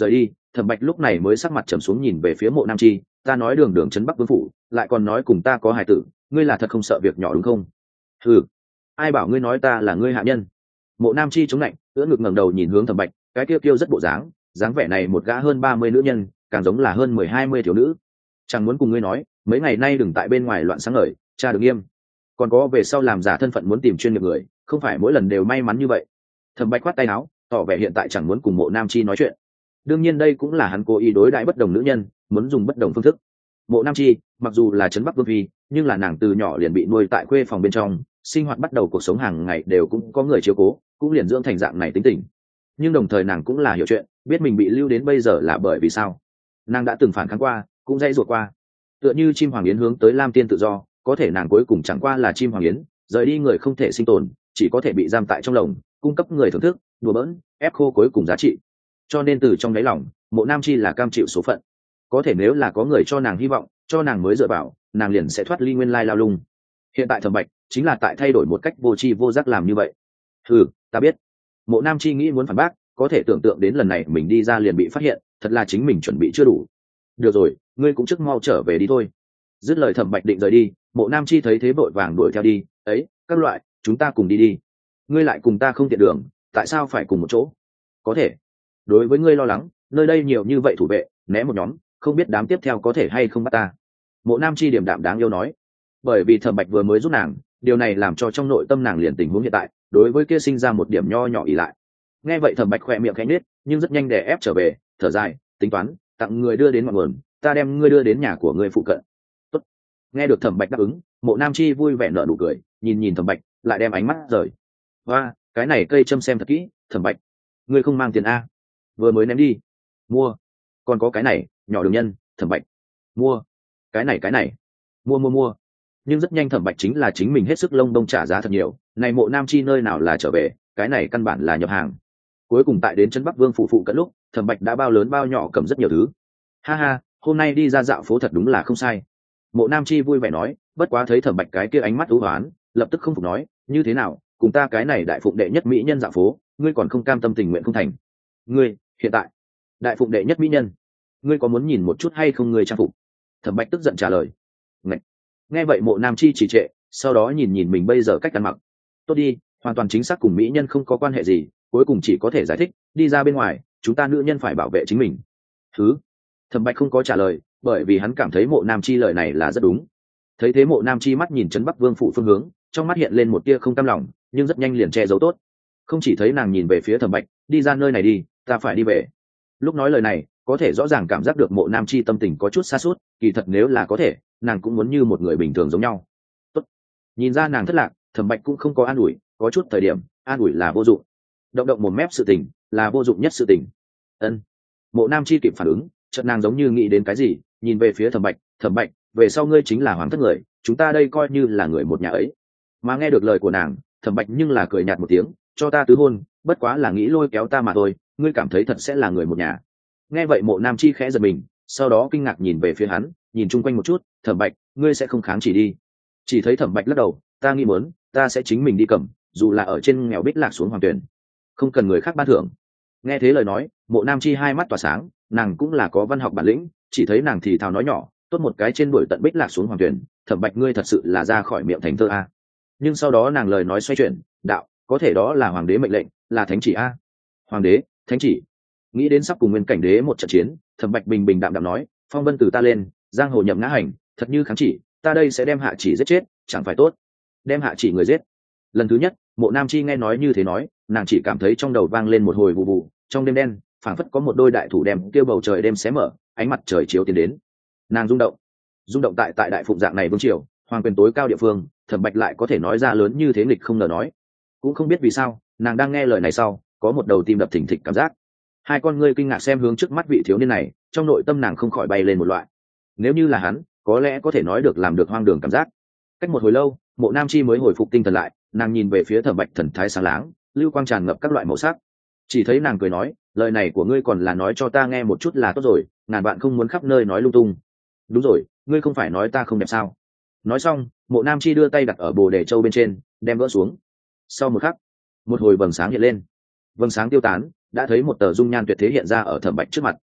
Thẩm Bạch lúc này mới sắc mặt trầm xuống nhìn về phía Mộ Nam Chi, ta nói đường đường trấn Bắc Vương phủ, lại còn nói cùng ta có hài tử, ngươi là thật không sợ việc nhỏ đúng không? Ừ, ai bảo ngươi nói ta là ngươi hạ nhân? Mộ Nam Chi chống lạnh, ưỡn ngực ngẩng đầu nhìn hướng Thẩm Bạch, cái kia kiêu rất bộ dáng, dáng vẻ này một gã hơn ba mươi nữ nhân, càng giống là hơn mười hai mươi thiếu nữ. Chẳng muốn cùng ngươi nói, mấy ngày nay đừng tại bên ngoài loạn sáng ngời, cha đừng nghiêm. Còn có về sau làm giả thân phận muốn tìm chuyên nghiệp người, không phải mỗi lần đều may mắn như vậy. Thẩm Bạch khoát tay áo, tỏ vẻ hiện tại chẳng muốn cùng Mộ Nam Chi nói chuyện. Đương nhiên đây cũng là hắn cố ý đối đãi bất đồng nữ nhân, muốn dùng bất đồng phương thức. Mộ Nam Chi mặc dù là trấn Bắc Vương phi, nhưng là nàng từ nhỏ liền bị nuôi tại khuê phòng bên trong, sinh hoạt bắt đầu cuộc sống hàng ngày đều cũng có người chiếu cố, cũng liền dưỡng thành dạng này tính tình. Nhưng đồng thời nàng cũng là hiểu chuyện, biết mình bị lưu đến bây giờ là bởi vì sao. Nàng đã từng phản kháng qua, cũng dãy ruột qua, tựa như chim hoàng yến hướng tới Lam Tiên tự do, có thể nàng cuối cùng chẳng qua là chim hoàng yến, rời đi người không thể sinh tồn, chỉ có thể bị giam tại trong lồng, cung cấp người thưởng thức, đùa bỡn, ép khô cuối cùng giá trị. Cho nên từ trong đáy lòng, Mộ Nam Chi là cam chịu số phận. Có thể nếu là có người cho nàng hy vọng, cho nàng mới dựa vào, nàng liền sẽ thoát ly nguyên lai lao lung. Hiện tại Thẩm Bạch chính là tại thay đổi một cách vô tri vô giác làm như vậy. Ừ, ta biết. Mộ Nam Chi nghĩ muốn phản bác, có thể tưởng tượng đến lần này mình đi ra liền bị phát hiện, thật là chính mình chuẩn bị chưa đủ. Được rồi, ngươi cũng trước mau trở về đi thôi. Dứt lời Thẩm Bạch định rời đi, Mộ Nam Chi thấy thế vội vàng đuổi theo đi, ấy, các loại, chúng ta cùng đi đi. Ngươi lại cùng ta không tiện đường, tại sao phải cùng một chỗ? Có thể. Đối với ngươi lo lắng, nơi đây nhiều như vậy thủ vệ, né một nhóm, không biết đám tiếp theo có thể hay không bắt ta. Mộ Nam Chi điềm đạm đáng yêu nói. Bởi vì Thẩm Bạch vừa mới giúp nàng, điều này làm cho trong nội tâm nàng liền tình huống hiện tại, đối với kia sinh ra một điểm nho nhỏ ỷ lại. Nghe vậy Thẩm Bạch khẽ miệng khẽ nhếch, nhưng rất nhanh đè ép trở về, thở dài, tính toán, tặng người đưa đến ngọn nguồn, ta đem ngươi đưa đến nhà của ngươi phụ cận. Tốt. Nghe được Thẩm Bạch đáp ứng, Mộ Nam Chi vui vẻ nở nụ cười, nhìn nhìn Thẩm Bạch, lại đem ánh mắt rời. Hoa, cái này cây châm xem thật kỹ, Thẩm Bạch, ngươi không mang tiền a? Vừa mới ném đi. Mua. Còn có cái này, nhỏ đường nhân, Thẩm Bạch. Mua. Cái này cái này. Mua mua mua. Nhưng rất nhanh Thẩm Bạch chính là chính mình hết sức lông bông trả giá thật nhiều, này Mộ Nam Chi nơi nào là trở về, cái này căn bản là nhập hàng. Cuối cùng tại đến trấn Bắc Vương phủ phụ cận lúc, Thẩm Bạch đã bao lớn bao nhỏ cầm rất nhiều thứ. Ha ha, hôm nay đi ra dạo phố thật đúng là không sai. Mộ Nam Chi vui vẻ nói, bất quá thấy Thẩm Bạch cái kia ánh mắt u hoán, lập tức không phục nói, như thế nào, cùng ta cái này đại phụng đệ nhất mỹ nhân dạo phố, ngươi còn không cam tâm tình nguyện không thành? Ngươi, hiện tại, đại phụng đệ nhất mỹ nhân, ngươi có muốn nhìn một chút hay không ngươi trang phục? Thẩm Bạch tức giận trả lời. Ngậy. Nghe vậy Mộ Nam Chi chỉ trệ, sau đó nhìn nhìn mình bây giờ cách ăn mặc. Tốt đi, hoàn toàn chính xác cùng mỹ nhân không có quan hệ gì, cuối cùng chỉ có thể giải thích, đi ra bên ngoài, chúng ta nữ nhân phải bảo vệ chính mình. Thứ. Thẩm Bạch không có trả lời, bởi vì hắn cảm thấy Mộ Nam Chi lời này là rất đúng. Thấy thế Mộ Nam Chi mắt nhìn trấn Bắc Vương phủ phương hướng, trong mắt hiện lên một tia không cam lòng, nhưng rất nhanh liền che giấu tốt. Không chỉ thấy nàng nhìn về phía Thẩm Bạch, đi ra nơi này đi, ta phải đi về. Lúc nói lời này, có thể rõ ràng cảm giác được Mộ Nam Chi tâm tình có chút xa suốt, kỳ thật nếu là có thể, nàng cũng muốn như một người bình thường giống nhau. Tốt. Nhìn ra nàng thất lạc, Thẩm Bạch cũng không có an ủi, có chút thời điểm, an ủi là vô dụng. Động động một mép sự tình, là vô dụng nhất sự tình. Ân. Mộ Nam Chi kịp phản ứng, chợt nàng giống như nghĩ đến cái gì, nhìn về phía Thẩm Bạch, Thẩm Bạch, về sau ngươi chính là hoàng thất người, chúng ta đây coi như là người một nhà ấy. Mà nghe được lời của nàng, Thẩm Bạch nhưng là cười nhạt một tiếng, cho ta tứ hôn, bất quá là nghĩ lôi kéo ta mà thôi, ngươi cảm thấy thật sẽ là người một nhà? Nghe vậy Mộ Nam Chi khẽ giật mình, sau đó kinh ngạc nhìn về phía hắn, nhìn chung quanh một chút, Thẩm Bạch, ngươi sẽ không kháng chỉ đi? Chỉ thấy Thẩm Bạch lắc đầu, ta nghĩ muốn, ta sẽ chính mình đi cầm, dù là ở trên nghèo bích lạc xuống hoàng tuyển, không cần người khác ban thưởng. Nghe thế lời nói, Mộ Nam Chi hai mắt tỏa sáng, nàng cũng là có văn học bản lĩnh, chỉ thấy nàng thì thào nói nhỏ, tốt một cái trên đuổi tận bích lạc xuống hoàng tuyển, Thẩm Bạch ngươi thật sự là ra khỏi miệng thành thơ a. Nhưng sau đó nàng lời nói xoay chuyển, đạo, có thể đó là hoàng đế mệnh lệnh, là thánh chỉ a. Hoàng đế, thánh chỉ. Nghĩ đến sắp cùng nguyên cảnh đế một trận chiến, Thẩm Bạch bình bình đạm đạm nói, phong vân từ ta lên, giang hồ nhậm ngã hành, thật như kháng chỉ, ta đây sẽ đem hạ chỉ giết chết, chẳng phải tốt? Đem hạ chỉ người giết. Lần thứ nhất, Mộ Nam Chi nghe nói như thế nói, nàng chỉ cảm thấy trong đầu vang lên một hồi vụ vụ, trong đêm đen, phảng phất có một đôi đại thủ đem kêu bầu trời đêm xé mở, ánh mặt trời chiếu tiến đến. Nàng rung động, rung động tại tại đại phụng dạng này vương triều, hoàng quyền tối cao địa phương, Thẩm Bạch lại có thể nói ra lớn như thế nghịch không ngờ nói. Cũng không biết vì sao, nàng đang nghe lời này sau, có một đầu tim đập thình thịch cảm giác. Hai con ngươi kinh ngạc xem hướng trước mắt vị thiếu niên này, trong nội tâm nàng không khỏi bay lên một loại. Nếu như là hắn, có lẽ có thể nói được làm được hoang đường cảm giác. Cách một hồi lâu, Mộ Nam Chi mới hồi phục tinh thần lại, nàng nhìn về phía Thẩm Bạch thần thái sáng láng, lưu quang tràn ngập các loại màu sắc. Chỉ thấy nàng cười nói, lời này của ngươi còn là nói cho ta nghe một chút là tốt rồi, ngàn bạn không muốn khắp nơi nói lung tung. Đúng rồi, ngươi không phải nói ta không đẹp sao? Nói xong, Mộ Nam Chi đưa tay đặt ở bồ đề châu bên trên, đem gỡ xuống. Sau một khắc, một hồi vầng sáng hiện lên. Vầng sáng tiêu tán, đã thấy một tờ dung nhan tuyệt thế hiện ra ở Thẩm Bạch trước mặt.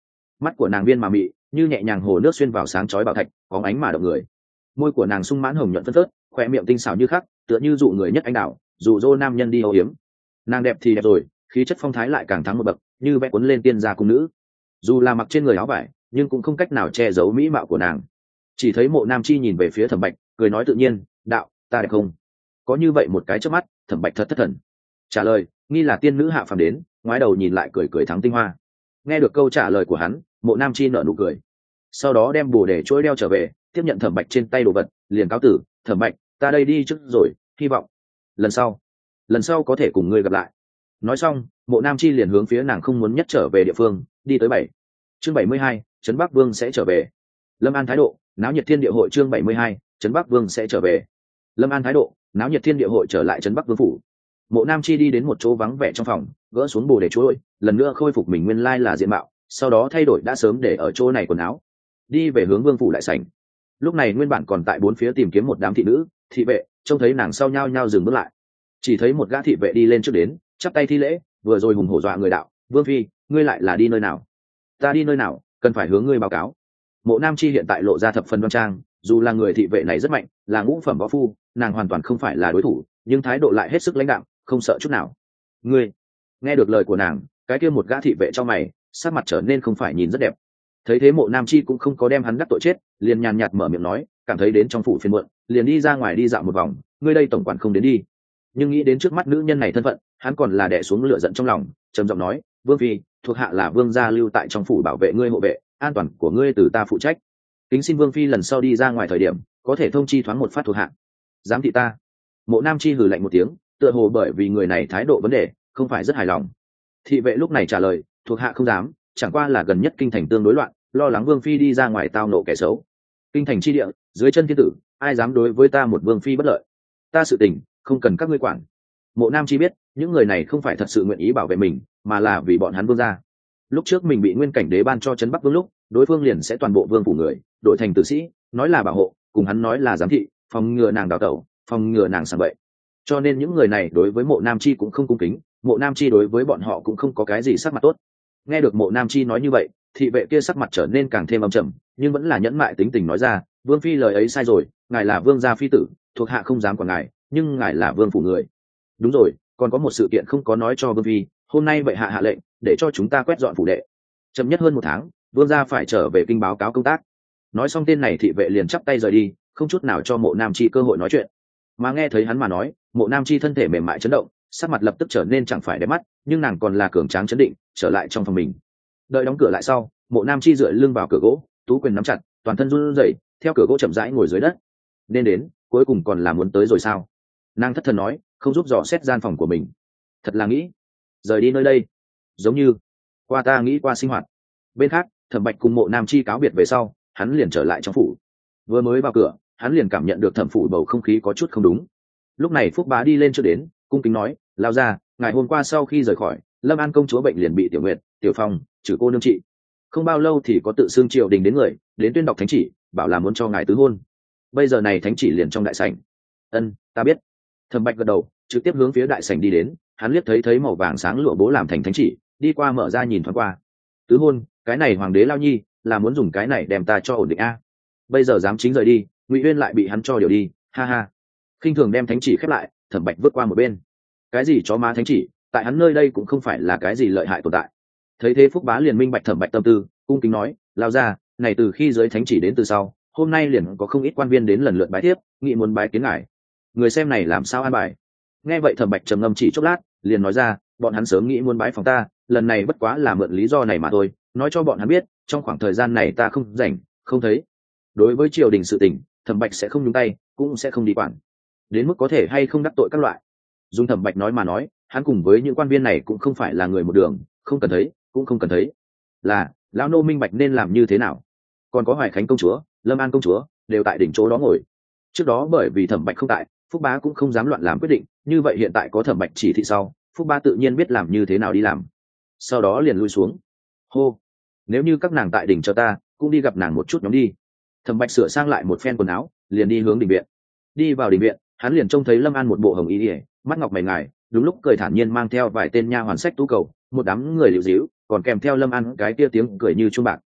mắt của nàng viên mà mị như nhẹ nhàng hồ nước xuyên vào sáng chói bảo thạch bóng ánh mà động người. Môi của nàng sung mãn hồng nhuận phân phớt, khoe miệng tinh xảo như khắc, tựa như dụ người nhất anh đạo, dụ dỗ nam nhân đi âu yếm. Nàng đẹp thì đẹp rồi, khí chất phong thái lại càng thắng một bậc, như vẽ cuốn lên tiên gia cung nữ. Dù là mặc trên người áo vải, nhưng cũng không cách nào che giấu mỹ mạo của nàng. Chỉ thấy Mộ Nam Chi nhìn về phía Thẩm Bạch, cười nói tự nhiên, đạo, ta đẹp không? Có như vậy một cái chớp mắt, Thẩm Bạch thật thất thần. Trả lời, nghi là tiên nữ hạ phàm đến, ngoái đầu nhìn lại cười cười thắng tinh hoa. Nghe được câu trả lời của hắn, Mộ Nam Chi nở nụ cười, sau đó đem bồ để chuỗi đeo trở về, tiếp nhận Thẩm Bạch trên tay đồ vật, liền cáo tử. Thẩm Bạch, ta đây đi trước rồi, hy vọng lần sau lần sau có thể cùng ngươi gặp lại. Nói xong, Mộ Nam Chi liền hướng phía nàng không muốn nhất trở về địa phương đi tới. Bảy chương bảy mươi hai, Trấn Bắc Vương sẽ trở về. Lâm An thái độ náo nhiệt thiên địa hội. Chương bảy mươi hai, Trấn Bắc Vương sẽ trở về. Lâm An thái độ náo nhiệt thiên địa hội trở lại Trấn Bắc Vương phủ. Mộ Nam Chi đi đến một chỗ vắng vẻ trong phòng, gỡ xuống bồ để chuỗi, lần nữa khôi phục mình nguyên lai là diện mạo, sau đó thay đổi đã sớm để ở chỗ này quần áo, đi về hướng Vương phủ đại sảnh. Lúc này nguyên bản còn tại bốn phía tìm kiếm một đám thị nữ thị vệ, trông thấy nàng sau nhao nhao dừng bước lại. Chỉ thấy một gã thị vệ đi lên trước đến, chắp tay thi lễ, vừa rồi hùng hổ dọa người đạo, Vương phi, ngươi lại là đi nơi nào? Ta đi nơi nào, cần phải hướng ngươi báo cáo. Mộ Nam Chi hiện tại lộ ra thập phần đoan trang, dù là người thị vệ này rất mạnh, là ngũ phẩm võ phu, nàng hoàn toàn không phải là đối thủ, nhưng thái độ lại hết sức lãnh đạm, không sợ chút nào. Ngươi? Nghe được lời của nàng, cái kia một gã thị vệ trong mày, sắc mặt trở nên không phải nhìn rất đẹp. Thấy thế Mộ Nam Chi cũng không có đem hắn đắc tội chết, liền nhàn nhạt mở miệng nói, cảm thấy đến trong phủ phiền muộn, liền đi ra ngoài đi dạo một vòng, ngươi đây tổng quản không đến đi. Nhưng nghĩ đến trước mắt nữ nhân này thân phận, hắn còn là đè xuống lửa giận trong lòng, trầm giọng nói, Vương phi, thuộc hạ là Vương gia lưu tại trong phủ bảo vệ ngươi hộ vệ, an toàn của ngươi từ ta phụ trách. Kính xin Vương phi lần sau đi ra ngoài thời điểm, có thể thông chi thoáng một phát thuộc hạ. Dám thị ta? Mộ Nam Chi hừ lạnh một tiếng, tựa hồ bởi vì người này thái độ vấn đề, không phải rất hài lòng. Thị vệ lúc này trả lời, thuộc hạ không dám, chẳng qua là gần nhất kinh thành tương đối loạn, lo lắng Vương phi đi ra ngoài tao nộ kẻ xấu. Kinh thành chi địa, dưới chân thiên tử, ai dám đối với ta một Vương phi bất lợi? Ta sự tình, không cần các ngươi quản. Mộ Nam Chi biết, những người này không phải thật sự nguyện ý bảo vệ mình, mà là vì bọn hắn Vương gia. Lúc trước mình bị Nguyên Cảnh Đế ban cho Trấn Bắc Vương lúc, đối phương liền sẽ toàn bộ vương phủ người đổi thành tử sĩ, nói là bảo hộ, cùng hắn nói là giám thị, phòng ngừa nàng đào tẩu, phòng ngừa nàng sảng bậy. Cho nên những người này đối với Mộ Nam Chi cũng không cung kính, Mộ Nam Chi đối với bọn họ cũng không có cái gì sắc mặt tốt. Nghe được Mộ Nam Chi nói như vậy, thị vệ kia sắc mặt trở nên càng thêm âm trầm, nhưng vẫn là nhẫn mại tính tình nói ra, Vương phi lời ấy sai rồi, ngài là Vương gia phi tử, thuộc hạ không dám quản ngài, nhưng ngài là vương phủ người. Đúng rồi, còn có một sự kiện không có nói cho Vương phi, hôm nay bệ hạ hạ lệnh để cho chúng ta quét dọn phủ đệ, chậm nhất hơn một tháng, Vương gia phải trở về kinh báo cáo công tác. Nói xong tên này thị vệ liền chắp tay rời đi, không chút nào cho Mộ Nam Chi cơ hội nói chuyện. Mà nghe thấy hắn mà nói, Mộ Nam Chi thân thể mềm mại chấn động, sắc mặt lập tức trở nên chẳng phải đẹp mắt, nhưng nàng còn là cường tráng chấn định, trở lại trong phòng mình. Đợi đóng cửa lại sau, Mộ Nam Chi dựa lưng vào cửa gỗ, tú quyền nắm chặt, toàn thân run rẩy, theo cửa gỗ chậm rãi ngồi dưới đất. Nên đến, cuối cùng còn là muốn tới rồi sao? Nàng thất thần nói, không giúp dò xét gian phòng của mình. Thật là nghĩ rời đi nơi đây, giống như qua ta nghĩ qua sinh hoạt. Bên khác, Thẩm Bạch cùng Mộ Nam Chi cáo biệt về sau, hắn liền trở lại trong phủ. Vừa mới vào cửa, hắn liền cảm nhận được thẩm phủ bầu không khí có chút không đúng. Lúc này Phúc Bá đi lên trước đến, cung kính nói, lao ra, ngày hôm qua sau khi rời khỏi, Lâm An công chúa bệnh liền bị Tiểu Nguyệt, Tiểu Phong, trừ cô nương trị. Không bao lâu thì có tự xưng triều đình đến người, đến tuyên đọc thánh chỉ, bảo là muốn cho ngài tứ hôn. Bây giờ này thánh chỉ liền trong đại sảnh. Ân, ta biết. Thẩm Bạch gật đầu, trực tiếp hướng phía đại sảnh đi đến, hắn liếc thấy thấy màu vàng sáng lụa bố làm thành thánh chỉ, đi qua mở ra nhìn thoáng qua. Tứ hôn, cái này hoàng đế lao nhi là muốn dùng cái này đem ta cho ổn định a. Bây giờ dám chính rời đi, Ngụy Uyên lại bị hắn cho điều đi, ha ha. Khinh thường đem thánh chỉ khép lại, Thẩm Bạch vứt qua một bên. Cái gì chó má thánh chỉ, tại hắn nơi đây cũng không phải là cái gì lợi hại tồn tại. Thấy thế Phúc Bá liền minh bạch Thẩm Bạch tâm tư, cung kính nói, lao ra, này từ khi giới thánh chỉ đến từ sau, hôm nay liền có không ít quan viên đến lần lượt bái tiếp, nghị muốn bái kiến ngài. Người xem này làm sao an bài? Nghe vậy Thẩm Bạch trầm ngâm chỉ chốc lát, liền nói ra, bọn hắn sớm nghĩ muốn bái phòng ta, lần này bất quá là mượn lý do này mà thôi, nói cho bọn hắn biết, trong khoảng thời gian này ta không rảnh, không thấy. Đối với triều đình sự tình, Thẩm Bạch sẽ không nhúng tay, cũng sẽ không đi quản. Đến mức có thể hay không đắc tội các loại. Dùng Thẩm Bạch nói mà nói, hắn cùng với những quan viên này cũng không phải là người một đường, không cần thấy, cũng không cần thấy. Là, lão nô minh bạch nên làm như thế nào. Còn có Hoài Khánh công chúa, Lâm An công chúa, đều tại đỉnh chỗ đó ngồi. Trước đó bởi vì Thẩm Bạch không tại, Phúc Bá cũng không dám loạn làm quyết định, như vậy hiện tại có Thẩm Bạch chỉ thị sau, Phúc Bá tự nhiên biết làm như thế nào đi làm. Sau đó liền lui xuống. Hô, nếu như các nàng tại đỉnh chờ ta, cũng đi gặp nàng một chút nhóm đi. Thẩm Bạch sửa sang lại một phen quần áo, liền đi hướng đình viện. Đi vào đình viện, hắn liền trông thấy Lâm An một bộ hồng y ỉa, mắt ngọc mày ngài, đúng lúc cười thản nhiên mang theo vài tên nha hoàn sách tú cầu, một đám người liễu díu, còn kèm theo Lâm An cái tia tiếng cười như chuông bạc,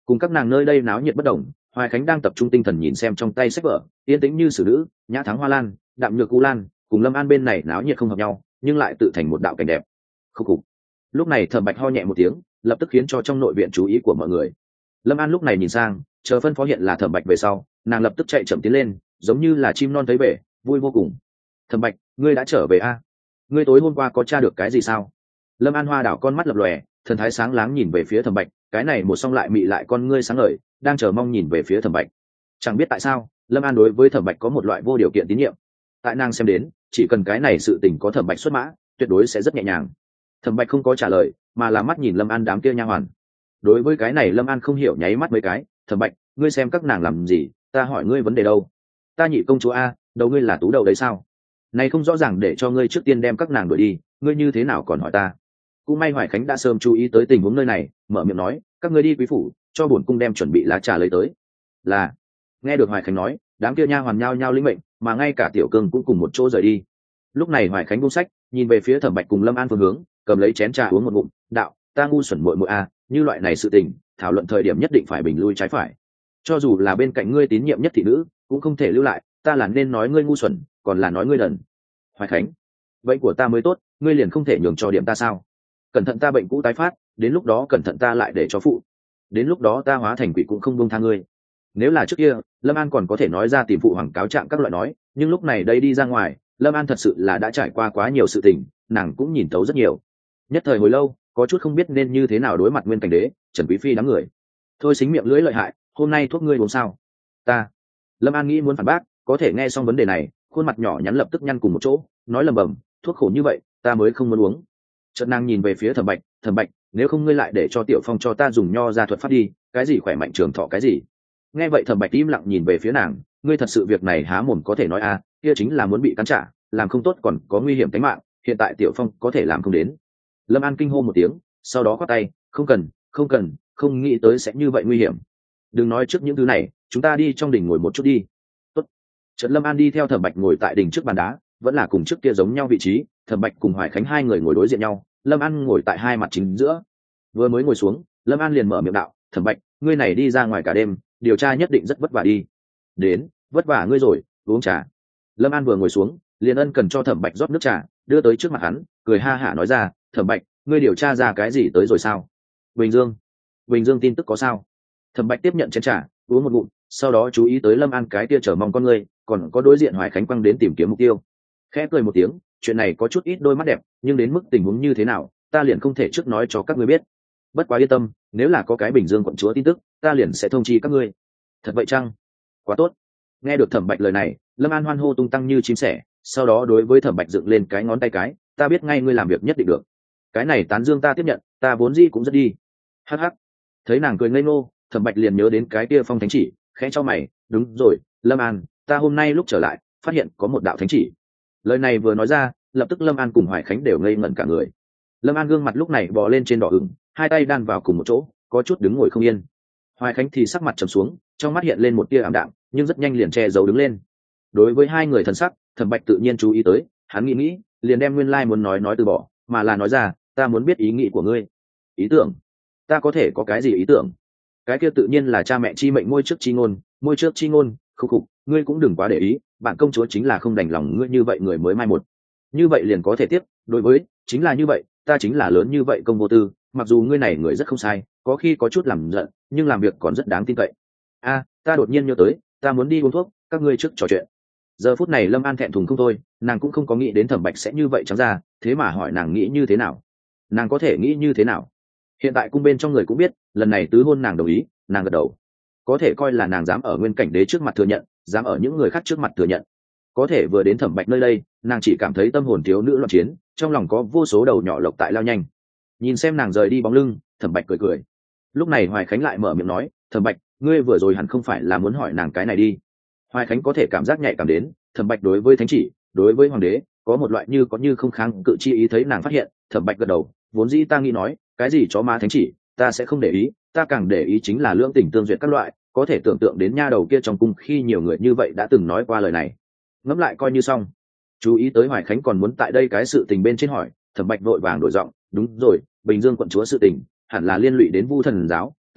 Cùng các nàng nơi đây náo nhiệt bất đồng, Hoài Khánh đang tập trung tinh thần nhìn xem trong tay sách vở, yên tĩnh như xử nữ, nhã thắng hoa lan, đạm nhược u lan, cùng Lâm An bên này náo nhiệt không hợp nhau, nhưng lại tự thành một đạo cảnh đẹp. Khúc khục. Lúc này Thẩm Bạch ho nhẹ một tiếng, lập tức khiến cho trong nội viện chú ý của mọi người. Lâm An lúc này nhìn sang, chờ phân phó hiện là Thẩm Bạch về sau, nàng lập tức chạy chậm tiến lên, giống như là chim non thấy về, vui vô cùng. Thẩm Bạch, ngươi đã trở về a? À? Ngươi tối hôm qua có tra được cái gì sao? Lâm An Hoa đảo con mắt lập lòe, thần thái sáng láng nhìn về phía Thẩm Bạch, cái này một song lại mị lại con ngươi sáng ngời, đang chờ mong nhìn về phía Thẩm Bạch. Chẳng biết tại sao, Lâm An đối với Thẩm Bạch có một loại vô điều kiện tín nhiệm. Tại nàng xem đến, chỉ cần cái này sự tình có Thẩm Bạch xuất mã, tuyệt đối sẽ rất nhẹ nhàng. Thẩm Bạch không có trả lời, mà là mắt nhìn Lâm An đám kia nha hoàn. Đối với cái này Lâm An không hiểu, nháy mắt mấy cái. Thẩm Bạch, ngươi xem các nàng làm gì, ta hỏi ngươi vấn đề đâu? Ta nhị công chúa a, đầu ngươi là tú đầu đấy sao? Này không rõ ràng để cho ngươi trước tiên đem các nàng đuổi đi, ngươi như thế nào còn hỏi ta? Cũng may Hoài Khánh đã sớm chú ý tới tình huống nơi này, mở miệng nói, các ngươi đi quý phủ, cho bổn cung đem chuẩn bị lá trà lấy tới. Là. Nghe được Hoài Khánh nói, đám kia nha hoàn nhao nhao lĩnh mệnh, mà ngay cả Tiểu Cương cũng cùng một chỗ rời đi. Lúc này Hoài Khánh buông sách, nhìn về phía Thẩm Bạch cùng Lâm An phương hướng, cầm lấy chén trà uống một ngụm, đạo, ta ngu xuẩn muội muội a, như loại này sự tình, thảo luận thời điểm nhất định phải bình lui trái phải. Cho dù là bên cạnh ngươi tín nhiệm nhất thị nữ, cũng không thể lưu lại, ta là nên nói ngươi ngu xuẩn, còn là nói ngươi đần. Hoài Khánh, vậy của ta mới tốt, ngươi liền không thể nhường cho điểm ta sao? Cẩn thận ta bệnh cũ tái phát, đến lúc đó cẩn thận ta lại để cho phụ, đến lúc đó ta hóa thành quỷ cũng không buông tha ngươi. Nếu là trước kia, Lâm An còn có thể nói ra tìm phụ hoàng cáo trạng các loại nói, nhưng lúc này đây đi ra ngoài, Lâm An thật sự là đã trải qua quá nhiều sự tình, nàng cũng nhìn tấu rất nhiều. Nhất thời hồi lâu, có chút không biết nên như thế nào đối mặt Nguyên Cảnh Đế, Trần Quý Phi đám người. Thôi xính miệng lưỡi lợi hại, hôm nay thuốc ngươi uống sao? Ta. Lâm An nghĩ muốn phản bác, có thể nghe xong vấn đề này, khuôn mặt nhỏ nhắn lập tức nhăn cùng một chỗ, nói lầm bầm, thuốc khổ như vậy, ta mới không muốn uống. Chợt nàng nhìn về phía Thẩm Bạch, Thẩm Bạch, nếu không ngươi lại để cho Tiểu Phong cho ta dùng nho ra thuật pháp đi, cái gì khỏe mạnh trường thọ cái gì? Nghe vậy Thẩm Bạch im lặng nhìn về phía nàng, ngươi thật sự việc này há mồm có thể nói a, kia chính là muốn bị cắn trả, làm không tốt còn có nguy hiểm tính mạng, hiện tại Tiểu Phong có thể làm không đến. Lâm An kinh hô một tiếng, sau đó khoát tay, không cần, không cần, không nghĩ tới sẽ như vậy nguy hiểm. Đừng nói trước những thứ này, chúng ta đi trong đỉnh ngồi một chút đi. Tốt. Trần Lâm An đi theo Thẩm Bạch ngồi tại đỉnh trước bàn đá, vẫn là cùng trước kia giống nhau vị trí, Thẩm Bạch cùng Hoài Khánh hai người ngồi đối diện nhau, Lâm An ngồi tại hai mặt chính giữa. Vừa mới ngồi xuống, Lâm An liền mở miệng đạo, Thẩm Bạch, ngươi này đi ra ngoài cả đêm, điều tra nhất định rất vất vả đi. Đến, vất vả ngươi rồi, uống trà. Lâm An vừa ngồi xuống, liền ân cần cho Thẩm Bạch rót nước trà, đưa tới trước mặt hắn, cười ha hả nói ra, Thẩm Bạch, ngươi điều tra ra cái gì tới rồi sao? Bình Dương. Bình Dương tin tức có sao? Thẩm Bạch tiếp nhận chén trà, uống một ngụm, sau đó chú ý tới Lâm An cái kia chờ mong con ngươi, còn có đối diện Hoài Khánh quăng đến tìm kiếm mục tiêu. Khẽ cười một tiếng, chuyện này có chút ít đôi mắt đẹp, nhưng đến mức tình huống như thế nào, ta liền không thể trước nói cho các ngươi biết. Bất quá yên tâm, nếu là có cái Bình Dương quận chúa tin tức, ta liền sẽ thông chi các ngươi. Thật vậy chăng? Quá tốt. Nghe được Thẩm Bạch lời này, Lâm An hoan hô tung tăng như chim sẻ, sau đó đối với Thẩm Bạch dựng lên cái ngón tay cái, ta biết ngay ngươi làm việc nhất định được. Cái này tán dương ta tiếp nhận, ta vốn dĩ cũng rất đi. Hắc hắc. Thấy nàng cười ngây ngô, Thẩm Bạch liền nhớ đến cái kia phong thánh chỉ, khẽ cho mày, đúng rồi, Lâm An, ta hôm nay lúc trở lại, phát hiện có một đạo thánh chỉ. Lời này vừa nói ra, lập tức Lâm An cùng Hoài Khánh đều ngây ngẩn cả người. Lâm An gương mặt lúc này bò lên trên đỏ ửng, hai tay đan vào cùng một chỗ, có chút đứng ngồi không yên. Hoài Khánh thì sắc mặt trầm xuống, trong mắt hiện lên một tia ảm đạm, nhưng rất nhanh liền che giấu đứng lên. Đối với hai người thần sắc, Thẩm Bạch tự nhiên chú ý tới, hắn nghĩ nghĩ, liền đem nguyên lai muốn nói nói từ bỏ, mà là nói ra, ta muốn biết ý nghĩ của ngươi. Ý tưởng? Ta có thể có cái gì ý tưởng? Cái kia tự nhiên là cha mẹ chi mệnh môi trước chi ngôn, môi trước chi ngôn, khục khục, ngươi cũng đừng quá để ý, bạn công chúa chính là không đành lòng ngươi như vậy người mới mai một. Như vậy liền có thể tiếp, đối với, chính là như vậy, ta chính là lớn như vậy công vô tư, mặc dù ngươi này người rất không sai, có khi có chút làm giận, nhưng làm việc còn rất đáng tin cậy. A, ta đột nhiên nhớ tới, ta muốn đi uống thuốc, các ngươi trước trò chuyện. Giờ phút này Lâm An thẹn thùng không thôi, nàng cũng không có nghĩ đến Thẩm Bạch sẽ như vậy trắng ra, thế mà hỏi nàng nghĩ như thế nào. Nàng có thể nghĩ như thế nào? Hiện tại cung bên trong người cũng biết, lần này tứ hôn nàng đồng ý, nàng gật đầu. Có thể coi là nàng dám ở Nguyên Cảnh Đế trước mặt thừa nhận, dám ở những người khác trước mặt thừa nhận. Có thể vừa đến Thẩm Bạch nơi đây, nàng chỉ cảm thấy tâm hồn thiếu nữ loạn chiến, trong lòng có vô số đầu nhỏ lộc tại lao nhanh. Nhìn xem nàng rời đi bóng lưng, Thẩm Bạch cười cười. Lúc này Hoài Khánh lại mở miệng nói, Thẩm Bạch, ngươi vừa rồi hẳn không phải là muốn hỏi nàng cái này đi. Hoài Khánh có thể cảm giác nhạy cảm đến, Thẩm Bạch đối với thánh chỉ, đối với hoàng đế, có một loại như có như không kháng cự chi ý, thấy nàng phát hiện, Thẩm Bạch gật đầu, vốn dĩ ta nghĩ nói, cái gì chó má thánh chỉ, ta sẽ không để ý, ta càng để ý chính là lưỡng tình tương duyệt các loại, có thể tưởng tượng đến nha đầu kia trong cung khi nhiều người như vậy đã từng nói qua lời này. Ngẫm lại coi như xong. Chú ý tới Hoài Khánh còn muốn tại đây cái sự tình bên trên hỏi, Thẩm Bạch vội vàng đổi giọng, đúng rồi, Bình Dương quận chúa sự tình, hẳn là liên lụy đến Vu Thần giáo,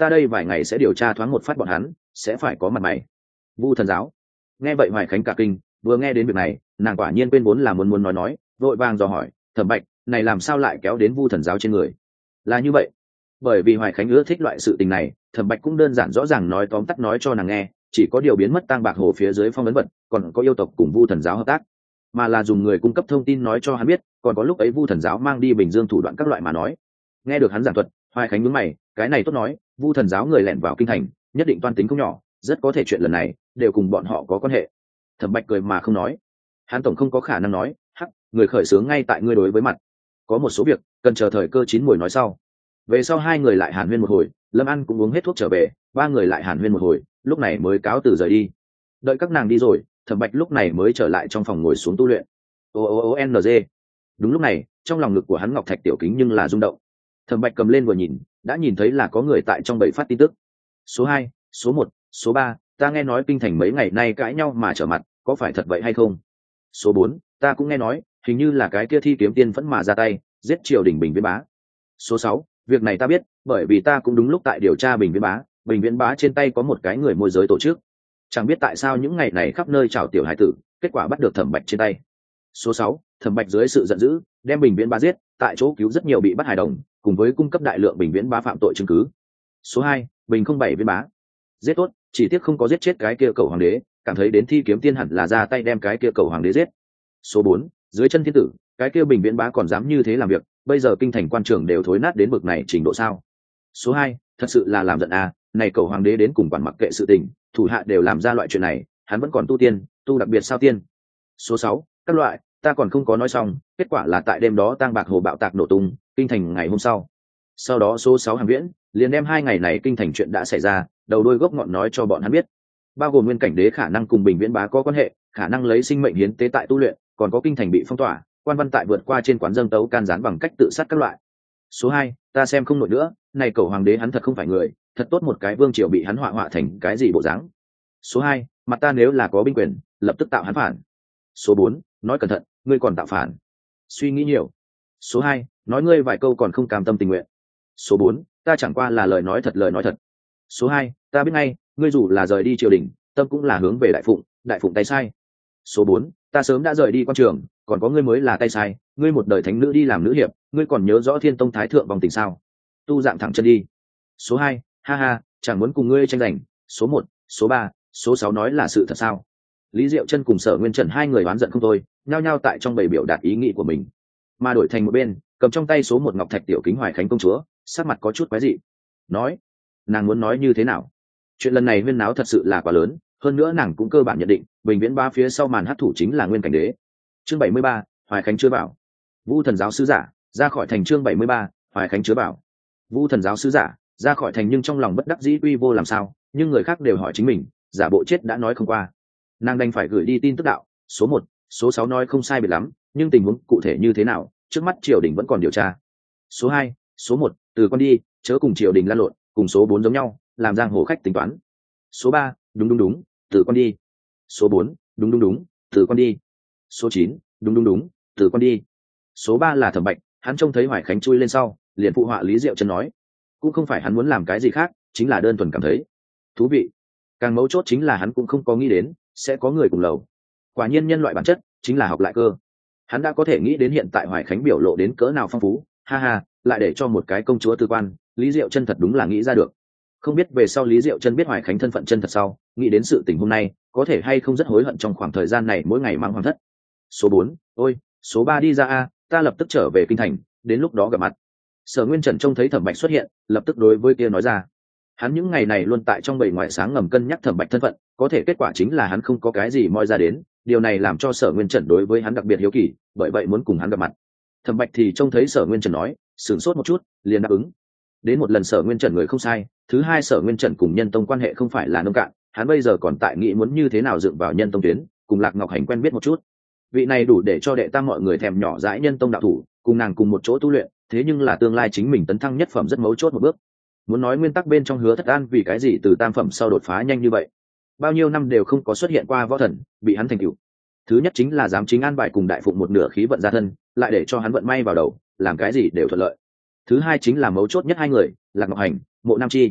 ta đây vài ngày sẽ điều tra thoáng một phát bọn hắn, sẽ phải có mặt mày. Vu thần giáo. Nghe vậy Hoài Khánh cả kinh, vừa nghe đến việc này, nàng quả nhiên quên vốn là muốn muốn nói nói, vội vàng dò hỏi, Thẩm Bạch, này làm sao lại kéo đến Vu thần giáo trên người? Là như vậy, bởi vì Hoài Khánh ưa thích loại sự tình này, Thẩm Bạch cũng đơn giản rõ ràng nói tóm tắt nói cho nàng nghe, chỉ có điều biến mất tang bạc hồ phía dưới phong ấn vật, còn có yêu tộc cùng Vu thần giáo hợp tác, mà là dùng người cung cấp thông tin nói cho hắn biết, còn có lúc ấy Vu thần giáo mang đi Bình Dương thủ đoạn các loại mà nói. Nghe được hắn giảng thuật, Hoài Khánh nhướng mày, cái này tốt nói, Vu thần giáo người lẻn vào kinh thành, nhất định toan tính không nhỏ, rất có thể chuyện lần này đều cùng bọn họ có quan hệ. Thẩm Bạch cười mà không nói, hắn tổng không có khả năng nói, hắc, người khởi xướng ngay tại ngươi đối với mặt, có một số việc cần chờ thời cơ chín muồi nói sau. Về sau hai người lại hàn huyên một hồi, Lâm An cũng uống hết thuốc trở về, ba người lại hàn huyên một hồi, lúc này mới cáo từ rời đi. Đợi các nàng đi rồi, Thẩm Bạch lúc này mới trở lại trong phòng ngồi xuống tu luyện. O O O N G. Đúng lúc này, trong lòng ngực của hắn ngọc thạch tiểu kính nhưng là rung động. Thẩm Bạch cầm lên vừa nhìn, đã nhìn thấy là có người tại trong bầy phát tin tức. Số hai, số một, số ba, ta nghe nói kinh thành mấy ngày nay cãi nhau mà trở mặt, có phải thật vậy hay không? Số bốn, ta cũng nghe nói, hình như là cái kia thi kiếm tiên vẫn mà ra tay, giết triều đình Bình Viễn Bá. Số sáu, việc này ta biết, bởi vì ta cũng đúng lúc tại điều tra Bình Viễn Bá, Bình Viễn Bá trên tay có một cái người môi giới tổ chức. Chẳng biết tại sao những ngày này khắp nơi chào tiểu hải tử, kết quả bắt được Thẩm Bạch trên tay. Số sáu, Thẩm Bạch dưới sự giận dữ, đem Bình Viễn Bá giết, tại chỗ cứu rất nhiều bị bắt hài đồng, cùng với cung cấp đại lượng Bình Viễn Bá phạm tội chứng cứ. Số hai, Bình không bảy Viễn Bá. Giết tốt, chỉ tiếc không có giết chết cái kia cầu hoàng đế, cảm thấy đến thi kiếm tiên hẳn là ra tay đem cái kia cầu hoàng đế giết. Số bốn, dưới chân thiên tử, cái kia Bình Viễn Bá còn dám như thế làm việc, bây giờ kinh thành quan trường đều thối nát đến bực này trình độ sao? Số hai, thật sự là làm giận à, này cầu hoàng đế đến cùng quản mặc kệ sự tình, thủ hạ đều làm ra loại chuyện này, hắn vẫn còn tu tiên, tu đặc biệt sao tiên. Số sáu, các loại, ta còn không có nói xong, kết quả là tại đêm đó tang bạc hồ bạo tạc nổ tung, kinh thành ngày hôm sau. Sau đó số sáu Hàn Viễn liền đem hai ngày này kinh thành chuyện đã xảy ra, đầu đuôi gốc ngọn nói cho bọn hắn biết, bao gồm nguyên cảnh đế khả năng cùng Bình Viễn Bá có quan hệ, khả năng lấy sinh mệnh hiến tế tại tu luyện, còn có kinh thành bị phong tỏa, quan văn tại vượt qua trên quán dâng tấu can gián bằng cách tự sát các loại. Số hai, ta xem không nổi nữa, này cầu hoàng đế hắn thật không phải người, thật tốt một cái vương triều bị hắn họa họa thành cái gì bộ dáng. Số hai, mặt ta nếu là có binh quyền, lập tức tạo hắn phản. Số bốn, nói cẩn thận, ngươi còn tạo phản. Suy nghĩ nhiều. Số hai, nói ngươi vài câu còn không cam tâm tình nguyện. Số bốn, ta chẳng qua là lời nói thật lời nói thật. Số hai, ta biết ngay, ngươi dù là rời đi triều đình, tâm cũng là hướng về đại phụng, đại phụng tay sai. Số bốn, ta sớm đã rời đi quan trường, còn có ngươi mới là tay sai, ngươi một đời thánh nữ đi làm nữ hiệp, ngươi còn nhớ rõ Thiên Tông thái thượng vòng tình sao? Tu dạng thẳng chân đi. Số hai, ha ha, chẳng muốn cùng ngươi tranh giành. Số một, số ba, số sáu nói là sự thật sao? Lý Diệu Chân cùng Sở Nguyên Trần hai người oán giận không thôi, nhao nhao tại trong bầy biểu đạt ý nghĩ của mình. Mà đổi thành một bên, cầm trong tay số một ngọc thạch tiểu kính Hoài Khánh công chúa, sắc mặt có chút quái dị. Nói, nàng muốn nói như thế nào? Chuyện lần này huyên náo thật sự là quá lớn, hơn nữa nàng cũng cơ bản nhận định, Bình Viễn Bá phía sau màn hắc thủ chính là Nguyên Cảnh Đế. Chương bảy mươi ba, Hoài Khánh chưa bảo. Vu thần giáo sứ giả, ra khỏi thành. Chương bảy mươi ba, Hoài Khánh chứa bảo. Vu thần giáo sứ giả, ra khỏi thành nhưng trong lòng bất đắc dĩ quy vô làm sao, nhưng người khác đều hỏi chính mình, giả bộ chết đã nói không qua. Nàng đành phải gửi đi tin tức đạo, số một, số sáu nói không sai biệt lắm, nhưng tình huống cụ thể như thế nào, trước mắt triều đình vẫn còn điều tra. Số hai, số một, từ con đi, chớ cùng triều đình lan lộn, cùng số bốn giống nhau, làm giang hồ khách tính toán. Số ba, đúng đúng đúng, từ con đi. Số bốn, đúng đúng đúng, từ con đi. Số chín, đúng đúng đúng, từ con đi. Số ba là Thẩm Bạch, hắn trông thấy Hoài Khánh chui lên sau, liền phụ họa Lý Diệu Chân nói, cũng không phải hắn muốn làm cái gì khác, chính là đơn thuần cảm thấy thú vị. Càng mấu chốt chính là hắn cũng không có nghĩ đến sẽ có người cùng lầu. Quả nhiên nhân loại bản chất chính là học lại cơ. Hắn đã có thể nghĩ đến hiện tại Hoài Khánh biểu lộ đến cỡ nào phong phú, ha ha, lại để cho một cái công chúa tư quan, Lý Diệu Chân thật đúng là nghĩ ra được. Không biết về sau Lý Diệu Chân biết Hoài Khánh thân phận chân thật sau, nghĩ đến sự tình hôm nay, có thể hay không rất hối hận trong khoảng thời gian này mỗi ngày mang hoàng thất. Số bốn, ôi, số ba đi ra a, ta lập tức trở về kinh thành, đến lúc đó gặp mặt. Sở Nguyên Trần trông thấy Thẩm Bạch xuất hiện, lập tức đối với kia nói ra. Hắn những ngày này luôn tại trong bầy ngoại sáng ngầm cân nhắc Thẩm Bạch thân phận, có thể kết quả chính là hắn không có cái gì moi ra đến, điều này làm cho Sở Nguyên Trần đối với hắn đặc biệt hiếu kỳ, bởi vậy muốn cùng hắn gặp mặt. Thẩm Bạch thì trông thấy Sở Nguyên Trần nói, sửng sốt một chút, liền đáp ứng. Đến một lần Sở Nguyên Trần người không sai, thứ hai Sở Nguyên Trần cùng Nhân Tông quan hệ không phải là nông cạn, hắn bây giờ còn tại nghĩ muốn như thế nào dựng vào Nhân Tông tuyến, cùng Lạc Ngọc Hành quen biết một chút. Vị này đủ để cho đệ tam mọi người thèm nhỏ dãi Nhân Tông đạo thủ, cùng nàng cùng một chỗ tu luyện, thế nhưng là tương lai chính mình tấn thăng nhất phẩm rất mấu chốt một bước. Muốn nói nguyên tắc bên trong Hứa Thất An vì cái gì từ tam phẩm sau đột phá nhanh như vậy, bao nhiêu năm đều không có xuất hiện qua võ thần bị hắn thành tựu. Thứ nhất chính là dám chính an bài cùng đại phụng một nửa khí vận gia thân, lại để cho hắn vận may vào đầu, làm cái gì đều thuận lợi. Thứ hai chính là mấu chốt nhất hai người, Lạc Ngọc Hành, Mộ Nam Chi.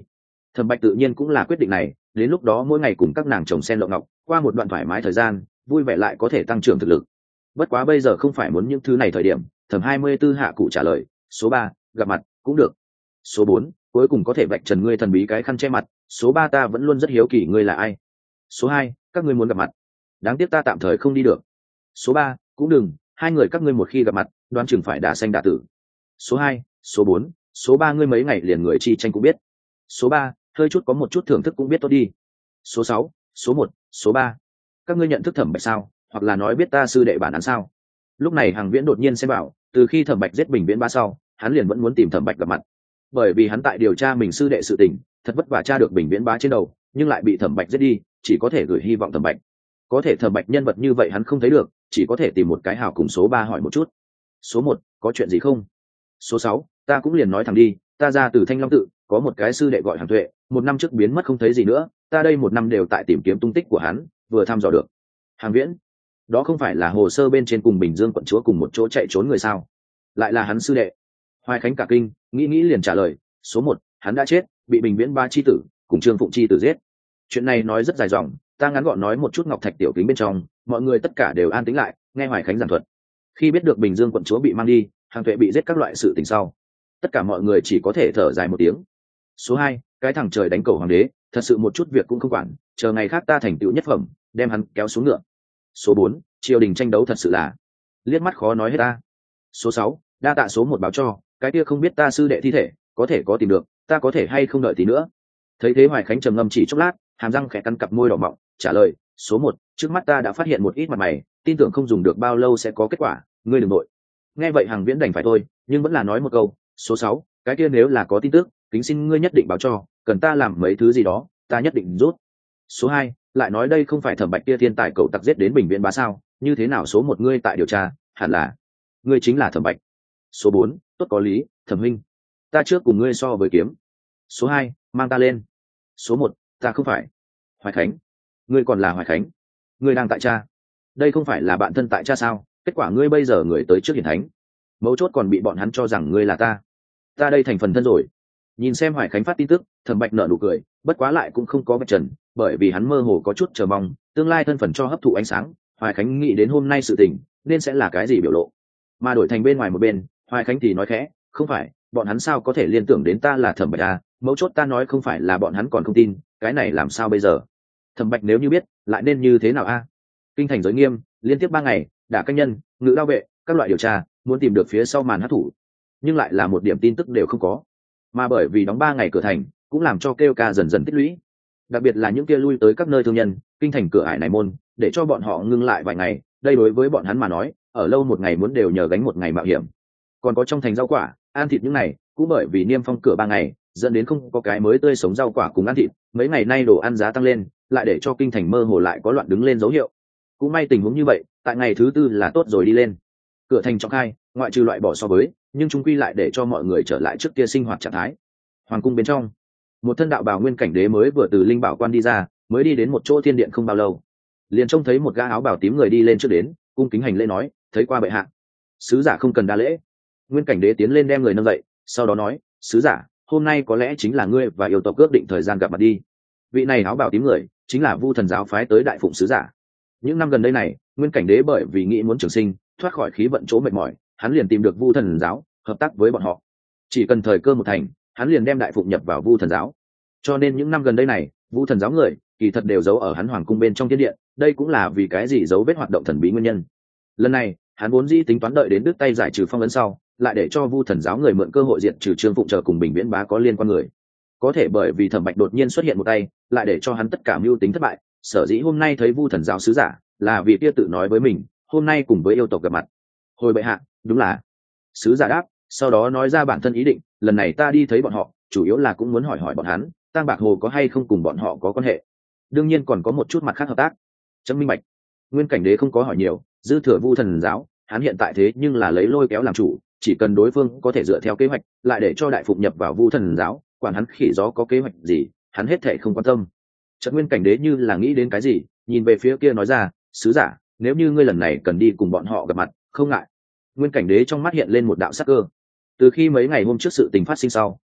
Thẩm Bạch tự nhiên cũng là quyết định này, đến lúc đó mỗi ngày cùng các nàng chồng sen lộng ngọc, qua một đoạn thoải mái thời gian, vui vẻ lại có thể tăng trưởng thực lực. Bất quá bây giờ không phải muốn những thứ này thời điểm. Thẩm hai mươi 24 hạ cụ trả lời, số ba, gặp mặt cũng được. Số bốn, cuối cùng có thể vạch trần ngươi thần bí cái khăn che mặt. Số ba, ta vẫn luôn rất hiếu kỳ ngươi là ai. Số hai, các ngươi muốn gặp mặt, đáng tiếc ta tạm thời không đi được. Số ba, cũng đừng, hai người các ngươi một khi gặp mặt, đoán chừng phải đả xanh đả tử. Số hai, số bốn, số ba, ngươi mấy ngày liền người chi tranh cũng biết. Số ba, hơi chút có một chút thưởng thức cũng biết tốt đi. Số sáu, số một, số ba, các ngươi nhận thức Thẩm Bạch sao, hoặc là nói biết ta sư đệ bản án sao? Lúc này Hằng Viễn đột nhiên xem bảo, từ khi Thẩm Bạch giết Bình Viễn Bá sau, hắn liền vẫn muốn tìm Thẩm Bạch gặp mặt, bởi vì hắn tại điều tra mình sư đệ sự tình, thật vất vả tra được Bình Viễn Bá trên đầu, nhưng lại bị Thẩm Bạch giết đi, chỉ có thể gửi hy vọng Thẩm Bạch. Có thể Thẩm Bạch nhân vật như vậy hắn không thấy được, chỉ có thể tìm một cái hào cùng số ba hỏi một chút. Số một, có chuyện gì không? Số sáu, ta cũng liền nói thẳng đi, ta ra từ Thanh Long tự, có một cái sư đệ gọi Hàn Tuệ, một năm trước biến mất không thấy gì nữa, ta đây một năm đều tại tìm kiếm tung tích của hắn, vừa thăm dò được. Hàn Viễn, đó không phải là hồ sơ bên trên cùng Bình Dương quận chúa cùng một chỗ chạy trốn người sao? Lại là hắn sư đệ. Hoài Khánh cả kinh, nghĩ nghĩ liền trả lời, số một, hắn đã chết, bị Bình Viễn Ba chi tử cùng Trương Phụng chi tử giết. Chuyện này nói rất dài dòng, ta ngắn gọn nói một chút ngọc thạch tiểu kính bên trong, mọi người tất cả đều an tĩnh lại, nghe Hoài Khánh giảng thuật. Khi biết được Bình Dương quận chúa bị mang đi, Hàng Tuệ bị giết các loại sự tình sau, tất cả mọi người chỉ có thể thở dài một tiếng. Số hai, cái thằng trời đánh cầu hoàng đế, thật sự một chút việc cũng không quản, chờ ngày khác ta thành tựu nhất phẩm, đem hắn kéo xuống ngựa. Số bốn, triều đình tranh đấu thật sự là liếc mắt khó nói hết ta. Số sáu, đa tạ số một báo cho, cái kia không biết ta sư đệ thi thể có thể có tìm được, ta có thể hay không đợi tí nữa. Thấy thế Hoài Khánh trầm ngâm chỉ chốc lát, hàm răng khẽ cắn cặp môi đỏ mọng, trả lời, số một, trước mắt ta đã phát hiện một ít mặt mày, tin tưởng không dùng được bao lâu sẽ có kết quả, ngươi đừng nội. Nghe vậy Hàng Viễn đành phải thôi, nhưng vẫn là nói một câu, số sáu, cái kia nếu là có tin tức, kính xin ngươi nhất định báo cho, cần ta làm mấy thứ gì đó, ta nhất định rút. Số hai, lại nói đây không phải Thẩm Bạch kia thiên tài cậu tặc giết đến Bình Viễn Bá sao, như thế nào số một ngươi tại điều tra, hẳn là ngươi chính là Thẩm Bạch. Số bốn, tốt có lý, Thẩm huynh, ta trước cùng ngươi so với kiếm. Số hai, mang ta lên. Số một, ta không phải. Hoài Khánh, ngươi còn là Hoài Khánh, ngươi đang tại cha, đây không phải là bạn thân tại cha sao, kết quả ngươi bây giờ người tới trước hiển thánh, mấu chốt còn bị bọn hắn cho rằng ngươi là ta, ta đây thành phần thân rồi. Nhìn xem Hoài Khánh phát tin tức, Thẩm Bạch nở nụ cười, bất quá lại cũng không có vạch trần, bởi vì hắn mơ hồ có chút chờ mong tương lai thân phận cho hấp thụ ánh sáng. Hoài Khánh nghĩ đến hôm nay sự tình nên sẽ là cái gì biểu lộ, mà đổi thành bên ngoài một bên, Hoài Khánh thì nói khẽ, không phải, bọn hắn sao có thể liên tưởng đến ta là Thẩm Bạch à, mấu chốt ta nói không phải là bọn hắn còn không tin, cái này làm sao bây giờ? Thẩm Bạch nếu như biết lại nên như thế nào a? Kinh thành giới nghiêm, liên tiếp ba ngày, đả canh nhân, ngự đao vệ, các loại điều tra, muốn tìm được phía sau màn hắc thủ, nhưng lại là một điểm tin tức đều không có. Mà bởi vì đóng ba ngày cửa thành, cũng làm cho kêu ca dần dần tích lũy, đặc biệt là những kia lui tới các nơi thương nhân, kinh thành cửa ải này môn, để cho bọn họ ngưng lại vài ngày, đây đối với bọn hắn mà nói, ở lâu một ngày muốn đều nhờ gánh một ngày mạo hiểm. Còn có trong thành rau quả, ăn thịt những này, cũng bởi vì niêm phong cửa ba ngày, dẫn đến không có cái mới tươi sống rau quả cùng ăn thịt, mấy ngày nay đồ ăn giá tăng lên, lại để cho kinh thành mơ hồ lại có loạn đứng lên dấu hiệu. Cũng may tình huống như vậy, tại ngày thứ tư là tốt rồi đi lên. Cửa thành trọng khai, ngoại trừ loại bỏ so với, nhưng chúng quy lại để cho mọi người trở lại trước kia sinh hoạt trạng thái. Hoàng cung bên trong, một thân đạo bào Nguyên Cảnh Đế mới vừa từ linh bảo quan đi ra, mới đi đến một chỗ thiên điện không bao lâu, liền trông thấy một gã áo bào tím người đi lên trước đến, cung kính hành lễ nói, thấy qua bệ hạ. Sứ giả không cần đa lễ. Nguyên Cảnh Đế tiến lên đem người nâng dậy, sau đó nói, sứ giả, hôm nay có lẽ chính là ngươi và yêu tộc ước định thời gian gặp mặt đi. Vị này áo bào tím người chính là Vu Thần giáo phái tới đại phụng sứ giả. Những năm gần đây này, Nguyên Cảnh Đế bởi vì nghĩ muốn trường sinh, thoát khỏi khí vận chỗ mệt mỏi, hắn liền tìm được Vu Thần giáo, hợp tác với bọn họ. Chỉ cần thời cơ một thành, hắn liền đem đại phụng nhập vào Vu Thần giáo. Cho nên những năm gần đây này, Vu Thần giáo người kỳ thật đều giấu ở hắn hoàng cung bên trong thiên điện, đây cũng là vì cái gì dấu vết hoạt động thần bí nguyên nhân. Lần này, hắn vốn dĩ tính toán đợi đến đứt tay giải trừ phong ấn sau, lại để cho Vu Thần giáo người mượn cơ hội diệt trừ Trương Phụng chờ cùng Bình Viễn Bá có liên quan người. Có thể bởi vì Thẩm Bạch đột nhiên xuất hiện một tay, lại để cho hắn tất cả mưu tính thất bại, sở dĩ hôm nay thấy Vu Thần giáo sứ giả, là vì kia tự nói với mình, hôm nay cùng với yêu tộc gặp mặt. Hồi bệ hạ, đúng là. Sứ giả đáp, sau đó nói ra bản thân ý định, lần này ta đi thấy bọn họ, chủ yếu là cũng muốn hỏi hỏi bọn hắn, Tang Bạc Hồ có hay không cùng bọn họ có quan hệ. Đương nhiên còn có một chút mặt khác hợp tác. Chấm minh bạch. Nguyên Cảnh Đế không có hỏi nhiều, dư thừa Vu Thần giáo, hắn hiện tại thế nhưng là lấy lôi kéo làm chủ, chỉ cần đối phương có thể dựa theo kế hoạch, lại để cho đại phụng nhập vào Vu Thần giáo, quản hắn khỉ gió có kế hoạch gì, hắn hết thảy không quan tâm. Chợt Nguyên Cảnh Đế như là nghĩ đến cái gì, nhìn về phía kia nói ra, sứ giả, nếu như ngươi lần này cần đi cùng bọn họ gặp mặt, không ngại. Nguyên Cảnh Đế trong mắt hiện lên một đạo sắc cơ. Từ khi mấy ngày hôm trước sự tình phát sinh sau,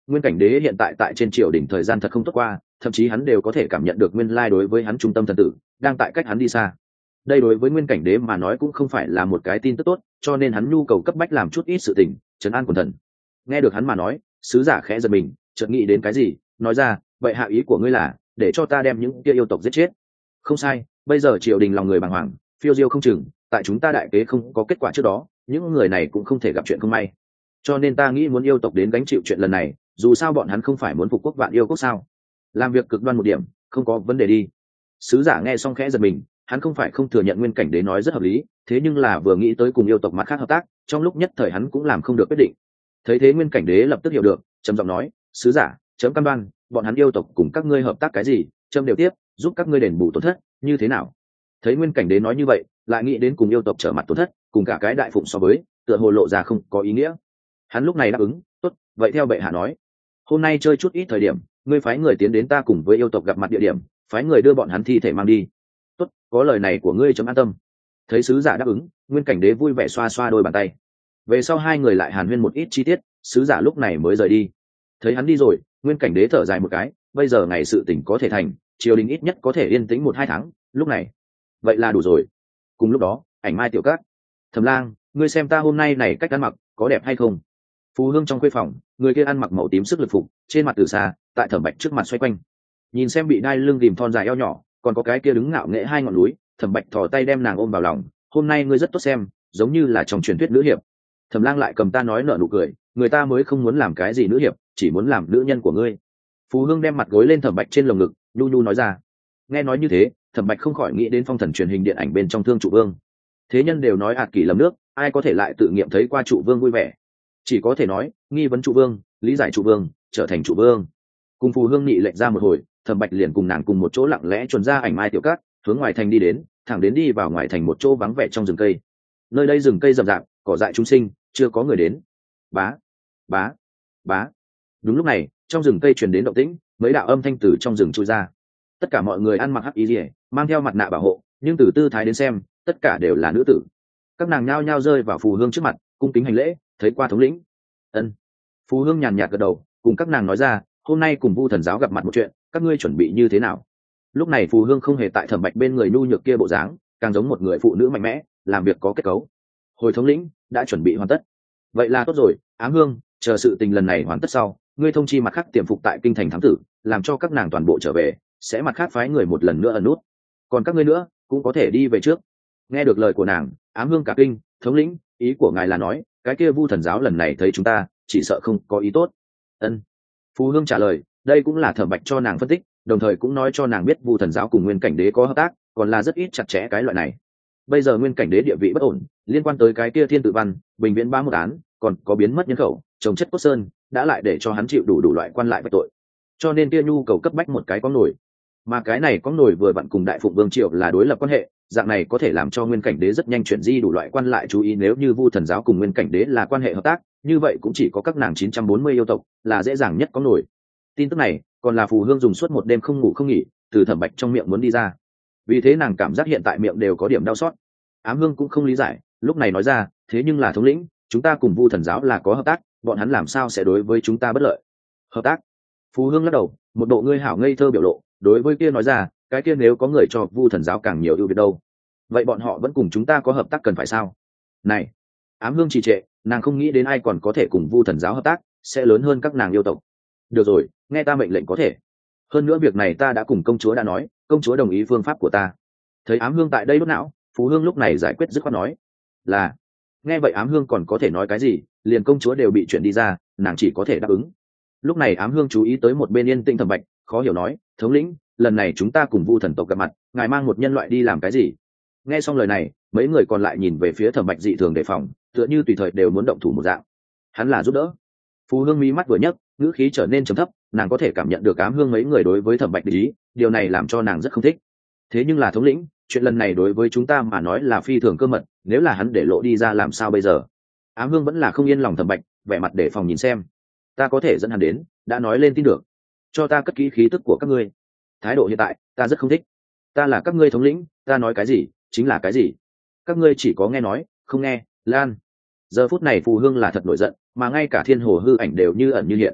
Nguyên Cảnh Đế hiện tại tại trên triều đình thời gian thật không tốt qua, thậm chí hắn đều có thể cảm nhận được nguyên lai đối với hắn trung tâm thần tử đang tại cách hắn đi xa. Đây đối với Nguyên Cảnh Đế mà nói cũng không phải là một cái tin tức tốt, cho nên hắn nhu cầu cấp bách làm chút ít sự tình trấn an quần thần. Nghe được hắn mà nói, sứ giả khẽ giật mình, chợt nghĩ đến cái gì, nói ra, vậy hạ ý của ngươi là để cho ta đem những kia yêu tộc giết chết? Không sai, bây giờ triều đình lòng người bàng hoàng, phiêu diêu không chừng, tại chúng ta đại kế không có kết quả trước đó, những người này cũng không thể gặp chuyện không may. Cho nên ta nghĩ muốn yêu tộc đến gánh chịu chuyện lần này, dù sao bọn hắn không phải muốn phục quốc vạn yêu quốc sao? Làm việc cực đoan một điểm, không có vấn đề đi. Sứ giả nghe xong khẽ giật mình, hắn không phải không thừa nhận Nguyên Cảnh Đế nói rất hợp lý, thế nhưng là vừa nghĩ tới cùng yêu tộc mặt khác hợp tác, trong lúc nhất thời hắn cũng làm không được quyết định. Thấy thế Nguyên Cảnh Đế lập tức hiểu được, trầm giọng nói, sứ giả, chấm cam đoan, bọn hắn yêu tộc cùng các ngươi hợp tác cái gì, chấm đều tiếp, giúp các ngươi đền bù tổn thất, như thế nào? Thấy Nguyên Cảnh Đế nói như vậy, lại nghĩ đến cùng yêu tộc trở mặt tổn thất, cùng cả cái đại phụng so với, tựa hồ lộ ra không có ý nghĩa. Hắn lúc này đáp ứng, tốt, vậy theo bệ hạ nói, hôm nay chơi chút ít thời điểm, ngươi phái người tiến đến ta cùng với yêu tộc gặp mặt địa điểm, phái người đưa bọn hắn thi thể mang đi. Tốt, có lời này của ngươi chấm an tâm. Thấy sứ giả đáp ứng, Nguyên Cảnh Đế vui vẻ xoa xoa đôi bàn tay. Về sau hai người lại hàn huyên một ít chi tiết, sứ giả lúc này mới rời đi. Thấy hắn đi rồi, Nguyên Cảnh Đế thở dài một cái, bây giờ ngày sự tình có thể thành, triều đình ít nhất có thể yên tĩnh một hai tháng, lúc này vậy là đủ rồi. Cùng lúc đó, Ảnh Mai tiểu cát, Thẩm Lang, ngươi xem ta hôm nay này cách ăn mặc có đẹp hay không? Phù Hương trong khuê phòng, người kia ăn mặc màu tím sức lực phục, trên mặt từ xa, tại Thẩm Bạch trước mặt xoay quanh, nhìn xem bị đai lưng ghìm thon dài eo nhỏ, còn có cái kia đứng ngạo nghễ hai ngọn núi. Thẩm Bạch thò tay đem nàng ôm vào lòng, hôm nay ngươi rất tốt xem, giống như là trong truyền thuyết nữ hiệp. Thẩm Lang lại cầm ta nói nở nụ cười, người ta mới không muốn làm cái gì nữ hiệp, chỉ muốn làm nữ nhân của ngươi. Phù Hương đem mặt gối lên Thẩm Bạch trên lồng ngực, nhu nhu nói ra. Nghe nói như thế, Thẩm Bạch không khỏi nghĩ đến phong thần truyền hình điện ảnh bên trong Thương Trụ Vương. Thế nhân đều nói ạt kỷ lầm nước, ai có thể lại tự nghiệm thấy qua Trụ Vương vui vẻ? Chỉ có thể nói, nghi vấn Trụ Vương, lý giải Trụ Vương, trở thành Trụ Vương. Cùng Phù Hương nhị lệnh ra một hồi, Thẩm Bạch liền cùng nàng cùng một chỗ lặng lẽ chuồn ra Ảnh Mai tiểu cát, hướng ngoài thành đi đến, thẳng đến đi vào ngoài thành một chỗ vắng vẻ trong rừng cây. Nơi đây rừng cây rậm rạp, cỏ dại chúng sinh, chưa có người đến. Bá, bá, bá. Đúng lúc này, trong rừng cây truyền đến động tĩnh, mấy đạo âm thanh từ trong rừng trôi ra. Tất cả mọi người ăn mặc hắc y liễu, mang theo mặt nạ bảo hộ, nhưng từ tư thái đến xem, tất cả đều là nữ tử. Các nàng nhao nhao rơi vào Phù Hương trước mặt, cung kính hành lễ, thấy qua thống lĩnh. Ân. Phù Hương nhàn nhạt gật đầu, cùng các nàng nói ra, hôm nay cùng Vu Thần giáo gặp mặt một chuyện, các ngươi chuẩn bị như thế nào? Lúc này Phù Hương không hề tại Thẩm Bạch bên người nhu nhược kia bộ dáng, càng giống một người phụ nữ mạnh mẽ, làm việc có kết cấu. Hồi thống lĩnh đã chuẩn bị hoàn tất. Vậy là tốt rồi, Ám Hương, chờ sự tình lần này hoàn tất sau, ngươi thông chi mặt khác tiềm phục tại kinh thành thám tử, làm cho các nàng toàn bộ trở về, sẽ mặt khác phái người một lần nữa ẩn nút. Còn các ngươi nữa, cũng có thể đi về trước. Nghe được lời của nàng, Ám Hương cả kinh, thống lĩnh, ý của ngài là nói, cái kia Vu Thần giáo lần này thấy chúng ta, chỉ sợ không có ý tốt. Ân. Phù Hương trả lời, đây cũng là Thẩm Bạch cho nàng phân tích, đồng thời cũng nói cho nàng biết Vu Thần giáo cùng Nguyên Cảnh Đế có hợp tác, còn là rất ít chặt chẽ cái loại này. Bây giờ Nguyên Cảnh Đế địa vị bất ổn, liên quan tới cái kia Thiên Tự Văn, Bình Viễn ba một án, còn có biến mất nhân khẩu, trồng chất cốt sơn, đã lại để cho hắn chịu đủ đủ loại quan lại vạch tội. Cho nên kia nhu cầu cấp bách một cái có nổi, mà cái này có nổi vừa vặn cùng Đại Phụng Vương triều là đối lập quan hệ, dạng này có thể làm cho Nguyên Cảnh Đế rất nhanh chuyển di đủ loại quan lại chú ý, nếu như Vu Thần giáo cùng Nguyên Cảnh Đế là quan hệ hợp tác, như vậy cũng chỉ có các nàng chín trăm bốn mươi yêu tộc là dễ dàng nhất có nổi. Tin tức này còn là Phù Hương dùng suốt một đêm không ngủ không nghỉ, từ Thẩm Bạch trong miệng muốn đi ra, vì thế nàng cảm giác hiện tại miệng đều có điểm đau xót. Ám Hương cũng không lý giải, lúc này nói ra, thế nhưng là thống lĩnh, chúng ta cùng Vu Thần giáo là có hợp tác, bọn hắn làm sao sẽ đối với chúng ta bất lợi? Hợp tác? Phù Hương lắc đầu, một bộ ngươi hảo ngây thơ biểu lộ, đối với kia nói ra, cái kia nếu có người cho Vu Thần giáo càng nhiều ưu việt đâu, vậy bọn họ vẫn cùng chúng ta có hợp tác cần phải sao? Này, Ám Hương trì trệ, nàng không nghĩ đến ai còn có thể cùng Vu Thần giáo hợp tác, sẽ lớn hơn các nàng yêu tộc. Được rồi, nghe ta mệnh lệnh có thể. Hơn nữa việc này ta đã cùng công chúa đã nói, công chúa đồng ý phương pháp của ta. Thấy Ám Hương tại đây đốt não, Phù Hương lúc này giải quyết dứt khoát nói là. Nghe vậy Ám Hương còn có thể nói cái gì, liền công chúa đều bị chuyển đi ra, nàng chỉ có thể đáp ứng. Lúc này Ám Hương chú ý tới một bên yên tĩnh Thẩm Bạch, khó hiểu nói, thống lĩnh, lần này chúng ta cùng Vu thần tộc gặp mặt, ngài mang một nhân loại đi làm cái gì? Nghe xong lời này, mấy người còn lại nhìn về phía Thẩm Bạch dị thường đề phòng, tựa như tùy thời đều muốn động thủ một dạng. Hắn là giúp đỡ. Phù Hương mí mắt vừa nhấc, ngữ khí trở nên trầm thấp, nàng có thể cảm nhận được Ám Hương mấy người đối với Thẩm Bạch để ý, điều này làm cho nàng rất không thích. Thế nhưng là thống lĩnh, chuyện lần này đối với chúng ta mà nói là phi thường cơ mật, nếu là hắn để lộ đi ra làm sao bây giờ? Ám Hương vẫn là không yên lòng Thẩm Bạch, vẻ mặt đề phòng nhìn xem. Ta có thể dẫn hắn đến, đã nói lên tin được. Cho ta cất kỹ khí tức của các ngươi. Thái độ hiện tại, ta rất không thích. Ta là các ngươi thống lĩnh, ta nói cái gì, chính là cái gì. Các ngươi chỉ có nghe nói, không nghe, lan. Giờ phút này Phù Hương là thật nổi giận, mà ngay cả Thiên Hồ hư ảnh đều như ẩn như hiện.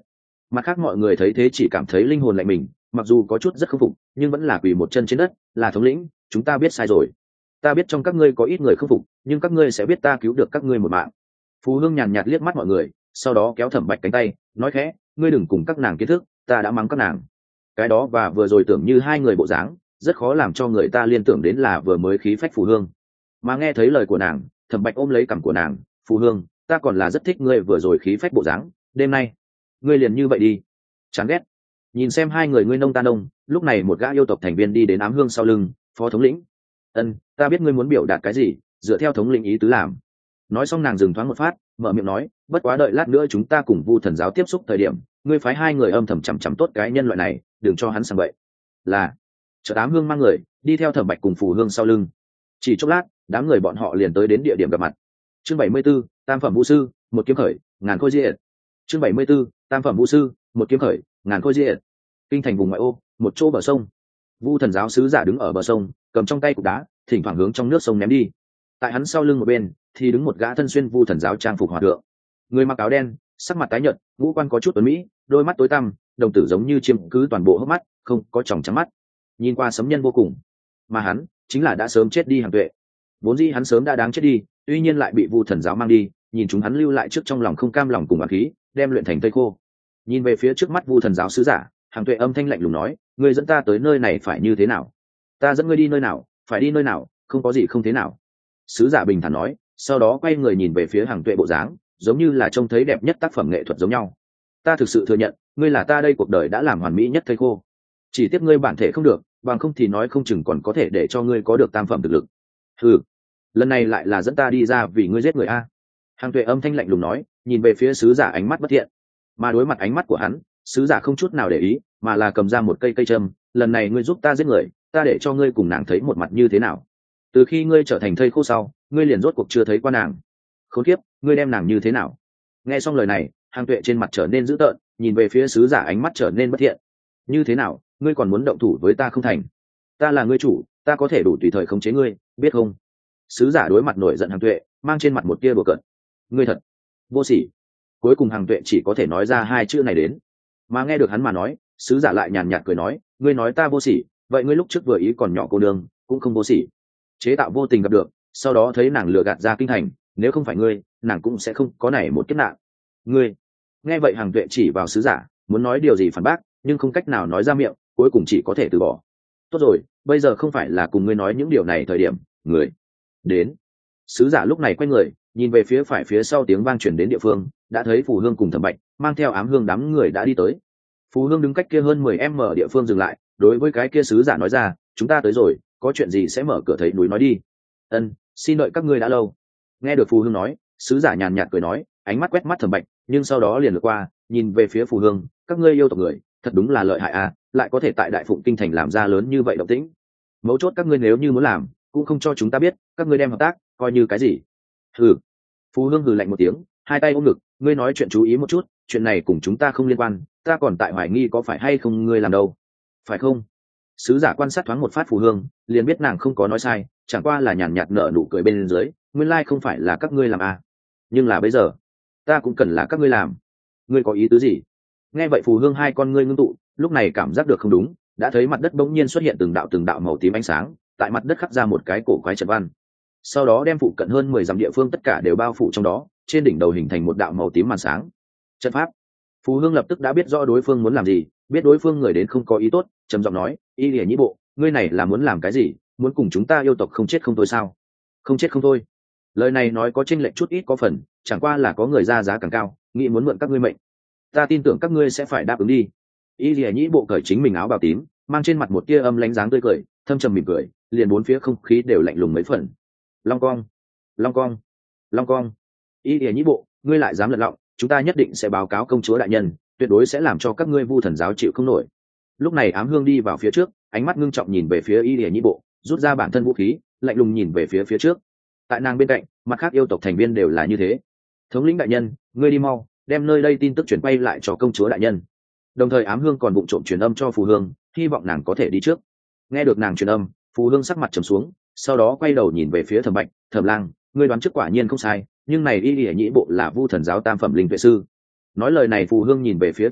Mặt khác mọi người thấy thế chỉ cảm thấy linh hồn lạnh mình, mặc dù có chút rất không phục nhưng vẫn là quỳ một chân trên đất. Là thống lĩnh, chúng ta biết sai rồi. Ta biết trong các ngươi có ít người không phục, nhưng các ngươi sẽ biết ta cứu được các ngươi một mạng. Phù Hương nhàn nhạt liếc mắt mọi người, sau đó kéo Thẩm Bạch cánh tay, nói khẽ, ngươi đừng cùng các nàng kiến thức, ta đã mắng các nàng. Cái đó và vừa rồi tưởng như hai người bộ dáng, rất khó làm cho người ta liên tưởng đến là vừa mới khí phách Phù Hương. Mà nghe thấy lời của nàng, Thẩm Bạch ôm lấy cằm của nàng, Phù Hương, ta còn là rất thích ngươi vừa rồi khí phách bộ dáng, đêm nay ngươi liền như vậy đi. Chán ghét. Nhìn xem hai người ngươi nông ta nông, lúc này một gã yêu tộc thành viên đi đến ám hương sau lưng, phó thống lĩnh. Ân, ta biết ngươi muốn biểu đạt cái gì, dựa theo thống lĩnh ý tứ làm. Nói xong nàng dừng thoáng một phát, mở miệng nói, bất quá đợi lát nữa chúng ta cùng Vu Thần giáo tiếp xúc thời điểm, ngươi phái hai người âm thầm chằm chằm tốt cái nhân loại này, đừng cho hắn sang bậy. Là. Chợ ám hương mang người đi theo Thẩm Bạch cùng Phù Hương sau lưng. Chỉ chốc lát, đám người bọn họ liền tới đến địa điểm gặp mặt. Chương bảy mươi 74, tam phẩm vũ sư, một kiếm khởi, ngàn khôi diệt. Chương bảy mươi 74, tam phẩm vũ sư, một kiếm khởi, ngàn khôi diệt. Kinh thành vùng ngoại ô, một chỗ bờ sông. Vu Thần giáo sứ giả đứng ở bờ sông, cầm trong tay cục đá, thỉnh thoảng hướng trong nước sông ném đi. Tại hắn sau lưng một bên thì đứng một gã thân xuyên Vu Thần giáo trang phục hòa thượng. Người mặc áo đen, sắc mặt tái nhợt, ngũ quan có chút tuấn mỹ, đôi mắt tối tăm, đồng tử giống như chiêm cứ toàn bộ hốc mắt, không có tròng trắng mắt, nhìn qua sấm nhân vô cùng. Mà hắn chính là đã sớm chết đi Hàng Tuệ. Vốn dĩ hắn sớm đã đáng chết đi, tuy nhiên lại bị Vu Thần giáo mang đi, nhìn chúng hắn lưu lại trước trong lòng không cam lòng cùng oán khí, đem luyện thành tây khô. Nhìn về phía trước mắt Vu Thần giáo sứ giả, Hàng Tuệ âm thanh lạnh lùng nói, ngươi dẫn ta tới nơi này phải như thế nào? Ta dẫn ngươi đi nơi nào, phải đi nơi nào, không có gì không thế nào. Sứ giả bình thản nói, sau đó quay người nhìn về phía Hàng Tuệ bộ dáng, giống như là trông thấy đẹp nhất tác phẩm nghệ thuật giống nhau. Ta thực sự thừa nhận, ngươi là ta đây cuộc đời đã làm hoàn mỹ nhất thây khô. Chỉ tiếc ngươi bản thể không được, bằng không thì nói không chừng còn có thể để cho ngươi có được tam phẩm thực lực. Ừ, lần này lại là dẫn ta đi ra vì ngươi giết người a. Hàng Tuệ âm thanh lạnh lùng nói, nhìn về phía sứ giả ánh mắt bất thiện. Mà đối mặt ánh mắt của hắn, sứ giả không chút nào để ý, mà là cầm ra một cây cây châm, lần này ngươi giúp ta giết người, ta để cho ngươi cùng nàng thấy một mặt như thế nào. Từ khi ngươi trở thành thây khô sau, ngươi liền rốt cuộc chưa thấy qua nàng. Khốn kiếp, ngươi đem nàng như thế nào? Nghe xong lời này, Hàng Tuệ trên mặt trở nên dữ tợn, nhìn về phía sứ giả ánh mắt trở nên bất thiện. Như thế nào, ngươi còn muốn động thủ với ta không thành? Ta là ngươi chủ, ta có thể đủ tùy thời khống chế ngươi, biết không? Sứ giả đối mặt nổi giận Hàng Tuệ, mang trên mặt một tia đùa cợt. Ngươi thật vô sỉ. Cuối cùng Hàng Tuệ chỉ có thể nói ra hai chữ này đến. Mà nghe được hắn mà nói, sứ giả lại nhàn nhạt cười nói, ngươi nói ta vô sỉ, vậy ngươi lúc trước vừa ý còn nhỏ cô đường cũng không vô sỉ. Chế tạo vô tình gặp được, sau đó thấy nàng lừa gạt ra kinh thành, nếu không phải ngươi, nàng cũng sẽ không có này một kiếp nạn. Ngươi. Nghe vậy Hàng Tuệ chỉ vào sứ giả, muốn nói điều gì phản bác, nhưng không cách nào nói ra miệng, cuối cùng chỉ có thể từ bỏ. Tốt rồi, bây giờ không phải là cùng ngươi nói những điều này thời điểm. Người đến. Sứ giả lúc này quay người, nhìn về phía phải phía sau tiếng vang chuyển đến địa phương, đã thấy Phù Hương cùng Thẩm Bạch mang theo ám hương đám người đã đi tới. Phù Hương đứng cách kia hơn mười mét địa phương dừng lại, đối với cái kia sứ giả nói ra, chúng ta tới rồi, có chuyện gì sẽ mở cửa thấy núi nói đi. Ân, xin đợi các ngươi đã lâu. Nghe được Phù Hương nói, sứ giả nhàn nhạt cười nói, ánh mắt quét mắt Thẩm Bạch, nhưng sau đó liền lướt qua, nhìn về phía Phù Hương, các ngươi yêu tộc người, thật đúng là lợi hại à, lại có thể tại Đại Phụng Kinh thành làm ra lớn như vậy động tĩnh. Mấu chốt các ngươi nếu như muốn làm, cũng không cho chúng ta biết, các ngươi đem hợp tác, coi như cái gì? Hừ. Phù Hương hừ lạnh một tiếng, hai tay ôm ngực, ngươi nói chuyện chú ý một chút, chuyện này cùng chúng ta không liên quan, ta còn tại hoài nghi có phải hay không ngươi làm đâu. Phải không? Sứ giả quan sát thoáng một phát Phù Hương, liền biết nàng không có nói sai, chẳng qua là nhàn nhạt nở nụ cười bên dưới, nguyên lai không phải là các ngươi làm à. Nhưng là bây giờ, ta cũng cần là các ngươi làm. Ngươi có ý tứ gì? Nghe vậy Phù Hương hai con ngươi ngưng tụ, lúc này cảm giác được không đúng, đã thấy mặt đất bỗng nhiên xuất hiện từng đạo từng đạo màu tím ánh sáng, tại mặt đất khắc ra một cái cổ quái trận văn. Sau đó đem phụ cận hơn mười dặm địa phương tất cả đều bao phủ trong đó, trên đỉnh đầu hình thành một đạo màu tím màn sáng. Trận pháp. Phù Hương lập tức đã biết rõ đối phương muốn làm gì, biết đối phương người đến không có ý tốt, trầm giọng nói, Y Lìa Nhĩ Bộ, ngươi này là muốn làm cái gì, muốn cùng chúng ta yêu tộc không chết không thôi sao? Không chết không thôi. Lời này nói có chênh lệch chút ít có phần, chẳng qua là có người ra giá càng cao, nghĩ muốn mượn các ngươi mệnh. Ta tin tưởng các ngươi sẽ phải đáp ứng đi. Y Lìa Nhĩ Bộ cởi chính mình áo bào tím, mang trên mặt một tia âm lãnh dáng tươi cười, thâm trầm mỉm cười, liền bốn phía không khí đều lạnh lùng mấy phần. Long cong, long cong, long cong. Y Lìa Nhĩ Bộ, ngươi lại dám lật lọng, chúng ta nhất định sẽ báo cáo công chúa đại nhân, tuyệt đối sẽ làm cho các ngươi Vu Thần giáo chịu không nổi. Lúc này Ám Hương đi vào phía trước, ánh mắt ngưng trọng nhìn về phía Y Lìa Nhĩ Bộ, rút ra bản thân vũ khí, lạnh lùng nhìn về phía phía trước. Tại nàng bên cạnh, mặt khác yêu tộc thành viên đều là như thế. Thống lĩnh đại nhân, ngươi đi mau, đem nơi đây tin tức chuyển quay lại cho công chúa đại nhân. Đồng thời Ám Hương còn vụng trộm truyền âm cho Phù Hương, hy vọng nàng có thể đi trước. Nghe được nàng truyền âm, Phù Hương sắc mặt trầm xuống, sau đó quay đầu nhìn về phía Thẩm Bạch, Thẩm Lang, ngươi đoán trước quả nhiên không sai, nhưng này Y Lìa Nhĩ Bộ là Vu Thần giáo tam phẩm linh tuệ sư. Nói lời này Phù Hương nhìn về phía Thẩm Bạch,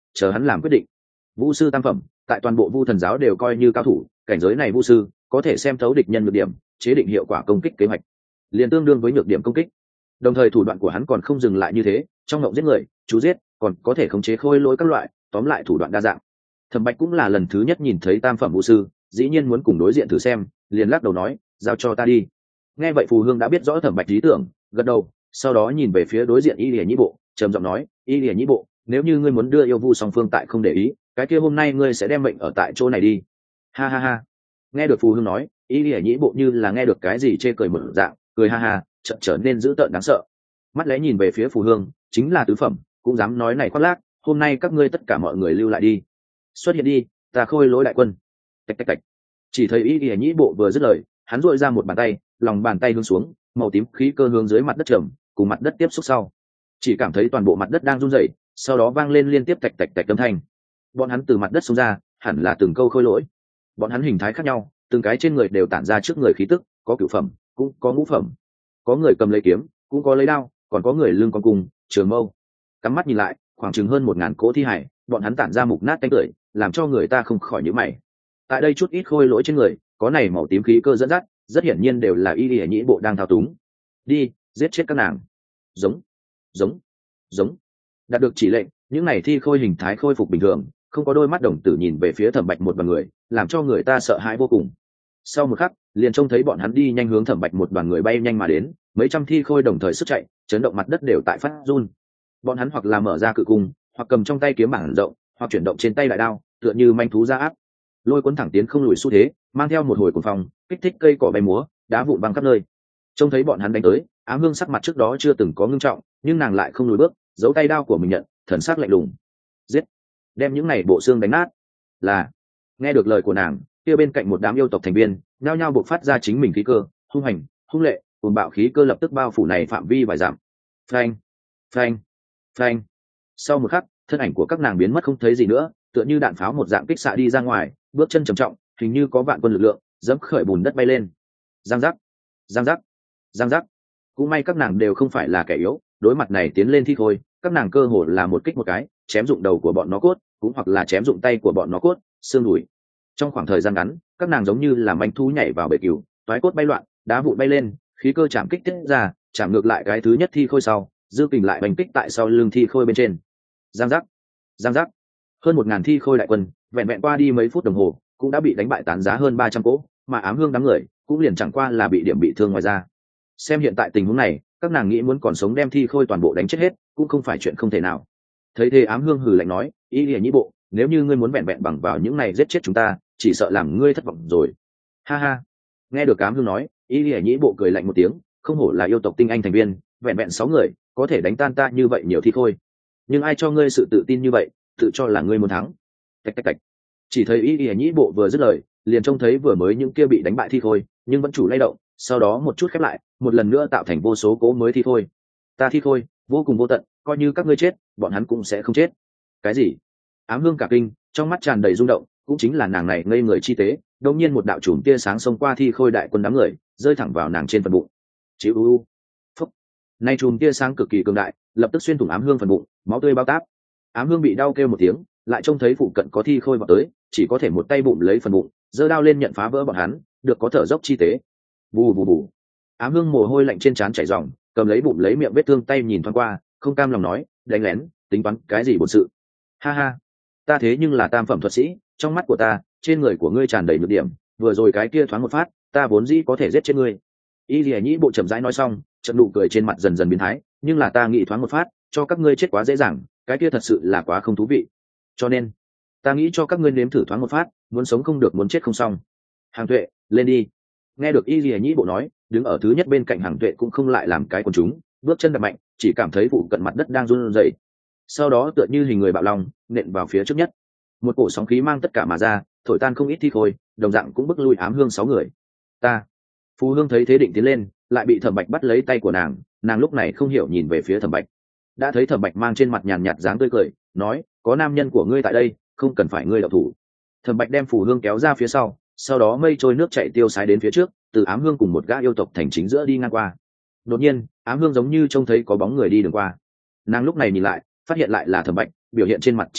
chờ hắn làm quyết định. Vu sư tam phẩm tại toàn bộ Vu thần giáo đều coi như cao thủ, cảnh giới này Vu sư có thể xem thấu địch nhân nhược điểm, chế định hiệu quả công kích kế hoạch, liền tương đương với nhược điểm công kích. Đồng thời thủ đoạn của hắn còn không dừng lại như thế, trong ngộng giết người, chú giết, còn có thể khống chế khôi lỗi các loại, tóm lại thủ đoạn đa dạng. Thẩm Bạch cũng là lần thứ nhất nhìn thấy tam phẩm Vu sư, dĩ nhiên muốn cùng đối diện thử xem, liền lắc đầu nói, giao cho ta đi. Nghe vậy Phù Hương đã biết rõ Thẩm Bạch ý tưởng, gật đầu, sau đó nhìn về phía đối diện Y Lìa Nhĩ Bộ, trầm giọng nói, Y Lìa Nhĩ Bộ, nếu như ngươi muốn đưa yêu Vu song phương tại không để ý, cái kia hôm nay ngươi sẽ đem mệnh ở tại chỗ này đi. Ha ha ha. Nghe được Phù Hương nói, Y Lìa Nhĩ Bộ như là nghe được cái gì chê cười mở dạng, cười ha ha, chợt trở nên dữ tợn đáng sợ. Mắt lẽ nhìn về phía Phù Hương, chính là tứ phẩm, cũng dám nói này khoác lác, hôm nay các ngươi tất cả mọi người lưu lại đi. Xuất hiện đi, ta khôi lỗi đại quân. Tạch tạch tạch. Chỉ thấy Y Lìa Nhĩ Bộ vừa dứt lời, hắn duỗi ra một bàn tay, lòng bàn tay hướng xuống, màu tím khí cơ hướng dưới mặt đất trầm, cùng mặt đất tiếp xúc sau, chỉ cảm thấy toàn bộ mặt đất đang run rẩy, sau đó vang lên liên tiếp tạch tạch tạch âm thanh. Bọn hắn từ mặt đất xông ra, hẳn là từng câu khôi lỗi. Bọn hắn hình thái khác nhau, từng cái trên người đều tản ra trước người khí tức, có cửu phẩm, cũng có ngũ phẩm, có người cầm lấy kiếm, cũng có lấy đao, còn có người lưng con cung, trường mâu. Cắm mắt nhìn lại, khoảng chừng hơn một ngàn cỗ thi hải, bọn hắn tản ra mục nát tanh tưởi, làm cho người ta không khỏi nhíu mày. Tại đây chút ít khôi lỗi trên người, có này màu tím khí cơ dẫn dắt, rất hiển nhiên đều là Y Lìa Nhĩ Bộ đang thao túng. Đi, giết chết các nàng. Giống, giống, giống. Đạt được chỉ lệnh, những này thi khôi hình thái khôi phục bình thường, không có đôi mắt đồng tử nhìn về phía Thẩm Bạch một đoàn người, làm cho người ta sợ hãi vô cùng. Sau một khắc, liền trông thấy bọn hắn đi nhanh hướng Thẩm Bạch một đoàn người bay nhanh mà đến, mấy trăm thi khôi đồng thời sức chạy, chấn động mặt đất đều tại phát run. Bọn hắn hoặc là mở ra cự cung, hoặc cầm trong tay kiếm bảng rộng, hoặc chuyển động trên tay đại đao, tựa như manh thú ra áp, lôi cuốn thẳng tiến không lùi xu thế, mang theo một hồi cuồng phong, kích thích cây cỏ bay múa, đá vụn văng khắp nơi. Trông thấy bọn hắn đánh tới, Ám Hương sắc mặt trước đó chưa từng có ngưng trọng, nhưng nàng lại không lùi bước, giấu tay đao của mình nhận, thần sắc lạnh lùng. Giết, đem những này bộ xương đánh nát. Là. Nghe được lời của nàng, kia bên cạnh một đám yêu tộc thành viên, nhao nhao bộc phát ra chính mình khí cơ, hung hành, hung lệ, cuồng bạo khí cơ lập tức bao phủ này phạm vi vài dặm. Phanh, phanh, phanh. Sau một khắc, thân ảnh của các nàng biến mất không thấy gì nữa, tựa như đạn pháo một dạng kích xạ đi ra ngoài, bước chân trầm trọng, hình như có vạn quân lực lượng, dẫm khởi bùn đất bay lên. Giang giác, giang giác, giang giác. Cũng may các nàng đều không phải là kẻ yếu, đối mặt này tiến lên thi khôi, các nàng cơ hồ là một kích một cái, chém dụng đầu của bọn nó cốt, cũng hoặc là chém dụng tay của bọn nó cốt, xương đùi. Trong khoảng thời gian ngắn, các nàng giống như là manh thú nhảy vào bể cừu, toái cốt bay loạn, đá vụn bay lên, khí cơ chạm kích tiết ra, chạm ngược lại cái thứ nhất thi khôi sau, dư kình lại bành kích tại sau lưng thi khôi bên trên. Giang giác, giang giác. Hơn một ngàn thi khôi đại quân, vẹn vẹn qua đi mấy phút đồng hồ, cũng đã bị đánh bại tán giá hơn ba trăm cỗ, mà Ám Hương đám người cũng liền chẳng qua là bị điểm bị thương ngoài ra. Xem hiện tại tình huống này, các nàng nghĩ muốn còn sống đem thi khôi toàn bộ đánh chết hết, cũng không phải chuyện không thể nào. Thấy thế Ám Hương hừ lạnh nói, Y Lìa Nhĩ Bộ, nếu như ngươi muốn vẹn vẹn bằng vào những này giết chết chúng ta, chỉ sợ làm ngươi thất vọng rồi. Ha ha. Nghe được Ám Hương nói, Y Lìa Nhĩ Bộ cười lạnh một tiếng, không hổ là yêu tộc tinh anh thành viên, vẹn vẹn sáu người, có thể đánh tan ta như vậy nhiều thi khôi. Nhưng ai cho ngươi sự tự tin như vậy, tự cho là ngươi muốn thắng. Tạch tạch tạch. Chỉ thấy Y Lìa Nhĩ Bộ vừa dứt lời, liền trông thấy vừa mới những kia bị đánh bại thi khôi, nhưng vẫn chủ lay động, sau đó một chút khép lại, một lần nữa tạo thành vô số cỗ mới thi khôi. Ta thi khôi, vô cùng vô tận, coi như các ngươi chết, bọn hắn cũng sẽ không chết. Cái gì? Ám Hương cả kinh, trong mắt tràn đầy rung động, cũng chính là nàng này ngây người chi tế, đột nhiên một đạo chùm tia sáng xông qua thi khôi đại quân đám người, rơi thẳng vào nàng trên phần bụng. Chịu u u. Phúc. Nay chùm tia sáng cực kỳ cường đại, lập tức xuyên thủng Ám Hương phần bụng, máu tươi bao táp. Ám Hương bị đau kêu một tiếng, lại trông thấy phụ cận có thi khôi vọt tới, chỉ có thể một tay bụng lấy phần bụng, giơ đao lên nhận phá vỡ bọn hắn, được có thở dốc chi tế. Bù bù bù. Ám Hương mồ hôi lạnh trên trán chảy ròng, cầm lấy bụng lấy miệng vết thương tay nhìn thoáng qua, không cam lòng nói, đánh lén, tính toán cái gì bổn sự. Ha ha, ta thế nhưng là tam phẩm thuật sĩ, trong mắt của ta, trên người của ngươi tràn đầy nhược điểm, vừa rồi cái kia thoáng một phát, ta vốn dĩ có thể giết chết ngươi. Y Lìa Nhĩ Bộ chậm rãi nói xong, trận nụ cười trên mặt dần dần biến thái, nhưng là ta nghĩ thoáng một phát, cho các ngươi chết quá dễ dàng, cái kia thật sự là quá không thú vị. Cho nên, ta nghĩ cho các ngươi nếm thử thoáng một phát, muốn sống không được muốn chết không xong. Hàng Tuệ, lên đi. Nghe được Y Lìa Nhĩ Bộ nói, đứng ở thứ nhất bên cạnh Hàng Tuệ cũng không lại làm cái quần chúng, bước chân đập mạnh, chỉ cảm thấy vụ cận mặt đất đang run rẩy. Sau đó tựa như hình người bạo long, nện vào phía trước nhất. Một cổ sóng khí mang tất cả mà ra, thổi tan không ít thi khôi, đồng dạng cũng bức lui Ám Hương sáu người. Ta. Phù Hương thấy thế định tiến lên, lại bị Thẩm Bạch bắt lấy tay của nàng, nàng lúc này không hiểu nhìn về phía Thẩm Bạch. Đã thấy Thẩm Bạch mang trên mặt nhàn nhạt dáng tươi cười, nói, có nam nhân của ngươi tại đây, không cần phải ngươi động thủ. Thẩm Bạch đem Phù Hương kéo ra phía sau, sau đó mây trôi nước chảy tiêu sái đến phía trước, từ Ám Hương cùng một gã yêu tộc thành chính giữa đi ngang qua. Đột nhiên, Ám Hương giống như trông thấy có bóng người đi đường qua. Nàng lúc này nhìn lại, phát hiện lại là Thẩm Bạch, biểu hiện trên mặt chỉ trệ,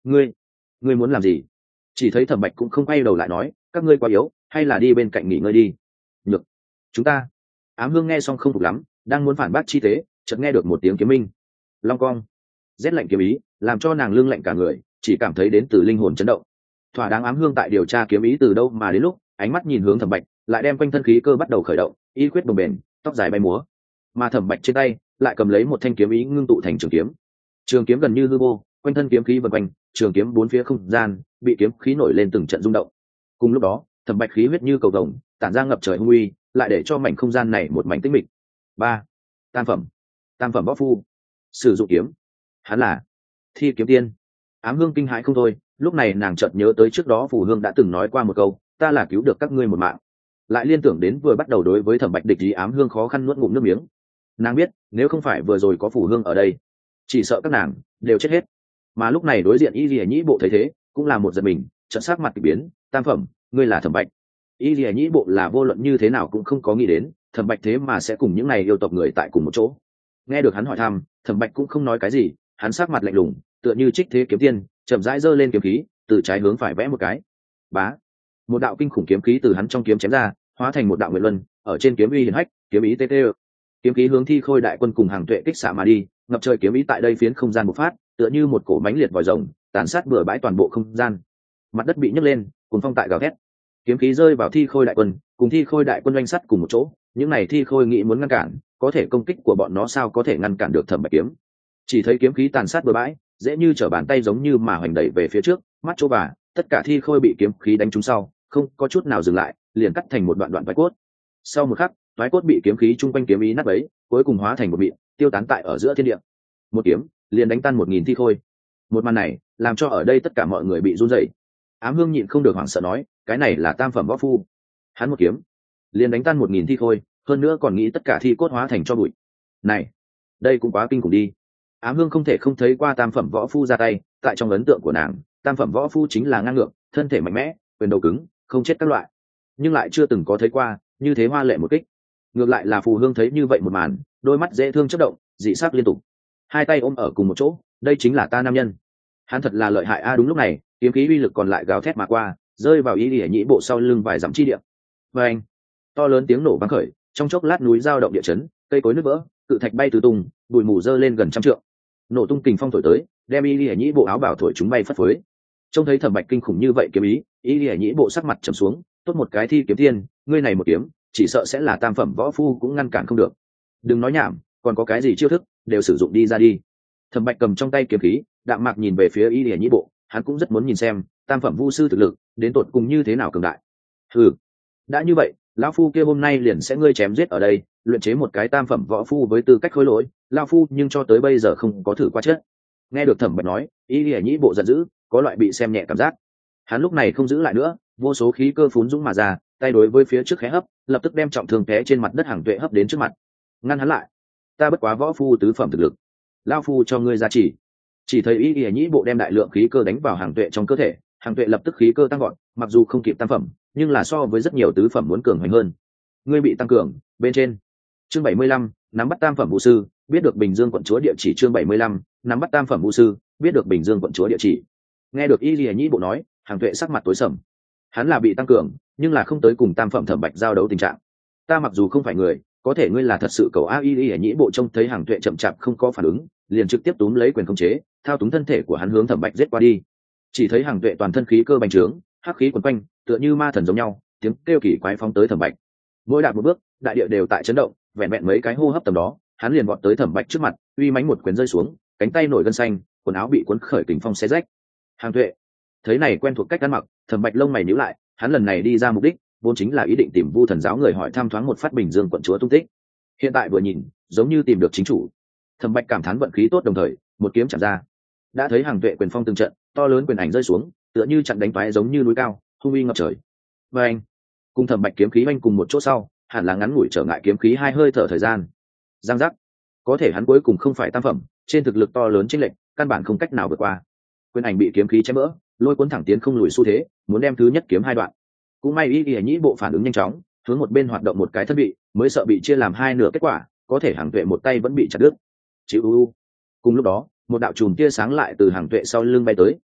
ngươi ngươi muốn làm gì? Chỉ thấy Thẩm Bạch cũng không quay đầu lại nói, các ngươi quá yếu, hay là đi bên cạnh nghỉ ngơi đi. Được, chúng ta. Ám Hương nghe xong không phục lắm, đang muốn phản bác chi tế, chợt nghe được một tiếng kiếm minh. Long cong. Rét lạnh kiếm ý, làm cho nàng lưng lạnh cả người, chỉ cảm thấy đến từ linh hồn chấn động. Thỏa đáng Ám Hương tại điều tra kiếm ý từ đâu mà đến lúc, ánh mắt nhìn hướng Thẩm Bạch, lại đem quanh thân khí cơ bắt đầu khởi động, y quyết đồng bền, tóc dài bay múa. Mà Thẩm Bạch trên tay lại cầm lấy một thanh kiếm ý ngưng tụ thành trường kiếm. Trường kiếm gần như hư vô, quanh thân kiếm khí vần quanh, trường kiếm bốn phía không gian bị kiếm khí nổi lên từng trận rung động. Cùng lúc đó, Thẩm Bạch khí huyết như cầu vồng, tản ra ngập trời hung uy, lại để cho mảnh không gian này một mảnh tĩnh mịch. Ba, tam phẩm, tam phẩm võ phu, sử dụng kiếm, hắn là Thi Kiếm Tiên. Ám Hương kinh hãi không thôi, lúc này nàng chợt nhớ tới trước đó Phù Hương đã từng nói qua một câu, ta là cứu được các ngươi một mạng. Lại liên tưởng đến vừa bắt đầu đối với Thẩm Bạch địch ý, Ám Hương khó khăn nuốt ngụm nước miếng. Nàng biết, nếu không phải vừa rồi có Phù Hương ở đây, chỉ sợ các nàng đều chết hết. Mà lúc này đối diện Y Lìa Nhĩ Bộ thấy thế, cũng là một giật mình, chợt sắc mặt kỳ biến, tam phẩm, ngươi là Thẩm Bạch. Y Lìa Nhĩ Bộ là vô luận như thế nào cũng không có nghĩ đến, Thẩm Bạch thế mà sẽ cùng những này yêu tộc người tại cùng một chỗ. Nghe được hắn hỏi thăm, Thẩm Bạch cũng không nói cái gì, hắn sắc mặt lạnh lùng, tựa như Trích Thế Kiếm Tiên, chậm rãi giơ lên kiếm khí, từ trái hướng phải vẽ một cái. Bá, một đạo kinh khủng kiếm khí từ hắn trong kiếm chém ra, hóa thành một đạo nguyệt luân, ở trên kiếm uy hiển hách, kiếm ý tê tê. Kiếm khí hướng Thi Khôi đại quân cùng Hàng Tuệ kích xạ mà đi, ngập trời kiếm ý tại đây phiến không gian bộc phát, tựa như một cổ mãnh liệt vòi rồng, tàn sát bừa bãi toàn bộ không gian. Mặt đất bị nhấc lên, cuồng phong tại gào thét. Kiếm khí rơi vào Thi Khôi đại quân, cùng Thi Khôi đại quân oanh sắt cùng một chỗ, những này Thi Khôi nghĩ muốn ngăn cản, có thể công kích của bọn nó sao có thể ngăn cản được Thẩm Bạch kiếm. Chỉ thấy kiếm khí tàn sát bừa bãi, dễ như trở bàn tay giống như mà hoành đẩy về phía trước, mắt chỗ bà, tất cả Thi Khôi bị kiếm khí đánh trúng sau, không có chút nào dừng lại, liền cắt thành một đoạn đoạn vải cốt. Sau một khắc, vải cốt bị kiếm khí chung quanh kiếm ý nát bấy, cuối cùng hóa thành một mịn, tiêu tán tại ở giữa thiên địa. Một kiếm liền đánh tan một nghìn Thi Khôi. Một màn này làm cho ở đây tất cả mọi người bị run rẩy. Ám Hương nhịn không được hoảng sợ nói, cái này là tam phẩm võ phu, hắn một kiếm liền đánh tan một nghìn Thi Khôi, hơn nữa còn nghĩ tất cả thi cốt hóa thành cho bụi. Này, đây cũng quá kinh khủng đi. Ám Hương không thể không thấy qua tam phẩm võ phu ra tay, tại trong ấn tượng của nàng, tam phẩm võ phu chính là ngang ngược, thân thể mạnh mẽ, quyền đầu cứng, không chết các loại, nhưng lại chưa từng có thấy qua như thế hoa lệ một kích. Ngược lại là Phù Hương thấy như vậy một màn, đôi mắt dễ thương chớp động, dị sắc liên tục, hai tay ôm ở cùng một chỗ, đây chính là ta nam nhân, hắn thật là lợi hại a. Đúng lúc này, kiếm khí uy lực còn lại gào thét mà qua, rơi vào Y Lìa Nhĩ Bộ sau lưng vài dặm chi địa. Và anh, to lớn tiếng nổ vang khởi, trong chốc lát núi dao động địa chấn, cây cối nứt vỡ, cự thạch bay tứ tung, bụi mù dơ lên gần trăm trượng. Nổ tung kình phong thổi tới, đem Y Lìa Nhĩ Bộ áo bào thổi chúng bay phất phới. Trông thấy Thẩm Bạch kinh khủng như vậy kiếm ý, Y Lìa Nhĩ Bộ sắc mặt trầm xuống, tốt một cái Thi Kiếm Tiên, ngươi này một kiếm, chỉ sợ sẽ là tam phẩm võ phu cũng ngăn cản không được. Đừng nói nhảm, còn có cái gì chiêu thức, đều sử dụng đi ra đi. Thẩm Bạch cầm trong tay kiếm khí, đạm mạc nhìn về phía Y Lìa Nhĩ Bộ, hắn cũng rất muốn nhìn xem tam phẩm vu sư thực lực đến tột cùng như thế nào cường đại. Ừ, đã như vậy, lão phu kia hôm nay liền sẽ ngươi chém giết ở đây, luyện chế một cái tam phẩm võ phu với tư cách khối lỗi, lão phu nhưng cho tới bây giờ không có thử qua chết. Nghe được Thẩm Bạch nói, Y Lìa Nhĩ Bộ giận dữ, có loại bị xem nhẹ cảm giác. Hắn lúc này không giữ lại nữa, vô số khí cơ phún dũng mà ra, tay đối với phía trước khẽ hấp, lập tức đem trọng thương té trên mặt đất Hàng Tuệ hấp đến trước mặt, ngăn hắn lại. Ta bất quá võ phu tứ phẩm thực lực, lão phu cho ngươi ra chỉ. Chỉ thấy Y Lìa Nhĩ Bộ đem đại lượng khí cơ đánh vào Hàng Tuệ trong cơ thể, Hàng Tuệ lập tức khí cơ tăng gọn, mặc dù không kịp tam phẩm, nhưng là so với rất nhiều tứ phẩm muốn cường hoành hơn. Ngươi bị tăng cường, bên trên. Chương bảy mươi lăm, nắm bắt tam phẩm vũ sư, biết được Bình Dương quận chúa địa chỉ. Chương bảy mươi lăm, nắm bắt tam phẩm vũ sư, biết được Bình Dương quận chúa địa chỉ. Nghe được Y Lìa Nhĩ Bộ nói, Hàng Tuệ sắc mặt tối sầm. Hắn là bị tăng cường, nhưng là không tới cùng tam phẩm Thẩm Bạch giao đấu tình trạng. Ta mặc dù không phải người, có thể ngươi là thật sự cầu a. Y Lìa Nhĩ Bộ trông thấy Hàng Tuệ chậm chạp không có phản ứng, liền trực tiếp túm lấy quyền khống chế, thao túng thân thể của hắn hướng Thẩm Bạch giết qua đi. Chỉ thấy Hàng Tuệ toàn thân khí cơ bành trướng, hắc khí quấn quanh, tựa như ma thần giống nhau, tiếng kêu kỳ quái phóng tới Thẩm Bạch. Mỗi đạp một bước, đại địa đều tại chấn động, vẹn vẹn mấy cái hô hấp tầm đó, hắn liền vọt tới Thẩm Bạch trước mặt, uy mãnh một quyền rơi xuống, cánh tay nổi gân xanh, quần áo bị cuốn khởi kình phong xé rách. Hàng Tuệ thấy này quen thuộc cách ăn mặc, Thẩm Bạch lông mày nhíu lại, hắn lần này đi ra mục đích vốn chính là ý định tìm Vu Thần giáo người hỏi thăm thoáng một phát Bình Dương quận chúa tung tích. Hiện tại vừa nhìn, giống như tìm được chính chủ. Thẩm Bạch cảm thán vận khí tốt, đồng thời một kiếm chạm ra, đã thấy Hàng Tuệ quyền phong từng trận, to lớn quyền ảnh rơi xuống, tựa như chặn đánh toái giống như núi cao, hung uy ngập trời. Và anh, cùng Thẩm Bạch kiếm khí anh cùng một chỗ sau, hẳn là ngắn ngủi trở ngại kiếm khí hai hơi thở thời gian. Giang giác, có thể hắn cuối cùng không phải tam phẩm, trên thực lực to lớn chênh lệch, căn bản không cách nào vượt qua. Quyền ảnh bị kiếm khí chém vỡ, lôi cuốn thẳng tiến không lùi xu thế, muốn đem thứ nhất kiếm hai đoạn. Cũng may Y Lìa Nhĩ Bộ phản ứng nhanh chóng, hướng một bên hoạt động một cái thân bị, mới sợ bị chia làm hai nửa kết quả, có thể Hàng Tuệ một tay vẫn bị chặt đứt. Chịu u. Cùng lúc đó, một đạo chùm tia sáng lại từ Hàng Tuệ sau lưng bay tới,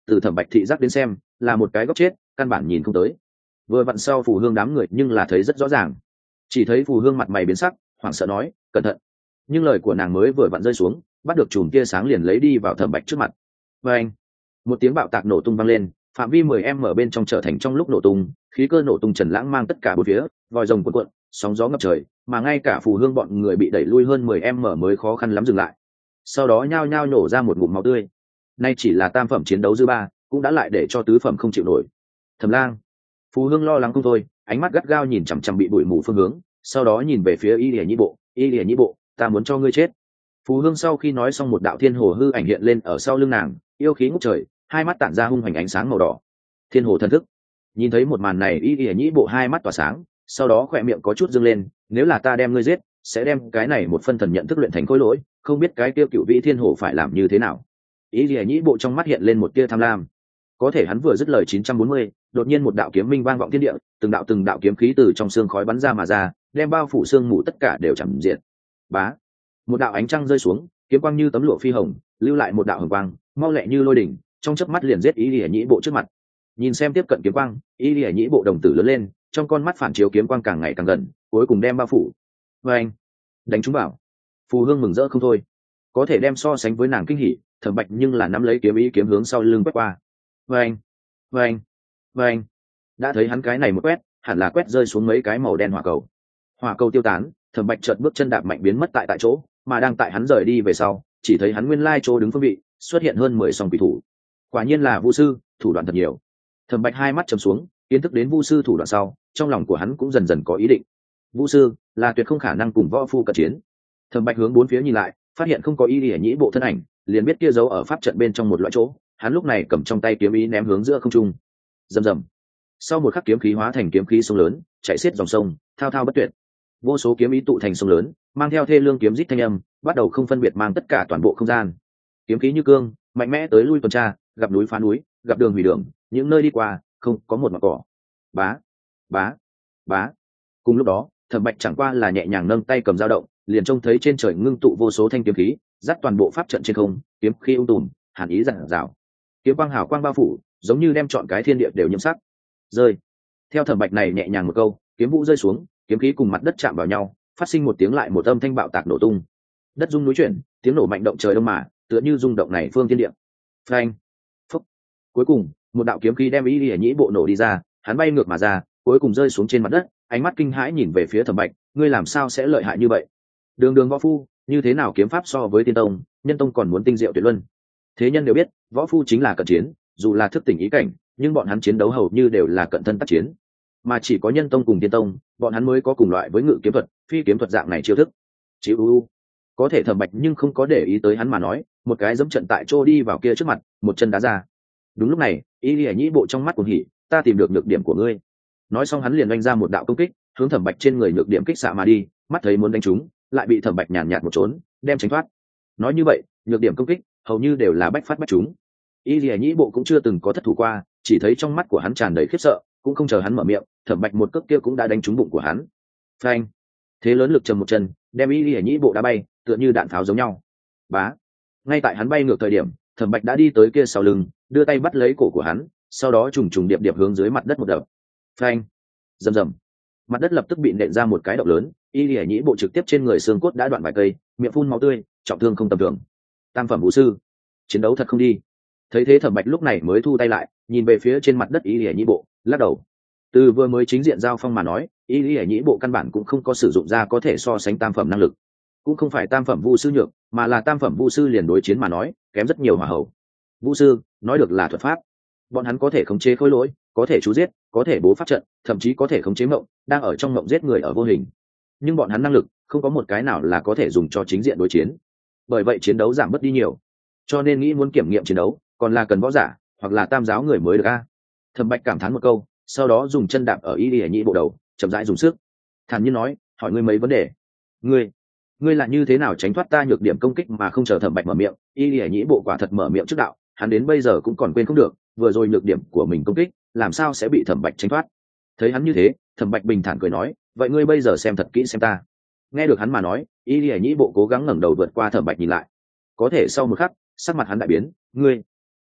từ thẩm bạch thị giác đến xem là một cái góc chết căn bản nhìn không tới. Vừa vặn sau phù hương đám người nhưng là thấy rất rõ ràng, chỉ thấy phù hương mặt mày biến sắc hoảng sợ nói cẩn thận, nhưng lời của nàng mới vừa vặn rơi xuống, bắt được chùm tia sáng liền lấy đi vào thẩm bạch trước mặt. Và anh, một tiếng bạo tạc nổ tung vang lên, phạm vi mười em ở bên trong trở thành trong lúc nổ tung, khí cơ nổ tung trần lãng mang tất cả bốn phía, vòi rồng cuộn cuộn, sóng gió ngập trời, mà ngay cả phù hương bọn người bị đẩy lui hơn mười em ở mới khó khăn lắm dừng lại. Sau đó nhao nhao nổ ra một ngụm máu tươi. Nay chỉ là tam phẩm chiến đấu dư ba, cũng đã lại để cho tứ phẩm không chịu nổi. Thẩm Lang, phù hương lo lắng không thôi, ánh mắt gắt gao nhìn chằm chằm bị bụi mù phương hướng, sau đó nhìn về phía Y Lệ Nhĩ Bộ, Y Lệ Nhĩ Bộ, ta muốn cho ngươi chết. Phù hương sau khi nói xong, một đạo thiên hồ hư ảnh hiện lên ở sau lưng nàng, yêu khí ngút trời, hai mắt tản ra hung hoành ánh sáng màu đỏ. Thiên hồ thần thức. Nhìn thấy một màn này, Y Lệ Nhĩ Bộ hai mắt tỏa sáng, sau đó khỏe miệng có chút dương lên, nếu là ta đem ngươi giết, sẽ đem cái này một phân thần nhận thức luyện thành khối lỗi, không biết cái tiêu cựu vĩ thiên hồ phải làm như thế nào. Y Lệ Nhĩ Bộ trong mắt hiện lên một tia tham lam. Có thể hắn vừa dứt lời chín trăm bốn mươi, đột nhiên một đạo kiếm minh vang vọng thiên địa, từng đạo từng đạo kiếm khí từ trong xương khói bắn ra mà ra, đem bao phủ xương mù tất cả đều chẳng diện. Bá, một đạo ánh trăng rơi xuống, kiếm quang như tấm lụa phi hồng, lưu lại một đạo hồng quang, mau lẹ như lôi đỉnh, trong chớp mắt liền giết Y Lệ Nhĩ Bộ trước mặt. Nhìn xem tiếp cận kiếm quang, Y Lệ Nhĩ Bộ đồng tử lớn lên, trong con mắt phản chiếu kiếm quang càng ngày càng gần, cuối cùng đem bao phủ. Và anh, đánh trúng bảo. Phù hương mừng rỡ không thôi, có thể đem so sánh với nàng kinh hỉ, Thẩm Bạch nhưng là nắm lấy kiếm ý kiếm hướng sau lưng quét qua. Và anh, và anh, và anh, đã thấy hắn cái này một quét, hẳn là quét rơi xuống mấy cái màu đen hỏa cầu. Hỏa cầu tiêu tán, Thẩm Bạch chợt bước chân đạp mạnh biến mất tại tại chỗ, mà đang tại hắn rời đi về sau, chỉ thấy hắn nguyên lai chỗ đứng phương vị xuất hiện hơn mười song quỷ thủ. Quả nhiên là Vu sư, thủ đoạn thật nhiều. Thẩm Bạch hai mắt trầm xuống, kiến thức đến Vu sư thủ đoạn sau, trong lòng của hắn cũng dần dần có ý định. Vu sư là tuyệt không khả năng cùng võ phu cận chiến. Thẩm Bạch hướng bốn phía nhìn lại, phát hiện không có Y Lệ Nhĩ Bộ thân ảnh, liền biết kia giấu ở pháp trận bên trong một loại chỗ. Hắn lúc này cầm trong tay kiếm ý ném hướng giữa không trung. Rầm rầm. Sau một khắc kiếm khí hóa thành kiếm khí sông lớn, chạy xiết dòng sông, thao thao bất tuyệt. Vô số kiếm ý tụ thành sông lớn, mang theo thê lương kiếm rít thanh âm, bắt đầu không phân biệt mang tất cả toàn bộ không gian. Kiếm khí như cương, mạnh mẽ tới lui tuần tra, gặp núi phá núi, gặp đường hủy đường, những nơi đi qua không có một mặt cỏ. Bá, bá, bá. Cùng lúc đó, Thẩm Bạch chẳng qua là nhẹ nhàng nâng tay cầm dao động, liền trông thấy trên trời ngưng tụ vô số thanh kiếm khí, dắt toàn bộ pháp trận trên không, kiếm khí ung tùm, hàn ý rạng rào. Kiếm quang hào quang bao phủ, giống như đem trọn cái thiên địa đều nhiễm sắc. Rơi. Theo Thẩm Bạch này nhẹ nhàng một câu, kiếm vũ rơi xuống, kiếm khí cùng mặt đất chạm vào nhau, phát sinh một tiếng lại một âm thanh bạo tạc nổ tung. Đất rung núi chuyển, tiếng nổ mạnh động trời đông mà, tựa như rung động này phương thiên địa. Phanh. Phúc. Cuối cùng, một đạo kiếm khí đem Y Lệ Nhĩ Bộ nổ đi ra, hắn bay ngược mà ra, cuối cùng rơi xuống trên mặt đất, ánh mắt kinh hãi nhìn về phía Thẩm Bạch, ngươi làm sao sẽ lợi hại như vậy? Đường đường võ phu, như thế nào kiếm pháp so với tiên tông, nhân tông còn muốn tinh diệu tuyệt luân. Thế nhân đều biết, võ phu chính là cận chiến, dù là thức tỉnh ý cảnh, nhưng bọn hắn chiến đấu hầu như đều là cận thân tác chiến, mà chỉ có nhân tông cùng tiên tông, bọn hắn mới có cùng loại với ngự kiếm thuật, phi kiếm thuật dạng này chiêu thức. Chịu u, có thể Thẩm Bạch nhưng không có để ý tới hắn mà nói, một cái giẫm trận tại chỗ đi vào kia trước mặt, một chân đá ra. Đúng lúc này, Y Lệ Nhĩ Bộ trong mắt cuồng hỉ, ta tìm được nhược điểm của ngươi. Nói xong hắn liền đánh ra một đạo công kích, hướng Thẩm Bạch trên người nhược điểm kích xạ mà đi, mắt thấy muốn đánh trúng, lại bị Thẩm Bạch nhàn nhạt một trốn, đem tránh thoát. Nói như vậy, nhược điểm công kích hầu như đều là bách phát bách trúng. Y Lệ Nhĩ Bộ cũng chưa từng có thất thủ qua, chỉ thấy trong mắt của hắn tràn đầy khiếp sợ, cũng không chờ hắn mở miệng, Thẩm Bạch một cước kia cũng đã đánh trúng bụng của hắn. Phanh! Thế lớn lực trầm một chân, đem Y Lệ Nhĩ Bộ đá bay, tựa như đạn pháo giống nhau. Bá! Ngay tại hắn bay ngược thời điểm, Thẩm Bạch đã đi tới kia sau lưng, đưa tay bắt lấy cổ của hắn, sau đó trùng trùng điệp điệp hướng dưới mặt đất một đập. Phanh! Rầm rầm! Mặt đất lập tức bị nện ra một cái động lớn, Y Lệ Nhĩ Bộ trực tiếp trên người xương cốt đã đoạn vài cây, miệng phun máu tươi, trọng thương không tầm thường. Tam phẩm vũ sư, chiến đấu thật không đi. Thấy thế Thẩm Bạch lúc này mới thu tay lại, nhìn về phía trên mặt đất Y Lệ Nhĩ Bộ, lắc đầu. Từ vừa mới chính diện giao phong mà nói, Y Lệ Nhĩ Bộ căn bản cũng không có sử dụng ra có thể so sánh tam phẩm năng lực, cũng không phải tam phẩm vu sư nhược, mà là tam phẩm vu sư liền đối chiến mà nói kém rất nhiều hỏa hậu. Vu sư nói được là thuật pháp, bọn hắn có thể khống chế khối lỗi, có thể chú giết, có thể bố pháp trận, thậm chí có thể khống chế mộng, đang ở trong mộng giết người ở vô hình. Nhưng bọn hắn năng lực không có một cái nào là có thể dùng cho chính diện đối chiến, bởi vậy chiến đấu giảm bớt đi nhiều. Cho nên nghĩ muốn kiểm nghiệm chiến đấu, còn là cần võ giả hoặc là tam giáo người mới được a. Thẩm Bạch cảm thán một câu, sau đó dùng chân đạp ở Y Lệ Nhĩ Bộ đầu, chậm rãi dùng sức, thản nhiên nói, hỏi ngươi mấy vấn đề. Ngươi, ngươi là như thế nào tránh thoát ta nhược điểm công kích? Mà không chờ Thẩm Bạch mở miệng, Y Lệ Nhĩ Bộ quả thật mở miệng trước đạo, hắn đến bây giờ cũng còn quên không được, vừa rồi nhược điểm của mình công kích, làm sao sẽ bị Thẩm Bạch tránh thoát. Thấy hắn như thế, Thẩm Bạch bình thản cười nói, vậy ngươi bây giờ xem thật kỹ xem ta. Nghe được hắn mà nói, Y Lệ Nhĩ Bộ cố gắng ngẩng đầu vượt qua Thẩm Bạch nhìn lại, có thể sau một khắc, sắc mặt hắn đại biến, ngươi,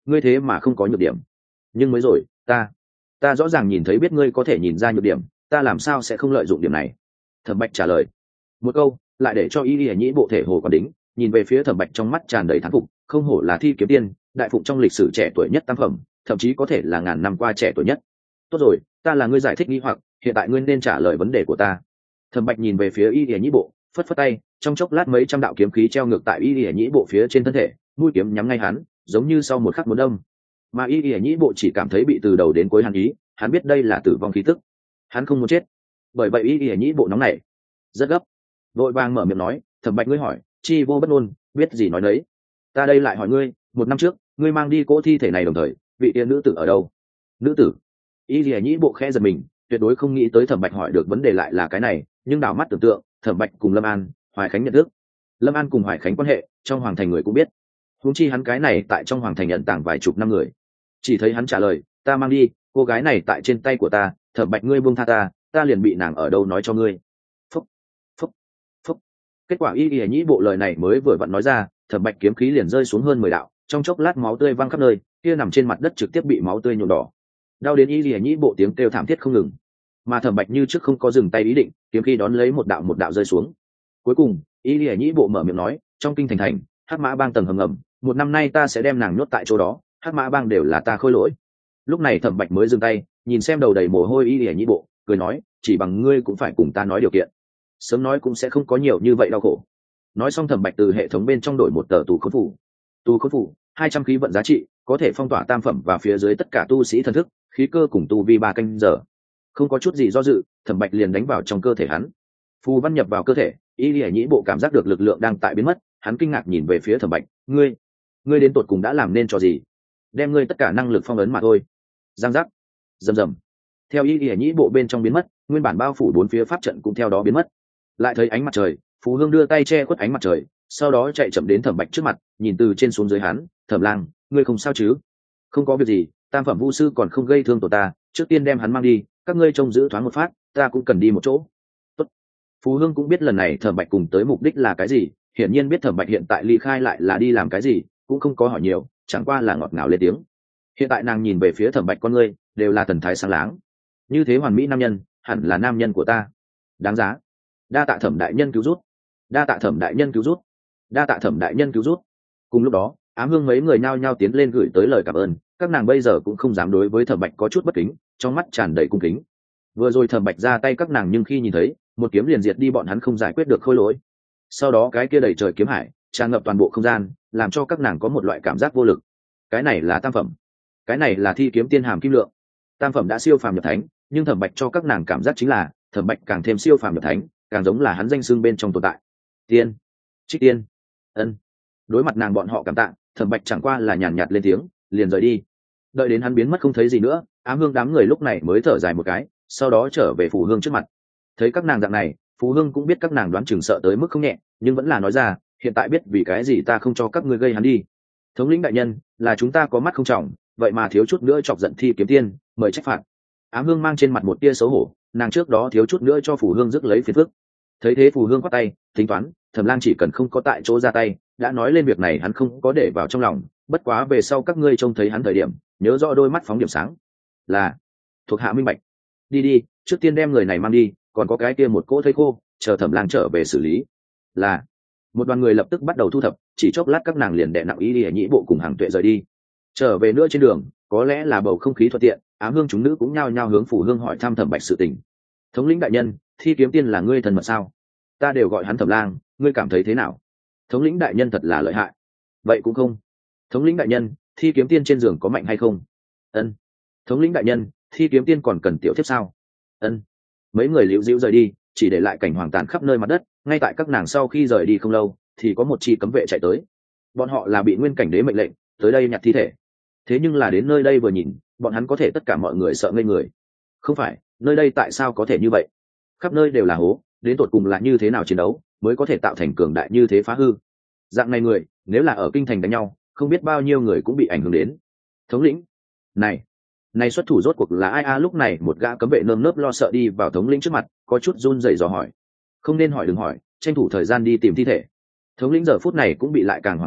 ngươi thế mà không có nhược điểm. Nhưng mới rồi ta ta rõ ràng nhìn thấy biết ngươi có thể nhìn ra nhược điểm, ta làm sao sẽ không lợi dụng điểm này. Thẩm Bạch trả lời một câu lại để cho y y nhĩ bộ thể hồ còn đính, nhìn về phía Thẩm Bạch trong mắt tràn đầy thán phục, không hổ là thi kiếm tiên, đại phụng trong lịch sử trẻ tuổi nhất tam phẩm, thậm chí có thể là ngàn năm qua trẻ tuổi nhất. Tốt rồi, ta là ngươi giải thích nghi hoặc, hiện tại ngươi nên trả lời vấn đề của ta. Thẩm Bạch nhìn về phía y y nhĩ bộ, phất phất tay, trong chốc lát mấy trăm đạo kiếm khí treo ngược tại y y nhĩ bộ phía trên thân thể, mũi kiếm nhắm ngay hắn, giống như sau một khắc muốn đâm. Mà y y nhĩ bộ chỉ cảm thấy bị từ đầu đến cuối hắn ý, hắn biết đây là tử vong khí tức, hắn không muốn chết. Bởi vậy y y nhĩ bộ nóng nảy, rất gấp, vội vàng mở miệng nói, Thẩm Bạch ngươi hỏi, chi vô bất ngôn, biết gì nói nấy. Ta đây lại hỏi ngươi, một năm trước, ngươi mang đi cỗ thi thể này đồng thời, vị tiên nữ tử ở đâu? Nữ tử? Y y nhĩ bộ khẽ giật mình, tuyệt đối không nghĩ tới Thẩm Bạch hỏi được vấn đề lại là cái này, nhưng đảo mắt tưởng tượng, Thẩm Bạch cùng Lâm An, Hoài Khánh nhận thức. Lâm An cùng Hoài Khánh quan hệ, trong hoàng thành người cũng biết. Huống chi hắn cái này tại trong hoàng thành nhận tàng vài chục năm người. Chỉ thấy hắn trả lời, ta mang đi, cô gái này tại trên tay của ta, Thẩm Bạch ngươi buông tha ta, ta liền bị nàng ở đâu nói cho ngươi. Phúc, phúc, phúc. Kết quả y y nhĩ bộ lời này mới vừa vặn nói ra, Thẩm Bạch kiếm khí liền rơi xuống hơn mười đạo, trong chốc lát máu tươi văng khắp nơi, kia nằm trên mặt đất trực tiếp bị máu tươi nhuộm đỏ. Đau đến y y nhĩ bộ tiếng kêu thảm thiết không ngừng. Mà Thẩm Bạch như trước không có dừng tay ý định, kiếm khí đón lấy một đạo một đạo rơi xuống. Cuối cùng y y nhĩ bộ mở miệng nói, trong kinh thành thành, Hắc Mã Bang tầng hầm ngầm, một năm nay ta sẽ đem nàng nhốt tại chỗ đó, Hắc Mã Bang đều là ta khôi lỗi. Lúc này Thẩm Bạch mới dừng tay, nhìn xem đầu đầy mồ hôi y y nhĩ bộ, cười nói, chỉ bằng ngươi cũng phải cùng ta nói điều kiện, sớm nói cũng sẽ không có nhiều như vậy đau khổ. Nói xong Thẩm Bạch từ hệ thống bên trong đổi một tờ tù khốn phủ. Tù khốn phủ hai trăm khí vận giá trị, có thể phong tỏa tam phẩm và phía dưới tất cả tu sĩ thần thức, khí cơ cùng tu vi ba canh giờ. Không có chút gì do dự, Thẩm Bạch liền đánh vào trong cơ thể hắn. Phù văn nhập vào cơ thể, y lìa nhĩ bộ cảm giác được lực lượng đang tại biến mất, hắn kinh ngạc nhìn về phía Thẩm Bạch, ngươi ngươi đến tột cùng đã làm nên trò gì? Đem ngươi tất cả năng lực phong ấn mà thôi. Giang giác, rầm rầm. Theo y lìa nhĩ bộ bên trong biến mất, nguyên bản bao phủ bốn phía pháp trận cũng theo đó biến mất. Lại thấy ánh mặt trời, Phù Hương đưa tay che khuất ánh mặt trời, sau đó chạy chậm đến Thẩm Bạch trước mặt, nhìn từ trên xuống dưới hắn, Thẩm Lang, ngươi không sao chứ? Không có việc gì, tam phẩm vu sư còn không gây thương tổ ta, trước tiên đem hắn mang đi, các ngươi trông giữ thoáng một phát, ta cũng cần đi một chỗ. Tốt. Phù Hương cũng biết lần này Thẩm Bạch cùng tới mục đích là cái gì, hiển nhiên biết Thẩm Bạch hiện tại ly khai lại là đi làm cái gì, cũng không có hỏi nhiều, chẳng qua là ngọt ngào lên tiếng. Hiện tại nàng nhìn về phía Thẩm Bạch con ngươi, đều là thần thái sáng láng. Như thế hoàn mỹ nam nhân, hẳn là nam nhân của ta. Đáng giá. Đa tạ Thẩm đại nhân cứu rút. Đa tạ Thẩm đại nhân cứu rút. Đa tạ Thẩm đại nhân cứu rút. Cùng lúc đó, Ám Hương mấy người nhao nhao tiến lên gửi tới lời cảm ơn, các nàng bây giờ cũng không dám đối với Thẩm Bạch có chút bất kính, trong mắt tràn đầy cung kính. Vừa rồi Thẩm Bạch ra tay các nàng nhưng khi nhìn thấy, một kiếm liền diệt đi bọn hắn không giải quyết được khôi lỗi. Sau đó cái kia đầy trời kiếm hải tràn ngập toàn bộ không gian, làm cho các nàng có một loại cảm giác vô lực. Cái này là tam phẩm, cái này là thi kiếm tiên hàm kim lượng. Tam phẩm đã siêu phàm nhập thánh, nhưng Thẩm Bạch cho các nàng cảm giác chính là Thẩm Bạch càng thêm siêu phàm nhập thánh, càng giống là hắn danh xưng bên trong tồn tại. Tiên, Trích Tiên, ân. Đối mặt nàng bọn họ cảm tạ, Thẩm Bạch chẳng qua là nhàn nhạt lên tiếng, liền rời đi. Đợi đến hắn biến mất không thấy gì nữa, Ám Hương đám người lúc này mới thở dài một cái, sau đó trở về Phù Hương trước mặt. Thấy các nàng dạng này, Phù Hương cũng biết các nàng đoán chừng sợ tới mức không nhẹ, nhưng vẫn là nói ra, hiện tại biết vì cái gì ta không cho các ngươi gây hắn đi. Thống lĩnh đại nhân, là chúng ta có mắt không trọng, vậy mà thiếu chút nữa chọc giận thi kiếm tiên, mời trách phạt. Ám Hương mang trên mặt một tia xấu hổ, nàng trước đó thiếu chút nữa cho Phù Hương rước lấy phiền phức. Thấy thế Phù Hương quát tay, tính toán, Thẩm Lang chỉ cần không có tại chỗ ra tay, đã nói lên việc này hắn không có để vào trong lòng, bất quá về sau các ngươi trông thấy hắn thời điểm, nhớ rõ đôi mắt phóng điểm sáng. Là, thuộc hạ minh bạch. Đi đi, trước tiên đem người này mang đi, còn có cái kia một cỗ thây khô, chờ Thẩm Lang trở về xử lý. Là, một đoàn người lập tức bắt đầu thu thập, chỉ chốc lát các nàng liền đè nặng ý đi nhĩ bộ cùng Hàng Tuệ rời đi. Trở về nữa trên đường, có lẽ là bầu không khí thuận tiện, Ám Hương chúng nữ cũng nhao nhao hướng Phù Hương hỏi thăm Thẩm Bạch sự tình. Thống lĩnh đại nhân, thi kiếm tiên là ngươi thần mật sao? Ta đều gọi hắn Thẩm Lang, ngươi cảm thấy thế nào? Thống lĩnh đại nhân thật là lợi hại. Vậy cũng không. Thống lĩnh đại nhân, thi kiếm tiên trên giường có mạnh hay không? Ân. Thống lĩnh đại nhân, thi kiếm tiên còn cần tiểu thiếp sao? Ân. Mấy người liễu diễu rời đi, chỉ để lại cảnh hoàng tàn khắp nơi mặt đất. Ngay tại các nàng sau khi rời đi không lâu, thì có một chi cấm vệ chạy tới. Bọn họ là bị nguyên cảnh đế mệnh lệnh tới đây nhặt thi thể. Thế nhưng là đến nơi đây vừa nhìn, bọn hắn có thể tất cả mọi người sợ ngây người. Không phải, nơi đây tại sao có thể như vậy? Khắp nơi đều là hố, đến tột cùng là như thế nào chiến đấu mới có thể tạo thành cường đại như thế phá hư? Dạng này người, nếu là ở kinh thành đánh nhau, không biết bao nhiêu người cũng bị ảnh hưởng đến. Thống lĩnh, này, này xuất thủ rốt cuộc là ai a? Lúc này một gã cấm vệ nơm nớp lo sợ đi vào thống lĩnh trước mặt, có chút run rẩy dò hỏi. Không nên hỏi đừng hỏi, tranh thủ thời gian đi tìm thi thể. Thống lĩnh giờ phút này cũng bị lại càng hoảng sợ,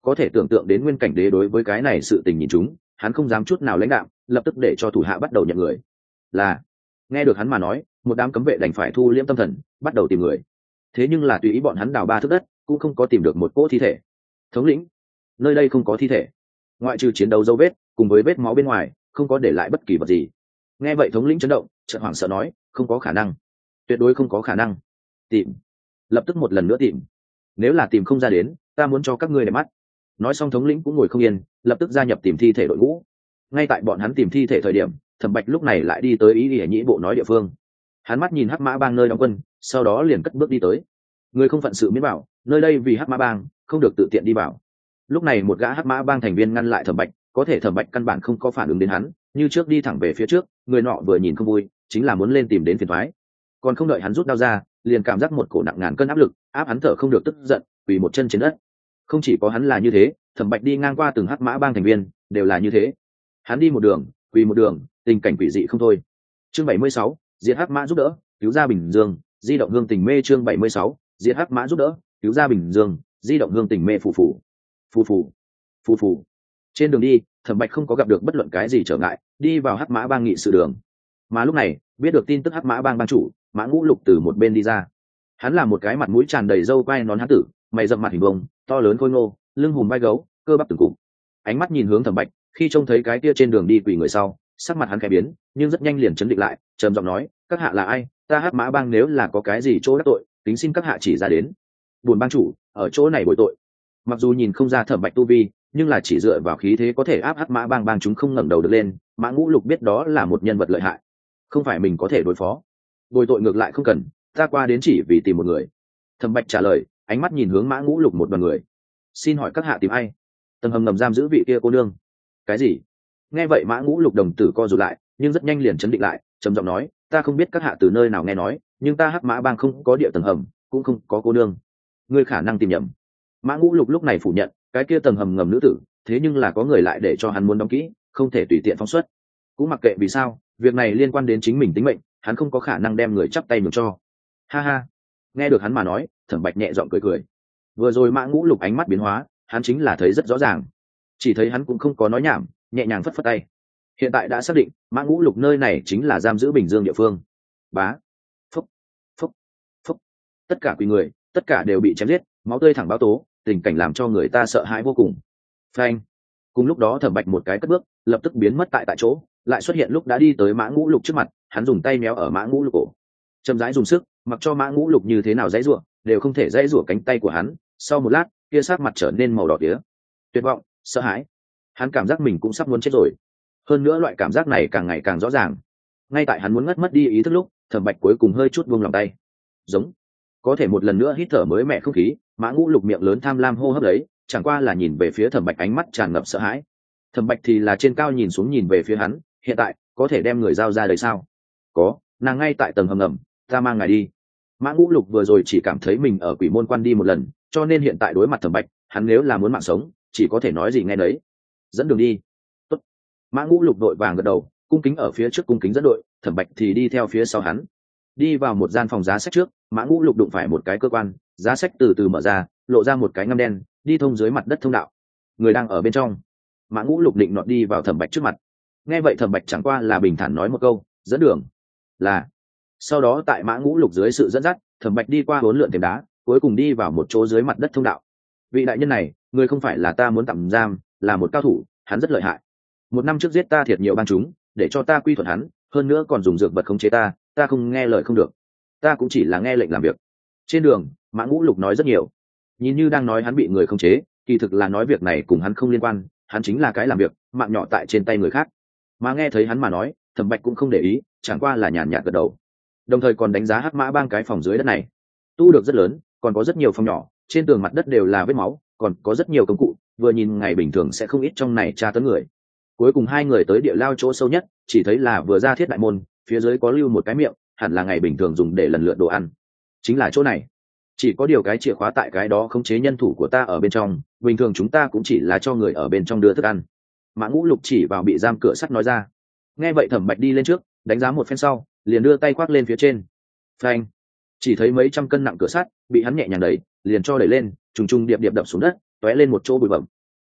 có thể tưởng tượng đến Nguyên Cảnh Đế đối với cái này sự tình nhìn chúng, hắn không dám chút nào lãnh đạm, lập tức để cho thủ hạ bắt đầu nhận người. Là nghe được hắn mà nói, một đám cấm vệ đành phải thu liễm tâm thần, bắt đầu tìm người. Thế nhưng là tùy ý bọn hắn đào ba thước đất, cũng không có tìm được một cỗ thi thể. Thống lĩnh, nơi đây không có thi thể, ngoại trừ chiến đấu dấu vết cùng với vết máu bên ngoài, không có để lại bất kỳ vật gì. Nghe vậy thống lĩnh chấn động, chợt hoảng sợ nói, không có khả năng, tuyệt đối không có khả năng. Tìm, lập tức một lần nữa tìm. Nếu là tìm không ra đến, ta muốn cho các ngươi để mắt. Nói xong thống lĩnh cũng ngồi không yên, lập tức gia nhập tìm thi thể đội ngũ. Ngay tại bọn hắn tìm thi thể thời điểm, Thẩm Bạch lúc này lại đi tới ý Ý Nhĩ bộ nói địa phương. Hắn mắt nhìn Hắc Mã Bang nơi đóng quân, sau đó liền cất bước đi tới. Người không phận sự miễn bảo, nơi đây vì Hắc Mã Bang, không được tự tiện đi vào. Lúc này một gã Hắc Mã Bang thành viên ngăn lại Thẩm Bạch, có thể Thẩm Bạch căn bản không có phản ứng đến hắn, như trước đi thẳng về phía trước. Người nọ vừa nhìn không vui, chính là muốn lên tìm đến phiền toái. Còn không đợi hắn rút đao ra, liền cảm giác một cổ nặng ngàn cân áp lực, áp hắn thở không được, tức giận, quỳ một chân trên đất. Không chỉ có hắn là như thế, Thẩm Bạch đi ngang qua từng Hắc Mã Bang thành viên, đều là như thế. Hắn đi một đường, quỳ một đường, tình cảnh quỷ dị không thôi. Chương bảy mươi sáu, Diệt Hắc Mã giúp đỡ, cứu ra Bình Dương, di động hương tình mê. Chương bảy mươi sáu, Diệt Hắc Mã giúp đỡ, cứu ra Bình Dương, di động hương tình mê. Phù phù, phù phù, phù phù. Trên đường đi, Thẩm Bạch không có gặp được bất luận cái gì trở ngại, đi vào Hắc Mã Bang nghị sự đường. Mà lúc này, biết được tin tức Hắc Mã Bang bang chủ Mã Ngũ Lục từ một bên đi ra. Hắn là một cái mặt mũi tràn đầy râu quai nón hán tử, mày rậm mặt hình vông, to lớn khôi ngô, lưng hùm vai gấu, cơ bắp từng cụm. Ánh mắt nhìn hướng Thẩm Bạch, khi trông thấy cái kia trên đường đi quỳ người sau, sắc mặt hắn khẽ biến, nhưng rất nhanh liền chấn định lại, trầm giọng nói, các hạ là ai? Ta Hắc Mã Bang nếu là có cái gì chỗ đắc tội, kính xin các hạ chỉ ra đến. Buồn bang chủ ở chỗ này bồi tội. Mặc dù nhìn không ra Thẩm Bạch tu vi, nhưng là chỉ dựa vào khí thế có thể áp Hắc Mã Bang bang chúng không ngẩng đầu được lên. Mã Ngũ Lục biết đó là một nhân vật lợi hại, không phải mình có thể đối phó. Bồi tội ngược lại không cần, ta qua đến chỉ vì tìm một người. Thẩm Bạch trả lời, ánh mắt nhìn hướng Mã Ngũ Lục một đoàn người. Xin hỏi các hạ tìm ai? Tầng hầm ngầm giam giữ vị kia cô nương. Cái gì? Nghe vậy Mã Ngũ Lục đồng tử co rụt lại, nhưng rất nhanh liền chấn định lại, trầm giọng nói, ta không biết các hạ từ nơi nào nghe nói, nhưng ta Hắc Mã Bang không có địa tầng hầm, cũng không có cô nương. Ngươi khả năng tìm nhầm. Mã Ngũ Lục lúc này phủ nhận, cái kia tầng hầm ngầm nữ tử, thế nhưng là có người lại để cho hắn muốn đóng kỹ, không thể tùy tiện phóng xuất. Cũng mặc kệ vì sao, việc này liên quan đến chính mình tính mệnh, hắn không có khả năng đem người chắp tay nhường cho. Ha ha. Nghe được hắn mà nói, Thẩm Bạch nhẹ giọng cười cười. Vừa rồi Mã Ngũ Lục ánh mắt biến hóa, hắn chính là thấy rất rõ ràng. Chỉ thấy hắn cũng không có nói nhảm, nhẹ nhàng phất phất tay. Hiện tại đã xác định, Mã Ngũ Lục nơi này chính là giam giữ Bình Dương địa phương. Bá. Phúc, phúc, phúc. Tất cả quỳ người, tất cả đều bị chém giết, máu tươi thẳng báo tố, tình cảnh làm cho người ta sợ hãi vô cùng. Phanh. Cùng lúc đó Thẩm Bạch một cái cất bước, lập tức biến mất tại tại chỗ, lại xuất hiện lúc đã đi tới Mã Ngũ Lục trước mặt, hắn dùng tay méo ở Mã Ngũ Lục cổ, chậm rãi dùng sức, mặc cho Mã Ngũ Lục như thế nào dãy rủa, đều không thể dãy rủa cánh tay của hắn. Sau một lát, kia sắc mặt trở nên màu đỏ tía, tuyệt vọng, sợ hãi. Hắn cảm giác mình cũng sắp muốn chết rồi. Hơn nữa loại cảm giác này càng ngày càng rõ ràng. Ngay tại hắn muốn ngất mất đi ý thức lúc, Thẩm Bạch cuối cùng hơi chút buông lòng tay. Giống, có thể một lần nữa hít thở mới mẻ không khí. Mã Ngũ Lục miệng lớn tham lam hô hấp lấy, chẳng qua là nhìn về phía Thẩm Bạch, ánh mắt tràn ngập sợ hãi. Thẩm Bạch thì là trên cao nhìn xuống nhìn về phía hắn, hiện tại có thể đem người giao ra đời sao? Có, nàng ngay tại tầng hầm ngầm, ta mang ngài đi. Mã Ngũ Lục vừa rồi chỉ cảm thấy mình ở Quỷ Môn Quan đi một lần, cho nên hiện tại đối mặt Thẩm Bạch, hắn nếu là muốn mạng sống, chỉ có thể nói gì nghe nấy. Dẫn đường đi. Tốt. Mã Ngũ Lục đội vàng gật đầu, cung kính ở phía trước cung kính dẫn đội, Thẩm Bạch thì đi theo phía sau hắn. Đi vào một gian phòng giá sách trước, Mã Ngũ Lục đụng phải một cái cơ quan, giá sách từ từ mở ra, lộ ra một cái ngăm đen, đi thông dưới mặt đất thông đạo. Người đang ở bên trong. Mã Ngũ Lục định nọt đi vào Thẩm Bạch trước mặt. Nghe vậy Thẩm Bạch chẳng qua là bình thản nói một câu, dẫn đường. Là. Sau đó tại Mã Ngũ Lục dưới sự dẫn dắt, Thẩm Bạch đi qua hỗn lượn thềm đá, cuối cùng đi vào một chỗ dưới mặt đất thông đạo. Vị đại nhân này, người không phải là ta muốn tạm giam, là một cao thủ, hắn rất lợi hại. Một năm trước giết ta thiệt nhiều bang chúng, để cho ta quy thuận hắn, hơn nữa còn dùng dược vật khống chế ta, ta không nghe lời không được. Ta cũng chỉ là nghe lệnh làm việc. Trên đường, Mã Ngũ Lục nói rất nhiều, nhìn như đang nói hắn bị người khống chế, kỳ thực là nói việc này cùng hắn không liên quan, hắn chính là cái làm việc, mạng nhỏ tại trên tay người khác. Mà nghe thấy hắn mà nói, Thẩm Bạch cũng không để ý, chẳng qua là nhàn nhạt gật đầu. Đồng thời còn đánh giá Hắc Mã Bang cái phòng dưới đất này, tu được rất lớn, còn có rất nhiều phòng nhỏ, trên tường mặt đất đều là vết máu, còn có rất nhiều công cụ, vừa nhìn ngày bình thường sẽ không ít trong này tra tấn người. Cuối cùng hai người tới địa lao chỗ sâu nhất, chỉ thấy là vừa ra thiết đại môn, phía dưới có lưu một cái miệng, hẳn là ngày bình thường dùng để lần lượt đồ ăn. Chính là chỗ này. Chỉ có điều cái chìa khóa tại cái đó khống chế nhân thủ của ta ở bên trong, bình thường chúng ta cũng chỉ là cho người ở bên trong đưa thức ăn. Mã Ngũ Lục chỉ vào bị giam cửa sắt nói ra. Nghe vậy Thẩm Bạch đi lên trước, đánh giá một phen sau, liền đưa tay khoác lên phía trên. Phanh! Chỉ thấy mấy trăm cân nặng cửa sắt bị hắn nhẹ nhàng đẩy, liền cho đẩy lên, trùng trùng điệp điệp đập xuống đất, tóe lên một chỗ bụi bặm,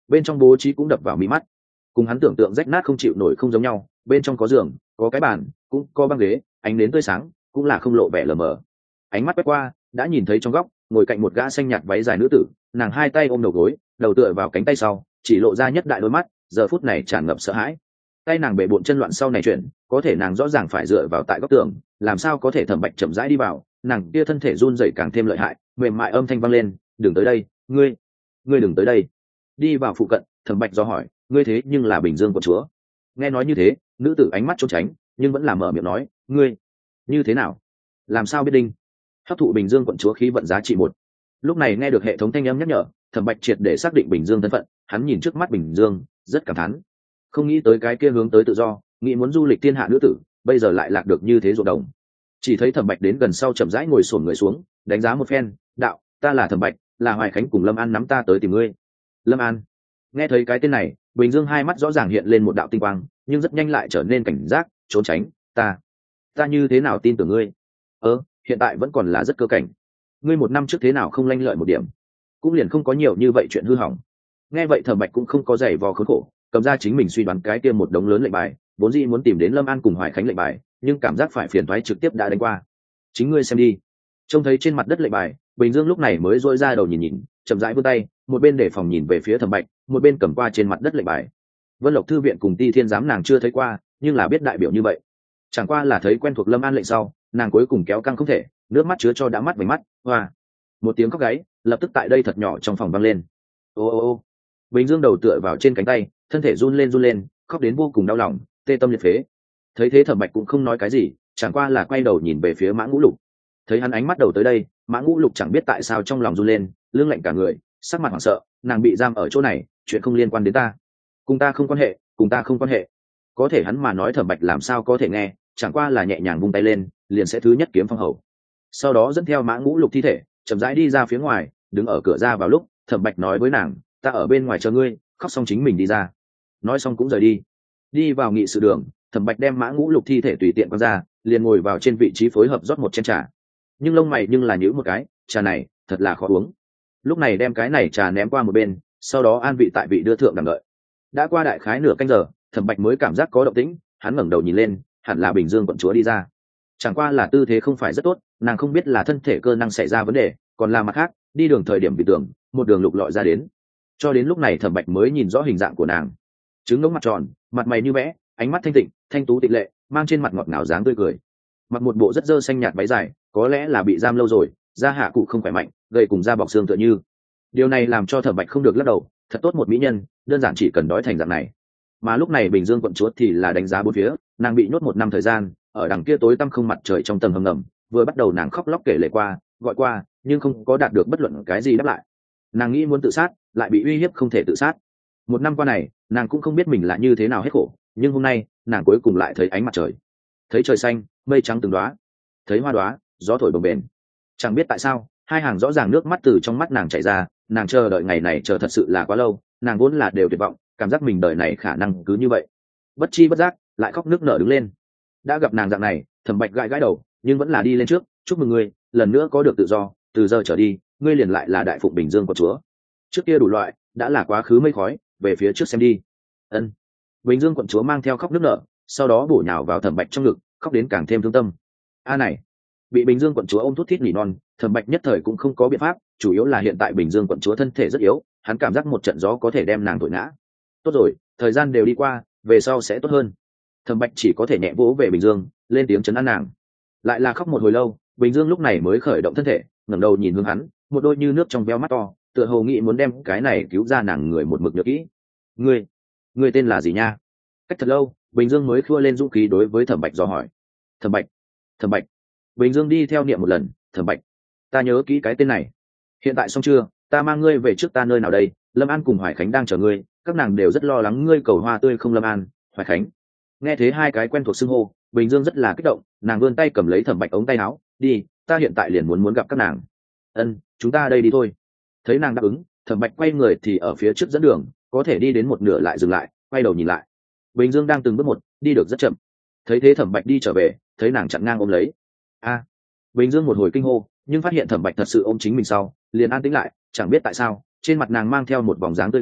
bên trong bố trí cũng đập vào mí mắt, cùng hắn tưởng tượng rách nát không chịu nổi không giống nhau. Bên trong có giường, có cái bàn, cũng có băng ghế, ánh nến tươi sáng, cũng là không lộ vẻ lờ mờ. Ánh mắt quét qua, đã nhìn thấy trong góc ngồi cạnh một gã xanh nhạt váy dài nữ tử, nàng hai tay ôm đầu gối, đầu tựa vào cánh tay sau, chỉ lộ ra nhất đại đôi mắt, giờ phút này tràn ngập sợ hãi. Tay nàng bể bộn chân loạn sau này chuyển, có thể nàng rõ ràng phải dựa vào tại góc tường, làm sao có thể Thẩm Bạch chậm rãi đi vào. Nàng kia thân thể run rẩy càng thêm lợi hại, mềm mại âm thanh vang lên, đừng tới đây, ngươi ngươi đừng tới đây. Đi vào phụ cận, Thẩm Bạch do hỏi, ngươi thế nhưng là Bình Dương quận chúa. Nghe nói như thế, nữ tử ánh mắt trốn tránh, nhưng vẫn là mở miệng nói, ngươi như thế nào, làm sao biết đinh. Hấp thụ Bình Dương quận chúa khí vận giá trị một. Lúc này nghe được hệ thống thanh âm nhắc nhở, Thẩm Bạch triệt để xác định Bình Dương thân phận. Hắn nhìn trước mắt Bình Dương, rất cảm thán, không nghĩ tới cái kia hướng tới tự do, nghĩ muốn du lịch thiên hạ nữ tử, bây giờ lại lạc được như thế ruộng đồng. Chỉ thấy Thẩm Bạch đến gần sau chậm rãi ngồi xổm người xuống, đánh giá một phen, đạo, ta là Thẩm Bạch, là Hoài Khánh cùng Lâm An nắm ta tới tìm ngươi. Lâm An. Nghe thấy cái tên này, Bình Dương hai mắt rõ ràng hiện lên một đạo tinh quang, nhưng rất nhanh lại trở nên cảnh giác, trốn tránh. Ta, ta như thế nào tin tưởng ngươi? Ơ, hiện tại vẫn còn là rất cơ cảnh. Ngươi một năm trước thế nào không lanh lợi một điểm, cũng liền không có nhiều như vậy chuyện hư hỏng. Nghe vậy Thẩm Bạch cũng không có giày vò khốn khổ, cầm ra chính mình suy đoán cái kia một đống lớn lệnh bài, vốn dĩ muốn tìm đến Lâm An cùng Hoài Khánh lệnh bài, nhưng cảm giác phải phiền toái trực tiếp đã đánh qua. Chính ngươi xem đi. Trông thấy trên mặt đất lệnh bài, Bình Dương lúc này mới rỗi ra đầu nhìn nhìn, chậm rãi vươn tay, một bên để phòng nhìn về phía Thẩm Bạch, một bên cầm qua trên mặt đất lệnh bài. Vân Lộc thư viện cùng Ti Thiên giám nàng chưa thấy qua, nhưng là biết đại biểu như vậy. Chẳng qua là thấy quen thuộc Lâm An lệnh sau, nàng cuối cùng kéo căng không thể, nước mắt chứa cho đã mắt vành mắt, hoa. Một tiếng khóc gáy, lập tức tại đây thật nhỏ trong phòng vang lên. Ô ô ô. Bình Dương đầu tựa vào trên cánh tay, thân thể run lên run lên, khóc đến vô cùng đau lòng, tê tâm liệt phế. Thấy thế Thẩm Bạch cũng không nói cái gì, chẳng qua là quay đầu nhìn về phía Mã Ngũ Lục. Thấy hắn ánh mắt đầu tới đây, Mã Ngũ Lục chẳng biết tại sao trong lòng run lên, lưng lạnh cả người, sắc mặt hoảng sợ, nàng bị giam ở chỗ này, chuyện không liên quan đến ta, cùng ta không quan hệ, cùng ta không quan hệ. Có thể hắn mà nói Thẩm Bạch làm sao có thể nghe, chẳng qua là nhẹ nhàng vung tay lên, liền sẽ thứ nhất kiếm phong hầu. Sau đó dẫn theo Mã Ngũ Lục thi thể, chậm rãi đi ra phía ngoài, đứng ở cửa ra vào lúc, Thẩm Bạch nói với nàng, ta ở bên ngoài chờ ngươi, khóc xong chính mình đi ra. Nói xong cũng rời đi. Đi vào nghị sự đường, Thẩm Bạch đem Mã Ngũ Lục thi thể tùy tiện quăng ra, liền ngồi vào trên vị trí phối hợp rót một chén trà. Nhưng lông mày nhưng là nhíu một cái, trà này thật là khó uống. Lúc này đem cái này trà ném qua một bên, sau đó an vị tại vị đưa thượng đằng đợi. Đã qua đại khái nửa canh giờ, Thẩm Bạch mới cảm giác có động tĩnh, hắn ngẩng đầu nhìn lên, hẳn là Bình Dương quận chúa đi ra. Chẳng qua là tư thế không phải rất tốt, nàng không biết là thân thể cơ năng xảy ra vấn đề, còn là mặt khác, đi đường thời điểm bị tưởng, một đường lục lọi ra đến. Cho đến lúc này Thẩm Bạch mới nhìn rõ hình dạng của nàng. Trứng ngỗng mặt tròn, mặt mày như vẽ, ánh mắt thanh tịnh, thanh tú tịnh lệ, mang trên mặt ngọt ngào dáng tươi cười. Mặc một bộ rất dơ xanh nhạt váy dài, có lẽ là bị giam lâu rồi, da hạ cụ không khỏe mạnh, gầy cùng da bọc xương tựa như. Điều này làm cho Thẩm Bạch không được lắc đầu, thật tốt một mỹ nhân, đơn giản chỉ cần đói thành dạng này. Mà lúc này Bình Dương quận chúa thì là đánh giá bốn phía, nàng bị nhốt một năm thời gian, ở đằng kia tối tăm không mặt trời trong tầng hầm ngầm, vừa bắt đầu nàng khóc lóc kể lể qua, gọi qua, nhưng không có đạt được bất luận cái gì đáp lại. Nàng nghĩ muốn tự sát, lại bị uy hiếp không thể tự sát. Một năm qua này, nàng cũng không biết mình là như thế nào hết khổ, nhưng hôm nay, nàng cuối cùng lại thấy ánh mặt trời, thấy trời xanh, mây trắng từng đóa, thấy hoa đóa, gió thổi bồng bềnh. Chẳng biết tại sao, hai hàng rõ ràng nước mắt từ trong mắt nàng chảy ra, nàng chờ đợi ngày này chờ thật sự là quá lâu, nàng vốn là đều tuyệt vọng, cảm giác mình đời này khả năng cứ như vậy. Bất chi bất giác, lại khóc nước nở đứng lên. Đã gặp nàng dạng này, Thẩm Bạch gãi gãi đầu, nhưng vẫn là đi lên trước, chúc mừng ngươi, lần nữa có được tự do, từ giờ trở đi, ngươi liền lại là đại phụng Bình Dương quận chúa. Trước kia đủ loại, đã là quá khứ mây khói, về phía trước xem đi. Ân. Bình Dương quận chúa mang theo khóc nước nở, sau đó bổ nhào vào Thẩm Bạch trong ngực, khóc đến càng thêm thương tâm. A này, bị Bình Dương quận chúa ôm thút thít nỉ non, Thẩm Bạch nhất thời cũng không có biện pháp, chủ yếu là hiện tại Bình Dương quận chúa thân thể rất yếu, hắn cảm giác một trận gió có thể đem nàng thổi ngã. Tốt rồi, thời gian đều đi qua, về sau sẽ tốt hơn. Thẩm Bạch chỉ có thể nhẹ vỗ về Bình Dương, lên tiếng trấn an nàng. Lại là khóc một hồi lâu, Bình Dương lúc này mới khởi động thân thể, ngẩng đầu nhìn hướng hắn, một đôi như nước trong veo mắt to, tựa hồ nghĩ muốn đem cái này cứu ra nàng người một mực nhớ kỹ. Ngươi, ngươi tên là gì nha? Cách thật lâu, Bình Dương mới khua lên dũng khí đối với Thẩm Bạch dò hỏi. Thẩm Bạch, Thẩm Bạch. Bình Dương đi theo niệm một lần, Thẩm Bạch, ta nhớ kỹ cái tên này. Hiện tại xong chưa, ta mang ngươi về trước ta nơi nào đây? Lâm An cùng Hoài Khánh đang chờ ngươi, các nàng đều rất lo lắng ngươi cầu hoa tươi không Lâm An, Hoài Khánh. Nghe thấy hai cái quen thuộc xưng hô, Bình Dương rất là kích động, nàng vươn tay cầm lấy Thẩm Bạch ống tay áo, đi, ta hiện tại liền muốn muốn gặp các nàng. Ân, chúng ta đây đi thôi. Thấy nàng đáp ứng, Thẩm Bạch quay người thì ở phía trước dẫn đường, có thể đi đến một nửa lại dừng lại, quay đầu nhìn lại. Bình Dương đang từng bước một, đi được rất chậm. Thấy thế Thẩm Bạch đi trở về, thấy nàng chặn ngang ôm lấy. A. Bình Dương một hồi kinh hô, nhưng phát hiện Thẩm Bạch thật sự ôm chính mình sau, liền an tĩnh lại, chẳng biết tại sao, trên mặt nàng mang theo một vòng dáng tươi cười,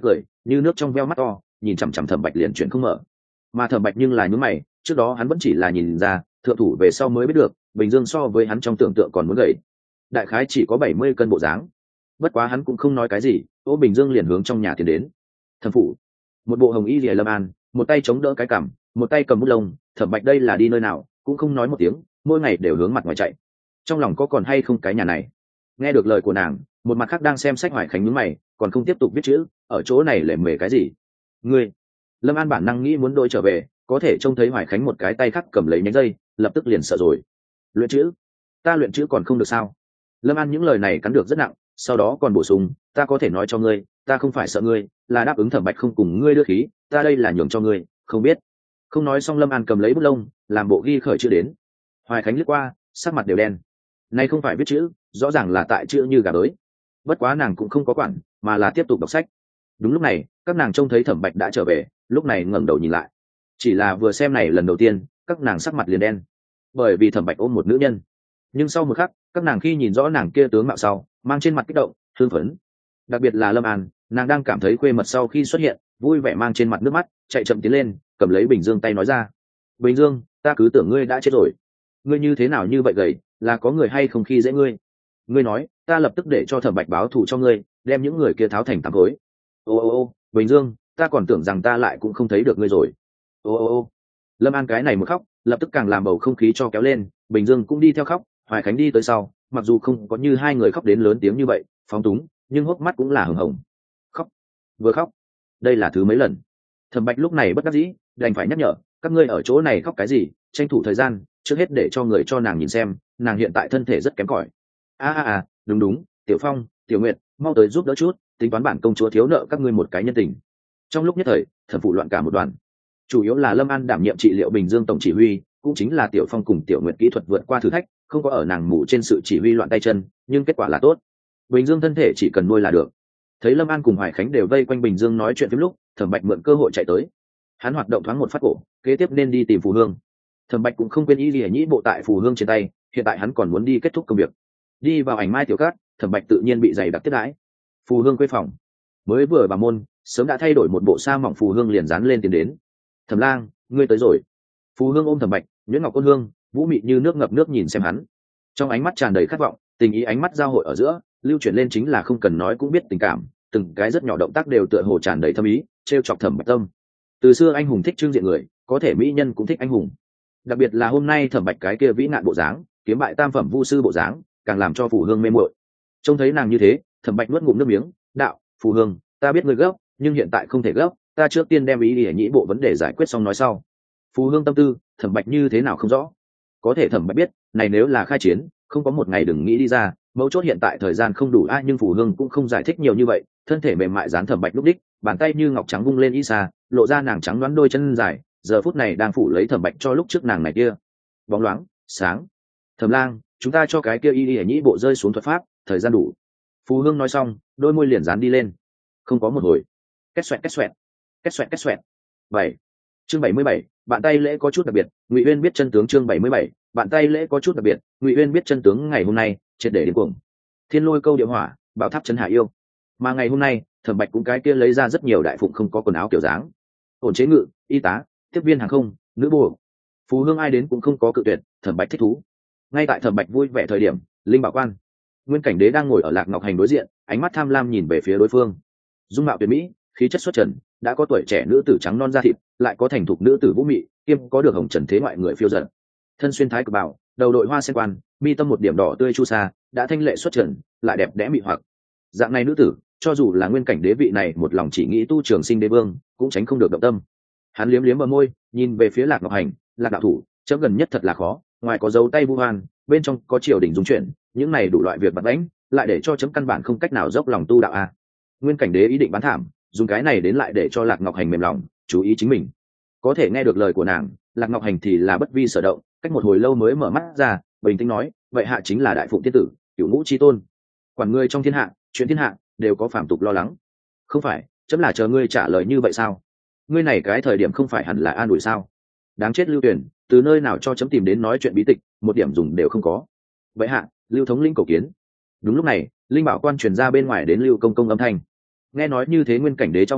như nước trong veo mắt to nhìn chằm chằm Thẩm Bạch liền chuyển không mở. Mà Thẩm Bạch nhưng là nhướng mày, trước đó hắn vẫn chỉ là nhìn ra thượng thủ, về sau mới biết được Bình Dương so với hắn trong tưởng tượng còn muốn gầy, đại khái chỉ có bảy mươi cân bộ dáng. Bất quá hắn cũng không nói cái gì, Ô Bình Dương liền hướng trong nhà tiến đến. Thẩm phủ, một bộ hồng y liễu Lâm An, một tay chống đỡ cái cằm, một tay cầm bút lông. Thẩm Bạch đây là đi nơi nào, cũng không nói một tiếng, mỗi ngày đều hướng mặt ngoài chạy. Trong lòng có còn hay không cái nhà này? Nghe được lời của nàng, một mặt khác đang xem sách Hoài Khánh nhướng mày, còn không tiếp tục viết chữ, ở chỗ này lề mề cái gì? Ngươi? Lâm An bản năng nghĩ muốn đôi trở về, có thể trông thấy Hoài Khánh một cái tay khác cầm lấy nhánh dây, lập tức liền sợ rồi. Luyện chữ? Ta luyện chữ còn không được sao? Lâm An những lời này cắn được rất nặng, sau đó còn bổ sung, ta có thể nói cho ngươi, ta không phải sợ ngươi, là đáp ứng Thẩm Bạch không cùng ngươi đưa khí, ta đây là nhường cho ngươi, không biết. Không nói xong, Lâm An cầm lấy bút lông, làm bộ ghi khởi chữ đến. Hoài Khánh lướt qua, sắc mặt đều đen. Nay không phải viết chữ, rõ ràng là tại chữ như gà bới. Bất quá nàng cũng không có quản, mà là tiếp tục đọc sách. Đúng lúc này, các nàng trông thấy Thẩm Bạch đã trở về, lúc này ngẩng đầu nhìn lại. Chỉ là vừa xem này lần đầu tiên, các nàng sắc mặt liền đen, bởi vì Thẩm Bạch ôm một nữ nhân. Nhưng sau một khắc, các nàng khi nhìn rõ nàng kia tướng mạo sau, mang trên mặt kích động, hưng phấn. Đặc biệt là Lâm An, nàng đang cảm thấy quê mật sau khi xuất hiện, vui vẻ mang trên mặt nước mắt, chạy chậm tiến lên, cầm lấy Bình Dương tay nói ra: Bình Dương, ta cứ tưởng ngươi đã chết rồi. Ngươi như thế nào như vậy gầy, là có người hay không khi dễ ngươi? Ngươi nói, ta lập tức để cho Thẩm Bạch báo thù cho ngươi, đem những người kia tháo thành tám khối. Ô ô ô, Bình Dương, ta còn tưởng rằng ta lại cũng không thấy được ngươi rồi. Ô ô ô. Lâm An cái này một khóc, lập tức càng làm bầu không khí cho kéo lên, Bình Dương cũng đi theo khóc. Hoài Khánh đi tới sau, mặc dù không có như hai người khóc đến lớn tiếng như vậy, phóng túng, nhưng hốc mắt cũng là hừng hồng. Khóc, vừa khóc, đây là thứ mấy lần? Thẩm Bạch lúc này bất đắc dĩ, đành phải nhắc nhở, các ngươi ở chỗ này khóc cái gì, tranh thủ thời gian, trước hết để cho người cho nàng nhìn xem, nàng hiện tại thân thể rất kém cỏi. A a a, đúng đúng, Tiểu Phong, Tiểu Nguyệt, mau tới giúp đỡ chút, tính toán bản công chúa thiếu nợ các ngươi một cái nhân tình. Trong lúc nhất thời, thẩm phụ loạn cả một đoàn. Chủ yếu là Lâm An đảm nhiệm trị liệu Bình Dương tổng chỉ huy, cũng chính là Tiểu Phong cùng Tiểu Nguyệt kỹ thuật vượt qua thử thách, không có ở nàng mù trên sự chỉ huy loạn tay chân, nhưng kết quả là tốt. Bình Dương thân thể chỉ cần nuôi là được. Thấy Lâm An cùng Hoài Khánh đều vây quanh Bình Dương nói chuyện phím lúc, Thẩm Bạch mượn cơ hội chạy tới. Hắn hoạt động thoáng một phát cổ, kế tiếp nên đi tìm Phù Hương. Thẩm Bạch cũng không quên ý gì nhĩ bộ tại Phù Hương trên tay, hiện tại hắn còn muốn đi kết thúc công việc. Đi vào ảnh mai tiểu cát, Thẩm Bạch tự nhiên bị dày đặc tiếp đãi. Phù Hương quê phòng, mới vừa bà môn, sớm đã thay đổi một bộ sa mỏng. Phù Hương liền dán lên tiến đến. Thẩm Lang, ngươi tới rồi. Phù Hương ôm Thẩm Bạch, nhuyễn ngọc ôn hương, vũ mị như nước ngập nước nhìn xem hắn, trong ánh mắt tràn đầy khát vọng, tình ý ánh mắt giao hội ở giữa, lưu chuyển lên chính là không cần nói cũng biết tình cảm, từng cái rất nhỏ động tác đều tựa hồ tràn đầy thâm ý, trêu chọc Thẩm Bạch tâm. Từ xưa anh hùng thích trưng diện người, có thể mỹ nhân cũng thích anh hùng. Đặc biệt là hôm nay Thẩm Bạch cái kia vĩ nạn bộ dáng, kiếm bại tam phẩm vu sư bộ dáng, càng làm cho Phù Hương mê muội. Trông thấy nàng như thế, Thẩm Bạch nuốt ngụm nước miếng, đạo: Phù Hương, ta biết ngươi gấp, nhưng hiện tại không thể gấp, ta trước tiên đem ý đi nhĩ bộ vấn đề giải quyết xong nói sau. Phù Hương tâm tư, Thẩm Bạch như thế nào không rõ. Có thể Thẩm Bạch biết, này nếu là khai chiến, không có một ngày đừng nghĩ đi ra, mấu chốt hiện tại thời gian không đủ a. Nhưng Phù Hương cũng không giải thích nhiều như vậy, thân thể mềm mại dán Thẩm Bạch lúc đích, bàn tay như ngọc trắng vung lên y xa, lộ ra nàng trắng đoán đôi chân dài, giờ phút này đang phủ lấy Thẩm Bạch cho lúc trước nàng này kia bóng loáng sáng. Thẩm Lang, chúng ta cho cái kia y y nhĩ bộ rơi xuống thuật pháp, thời gian đủ. Phù Hương nói xong, đôi môi liền dán đi lên. Không có một hồi, két xoẹt két xoẹt, két xoẹt két xoẹt. Bảy. Chương bảy mươi bảy, bạn tay lễ có chút đặc biệt, Ngụy Uyên biết chân tướng. Chương bảy mươi bảy, bạn tay lễ có chút đặc biệt, Ngụy Uyên biết chân tướng. Ngày hôm nay, triệt để đến cuồng. Thiên lôi câu địa hỏa, bảo tháp chấn hạ yêu. Mà ngày hôm nay, Thẩm Bạch cũng cái kia lấy ra rất nhiều đại phụng không có quần áo kiểu dáng. Ổn chế ngự, y tá, tiếp viên hàng không, nữ bổ. Phù Hương ai đến cũng không có cự tuyệt, Thẩm Bạch thích thú. Ngay tại Thẩm Bạch vui vẻ thời điểm, Linh Bảo Quan, Nguyên Cảnh Đế đang ngồi ở Lạc Ngọc Hành đối diện, ánh mắt tham lam nhìn về phía đối phương. Dung mạo tuyệt mỹ, khí chất xuất trần, đã có tuổi trẻ nữ tử trắng non da thịt, lại có thành thục nữ tử vũ mị, kiêm có được hồng trần thế ngoại người phiêu dật. Thân xuyên thái cực bào, đầu đội hoa sen quan, mi tâm một điểm đỏ tươi chu sa, đã thanh lệ xuất trần, lại đẹp đẽ mị hoặc. Dạng này nữ tử, cho dù là Nguyên Cảnh Đế vị này một lòng chỉ nghĩ tu trường sinh đế vương, cũng tránh không được động tâm. Hắn liếm liếm bờ môi, nhìn về phía Lạc Ngọc Hành, Lạc đạo thủ, chấm gần nhất thật là khó, ngoài có dấu tay vu hoan, bên trong có triều đình dung chuyển, những này đủ loại việc bật đánh, lại để cho chấm căn bản không cách nào dốc lòng tu đạo a. Nguyên Cảnh Đế ý định bán thảm, dùng cái này đến lại để cho Lạc Ngọc Hành mềm lòng, chú ý chính mình. Có thể nghe được lời của nàng, Lạc Ngọc Hành thì là bất vi sở động, cách một hồi lâu mới mở mắt ra, bình tĩnh nói: vậy hạ chính là đại phụng tiên tử, cửu ngũ chi tôn, quản ngươi trong thiên hạ, chuyện thiên hạ đều có phàm tục lo lắng. Không phải, chấm là chờ ngươi trả lời như vậy sao? Ngươi này cái thời điểm không phải hẳn là an ủi sao? Đáng chết Lưu Tuyển, từ nơi nào cho chấm tìm đến nói chuyện bí tịch, một điểm dùng đều không có. Vậy hạ, Lưu thống lĩnh cầu kiến. Đúng lúc này, Linh Bảo Quan truyền ra bên ngoài đến Lưu công công âm thanh. Nghe nói như thế, Nguyên Cảnh Đế cho mày,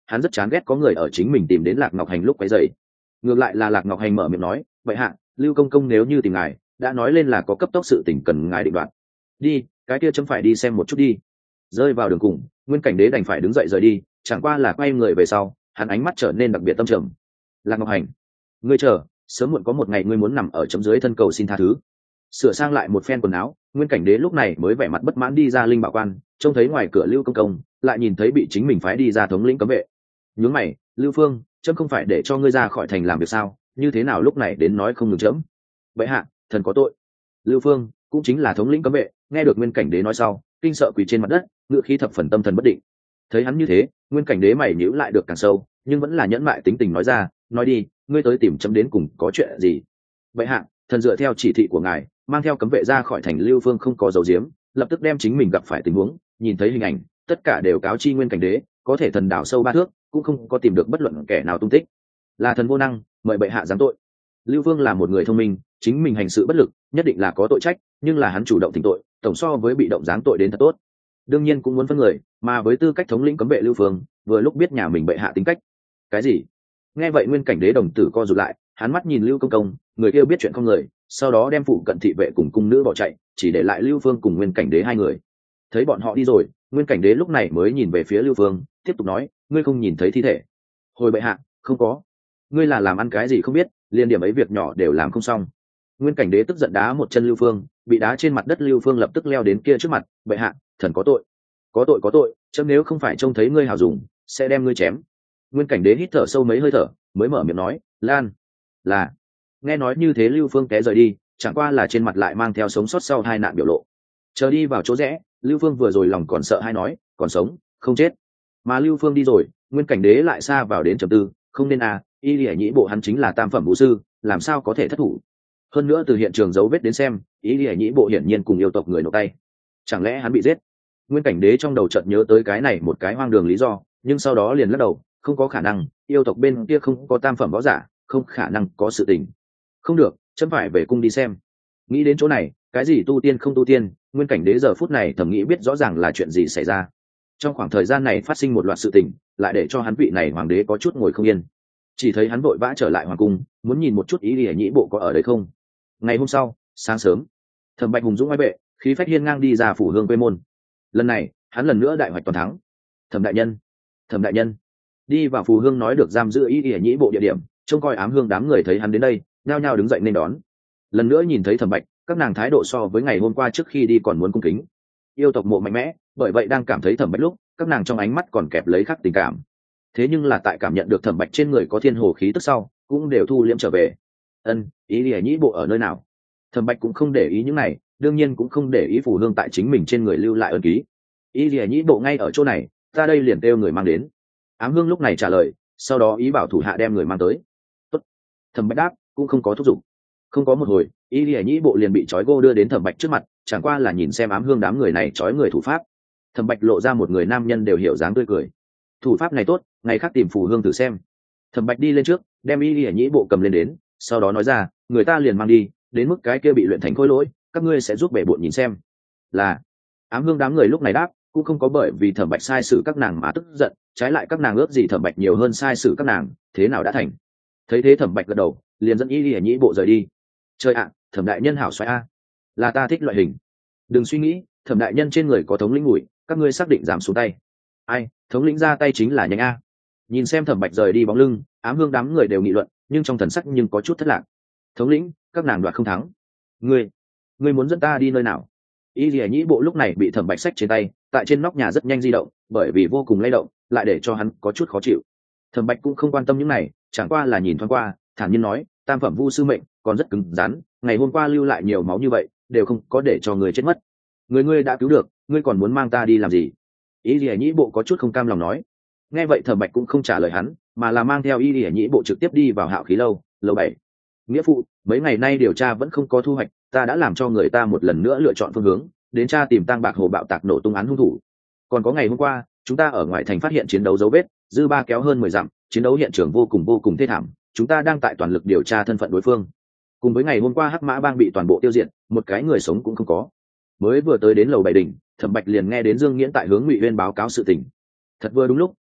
hắn rất chán ghét có người ở chính mình tìm đến Lạc Ngọc Hành lúc quấy rầy. Ngược lại là Lạc Ngọc Hành mở miệng nói, vậy hạ, Lưu công công nếu như tìm ngài đã nói lên là có cấp tốc sự tình cần ngài định đoạt. Đi, cái kia chấm phải đi xem một chút đi. Rơi vào đường cùng, Nguyên Cảnh Đế đành phải đứng dậy rời đi, chẳng qua là quay người về sau, hắn ánh mắt trở nên đặc biệt tâm trầm. Lạc Ngọc Hành, ngươi chờ, sớm muộn có một ngày ngươi muốn nằm ở chấm dưới thân cầu xin tha thứ. Sửa sang lại một phen quần áo, Nguyên Cảnh Đế lúc này mới vẻ mặt bất mãn đi ra linh bảo quan, trông thấy ngoài cửa Lưu công công, lại nhìn thấy bị chính mình phái đi ra thống lĩnh cấm vệ. Nhướng mày, Lưu Phương, chấm không phải để cho ngươi ra khỏi thành làm việc sao, như thế nào lúc này đến nói không ngừng chấm? Bệ hạ, thần có tội. Lưu Phương cũng chính là thống lĩnh cấm vệ, nghe được Nguyên Cảnh Đế nói sau, kinh sợ quỳ trên mặt đất, ngựa khí thập phần tâm thần bất định. Thấy hắn như thế, Nguyên Cảnh Đế mày nhíu lại được càng sâu, nhưng vẫn là nhẫn mại tính tình nói ra, nói đi, ngươi tới tìm chấm đến cùng có chuyện gì? Bệ hạ, thần dựa theo chỉ thị của ngài, mang theo cấm vệ ra khỏi thành Lưu Phương không có dấu diếm, lập tức đem chính mình gặp phải tình huống, nhìn thấy hình ảnh, tất cả đều cáo chi Nguyên Cảnh Đế, có thể thần đảo sâu ba thước, cũng không có tìm được bất luận kẻ nào tung tích. Là thần vô năng, mời bệ hạ giáng tội. Lưu Phương là một người thông minh, chính mình hành sự bất lực, nhất định là có tội trách, nhưng là hắn chủ động thỉnh tội, tổng so với bị động giáng tội đến thật tốt. Đương nhiên cũng muốn phân người, mà với tư cách thống lĩnh cấm vệ Lưu Phương, vừa lúc biết nhà mình bệ hạ tính cách. Cái gì? Nghe vậy Nguyên Cảnh Đế đồng tử co rụt lại, hắn mắt nhìn Lưu công công, người kia biết chuyện không người, sau đó đem phụ cận thị vệ cùng cung nữ bỏ chạy, chỉ để lại Lưu Phương cùng Nguyên Cảnh Đế hai người. Thấy bọn họ đi rồi, Nguyên Cảnh Đế lúc này mới nhìn về phía Lưu Phương, tiếp tục nói, ngươi không nhìn thấy thi thể? Hồi bệ hạ, không có. Ngươi là làm ăn cái gì không biết, liên điểm ấy việc nhỏ đều làm không xong. Nguyên Cảnh Đế tức giận đá một chân Lưu Phương, bị đá trên mặt đất Lưu Phương lập tức leo đến kia trước mặt, bệ hạ, thần có tội. Có tội có tội, chấm nếu không phải trông thấy ngươi hào dùng, sẽ đem ngươi chém. Nguyên Cảnh Đế hít thở sâu mấy hơi thở, mới mở miệng nói, lan. Là. Nghe nói như thế Lưu Phương té rời đi, chẳng qua là trên mặt lại mang theo sống sót sau hai nạn biểu lộ. Chờ đi vào chỗ rẽ, Lưu Phương vừa rồi lòng còn sợ hay nói, còn sống, không chết. Mà Lưu Phương đi rồi, Nguyên Cảnh Đế lại xa vào đến trầm tư, không nên à, y lìa nhĩ bộ hắn chính là tam phẩm vũ sư, làm sao có thể thất thủ? Hơn nữa từ hiện trường dấu vết đến xem, y lìa nhĩ bộ hiển nhiên cùng yêu tộc người nộp tay. Chẳng lẽ hắn bị giết? Nguyên Cảnh Đế trong đầu chợt nhớ tới cái này một cái hoang đường lý do, nhưng sau đó liền lắc đầu, không có khả năng, yêu tộc bên kia không có tam phẩm võ giả, không khả năng có sự tình. Không được, chấm phải về cung đi xem. Nghĩ đến chỗ này, cái gì tu tiên không tu tiên, Nguyên Cảnh Đế giờ phút này thầm nghĩ biết rõ ràng là chuyện gì xảy ra. Trong khoảng thời gian này phát sinh một loạt sự tình, lại để cho hắn vị này hoàng đế có chút ngồi không yên. Chỉ thấy hắn vội vã trở lại hoàng cung, muốn nhìn một chút ý lìa nhĩ bộ có ở đấy không. Ngày hôm sau, sáng sớm, Thẩm Bạch hùng dũng oai vệ, khí phách hiên ngang đi ra phủ hương quê môn. Lần này, hắn lần nữa đại hoạch toàn thắng. Thẩm đại nhân, Thẩm đại nhân, đi vào phù hương nói được giam giữ ý lìa nhĩ bộ địa điểm, trông coi ám hương đám người thấy hắn đến đây, nhao nhao đứng dậy nên đón. Lần nữa nhìn thấy Thẩm Bạch, các nàng thái độ so với ngày hôm qua trước khi đi còn muốn cung kính. Yêu tộc mộ mạnh mẽ, bởi vậy đang cảm thấy Thẩm Bạch lúc, các nàng trong ánh mắt còn kẹp lấy khắc tình cảm. Thế nhưng là tại cảm nhận được Thẩm Bạch trên người có thiên hồ khí tức sau, cũng đều thu liễm trở về. Ân, ý lìa nhĩ bộ ở nơi nào? Thẩm Bạch cũng không để ý những này, đương nhiên cũng không để ý phù hương tại chính mình trên người lưu lại ân ký. Ý lìa nhĩ bộ ngay ở chỗ này, ta đây liền kêu người mang đến. Ám hương lúc này trả lời, sau đó ý bảo thủ hạ đem người mang tới. Tốt. Thẩm Bạch đáp, cũng không có thúc giục. Không có một hồi, ý lìa nhĩ bộ liền bị trói gô đưa đến Thẩm Bạch trước mặt, chẳng qua là nhìn xem ám hương đám người này trói người thủ pháp. Thẩm Bạch lộ ra một người nam nhân đều hiểu dáng tươi cười. Thủ pháp này tốt, ngày khác tìm phù hương thử xem. Thẩm Bạch đi lên trước, đem ý lìa nhĩ bộ cầm lên đến, sau đó nói ra, người ta liền mang đi, đến mức cái kia bị luyện thành khối lỗi, các ngươi sẽ giúp bể bộn nhìn xem. Là. Ám hương đám người lúc này đáp, cũng không có bởi vì Thẩm Bạch sai xử các nàng mà tức giận, trái lại các nàng ước gì Thẩm Bạch nhiều hơn sai xử các nàng, thế nào đã thành. Thấy thế Thẩm Bạch gật đầu, liền dẫn ý lìa nhĩ bộ rời đi. Trời ạ, Thẩm đại nhân hảo xoay a, là ta thích loại hình. Đừng suy nghĩ, Thẩm đại nhân trên người có thống lĩnh mùi, các ngươi xác định giảm xuống tay. Ai, thống lĩnh ra tay chính là nhanh a. Nhìn xem Thẩm Bạch rời đi bóng lưng, ám hương đám người đều nghị luận, nhưng trong thần sắc nhưng có chút thất lạc. Thống lĩnh, các nàng đoạt không thắng. Ngươi, ngươi muốn dẫn ta đi nơi nào? Y Lìa Nhĩ bộ lúc này bị Thẩm Bạch xách trên tay, tại trên nóc nhà rất nhanh di động, bởi vì vô cùng lay động, lại để cho hắn có chút khó chịu. Thẩm Bạch cũng không quan tâm những này, chẳng qua là nhìn thoáng qua, thản nhiên nói, tam phẩm vu sư mệnh, còn rất cứng rắn, ngày hôm qua lưu lại nhiều máu như vậy, đều không có để cho người chết mất. Người ngươi đã cứu được, ngươi còn muốn mang ta đi làm gì? Y Lìa Nhĩ bộ có chút không cam lòng nói. Nghe vậy Thẩm Bạch cũng không trả lời hắn, mà là mang theo Y Lìa Nhĩ bộ trực tiếp đi vào Hạo Khí lâu, lầu bảy. Nghĩa phụ, mấy ngày nay điều tra vẫn không có thu hoạch, ta đã làm cho người ta một lần nữa lựa chọn phương hướng, đến tra tìm Tang Bạc Hồ bạo tạc nổ tung án hung thủ. Còn có ngày hôm qua, chúng ta ở ngoài thành phát hiện chiến đấu dấu vết, dư ba kéo hơn mười dặm, chiến đấu hiện trường vô cùng vô cùng thê thảm, chúng ta đang tại toàn lực điều tra thân phận đối phương. Cùng với ngày hôm qua Hắc Mã Bang bị toàn bộ tiêu diệt, một cái người sống cũng không có. Mới vừa tới đến lầu bảy đỉnh, Thẩm Bạch liền nghe đến Dương Nghiễn tại hướng Ngụy Uyên báo cáo sự tình. Thật vừa đúng lúc,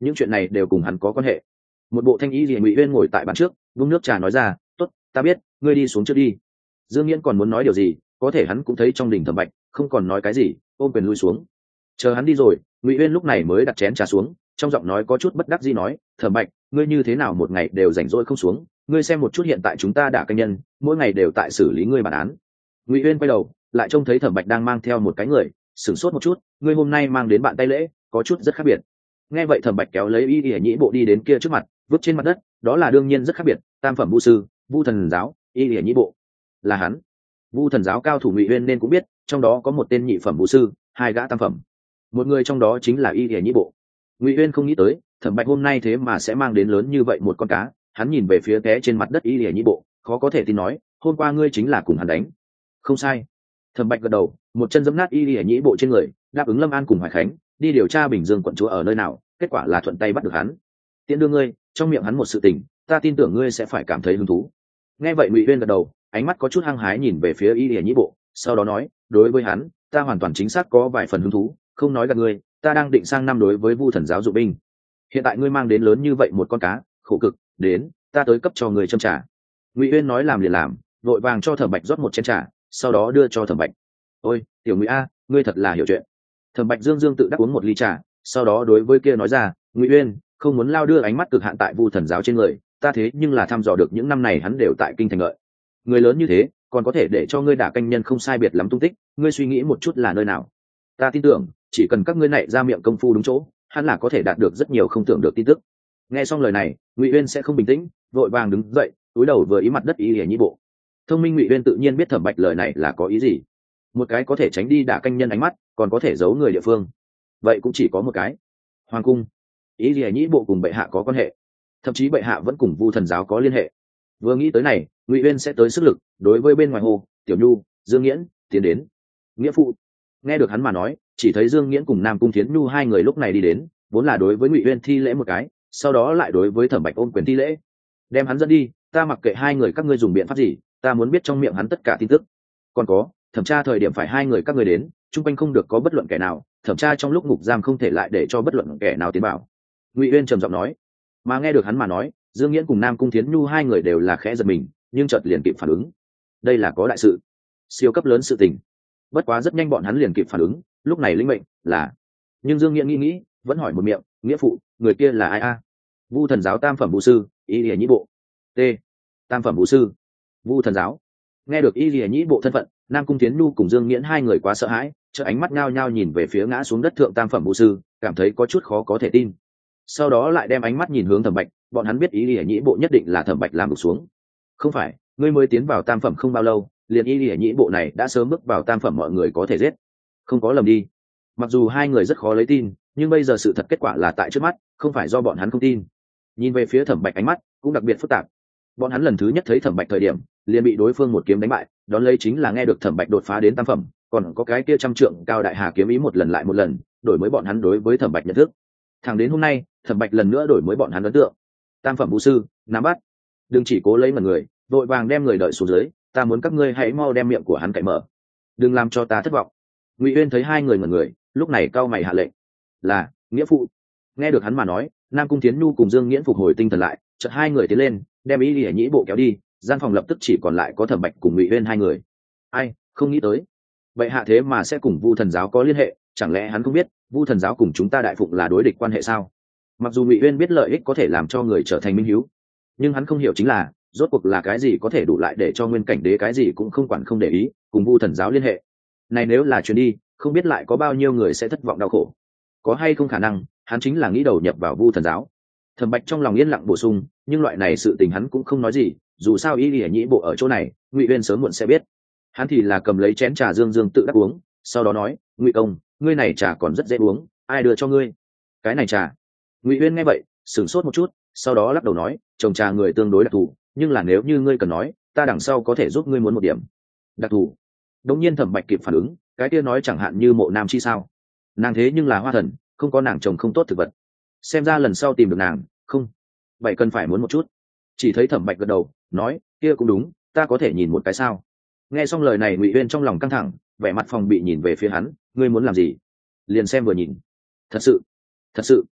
những chuyện này đều cùng hắn có quan hệ. Một bộ thanh y gì Ngụy Uyên ngồi tại bàn trước, vung nước trà nói ra, tốt, ta biết, ngươi đi xuống trước đi. Dương Nghiễn còn muốn nói điều gì, có thể hắn cũng thấy trong đình Thẩm Bạch không còn nói cái gì, ôm quyền lui xuống. Chờ hắn đi rồi, Ngụy Uyên lúc này mới đặt chén trà xuống, trong giọng nói có chút bất đắc dĩ nói, Thẩm Bạch, ngươi như thế nào một ngày đều rảnh rỗi không xuống, ngươi xem một chút hiện tại chúng ta đã canh nhân, mỗi ngày đều tại xử lý ngươi bản án. Ngụy Uyên quay đầu, lại trông thấy Thẩm Bạch đang mang theo một cái người, sửng sốt một chút, ngươi hôm nay mang đến bạn tay lễ, có chút rất khác biệt. Nghe vậy Thẩm Bạch kéo lấy Y Y Nhĩ Bộ đi đến kia trước mặt, vứt trên mặt đất, đó là đương nhiên rất khác biệt, tam phẩm vu sư, Vu Thần giáo, Y Y Nhĩ Bộ, là hắn. Vu Thần giáo cao thủ Ngụy Uyên nên cũng biết, trong đó có một tên nhị phẩm vu sư, hai gã tam phẩm, một người trong đó chính là Y Y Nhĩ Bộ. Ngụy Uyên không nghĩ tới, Thẩm Bạch hôm nay thế mà sẽ mang đến lớn như vậy một con cá, hắn nhìn về phía té trên mặt đất Y Y Nhĩ Bộ, khó có thể tin nói, hôm qua ngươi chính là cùng hắn đánh. Không sai. Thẩm Bạch gật đầu, một chân giẫm nát Y Y Nhĩ Bộ trên người, đáp ứng Lâm An cùng Hoài Khánh đi điều tra Bình Dương quận chúa ở nơi nào, kết quả là thuận tay bắt được hắn. Tiễn đưa ngươi, trong miệng hắn một sự tình, ta tin tưởng ngươi sẽ phải cảm thấy hứng thú. Nghe vậy Ngụy Uyên gật đầu, ánh mắt có chút hăng hái nhìn về phía Y Y Nhĩ Bộ, sau đó nói, đối với hắn, ta hoàn toàn chính xác có vài phần hứng thú, không nói gạt ngươi, ta đang định sang năm đối với Vu Thần giáo dụng binh. Hiện tại ngươi mang đến lớn như vậy một con cá, khổ cực, đến, ta tới cấp cho người châm trà. Ngụy Uyên nói làm liền làm, vội vàng cho Thẩm Bạch rót một chén trà, sau đó đưa cho Thẩm Bạch. Ôi, tiểu Ngụy a, ngươi thật là hiểu chuyện. Thẩm Bạch dương dương tự đắc uống một ly trà, sau đó đối với kia nói ra, Ngụy Uyên, không muốn lao đưa ánh mắt cực hạn tại Vu Thần giáo trên người, ta thế nhưng là thăm dò được những năm này hắn đều tại kinh thành lợi. Người lớn như thế, còn có thể để cho ngươi đả canh nhân không sai biệt lắm tung tích, ngươi suy nghĩ một chút là nơi nào. Ta tin tưởng, chỉ cần các ngươi nảy ra miệng công phu đúng chỗ, hắn là có thể đạt được rất nhiều không tưởng được tin tức. Nghe xong lời này, Ngụy Uyên sẽ không bình tĩnh, vội vàng đứng dậy, cúi đầu vừa ý mặt đất Y Y Nhĩ Bộ. Thông minh Ngụy Uyên tự nhiên biết Thẩm Bạch lời này là có ý gì. Một cái có thể tránh đi đả canh nhân ánh mắt, còn có thể giấu người địa phương, vậy cũng chỉ có một cái, hoàng cung. Y Y Nhĩ Bộ cùng bệ hạ có quan hệ, thậm chí bệ hạ vẫn cùng Vu Thần giáo có liên hệ. Vừa nghĩ tới này, Ngụy Uyên sẽ tới sức lực, đối với bên ngoài hồ, Tiểu Nhu, Dương Nghiễn tiến đến. Nghĩa phụ. Nghe được hắn mà nói, chỉ thấy Dương Nghiễn cùng Nam Cung Thiến Nhu hai người lúc này đi đến, vốn là đối với Ngụy Uyên thi lễ một cái, sau đó lại đối với Thẩm Bạch ôm quyền thi lễ. Đem hắn dẫn đi, ta mặc kệ hai người các ngươi dùng biện pháp gì, ta muốn biết trong miệng hắn tất cả tin tức. Còn có, thẩm tra thời điểm phải hai người các ngươi đến, chung quanh không được có bất luận kẻ nào, thẩm tra trong lúc ngục giam không thể lại để cho bất luận kẻ nào tiến vào. Ngụy Uyên trầm giọng nói. Mà nghe được hắn mà nói, Dương Nghiễn cùng Nam Cung Thiến Nhu hai người đều là khẽ giật mình, nhưng chợt liền kịp phản ứng. Đây là có đại sự, siêu cấp lớn sự tình. Bất quá rất nhanh bọn hắn liền kịp phản ứng, lúc này lĩnh mệnh là. Nhưng Dương Nghiễn nghĩ nghĩ, vẫn hỏi một miệng, nghĩa phụ, người kia là ai a? Vu Thần giáo tam phẩm vũ sư, Y Y Nhĩ Bộ. T. Tam phẩm vũ sư, Vu Thần giáo. Nghe được Y Y Nhĩ Bộ thân phận, Nam Cung Thiến Nhu cùng Dương Nghiễn hai người quá sợ hãi, chợ ánh mắt nhao nhao nhìn về phía ngã xuống đất thượng tam phẩm vũ sư, cảm thấy có chút khó có thể tin. Sau đó lại đem ánh mắt nhìn hướng Thẩm Bạch, bọn hắn biết Y Y Nhĩ Bộ nhất định là Thẩm Bạch làm đục xuống. Không phải, ngươi mới tiến vào tam phẩm không bao lâu, liền Y Y Nhĩ Bộ này đã sớm bước vào tam phẩm mọi người có thể giết. Không có lầm đi. Mặc dù hai người rất khó lấy tin, nhưng bây giờ sự thật kết quả là tại trước mắt, không phải do bọn hắn không tin. Nhìn về phía Thẩm Bạch ánh mắt cũng đặc biệt phức tạp. Bọn hắn lần thứ nhất thấy Thẩm Bạch thời điểm, liền bị đối phương một kiếm đánh bại, đón lấy chính là nghe được Thẩm Bạch đột phá đến tam phẩm, còn có cái kia trăm trượng cao đại hà kiếm ý một lần lại một lần, đổi mới bọn hắn đối với Thẩm Bạch nhận thức. Thẳng đến hôm nay, Thẩm Bạch lần nữa đổi mới bọn hắn ấn tượng. Tam phẩm vũ sư, nắm bắt. Đừng chỉ cố lấy mật người, vội vàng đem người đợi xuống dưới, ta muốn các ngươi hãy mau đem miệng của hắn cạy mở. Đừng làm cho ta thất vọng. Ngụy Uyên thấy hai người mật người, lúc này cau mày hạ lệnh. Là, nghĩa phụ. Nghe được hắn mà nói, Nam Cung Thiến Nhu cùng Dương Nghiễn phục hồi tinh thần lại, chợt hai người tiến lên, đem Y Y Nhĩ Bộ kéo đi, gian phòng lập tức chỉ còn lại có Thẩm Bạch cùng Ngụy Uyên hai người. Ai, không nghĩ tới, vậy hạ thế mà sẽ cùng Vu Thần giáo có liên hệ, chẳng lẽ hắn không biết Vu Thần giáo cùng chúng ta Đại Phụng là đối địch quan hệ sao? Mặc dù Ngụy Uyên biết lợi ích có thể làm cho người trở thành minh hiếu, nhưng hắn không hiểu chính là rốt cuộc là cái gì có thể đủ lại để cho Nguyên Cảnh Đế cái gì cũng không quản không để ý cùng Vu Thần giáo liên hệ. Này nếu là truyền đi, không biết lại có bao nhiêu người sẽ thất vọng đau khổ. Có hay không khả năng hắn chính là nghĩ đầu nhập vào Vu Thần giáo? Thẩm Bạch trong lòng yên lặng bổ sung, nhưng loại này sự tình hắn cũng không nói gì, dù sao Y Y Nhĩ Bộ ở chỗ này, Ngụy Uyên sớm muộn sẽ biết. Hắn thì là cầm lấy chén trà dương dương tự đắc uống, sau đó nói, Ngụy công, ngươi này trà còn rất dễ uống, ai đưa cho ngươi? Cái này trà. Ngụy Uyên nghe vậy, sửng sốt một chút, sau đó lắc đầu nói, trồng trà người tương đối đặc thù, nhưng là nếu như ngươi cần nói, ta đằng sau có thể giúp ngươi muốn một điểm. Đặc thù? Đống nhiên Thẩm Bạch kịp phản ứng, cái kia nói chẳng hạn như Mộ Nam Chi sao? Nàng thế nhưng là hoa thần, không có nàng trồng không tốt thực vật. Xem ra lần sau tìm được nàng, không, vậy cần phải muốn một chút. Chỉ thấy Thẩm Bạch gật đầu, nói, kia cũng đúng, ta có thể nhìn một cái sao? Nghe xong lời này Ngụy Uyên trong lòng căng thẳng, vẻ mặt phòng bị nhìn về phía hắn, ngươi muốn làm gì? Liền xem vừa nhìn. Thật sự, thật sự.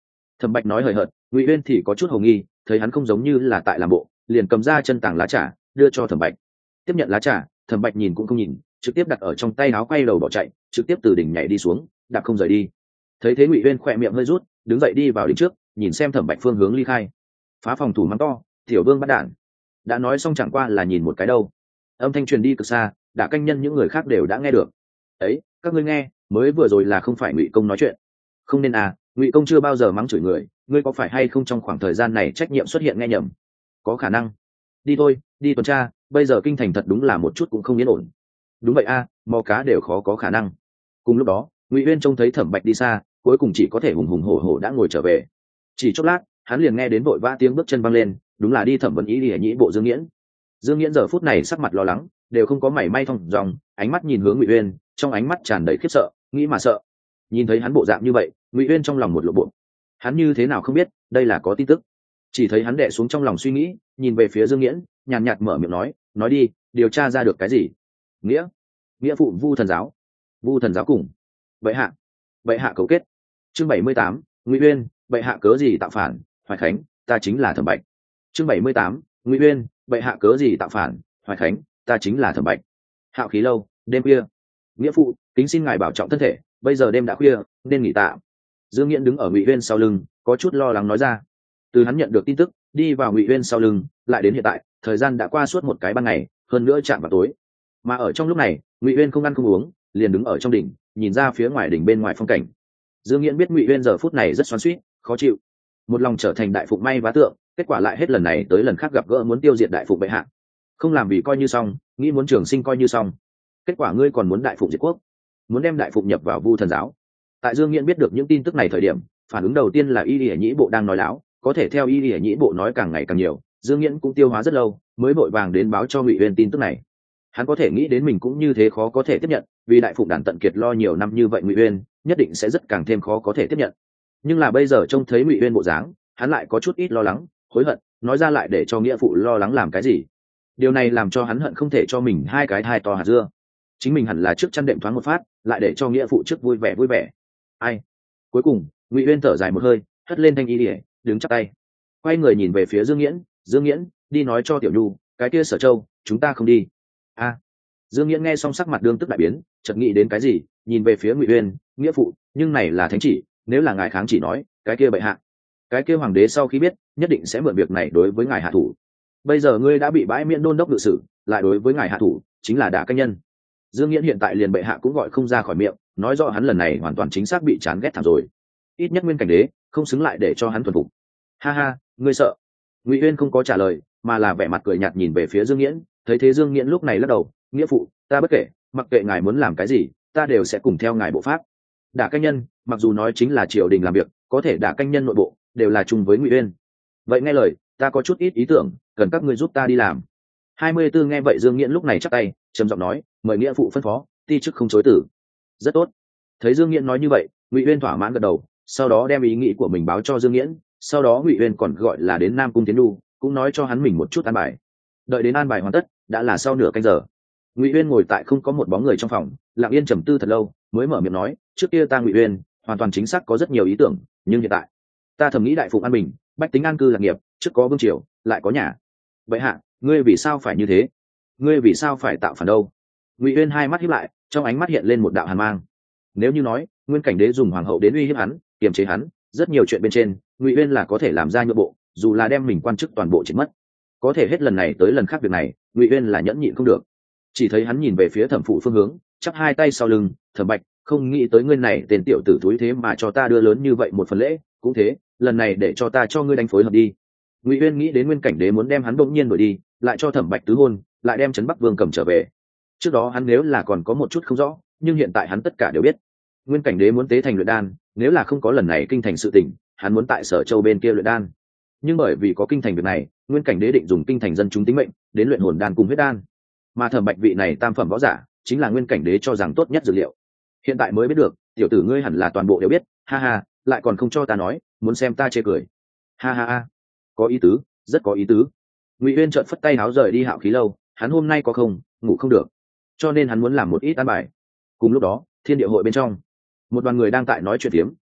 Thẩm Bạch nói hời hợt, Ngụy Uyên thì có chút hồ nghi, thấy hắn không giống như là tại làm bộ, liền cầm ra chân tàng lá trà đưa cho Thẩm Bạch. Tiếp nhận lá trà, Thẩm Bạch nhìn cũng không nhìn, trực tiếp đặt ở trong tay áo, quay đầu bỏ chạy, trực tiếp từ đỉnh nhảy đi xuống, đạp không rời đi. Thấy thế Ngụy Uyên khỏe miệng hơi rút, đứng dậy đi vào đỉnh trước, nhìn xem Thẩm Bạch phương hướng ly khai. Phá phòng thủ mắng to, tiểu vương bắt đạn. Đã nói xong chẳng qua là nhìn một cái đâu. Âm thanh truyền đi cực xa, đã canh nhân những người khác đều đã nghe được. Ấy, các ngươi nghe, mới vừa rồi là không phải Ngụy công nói chuyện. Không nên à, Ngụy công chưa bao giờ mắng chửi người, ngươi có phải hay không trong khoảng thời gian này trách nhiệm xuất hiện nghe nhầm? Có khả năng. Đi thôi, đi tuần tra, bây giờ kinh thành thật đúng là một chút cũng không yên ổn. Đúng vậy a, à, mò cá đều khó có khả năng. Cùng lúc đó, Ngụy Uyên trông thấy Thẩm Bạch đi xa, cuối cùng chỉ có thể hùng hùng hổ hổ đã ngồi trở về. Chỉ chốc lát, hắn liền nghe đến vội vã tiếng bước chân văng lên, đúng là đi thẩm vấn ý đi nhĩ bộ Dương Nghiễn. Dương Nghiễn giờ phút này sắc mặt lo lắng, đều không có mảy may thong dòng, ánh mắt nhìn hướng Ngụy Uyên, trong ánh mắt tràn đầy khiếp sợ, nghĩ mà sợ. Nhìn thấy hắn bộ dạng như vậy, Ngụy Uyên trong lòng một lộ bộ. Hắn như thế nào không biết, đây là có tin tức. Chỉ thấy hắn đè xuống trong lòng suy nghĩ, nhìn về phía Dương Nghiễn, nhàn nhạt mở miệng nói, nói đi, điều tra ra được cái gì? Nghĩa, nghĩa phụ Vu Thần giáo, Vu Thần giáo cùng bệ hạ, bệ hạ cấu kết. Chương bảy mươi tám, Ngụy Uyên, bệ hạ cớ gì tạo phản? Hoài Khánh, ta chính là Thẩm Bạch. Chương bảy mươi tám, Ngụy Uyên, bệ hạ cớ gì tạo phản? Hoài Khánh, ta chính là Thẩm Bạch. Hạo khí lâu, đêm khuya. Nghĩa phụ, kính xin ngài bảo trọng thân thể, bây giờ đêm đã khuya, nên nghỉ tạm. Dương Nghiễn đứng ở Ngụy Uyên sau lưng, có chút lo lắng nói ra. Từ hắn nhận được tin tức, đi vào Ngụy Uyên sau lưng, lại đến hiện tại, thời gian đã qua suốt một cái ban ngày, hơn nữa chạm vào tối. Mà ở trong lúc này, Ngụy Uyên không ăn không uống, liền đứng ở trong đỉnh, nhìn ra phía ngoài đỉnh bên ngoài phong cảnh. Dương Nghiễn biết Ngụy Uyên giờ phút này rất xoắn xuýt, khó chịu, một lòng trở thành đại phụng may vá tượng, kết quả lại hết lần này tới lần khác gặp gỡ muốn tiêu diệt đại phụng bệ hạ, không làm vì coi như xong, nghĩ muốn trường sinh coi như xong, kết quả ngươi còn muốn đại phụng diệt quốc, muốn đem đại phụng nhập vào Vu Thần giáo. Tại Dương Nghiễn biết được những tin tức này thời điểm, phản ứng đầu tiên là y lìa nhĩ bộ đang nói láo, có thể theo y lìa nhĩ bộ nói càng ngày càng nhiều, Dương Nghiễn cũng tiêu hóa rất lâu, mới vội vàng đến báo cho Ngụy Uyên tin tức này. Hắn có thể nghĩ đến mình cũng như thế khó có thể tiếp nhận, vì đại phụng đàn tận kiệt lo nhiều năm như vậy, Ngụy Uyên nhất định sẽ rất càng thêm khó có thể tiếp nhận. Nhưng là bây giờ trông thấy Ngụy Uyên bộ dáng, hắn lại có chút ít lo lắng, hối hận, nói ra lại để cho nghĩa phụ lo lắng làm cái gì. Điều này làm cho hắn hận không thể cho mình hai cái thai to hạt dưa. Chính mình hẳn là trước chăn đệm thoáng một phát, lại để cho nghĩa phụ trước vui vẻ vui vẻ. Ai? Cuối cùng, Ngụy Uyên thở dài một hơi, hất lên thanh y lìa, đứng chắp tay, quay người nhìn về phía Dương Nghiễn, Dương Nghiễn, đi nói cho Tiểu Nhu, cái kia Sở Châu, chúng ta không đi. A. À. Dương Nghiễn nghe xong sắc mặt đương tức đại biến, chợt nghĩ đến cái gì, nhìn về phía Ngụy Uyên, nghĩa phụ, nhưng này là thánh chỉ, nếu là ngài kháng chỉ nói, cái kia bệ hạ, cái kia hoàng đế sau khi biết, nhất định sẽ mượn việc này đối với ngài hạ thủ. Bây giờ ngươi đã bị bãi miễn đôn đốc ngự sử, lại đối với ngài hạ thủ, chính là đả canh nhân. Dương Nghiễn hiện tại liền bệ hạ cũng gọi không ra khỏi miệng, nói rõ hắn lần này hoàn toàn chính xác bị chán ghét thảm rồi. Ít nhất nguyên cảnh đế không xứng lại để cho hắn thuần phục. Ha ha, ngươi sợ? Ngụy Uyên không có trả lời, mà là vẻ mặt cười nhạt nhìn về phía Dương Nghiễn. Thấy thế Dương Nghiễn lúc này lắc đầu, nghĩa phụ, ta bất kể, mặc kệ ngài muốn làm cái gì, ta đều sẽ cùng theo ngài bộ pháp. Đả canh nhân, mặc dù nói chính là triều đình làm việc, có thể đả canh nhân nội bộ đều là chung với Ngụy Uyên. Vậy nghe lời, ta có chút ít ý tưởng, cần các ngươi giúp ta đi làm. hai mươi tư nghe vậy Dương Nghiễn lúc này chắp tay, trầm giọng nói, mời nghĩa phụ phân phó, ti chức không chối từ. Rất tốt. Thấy Dương Nghiễn nói như vậy, Ngụy Uyên thỏa mãn gật đầu, sau đó đem ý nghĩ của mình báo cho Dương Nghiễn, sau đó Ngụy Uyên còn gọi là đến Nam Cung Tiến Nhu, cũng nói cho hắn mình một chút an bài. Đợi đến an bài hoàn tất, đã là sau nửa canh giờ. Ngụy Uyên ngồi tại không có một bóng người trong phòng, lặng yên trầm tư thật lâu, mới mở miệng nói, trước kia ta Ngụy Uyên hoàn toàn chính xác có rất nhiều ý tưởng, nhưng hiện tại ta thầm nghĩ đại phụng an bình, bách tính an cư lạc nghiệp, trước có vương triều, lại có nhà. Vậy hạ, ngươi vì sao phải như thế? Ngươi vì sao phải tạo phản đâu? Ngụy Uyên hai mắt híp lại, trong ánh mắt hiện lên một đạo hàn mang. Nếu như nói nguyên cảnh đế dùng hoàng hậu đến uy hiếp hắn, kiềm chế hắn, rất nhiều chuyện bên trên Ngụy Uyên là có thể làm ra nhượng bộ, dù là đem mình quan chức toàn bộ chết mất. Có thể hết lần này tới lần khác việc này, Ngụy Uyên là nhẫn nhịn không được. Chỉ thấy hắn nhìn về phía Thẩm phụ phương hướng, chắp hai tay sau lưng, Thẩm Bạch, không nghĩ tới ngươi này tên tiểu tử túi thế mà cho ta đưa lớn như vậy một phần lễ, cũng thế, lần này để cho ta cho ngươi đánh phối hợp đi. Ngụy Uyên nghĩ đến nguyên cảnh đế muốn đem hắn bỗng nhiên đuổi đi, lại cho Thẩm Bạch tứ hôn, lại đem Trấn Bắc Vương cầm trở về. Trước đó hắn nếu là còn có một chút không rõ, nhưng hiện tại hắn tất cả đều biết. Nguyên cảnh đế muốn tế thành luyện đan, nếu là không có lần này kinh thành sự tình, hắn muốn tại Sở Châu bên kia luyện đan. Nhưng bởi vì có kinh thành việc này, nguyên cảnh đế định dùng kinh thành dân chúng tính mệnh đến luyện hồn đan cùng huyết đan. Mà Thẩm Bạch vị này tam phẩm võ giả, chính là nguyên cảnh đế cho rằng tốt nhất dược liệu. Hiện tại mới biết được, tiểu tử ngươi hẳn là toàn bộ đều biết, ha ha, lại còn không cho ta nói, muốn xem ta chê cười. Ha ha ha, có ý tứ, rất có ý tứ. Ngụy Uyên chợt phất tay áo rời đi Hạo Khí lâu, hắn hôm nay có không, ngủ không được, cho nên hắn muốn làm một ít an bài. Cùng lúc đó, thiên địa hội bên trong, một đoàn người đang tại nói chuyện tiếm,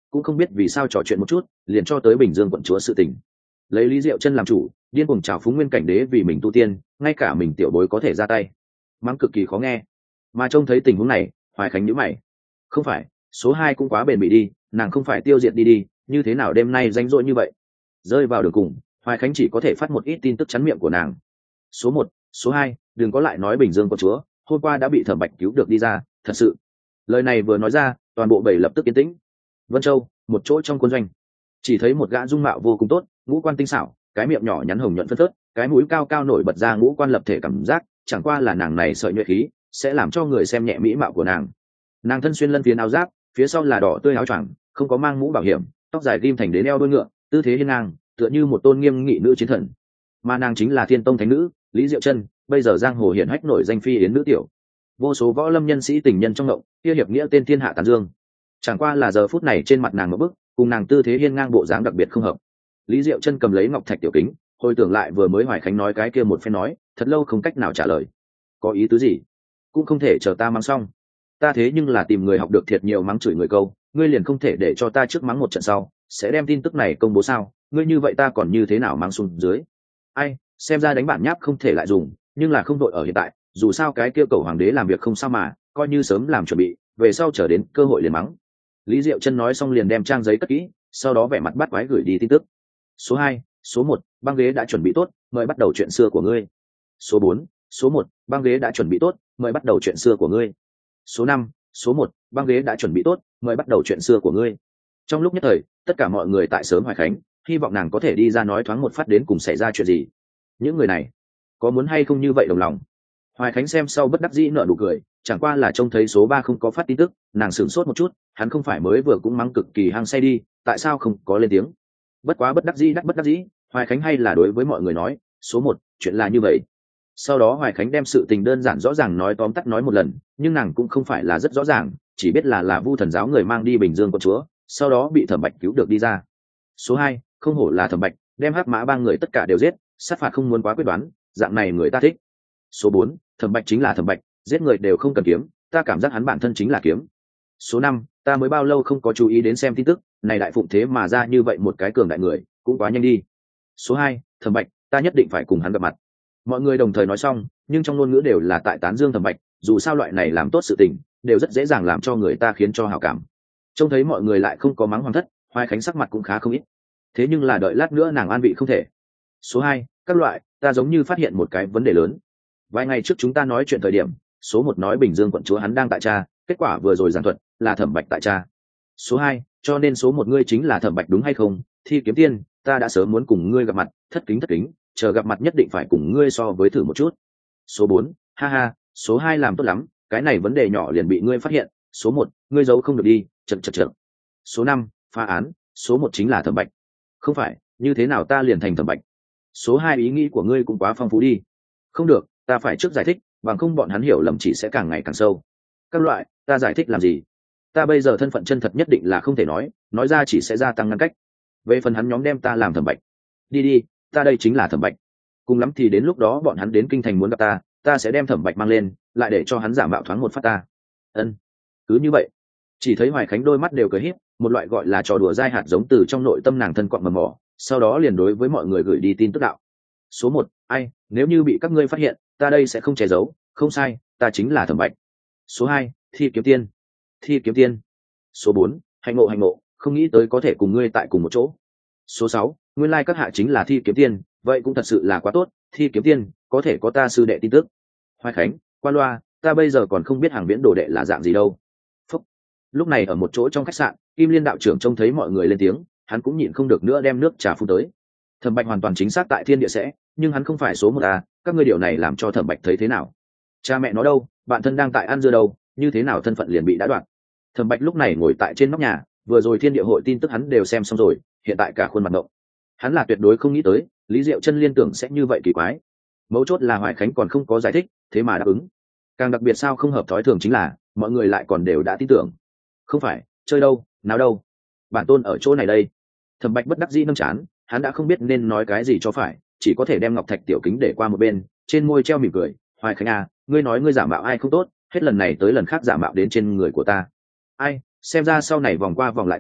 cũng không biết vì sao trò chuyện một chút liền cho tới Bình Dương quận chúa sự tình. Lấy Lý Diệu Chân làm chủ, điên cuồng trào phúng Nguyên Cảnh Đế vì mình tu tiên, ngay cả mình tiểu bối có thể ra tay, mắng cực kỳ khó nghe. Mà trông thấy tình huống này, Hoài Khánh nhíu mày. Không phải, số hai cũng quá bền bỉ đi, nàng không phải tiêu diệt đi đi, như thế nào đêm nay rảnh rỗi như vậy? Rơi vào đường cùng, Hoài Khánh chỉ có thể phát một ít tin tức chắn miệng của nàng. Số một, số hai, đừng có lại nói Bình Dương quận chúa, hôm qua đã bị Thẩm Bạch cứu được đi ra, thật sự. Lời này vừa nói ra, toàn bộ bầy lập tức yên tĩnh. Vân Châu, một chỗ trong quân doanh, chỉ thấy một gã dung mạo vô cùng tốt, ngũ quan tinh xảo, cái miệng nhỏ nhắn hồng nhuận phân phớt, cái mũi cao cao nổi bật ra ngũ quan lập thể cảm giác, chẳng qua là nàng này sợi nhuệ khí, sẽ làm cho người xem nhẹ mỹ mạo của nàng. Nàng thân xuyên lân phiến áo giáp, phía sau là đỏ tươi áo choàng, không có mang mũ bảo hiểm, tóc dài ghim thành đến eo đuôi ngựa, tư thế hiên ngang, tựa như một tôn nghiêm nghị nữ chiến thần. Mà nàng chính là Thiên Tông thánh nữ Lý Diệu Chân, bây giờ giang hồ hiển hách nổi danh phi yến nữ tiểu. Vô số võ lâm nhân sĩ tình nhân trong ngộng, kia hiệp nghĩa tên thiên hạ tán dương. Chẳng qua là giờ phút này trên mặt nàng một bức, cùng nàng tư thế hiên ngang bộ dáng đặc biệt không hợp. Lý Diệu Chân cầm lấy ngọc thạch tiểu kính, hồi tưởng lại vừa mới Hoài Khánh nói cái kia một phen nói, thật lâu không cách nào trả lời. Có ý tứ gì? Cũng không thể chờ ta mắng xong. Ta thế nhưng là tìm người học được thiệt nhiều mắng chửi người câu, ngươi liền không thể để cho ta trước mắng một trận sau, sẽ đem tin tức này công bố sao? Ngươi như vậy ta còn như thế nào mắng xuống dưới? Ai, xem ra đánh bản nháp không thể lại dùng, nhưng là không đội ở hiện tại, dù sao cái kia cầu hoàng đế làm việc không sao mà, coi như sớm làm chuẩn bị, về sau chờ đến cơ hội liền mắng. Lý Diệu Chân nói xong liền đem trang giấy cất kỹ, sau đó vẻ mặt bắt quái gửi đi tin tức. Số hai, số một, băng ghế đã chuẩn bị tốt, mời bắt đầu chuyện xưa của ngươi. Số bốn, số một, băng ghế đã chuẩn bị tốt, mời bắt đầu chuyện xưa của ngươi. Số năm, số một, băng ghế đã chuẩn bị tốt, mời bắt đầu chuyện xưa của ngươi. Trong lúc nhất thời, tất cả mọi người tại sớm Hoài Khánh, hy vọng nàng có thể đi ra nói thoáng một phát đến cùng xảy ra chuyện gì. Những người này, có muốn hay không như vậy đồng lòng? Hoài Khánh xem sau bất đắc dĩ nở nụ cười, chẳng qua là trông thấy số ba không có phát tin tức, nàng sửng sốt một chút, hắn không phải mới vừa cũng mắng cực kỳ hăng say đi, tại sao không có lên tiếng? Bất quá bất đắc dĩ đắc bất đắc dĩ, Hoài Khánh hay là đối với mọi người nói, số một, chuyện là như vậy. Sau đó Hoài Khánh đem sự tình đơn giản rõ ràng nói tóm tắt nói một lần, nhưng nàng cũng không phải là rất rõ ràng, chỉ biết là là Vu Thần giáo người mang đi Bình Dương quận chúa, sau đó bị Thẩm Bạch cứu được đi ra. Số hai, không hổ là Thẩm Bạch, đem Hắc Mã ba người tất cả đều giết, sát phạt không muốn quá quyết đoán, dạng này người ta thích. Số bốn, Thẩm Bạch chính là Thẩm Bạch, giết người đều không cần kiếm, ta cảm giác hắn bản thân chính là kiếm. Số năm, ta mới bao lâu không có chú ý đến xem tin tức, này đại phụng thế mà ra như vậy một cái cường đại người, cũng quá nhanh đi. Số hai, Thẩm Bạch, ta nhất định phải cùng hắn gặp mặt. Mọi người đồng thời nói xong, nhưng trong ngôn ngữ đều là tại tán dương Thẩm Bạch, dù sao loại này làm tốt sự tình, đều rất dễ dàng làm cho người ta khiến cho hảo cảm. Trông thấy mọi người lại không có mắng Hoàng thất, Hoài Khánh sắc mặt cũng khá không ít. Thế nhưng là đợi lát nữa nàng an vị không thể. Số hai, các loại, ta giống như phát hiện một cái vấn đề lớn. Vài ngày trước chúng ta nói chuyện thời điểm, số một nói Bình Dương quận chúa hắn đang tại cha, kết quả vừa rồi giảng thuật là Thẩm Bạch tại cha. Số hai, cho nên số một ngươi chính là Thẩm Bạch đúng hay không? Thi Kiếm Tiên, ta đã sớm muốn cùng ngươi gặp mặt, thất kính thất kính, chờ gặp mặt nhất định phải cùng ngươi so với thử một chút. Số bốn, ha ha, số hai làm tốt lắm, cái này vấn đề nhỏ liền bị ngươi phát hiện. Số một, ngươi giấu không được đi, chật chật chật. Số năm, phá án, số một chính là Thẩm Bạch. Không phải, như thế nào ta liền thành Thẩm Bạch? Số hai, ý nghĩ của ngươi cũng quá phong phú đi. Không được, ta phải trước giải thích, bằng không bọn hắn hiểu lầm chỉ sẽ càng ngày càng sâu. Các loại, ta giải thích làm gì? Ta bây giờ thân phận chân thật nhất định là không thể nói, nói ra chỉ sẽ gia tăng ngăn cách. Về phần hắn nhóm đem ta làm Thẩm Bạch, đi đi, ta đây chính là Thẩm Bạch. Cùng lắm thì đến lúc đó bọn hắn đến kinh thành muốn gặp ta, ta sẽ đem Thẩm Bạch mang lên, lại để cho hắn giả mạo thoáng một phát ta. Ân, cứ như vậy. Chỉ thấy Hoài Khánh đôi mắt đều cười híp, một loại gọi là trò đùa dai hạt giống từ trong nội tâm nàng thân quặng mầm mỏ, sau đó liền đối với mọi người gửi đi tin tức đạo. Số một, ai, nếu như bị các ngươi phát hiện, ta đây sẽ không che giấu, không sai, ta chính là Thẩm Bạch. Số hai, Thi Kiếm Tiên. Thi Kiếm Tiên. Số bốn, Hạnh Ngộ Hạnh Ngộ, không nghĩ tới có thể cùng ngươi tại cùng một chỗ. Số sáu, nguyên lai các hạ chính là Thi Kiếm Tiên, vậy cũng thật sự là quá tốt, Thi Kiếm Tiên, có thể có ta sư đệ tin tức. Hoài Khánh, qua loa, ta bây giờ còn không biết Hàng Viễn đồ đệ là dạng gì đâu. Phúc. Lúc này ở một chỗ trong khách sạn, Kim Liên đạo trưởng trông thấy mọi người lên tiếng, hắn cũng nhịn không được nữa đem nước trà phun tới. Thẩm Bạch hoàn toàn chính xác tại thiên địa sẽ, nhưng hắn không phải số một à, các ngươi điều này làm cho Thẩm Bạch thấy thế nào? Cha mẹ nó đâu, bạn thân đang tại ăn dưa đâu, như thế nào thân phận liền bị đã đoạn? Thẩm Bạch lúc này ngồi tại trên nóc nhà, vừa rồi thiên địa hội tin tức hắn đều xem xong rồi, hiện tại cả khuôn mặt ngộng. Hắn là tuyệt đối không nghĩ tới, Lý Diệu Chân liên tưởng sẽ như vậy kỳ quái. Mấu chốt là Hoài Khánh còn không có giải thích, thế mà đáp ứng. Càng đặc biệt sao không hợp thói thường chính là, mọi người lại còn đều đã tin tưởng. Không phải, chơi đâu, nào đâu? Bản tôn ở chỗ này đây. Thẩm Bạch bất đắc dĩ nâng chán, hắn đã không biết nên nói cái gì cho phải, chỉ có thể đem ngọc thạch tiểu kính để qua một bên, trên môi treo mỉm cười. Hoài Khánh à, ngươi nói ngươi giả mạo ai không tốt, hết lần này tới lần khác giả mạo đến trên người của ta. Ai, xem ra sau này vòng qua vòng lại tiêu,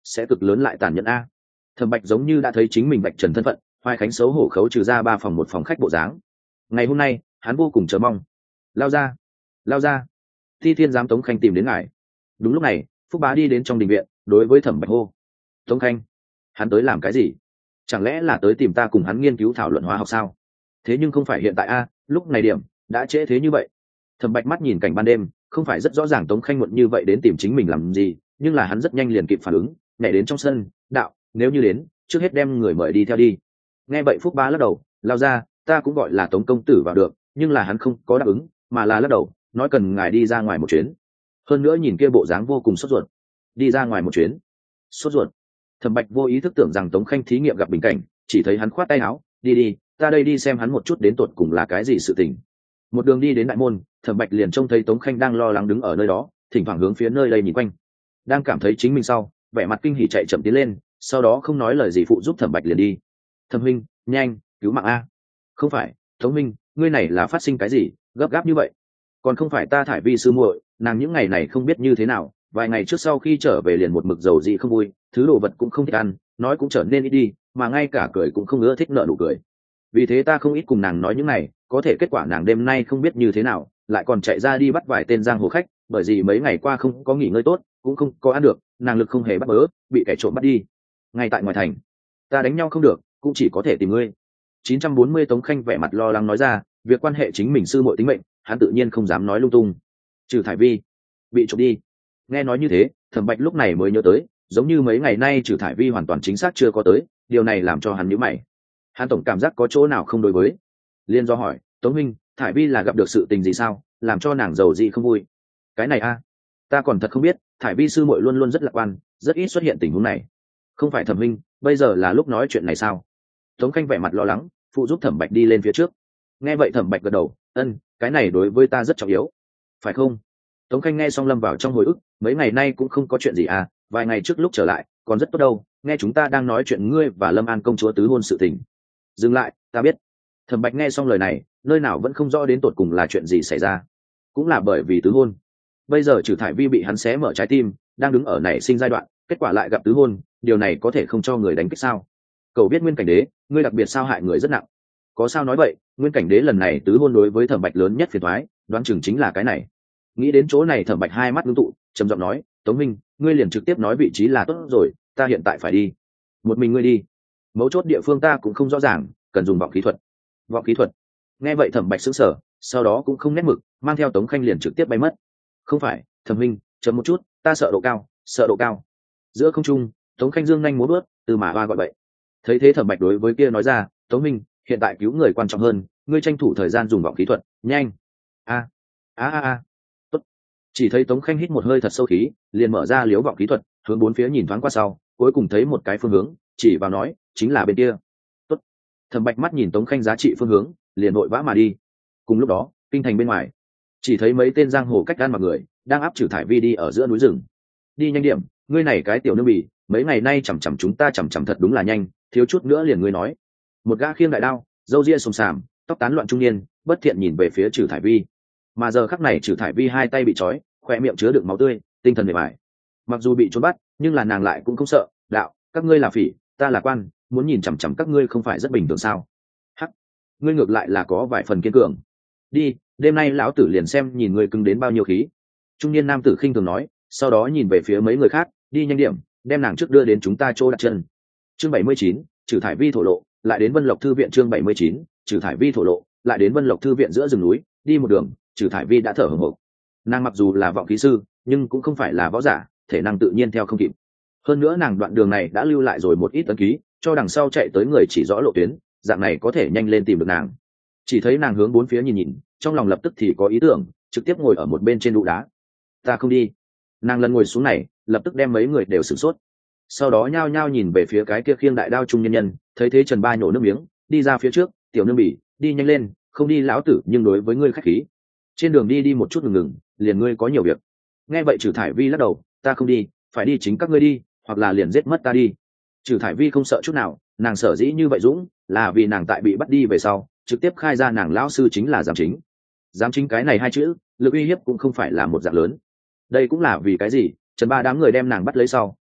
sẽ cực lớn lại tàn nhẫn a. Thẩm Bạch giống như đã thấy chính mình Bạch Trần thân phận, Hoài Khánh xấu hổ khấu trừ ra ba phòng một phòng khách bộ dáng. Ngày hôm nay hắn vô cùng chờ mong. Lao ra, lao ra, Thi Thiên giám Tống Khanh tìm đến ngài. Đúng lúc này Phúc Bá đi đến trong đình viện, đối với Thẩm Bạch hô: Tống Khanh, hắn tới làm cái gì? Chẳng lẽ là tới tìm ta cùng hắn nghiên cứu thảo luận hóa học sao? Thế nhưng không phải hiện tại a, lúc này điểm đã trễ thế như vậy. Thẩm Bạch mắt nhìn cảnh ban đêm, không phải rất rõ ràng Tống Khanh muộn như vậy đến tìm chính mình làm gì, nhưng là hắn rất nhanh liền kịp phản ứng, nhảy đến trong sân, đạo: nếu như đến, trước hết đem người mời đi theo đi. Nghe vậy Phúc Bá lắc đầu, lao ra, ta cũng gọi là Tống công tử vào được, nhưng là hắn không có đáp ứng, mà là lắc đầu, nói cần ngài đi ra ngoài một chuyến. Hơn nữa nhìn kia bộ dáng vô cùng sốt ruột. Đi ra ngoài một chuyến? Sốt ruột? Thẩm Bạch vô ý thức tưởng rằng Tống Khanh thí nghiệm gặp bình cảnh, chỉ thấy hắn khoát tay áo, đi đi, ta đây đi xem hắn một chút đến tột cùng là cái gì sự tình. Một đường đi đến đại môn, Thẩm Bạch liền trông thấy Tống Khanh đang lo lắng đứng ở nơi đó, thỉnh thoảng hướng phía nơi đây nhìn quanh. Đang cảm thấy chính mình sau, vẻ mặt kinh hỉ chạy chậm tiến lên, sau đó không nói lời gì phụ giúp Thẩm Bạch liền đi. Thẩm huynh, nhanh, cứu mạng a! Không phải, Tống huynh, ngươi này là phát sinh cái gì, gấp gáp như vậy? Còn không phải ta Thải Vi sư muội, nàng những ngày này không biết như thế nào, vài ngày trước sau khi trở về liền một mực dầu dị không vui, thứ đồ vật cũng không thích ăn, nói cũng trở nên ít đi, mà ngay cả cười cũng không ưa thích nợ nụ cười. Vì thế ta không ít cùng nàng nói những này, có thể kết quả nàng đêm nay không biết như thế nào, lại còn chạy ra đi bắt vài tên giang hồ khách, bởi vì mấy ngày qua không có nghỉ ngơi tốt, cũng không có ăn được, nàng lực không hề bắt bớ, bị kẻ trộm bắt đi. Ngay tại ngoài thành, ta đánh nhau không được, cũng chỉ có thể tìm ngươi. chín trăm bốn mươi Tống Khanh vẻ mặt lo lắng nói ra, việc quan hệ chính mình sư muội tính mệnh, hắn tự nhiên không dám nói lung tung. Trừ Thải Vi bị trộm đi. Nghe nói như thế, Thẩm Bạch lúc này mới nhớ tới, giống như mấy ngày nay Trừ Thải Vi hoàn toàn chính xác chưa có tới, điều này làm cho hắn nhíu mày. Hắn tổng cảm giác có chỗ nào không đối với. Liên do hỏi, Tống huynh, Thải Vi là gặp được sự tình gì sao, làm cho nàng giàu gì không vui? Cái này a, ta còn thật không biết, Thải Vi sư muội luôn luôn rất lạc quan, rất ít xuất hiện tình huống này. Không phải Thẩm huynh, bây giờ là lúc nói chuyện này sao? Tống Khanh vẻ mặt lo lắng, phụ giúp Thẩm Bạch đi lên phía trước. Nghe vậy Thẩm Bạch gật đầu, ân, cái này đối với ta rất trọng yếu, phải không? Tống Khanh nghe xong lâm vào trong hồi ức, mấy ngày nay cũng không có chuyện gì à, vài ngày trước lúc trở lại còn rất tốt đâu, nghe chúng ta đang nói chuyện ngươi và Lâm An công chúa tứ hôn sự tình. Dừng lại, ta biết. Thẩm Bạch nghe xong lời này, nơi nào vẫn không rõ đến tột cùng là chuyện gì xảy ra. Cũng là bởi vì tứ hôn. Bây giờ Trừ Thải Vi bị hắn xé mở trái tim, đang đứng ở nảy sinh giai đoạn, kết quả lại gặp tứ hôn, điều này có thể không cho người đánh kích sao? Cậu biết Nguyên Cảnh Đế, ngươi đặc biệt sao hại người rất nặng. Có sao nói vậy, Nguyên Cảnh Đế lần này tứ hôn đối với Thẩm Bạch lớn nhất phiền toái, đoán chừng chính là cái này. Nghĩ đến chỗ này Thẩm Bạch hai mắt ngưng tụ, trầm giọng nói, Tống minh, ngươi liền trực tiếp nói vị trí là tốt rồi, ta hiện tại phải đi. Một mình ngươi đi. Mấu chốt địa phương ta cũng không rõ ràng, cần dùng vọng khí thuật. Vọng khí thuật? Nghe vậy Thẩm Bạch sững sờ, sau đó cũng không nét mực, mang theo Tống Khanh liền trực tiếp bay mất. Không phải, Thẩm minh, chấm một chút, ta sợ độ cao, sợ độ cao. Giữa không trung, Tống Khanh dương nhanh múa bước, từ mà hoa gọi vậy. Thấy thế Thẩm Bạch đối với kia nói ra, Tống minh, hiện tại cứu người quan trọng hơn, ngươi tranh thủ thời gian dùng vọng khí thuật, nhanh. A a a a. Tốt. Chỉ thấy Tống Khanh hít một hơi thật sâu khí, liền mở ra liếu vọng khí thuật, hướng bốn phía nhìn thoáng qua sau, cuối cùng thấy một cái phương hướng, chỉ vào nói, chính là bên kia. Tốt. Thẩm Bạch mắt nhìn Tống Khanh giá trị phương hướng, liền vội vã mà đi. Cùng lúc đó, kinh thành bên ngoài, chỉ thấy mấy tên giang hồ cách gan mặc người, đang áp Trừ Thải Vi đi ở giữa núi rừng. Đi nhanh điểm, ngươi này cái tiểu nương bỉ, mấy ngày nay chằm chằm chúng ta chằm chằm thật đúng là nhanh, thiếu chút nữa liền ngươi nói. Một gã khiêng đại đao, râu ria xồm xàm, tóc tán loạn trung niên, bất thiện nhìn về phía Trừ Thải Vi. Mà giờ khắc này Trừ Thải Vi hai tay bị trói, khoe miệng chứa đựng máu tươi, tinh thần mệt mỏi. Mặc dù bị trốn bắt, nhưng là nàng lại cũng không sợ, đạo, các ngươi là phỉ, ta là quan, muốn nhìn chằm chằm các ngươi không phải rất bình thường sao? Hắc, ngươi ngược lại là có vài phần kiên cường. Đi, đêm nay lão tử liền xem nhìn ngươi cứng đến bao nhiêu khí. Trung niên nam tử khinh thường nói, sau đó nhìn về phía mấy người khác, đi nhanh điểm, đem nàng trước đưa đến chúng ta chỗ đặt chân. Chương bảy mươi chín, Trừ Thải Vi thổ lộ, lại đến Vân Lộc thư viện. Chương bảy mươi chín, Trừ Thải Vi thổ lộ, lại đến Vân Lộc thư viện. Giữa rừng núi, đi một đường, Trừ Thải Vi đã thở hổn hển. Nàng mặc dù là vọng khí sư, nhưng cũng không phải là võ giả, thể năng tự nhiên theo không kịp. Hơn nữa nàng đoạn đường này đã lưu lại rồi một ít ấn ký, cho đằng sau chạy tới người chỉ rõ lộ tuyến, dạng này có thể nhanh lên tìm được nàng. Chỉ thấy nàng hướng bốn phía nhìn nhìn, trong lòng lập tức thì có ý tưởng, trực tiếp ngồi ở một bên trên đụ đá. Ta không đi. Nàng lần ngồi xuống này, lập tức đem mấy người đều sửng sốt. Sau đó nhao nhao nhìn về phía cái kia khiêng đại đao trung nhân nhân, thấy thế Trần Ba nhổ nước miếng, đi ra phía trước, tiểu nương bỉ, đi nhanh lên, không đi lão tử nhưng đối với ngươi khách khí. Trên đường đi đi một chút ngừng ngừng, liền ngươi có nhiều việc. Nghe vậy Trừ Thải Vi lắc đầu, ta không đi, phải đi chính các ngươi đi, hoặc là liền giết mất ta đi. Trừ Thải Vi không sợ chút nào, nàng sở dĩ như vậy dũng, là vì nàng tại bị bắt đi về sau, trực tiếp khai ra nàng lão sư chính là giám chính. Giám chính cái này hai chữ, lực uy hiếp cũng không phải là một dạng lớn. Đây cũng là vì cái gì, Trần Ba đám người đem nàng bắt lấy sau,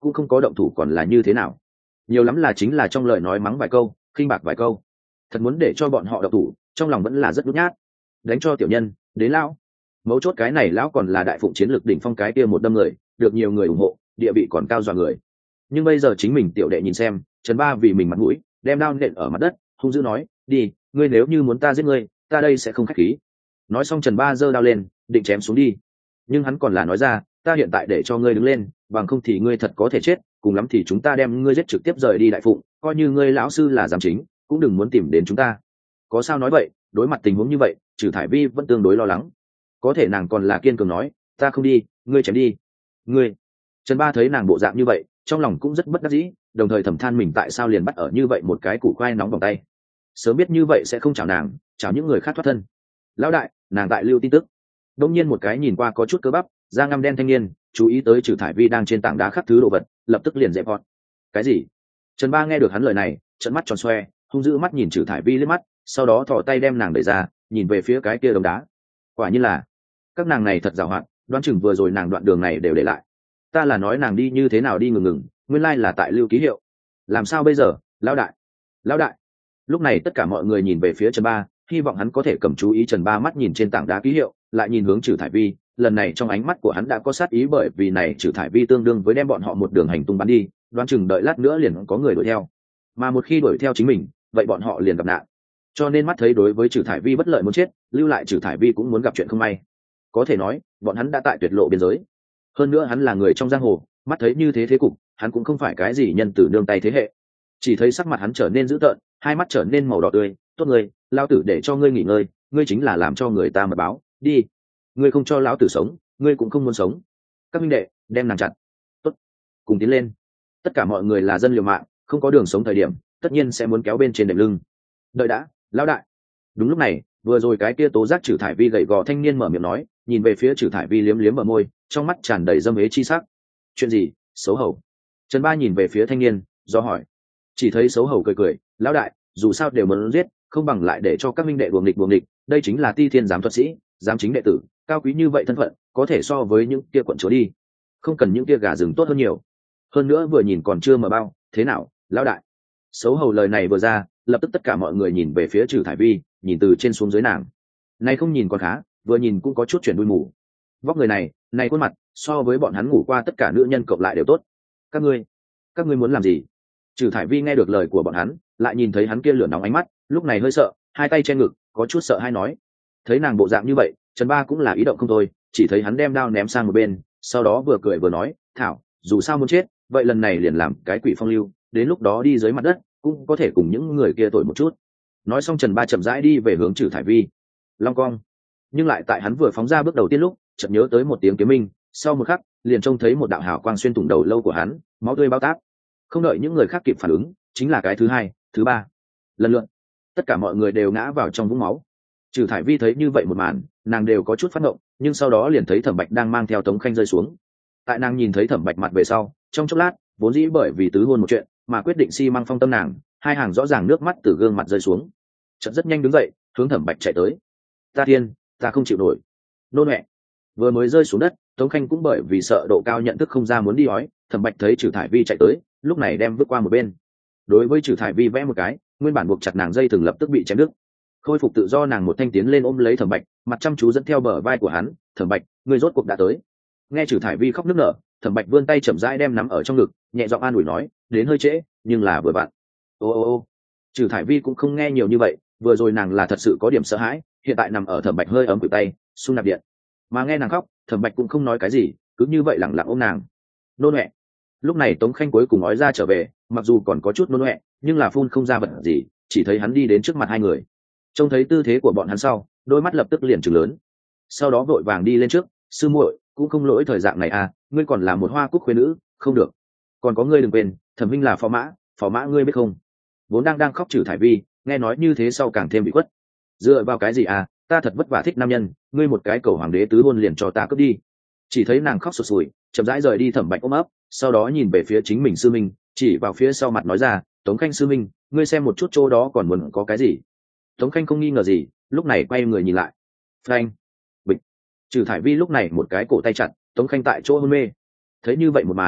cũng không có động thủ còn là như thế nào, nhiều lắm là chính là trong lời nói mắng vài câu, khinh bạc vài câu. Thật muốn để cho bọn họ động thủ, trong lòng vẫn là rất nhút nhát. Đánh cho tiểu nhân đến lão, mấu chốt cái này lão còn là đại phụng chiến lược đỉnh phong cái kia một đâm người, được nhiều người ủng hộ, địa vị còn cao dọa người. Nhưng bây giờ chính mình tiểu đệ nhìn xem, Trần Ba vì mình mặt mũi đem đao nện ở mặt đất, hung dữ nói, đi, ngươi nếu như muốn ta giết ngươi, ta đây sẽ không khách khí. Nói xong Trần Ba giơ đao lên định chém xuống đi, nhưng hắn còn là nói ra, ta hiện tại để cho ngươi đứng lên, bằng không thì ngươi thật có thể chết, cùng lắm thì chúng ta đem ngươi giết trực tiếp rời đi đại phụng, coi như ngươi lão sư là giám chính cũng đừng muốn tìm đến chúng ta. Có sao nói vậy, đối mặt tình huống như vậy Trừ Thải Vi vẫn tương đối lo lắng, có thể nàng còn là kiên cường nói, ta không đi, ngươi chém đi. Ngươi. Trần Ba thấy nàng bộ dạng như vậy, trong lòng cũng rất bất đắc dĩ, đồng thời thầm than mình tại sao liền bắt ở như vậy một cái củ khoai nóng vòng tay, sớm biết như vậy sẽ không chào nàng, chào những người khác thoát thân. Lão đại, nàng tại lưu tin tức. Đông nhiên một cái nhìn qua có chút cơ bắp, da ngăm đen thanh niên chú ý tới Trừ Thải Vi đang trên tảng đá khắc thứ đồ vật, lập tức liền dẹp vọt. Cái gì? Trần Ba nghe được hắn lời này, trợn mắt tròn xoe, hung dữ mắt nhìn Trừ Thải Vi liếc mắt, sau đó thò tay đem nàng đẩy ra, nhìn về phía cái kia đống đá. Quả nhiên là các nàng này thật giàu hoạt, đoán chừng vừa rồi nàng đoạn đường này đều để lại. Ta là nói nàng đi như thế nào đi ngừng ngừng, nguyên lai là tại lưu ký hiệu. Làm sao bây giờ, lão đại? Lão đại. Lúc này tất cả mọi người nhìn về phía Trần Ba, hy vọng hắn có thể cầm chú ý. Trần Ba mắt nhìn trên tảng đá ký hiệu, lại nhìn hướng Trừ Thải Vi, lần này trong ánh mắt của hắn đã có sát ý, bởi vì này Trừ Thải Vi tương đương với đem bọn họ một đường hành tung bắn đi, đoán chừng đợi lát nữa liền có người đuổi theo, mà một khi đuổi theo chính mình, vậy bọn họ liền gặp nạn. Cho nên mắt thấy đối với Trừ Thải Vi bất lợi muốn chết, lưu lại Trừ Thải Vi cũng muốn gặp chuyện không may. Có thể nói bọn hắn đã tại tuyệt lộ biên giới. Hơn nữa hắn là người trong giang hồ, mắt thấy như thế thế cục, hắn cũng không phải cái gì nhân tử nương tay thế hệ. Chỉ thấy sắc mặt hắn trở nên dữ tợn, hai mắt trở nên màu đỏ tươi. Tốt người, lão tử để cho ngươi nghỉ ngơi, ngươi chính là làm cho người ta mà báo đi. Ngươi không cho lão tử sống, ngươi cũng không muốn sống. Các minh đệ đem nàng chặt. Tốt, cùng tiến lên. Tất cả mọi người là dân liều mạng, không có đường sống thời điểm, tất nhiên sẽ muốn kéo bên trên đệm lưng. Đợi đã, lão đại. Đúng lúc này, vừa rồi cái kia tố giác Trừ Thải Vi gầy gò thanh niên mở miệng nói, nhìn về phía Trừ Thải Vi liếm liếm bờ môi, trong mắt tràn đầy dâm ế chi sắc. Chuyện gì? Xấu hổ. Trần Ba nhìn về phía thanh niên, do hỏi. Chỉ thấy xấu hổ cười cười, lão đại, dù sao đều muốn giết, không bằng lại để cho các minh đệ buồng địch buồng địch, đây chính là Ti Thiên giám thuật sĩ, giám chính đệ tử, cao quý như vậy thân phận, có thể so với những kia quận chúa đi, không cần những kia gà rừng tốt hơn nhiều. Hơn nữa vừa nhìn còn chưa mở bao, thế nào, lão đại? Xấu hổ lời này vừa ra, lập tức tất cả mọi người nhìn về phía Trừ Thải Vi, nhìn từ trên xuống dưới nàng. Này không nhìn còn khá, vừa nhìn cũng có chút chuyển đuôi mù. Vóc người này, này khuôn mặt, so với bọn hắn ngủ qua tất cả nữ nhân cộng lại đều tốt. Các ngươi, các ngươi muốn làm gì? Trừ Thải Vi nghe được lời của bọn hắn, lại nhìn thấy hắn kia lửa nóng ánh mắt, lúc này hơi sợ, hai tay che ngực, có chút sợ hay nói. Thấy nàng bộ dạng như vậy, Trần Ba cũng là ý động không thôi, chỉ thấy hắn đem đao ném sang một bên, sau đó vừa cười vừa nói, thảo, dù sao muốn chết, vậy lần này liền làm cái quỷ phong lưu, đến lúc đó đi dưới mặt đất, cũng có thể cùng những người kia tội một chút. Nói xong Trần Ba chậm rãi đi về hướng Trừ Thải Vi. Long cong. Nhưng lại tại hắn vừa phóng ra bước đầu tiên lúc, chợt nhớ tới một tiếng kiếm minh, sau một khắc, liền trông thấy một đạo hào quang xuyên thủng đầu lâu của hắn, máu tươi bao táp. Không đợi những người khác kịp phản ứng, chính là cái thứ hai, thứ ba. Lần lượt, tất cả mọi người đều ngã vào trong vũng máu. Trừ Thải Vi thấy như vậy một màn, nàng đều có chút phát ngộng, nhưng sau đó liền thấy Thẩm Bạch đang mang theo Tống Khanh rơi xuống. Tại nàng nhìn thấy Thẩm Bạch mặt về sau, trong chốc lát, vốn dĩ bởi vì tứ hôn một chuyện, mà quyết định xi măng phong tâm nàng, hai hàng rõ ràng nước mắt từ gương mặt rơi xuống. Chợt rất nhanh đứng dậy, hướng Thẩm Bạch chạy tới. Ta thiên, ta không chịu nổi. Nôn mẹ. Vừa mới rơi xuống đất, Tống Khanh cũng bởi vì sợ độ cao nhận thức không ra muốn đi ói, Thẩm Bạch thấy Trừ Thải Vi chạy tới, lúc này đem vứt qua một bên. Đối với Trừ Thải Vi vẽ một cái, nguyên bản buộc chặt nàng dây thừng lập tức bị chém đứt. Khôi phục tự do, nàng một thanh tiến lên ôm lấy Thẩm Bạch, mặt chăm chú dẫn theo bờ vai của hắn, "Thẩm Bạch, ngươi rốt cuộc đã tới." Nghe Trừ Thải Vi khóc nức nở, Thẩm Bạch vươn tay chậm rãi đem nắm ở trong ngực, nhẹ giọng an ủi nói, "Đến hơi trễ, nhưng là vừa vặn." Ô ô ô. Trừ Thải Vi cũng không nghe nhiều như vậy, vừa rồi nàng là thật sự có điểm sợ hãi, hiện tại nằm ở Thẩm Bạch hơi ấm cử tay, xung nạp điện. Mà nghe nàng khóc, Thẩm Bạch cũng không nói cái gì, cứ như vậy lặng lặng ôm nàng. Nôn mẹ. Lúc này Tống Khanh cuối cùng nói ra trở về, mặc dù còn có chút nôn mẹ, nhưng là phun không ra vật gì, chỉ thấy hắn đi đến trước mặt hai người. Trông thấy tư thế của bọn hắn sau, đôi mắt lập tức liền trừng lớn. Sau đó vội vàng đi lên trước, "Sư muội, cũng không lỗi thời dạng này à, ngươi còn là một hoa cúc khuê nữ, không được. Còn có ngươi đừng quên, Thẩm Minh là phò mã, phò mã ngươi biết không?" Vốn đang đang khóc Trừ Thải Vi, nghe nói như thế sau càng thêm bị quất. "Dựa vào cái gì à, ta thật vất vả thích nam nhân, ngươi một cái cầu hoàng đế tứ hôn liền cho ta cướp đi." Chỉ thấy nàng khóc sụt sùi, chậm rãi rời đi Thẩm Bạch ôm ấp, sau đó nhìn về phía chính mình sư minh, chỉ vào phía sau mặt nói ra, "Tống Khanh sư minh, ngươi xem một chút chỗ đó còn muốn có cái gì?" Tống Khanh không nghi ngờ gì, lúc này quay người nhìn lại. Phanh, bịch. Trừ Thải Vi lúc này một cái cổ tay chặt, Tống Khanh tại chỗ hôn mê. Thấy như vậy một màn,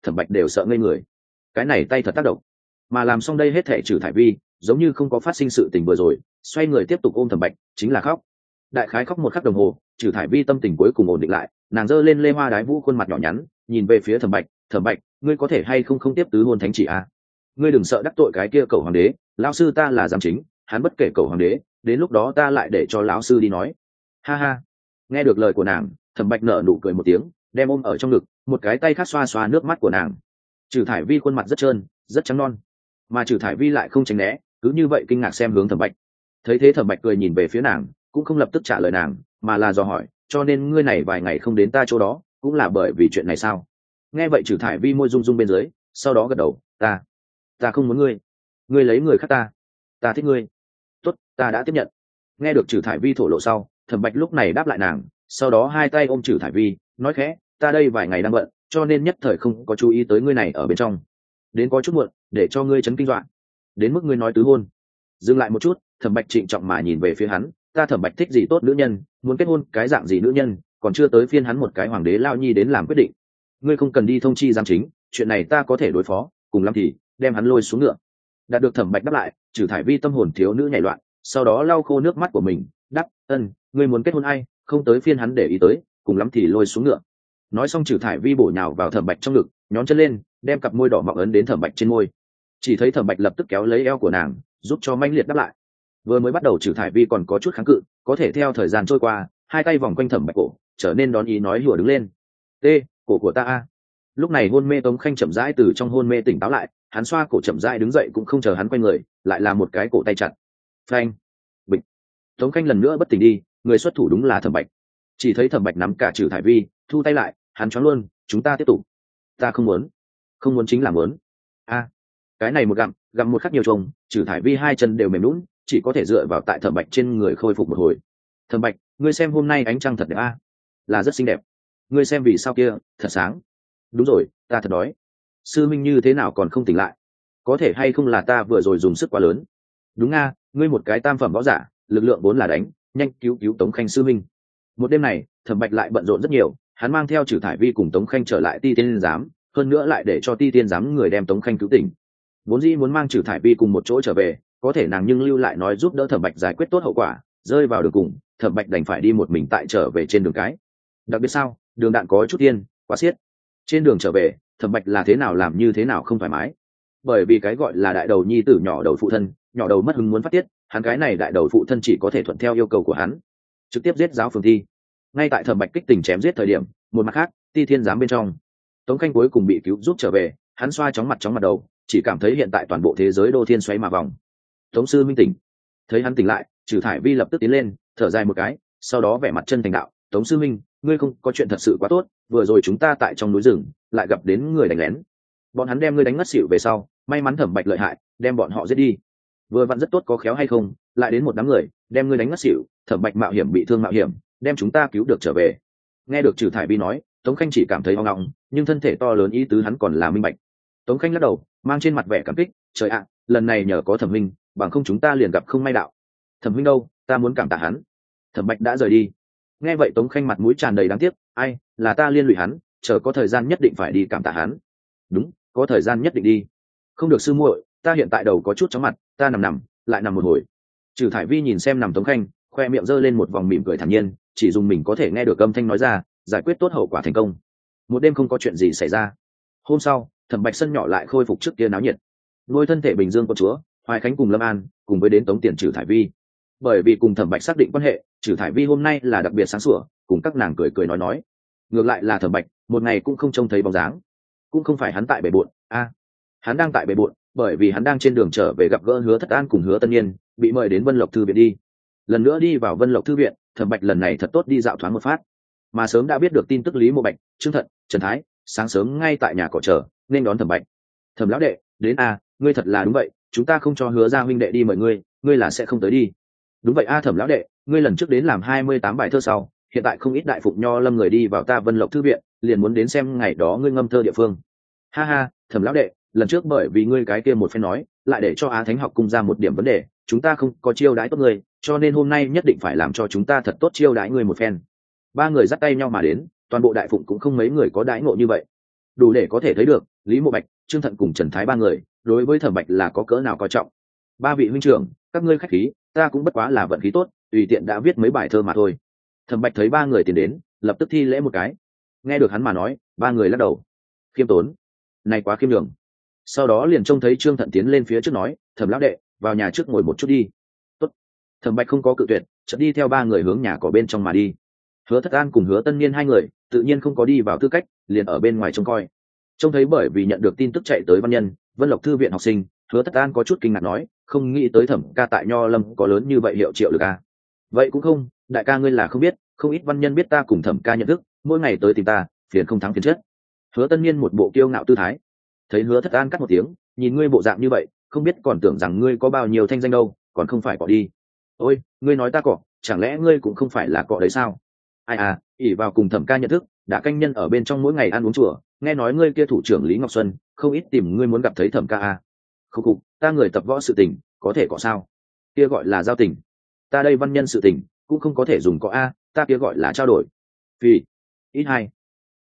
Thẩm Bạch đều sợ ngây người. Cái này tay thật tác động. Mà làm xong đây hết thể trừ thải vi, giống như không có phát sinh sự tình vừa rồi, xoay người tiếp tục ôm Thẩm Bạch, chính là khóc. Đại khái khóc một khắc đồng hồ, trừ thải vi tâm tình cuối cùng ổn định lại, nàng giơ lên lê hoa đái vũ khuôn mặt nhỏ nhắn, nhìn về phía Thẩm Bạch, "Thẩm Bạch, ngươi có thể hay không không tiếp tứ hôn thánh chỉ à? Ngươi đừng sợ đắc tội cái kia cầu hoàng đế, lão sư ta là giám chính, hắn bất kể cầu hoàng đế, đến lúc đó ta lại để cho lão sư đi nói." Ha ha. Nghe được lời của nàng, Thẩm Bạch nở nụ cười một tiếng, đem ôm ở trong ngực, một cái tay khác xoa xoa nước mắt của nàng. Trừ thải vi khuôn mặt rất trơn, rất trắng non, mà trừ thải vi lại không tránh né, cứ như vậy kinh ngạc xem hướng Thẩm Bạch. Thấy thế Thẩm Bạch cười nhìn về phía nàng, cũng không lập tức trả lời nàng, mà là dò hỏi, "Cho nên ngươi này vài ngày không đến ta chỗ đó, cũng là bởi vì chuyện này sao?" Nghe vậy trừ thải vi môi rung rung bên dưới, sau đó gật đầu, "Ta, ta không muốn ngươi, ngươi lấy người khác ta, ta thích ngươi." "Tốt, ta đã tiếp nhận." Nghe được trừ thải vi thổ lộ sau, Thẩm Bạch lúc này đáp lại nàng, sau đó hai tay ôm trừ thải vi, nói khẽ, "Ta đây vài ngày đang bận, cho nên nhất thời không có chú ý tới ngươi này ở bên trong, đến có chút muộn, để cho ngươi chấn kinh dọa, đến mức ngươi nói tứ hôn." Dừng lại một chút, Thẩm Bạch trịnh trọng mà nhìn về phía hắn, "Ta Thẩm Bạch thích gì tốt nữ nhân, muốn kết hôn cái dạng gì nữ nhân, còn chưa tới phiên hắn một cái hoàng đế lao nhi đến làm quyết định. Ngươi không cần đi thông chi giám chính, chuyện này ta có thể đối phó, cùng lắm thì đem hắn lôi xuống ngựa." Đạt được Thẩm Bạch đáp lại, trừ thải vi tâm hồn thiếu nữ nhảy loạn, sau đó lau khô nước mắt của mình, đáp, "Ân, ngươi muốn kết hôn ai, không tới phiên hắn để ý tới, cùng lắm thì lôi xuống ngựa." Nói xong trừ thải vi bổ nhào vào Thẩm Bạch trong ngực, nhón chân lên, đem cặp môi đỏ mọng ấn đến Thẩm Bạch trên môi. Chỉ thấy Thẩm Bạch lập tức kéo lấy eo của nàng, giúp cho manh liệt đáp lại. Vừa mới bắt đầu trừ thải vi còn có chút kháng cự, có thể theo thời gian trôi qua, hai tay vòng quanh Thẩm Bạch cổ, trở nên đón ý nói hùa đứng lên. "Tê, cổ của ta a." Lúc này hôn mê Tống Khanh chậm rãi từ trong hôn mê tỉnh táo lại, hắn xoa cổ chậm rãi đứng dậy, cũng không chờ hắn quay người, lại là một cái cổ tay chặt. Phanh, bịch. Tống Khanh lần nữa bất tỉnh đi, người xuất thủ đúng là Thẩm Bạch. Chỉ thấy Thẩm Bạch nắm cả trừ thải vi, thu tay lại, hắn choáng luôn, "Chúng ta tiếp tục." "Ta không muốn." "Không muốn chính là muốn." A, cái này một gặm, gặm một khắc nhiều trùng, trừ thải vi hai chân đều mềm nhũn, chỉ có thể dựa vào tại Thẩm Bạch trên người khôi phục một hồi. "Thẩm Bạch, ngươi xem hôm nay ánh trăng thật đẹp a." "Là rất xinh đẹp." "Ngươi xem vì sao kia, thật sáng." "Đúng rồi, ta thật đói." "Sư minh như thế nào còn không tỉnh lại? Có thể hay không là ta vừa rồi dùng sức quá lớn?" "Đúng nga, ngươi một cái tam phẩm võ giả, lực lượng vốn là đánh, nhanh cứu cứu Tống Khanh sư minh." Một đêm này, Thẩm Bạch lại bận rộn rất nhiều, hắn mang theo trừ thải vi cùng Tống Khanh trở lại Ti Tiên giám, hơn nữa lại để cho Ti Tiên giám người đem Tống Khanh cứu tỉnh. Vốn dĩ muốn mang trừ thải vi cùng một chỗ trở về, có thể nàng nhưng lưu lại nói giúp đỡ Thẩm Bạch giải quyết tốt hậu quả, rơi vào đường cùng, Thẩm Bạch đành phải đi một mình tại trở về trên đường cái. Đặc biệt sao, đường đạn có chút tiên, quá xiết. Trên đường trở về, Thẩm Bạch là thế nào làm như thế nào không thoải mái. Bởi vì cái gọi là đại đầu nhi tử nhỏ đầu phụ thân, nhỏ đầu mất hứng muốn phát tiết, hắn cái này đại đầu phụ thân chỉ có thể thuận theo yêu cầu của hắn, trực tiếp giết giáo phường thi. Ngay tại Thẩm Bạch kích tình chém giết thời điểm, một mặt khác, Ti Thiên giám bên trong, Tống Khanh cuối cùng bị cứu giúp trở về, hắn xoa chóng mặt chóng mặt đầu, chỉ cảm thấy hiện tại toàn bộ thế giới đô thiên xoáy mà vòng. Tống sư minh tỉnh. Thấy hắn tỉnh lại, trừ thải vi lập tức tiến lên, thở dài một cái, sau đó vẻ mặt chân thành đạo, "Tống sư minh, ngươi không có chuyện thật sự quá tốt, vừa rồi chúng ta tại trong núi rừng lại gặp đến người đánh lén, bọn hắn đem ngươi đánh ngất xỉu về sau, may mắn Thẩm Bạch lợi hại, đem bọn họ giết đi. Vừa vặn rất tốt có khéo hay không, lại đến một đám người đem ngươi đánh ngất xỉu, Thẩm Bạch mạo hiểm bị thương mạo hiểm, đem chúng ta cứu được trở về." Nghe được trừ thải vi nói, Tống Khanh chỉ cảm thấy hoang ngọng, nhưng thân thể to lớn ý tứ hắn còn là minh bạch. Tống Khanh lắc đầu, mang trên mặt vẻ cảm kích, "Trời ạ, lần này nhờ có Thẩm huynh, bằng không chúng ta liền gặp không may đạo." "Thẩm huynh đâu, ta muốn cảm tạ hắn." "Thẩm Bạch đã rời đi." Nghe vậy Tống Khanh mặt mũi tràn đầy đáng tiếc, "Ai, là ta liên lụy hắn, chờ có thời gian nhất định phải đi cảm tạ hắn." "Đúng, có thời gian nhất định đi." "Không được sư muội, ta hiện tại đầu có chút chóng mặt, ta nằm nằm, lại nằm một hồi." Trừ thải vi nhìn xem nằm Tống Khanh, khoe miệng giơ lên một vòng mỉm cười thản nhiên, chỉ dùng mình có thể nghe được âm thanh nói ra, giải quyết tốt hậu quả thành công. Một đêm không có chuyện gì xảy ra. Hôm sau, Thẩm Bạch sân nhỏ lại khôi phục trước kia náo nhiệt. Nuôi thân thể bình dương của chúa, Hoài Khánh cùng Lâm An, cùng với đến Tống Tiền trừ thải vi. Bởi vì cùng Thẩm Bạch xác định quan hệ, trừ thải vi hôm nay là đặc biệt sáng sủa, cùng các nàng cười cười nói nói. Ngược lại là Thẩm Bạch, một ngày cũng không trông thấy bóng dáng. Cũng không phải hắn tại bể bộn, a, hắn đang tại bể bộn, bởi vì hắn đang trên đường trở về gặp gỡ Hứa Thất An cùng Hứa Tân Nhiên, bị mời đến Vân Lộc thư viện đi. Lần nữa đi vào Vân Lộc thư viện, Thẩm Bạch lần này thật tốt đi dạo thoáng một phát. Mà sớm đã biết được tin tức Lý Mộ Bạch, Trương Thận, Trần Thái, sáng sớm ngay tại nhà cỏ chờ, nên đón Thẩm Bạch. "Thẩm lão đệ, đến a, ngươi thật là đúng vậy, chúng ta không cho Hứa gia huynh đệ đi mời ngươi, ngươi là sẽ không tới đi." "Đúng vậy a Thẩm lão đệ, ngươi lần trước đến làm hai mươi tám bài thơ sau, hiện tại không ít đại phụng nho lâm người đi vào ta Vân Lộc thư viện, liền muốn đến xem ngày đó ngươi ngâm thơ địa phương." "Ha ha, Thẩm lão đệ, lần trước bởi vì ngươi cái kia một phen nói, lại để cho Á Thánh học cung ra một điểm vấn đề, chúng ta không có chiêu đãi tốt ngươi, cho nên hôm nay nhất định phải làm cho chúng ta thật tốt chiêu đãi ngươi một phen." Ba người dắt tay nhau mà đến, toàn bộ đại phụng cũng không mấy người có đãi ngộ như vậy. đủ để có thể thấy được Lý Mộ Bạch, Trương Thận cùng Trần Thái ba người đối với Thẩm Bạch là có cỡ nào coi trọng. Ba vị huynh trưởng, các ngươi khách khí, ta cũng bất quá là vận khí tốt, tùy tiện đã viết mấy bài thơ mà thôi. Thẩm Bạch thấy ba người tiến đến, lập tức thi lễ một cái. Nghe được hắn mà nói, ba người lắc đầu. Khiêm tốn, này quá khiêm nhường. Sau đó liền trông thấy Trương Thận tiến lên phía trước nói, Thẩm lão đệ, vào nhà trước ngồi một chút đi. Tốt. Thẩm Bạch không có cự tuyệt, chợt đi theo ba người hướng nhà cỏ bên trong mà đi. Hứa Thất An cùng Hứa Tân Niên hai người tự nhiên không có đi vào tư cách, liền ở bên ngoài trông coi. Trông thấy bởi vì nhận được tin tức chạy tới văn nhân Vân Lộc thư viện học sinh, Hứa Thất An có chút kinh ngạc nói, không nghĩ tới Thẩm ca tại Nho Lâm có lớn như vậy hiệu triệu được à? Vậy cũng không, đại ca ngươi là không biết, không ít văn nhân biết ta cùng Thẩm ca nhận thức, mỗi ngày tới tìm ta, phiền không thắng phiền chết. Hứa Tân Niên một bộ kiêu ngạo tư thái. Thấy Hứa Thất An cắt một tiếng, nhìn ngươi bộ dạng như vậy, không biết còn tưởng rằng ngươi có bao nhiêu thanh danh đâu, còn không phải cọ đi. Ôi, ngươi nói ta cọ, chẳng lẽ ngươi cũng không phải là cọ đấy sao? Ai à, ỷ vào cùng Thẩm ca nhận thức, đã canh nhân ở bên trong mỗi ngày ăn uống chùa, nghe nói ngươi kia thủ trưởng Lý Ngọc Xuân không ít tìm ngươi muốn gặp thấy Thẩm ca à. Khúc khục, ta người tập võ sự tình, có thể cọ sao? Kia gọi là giao tình. Ta đây văn nhân sự tình, cũng không có thể dùng cọ a, ta kia gọi là trao đổi. Vì ít hai,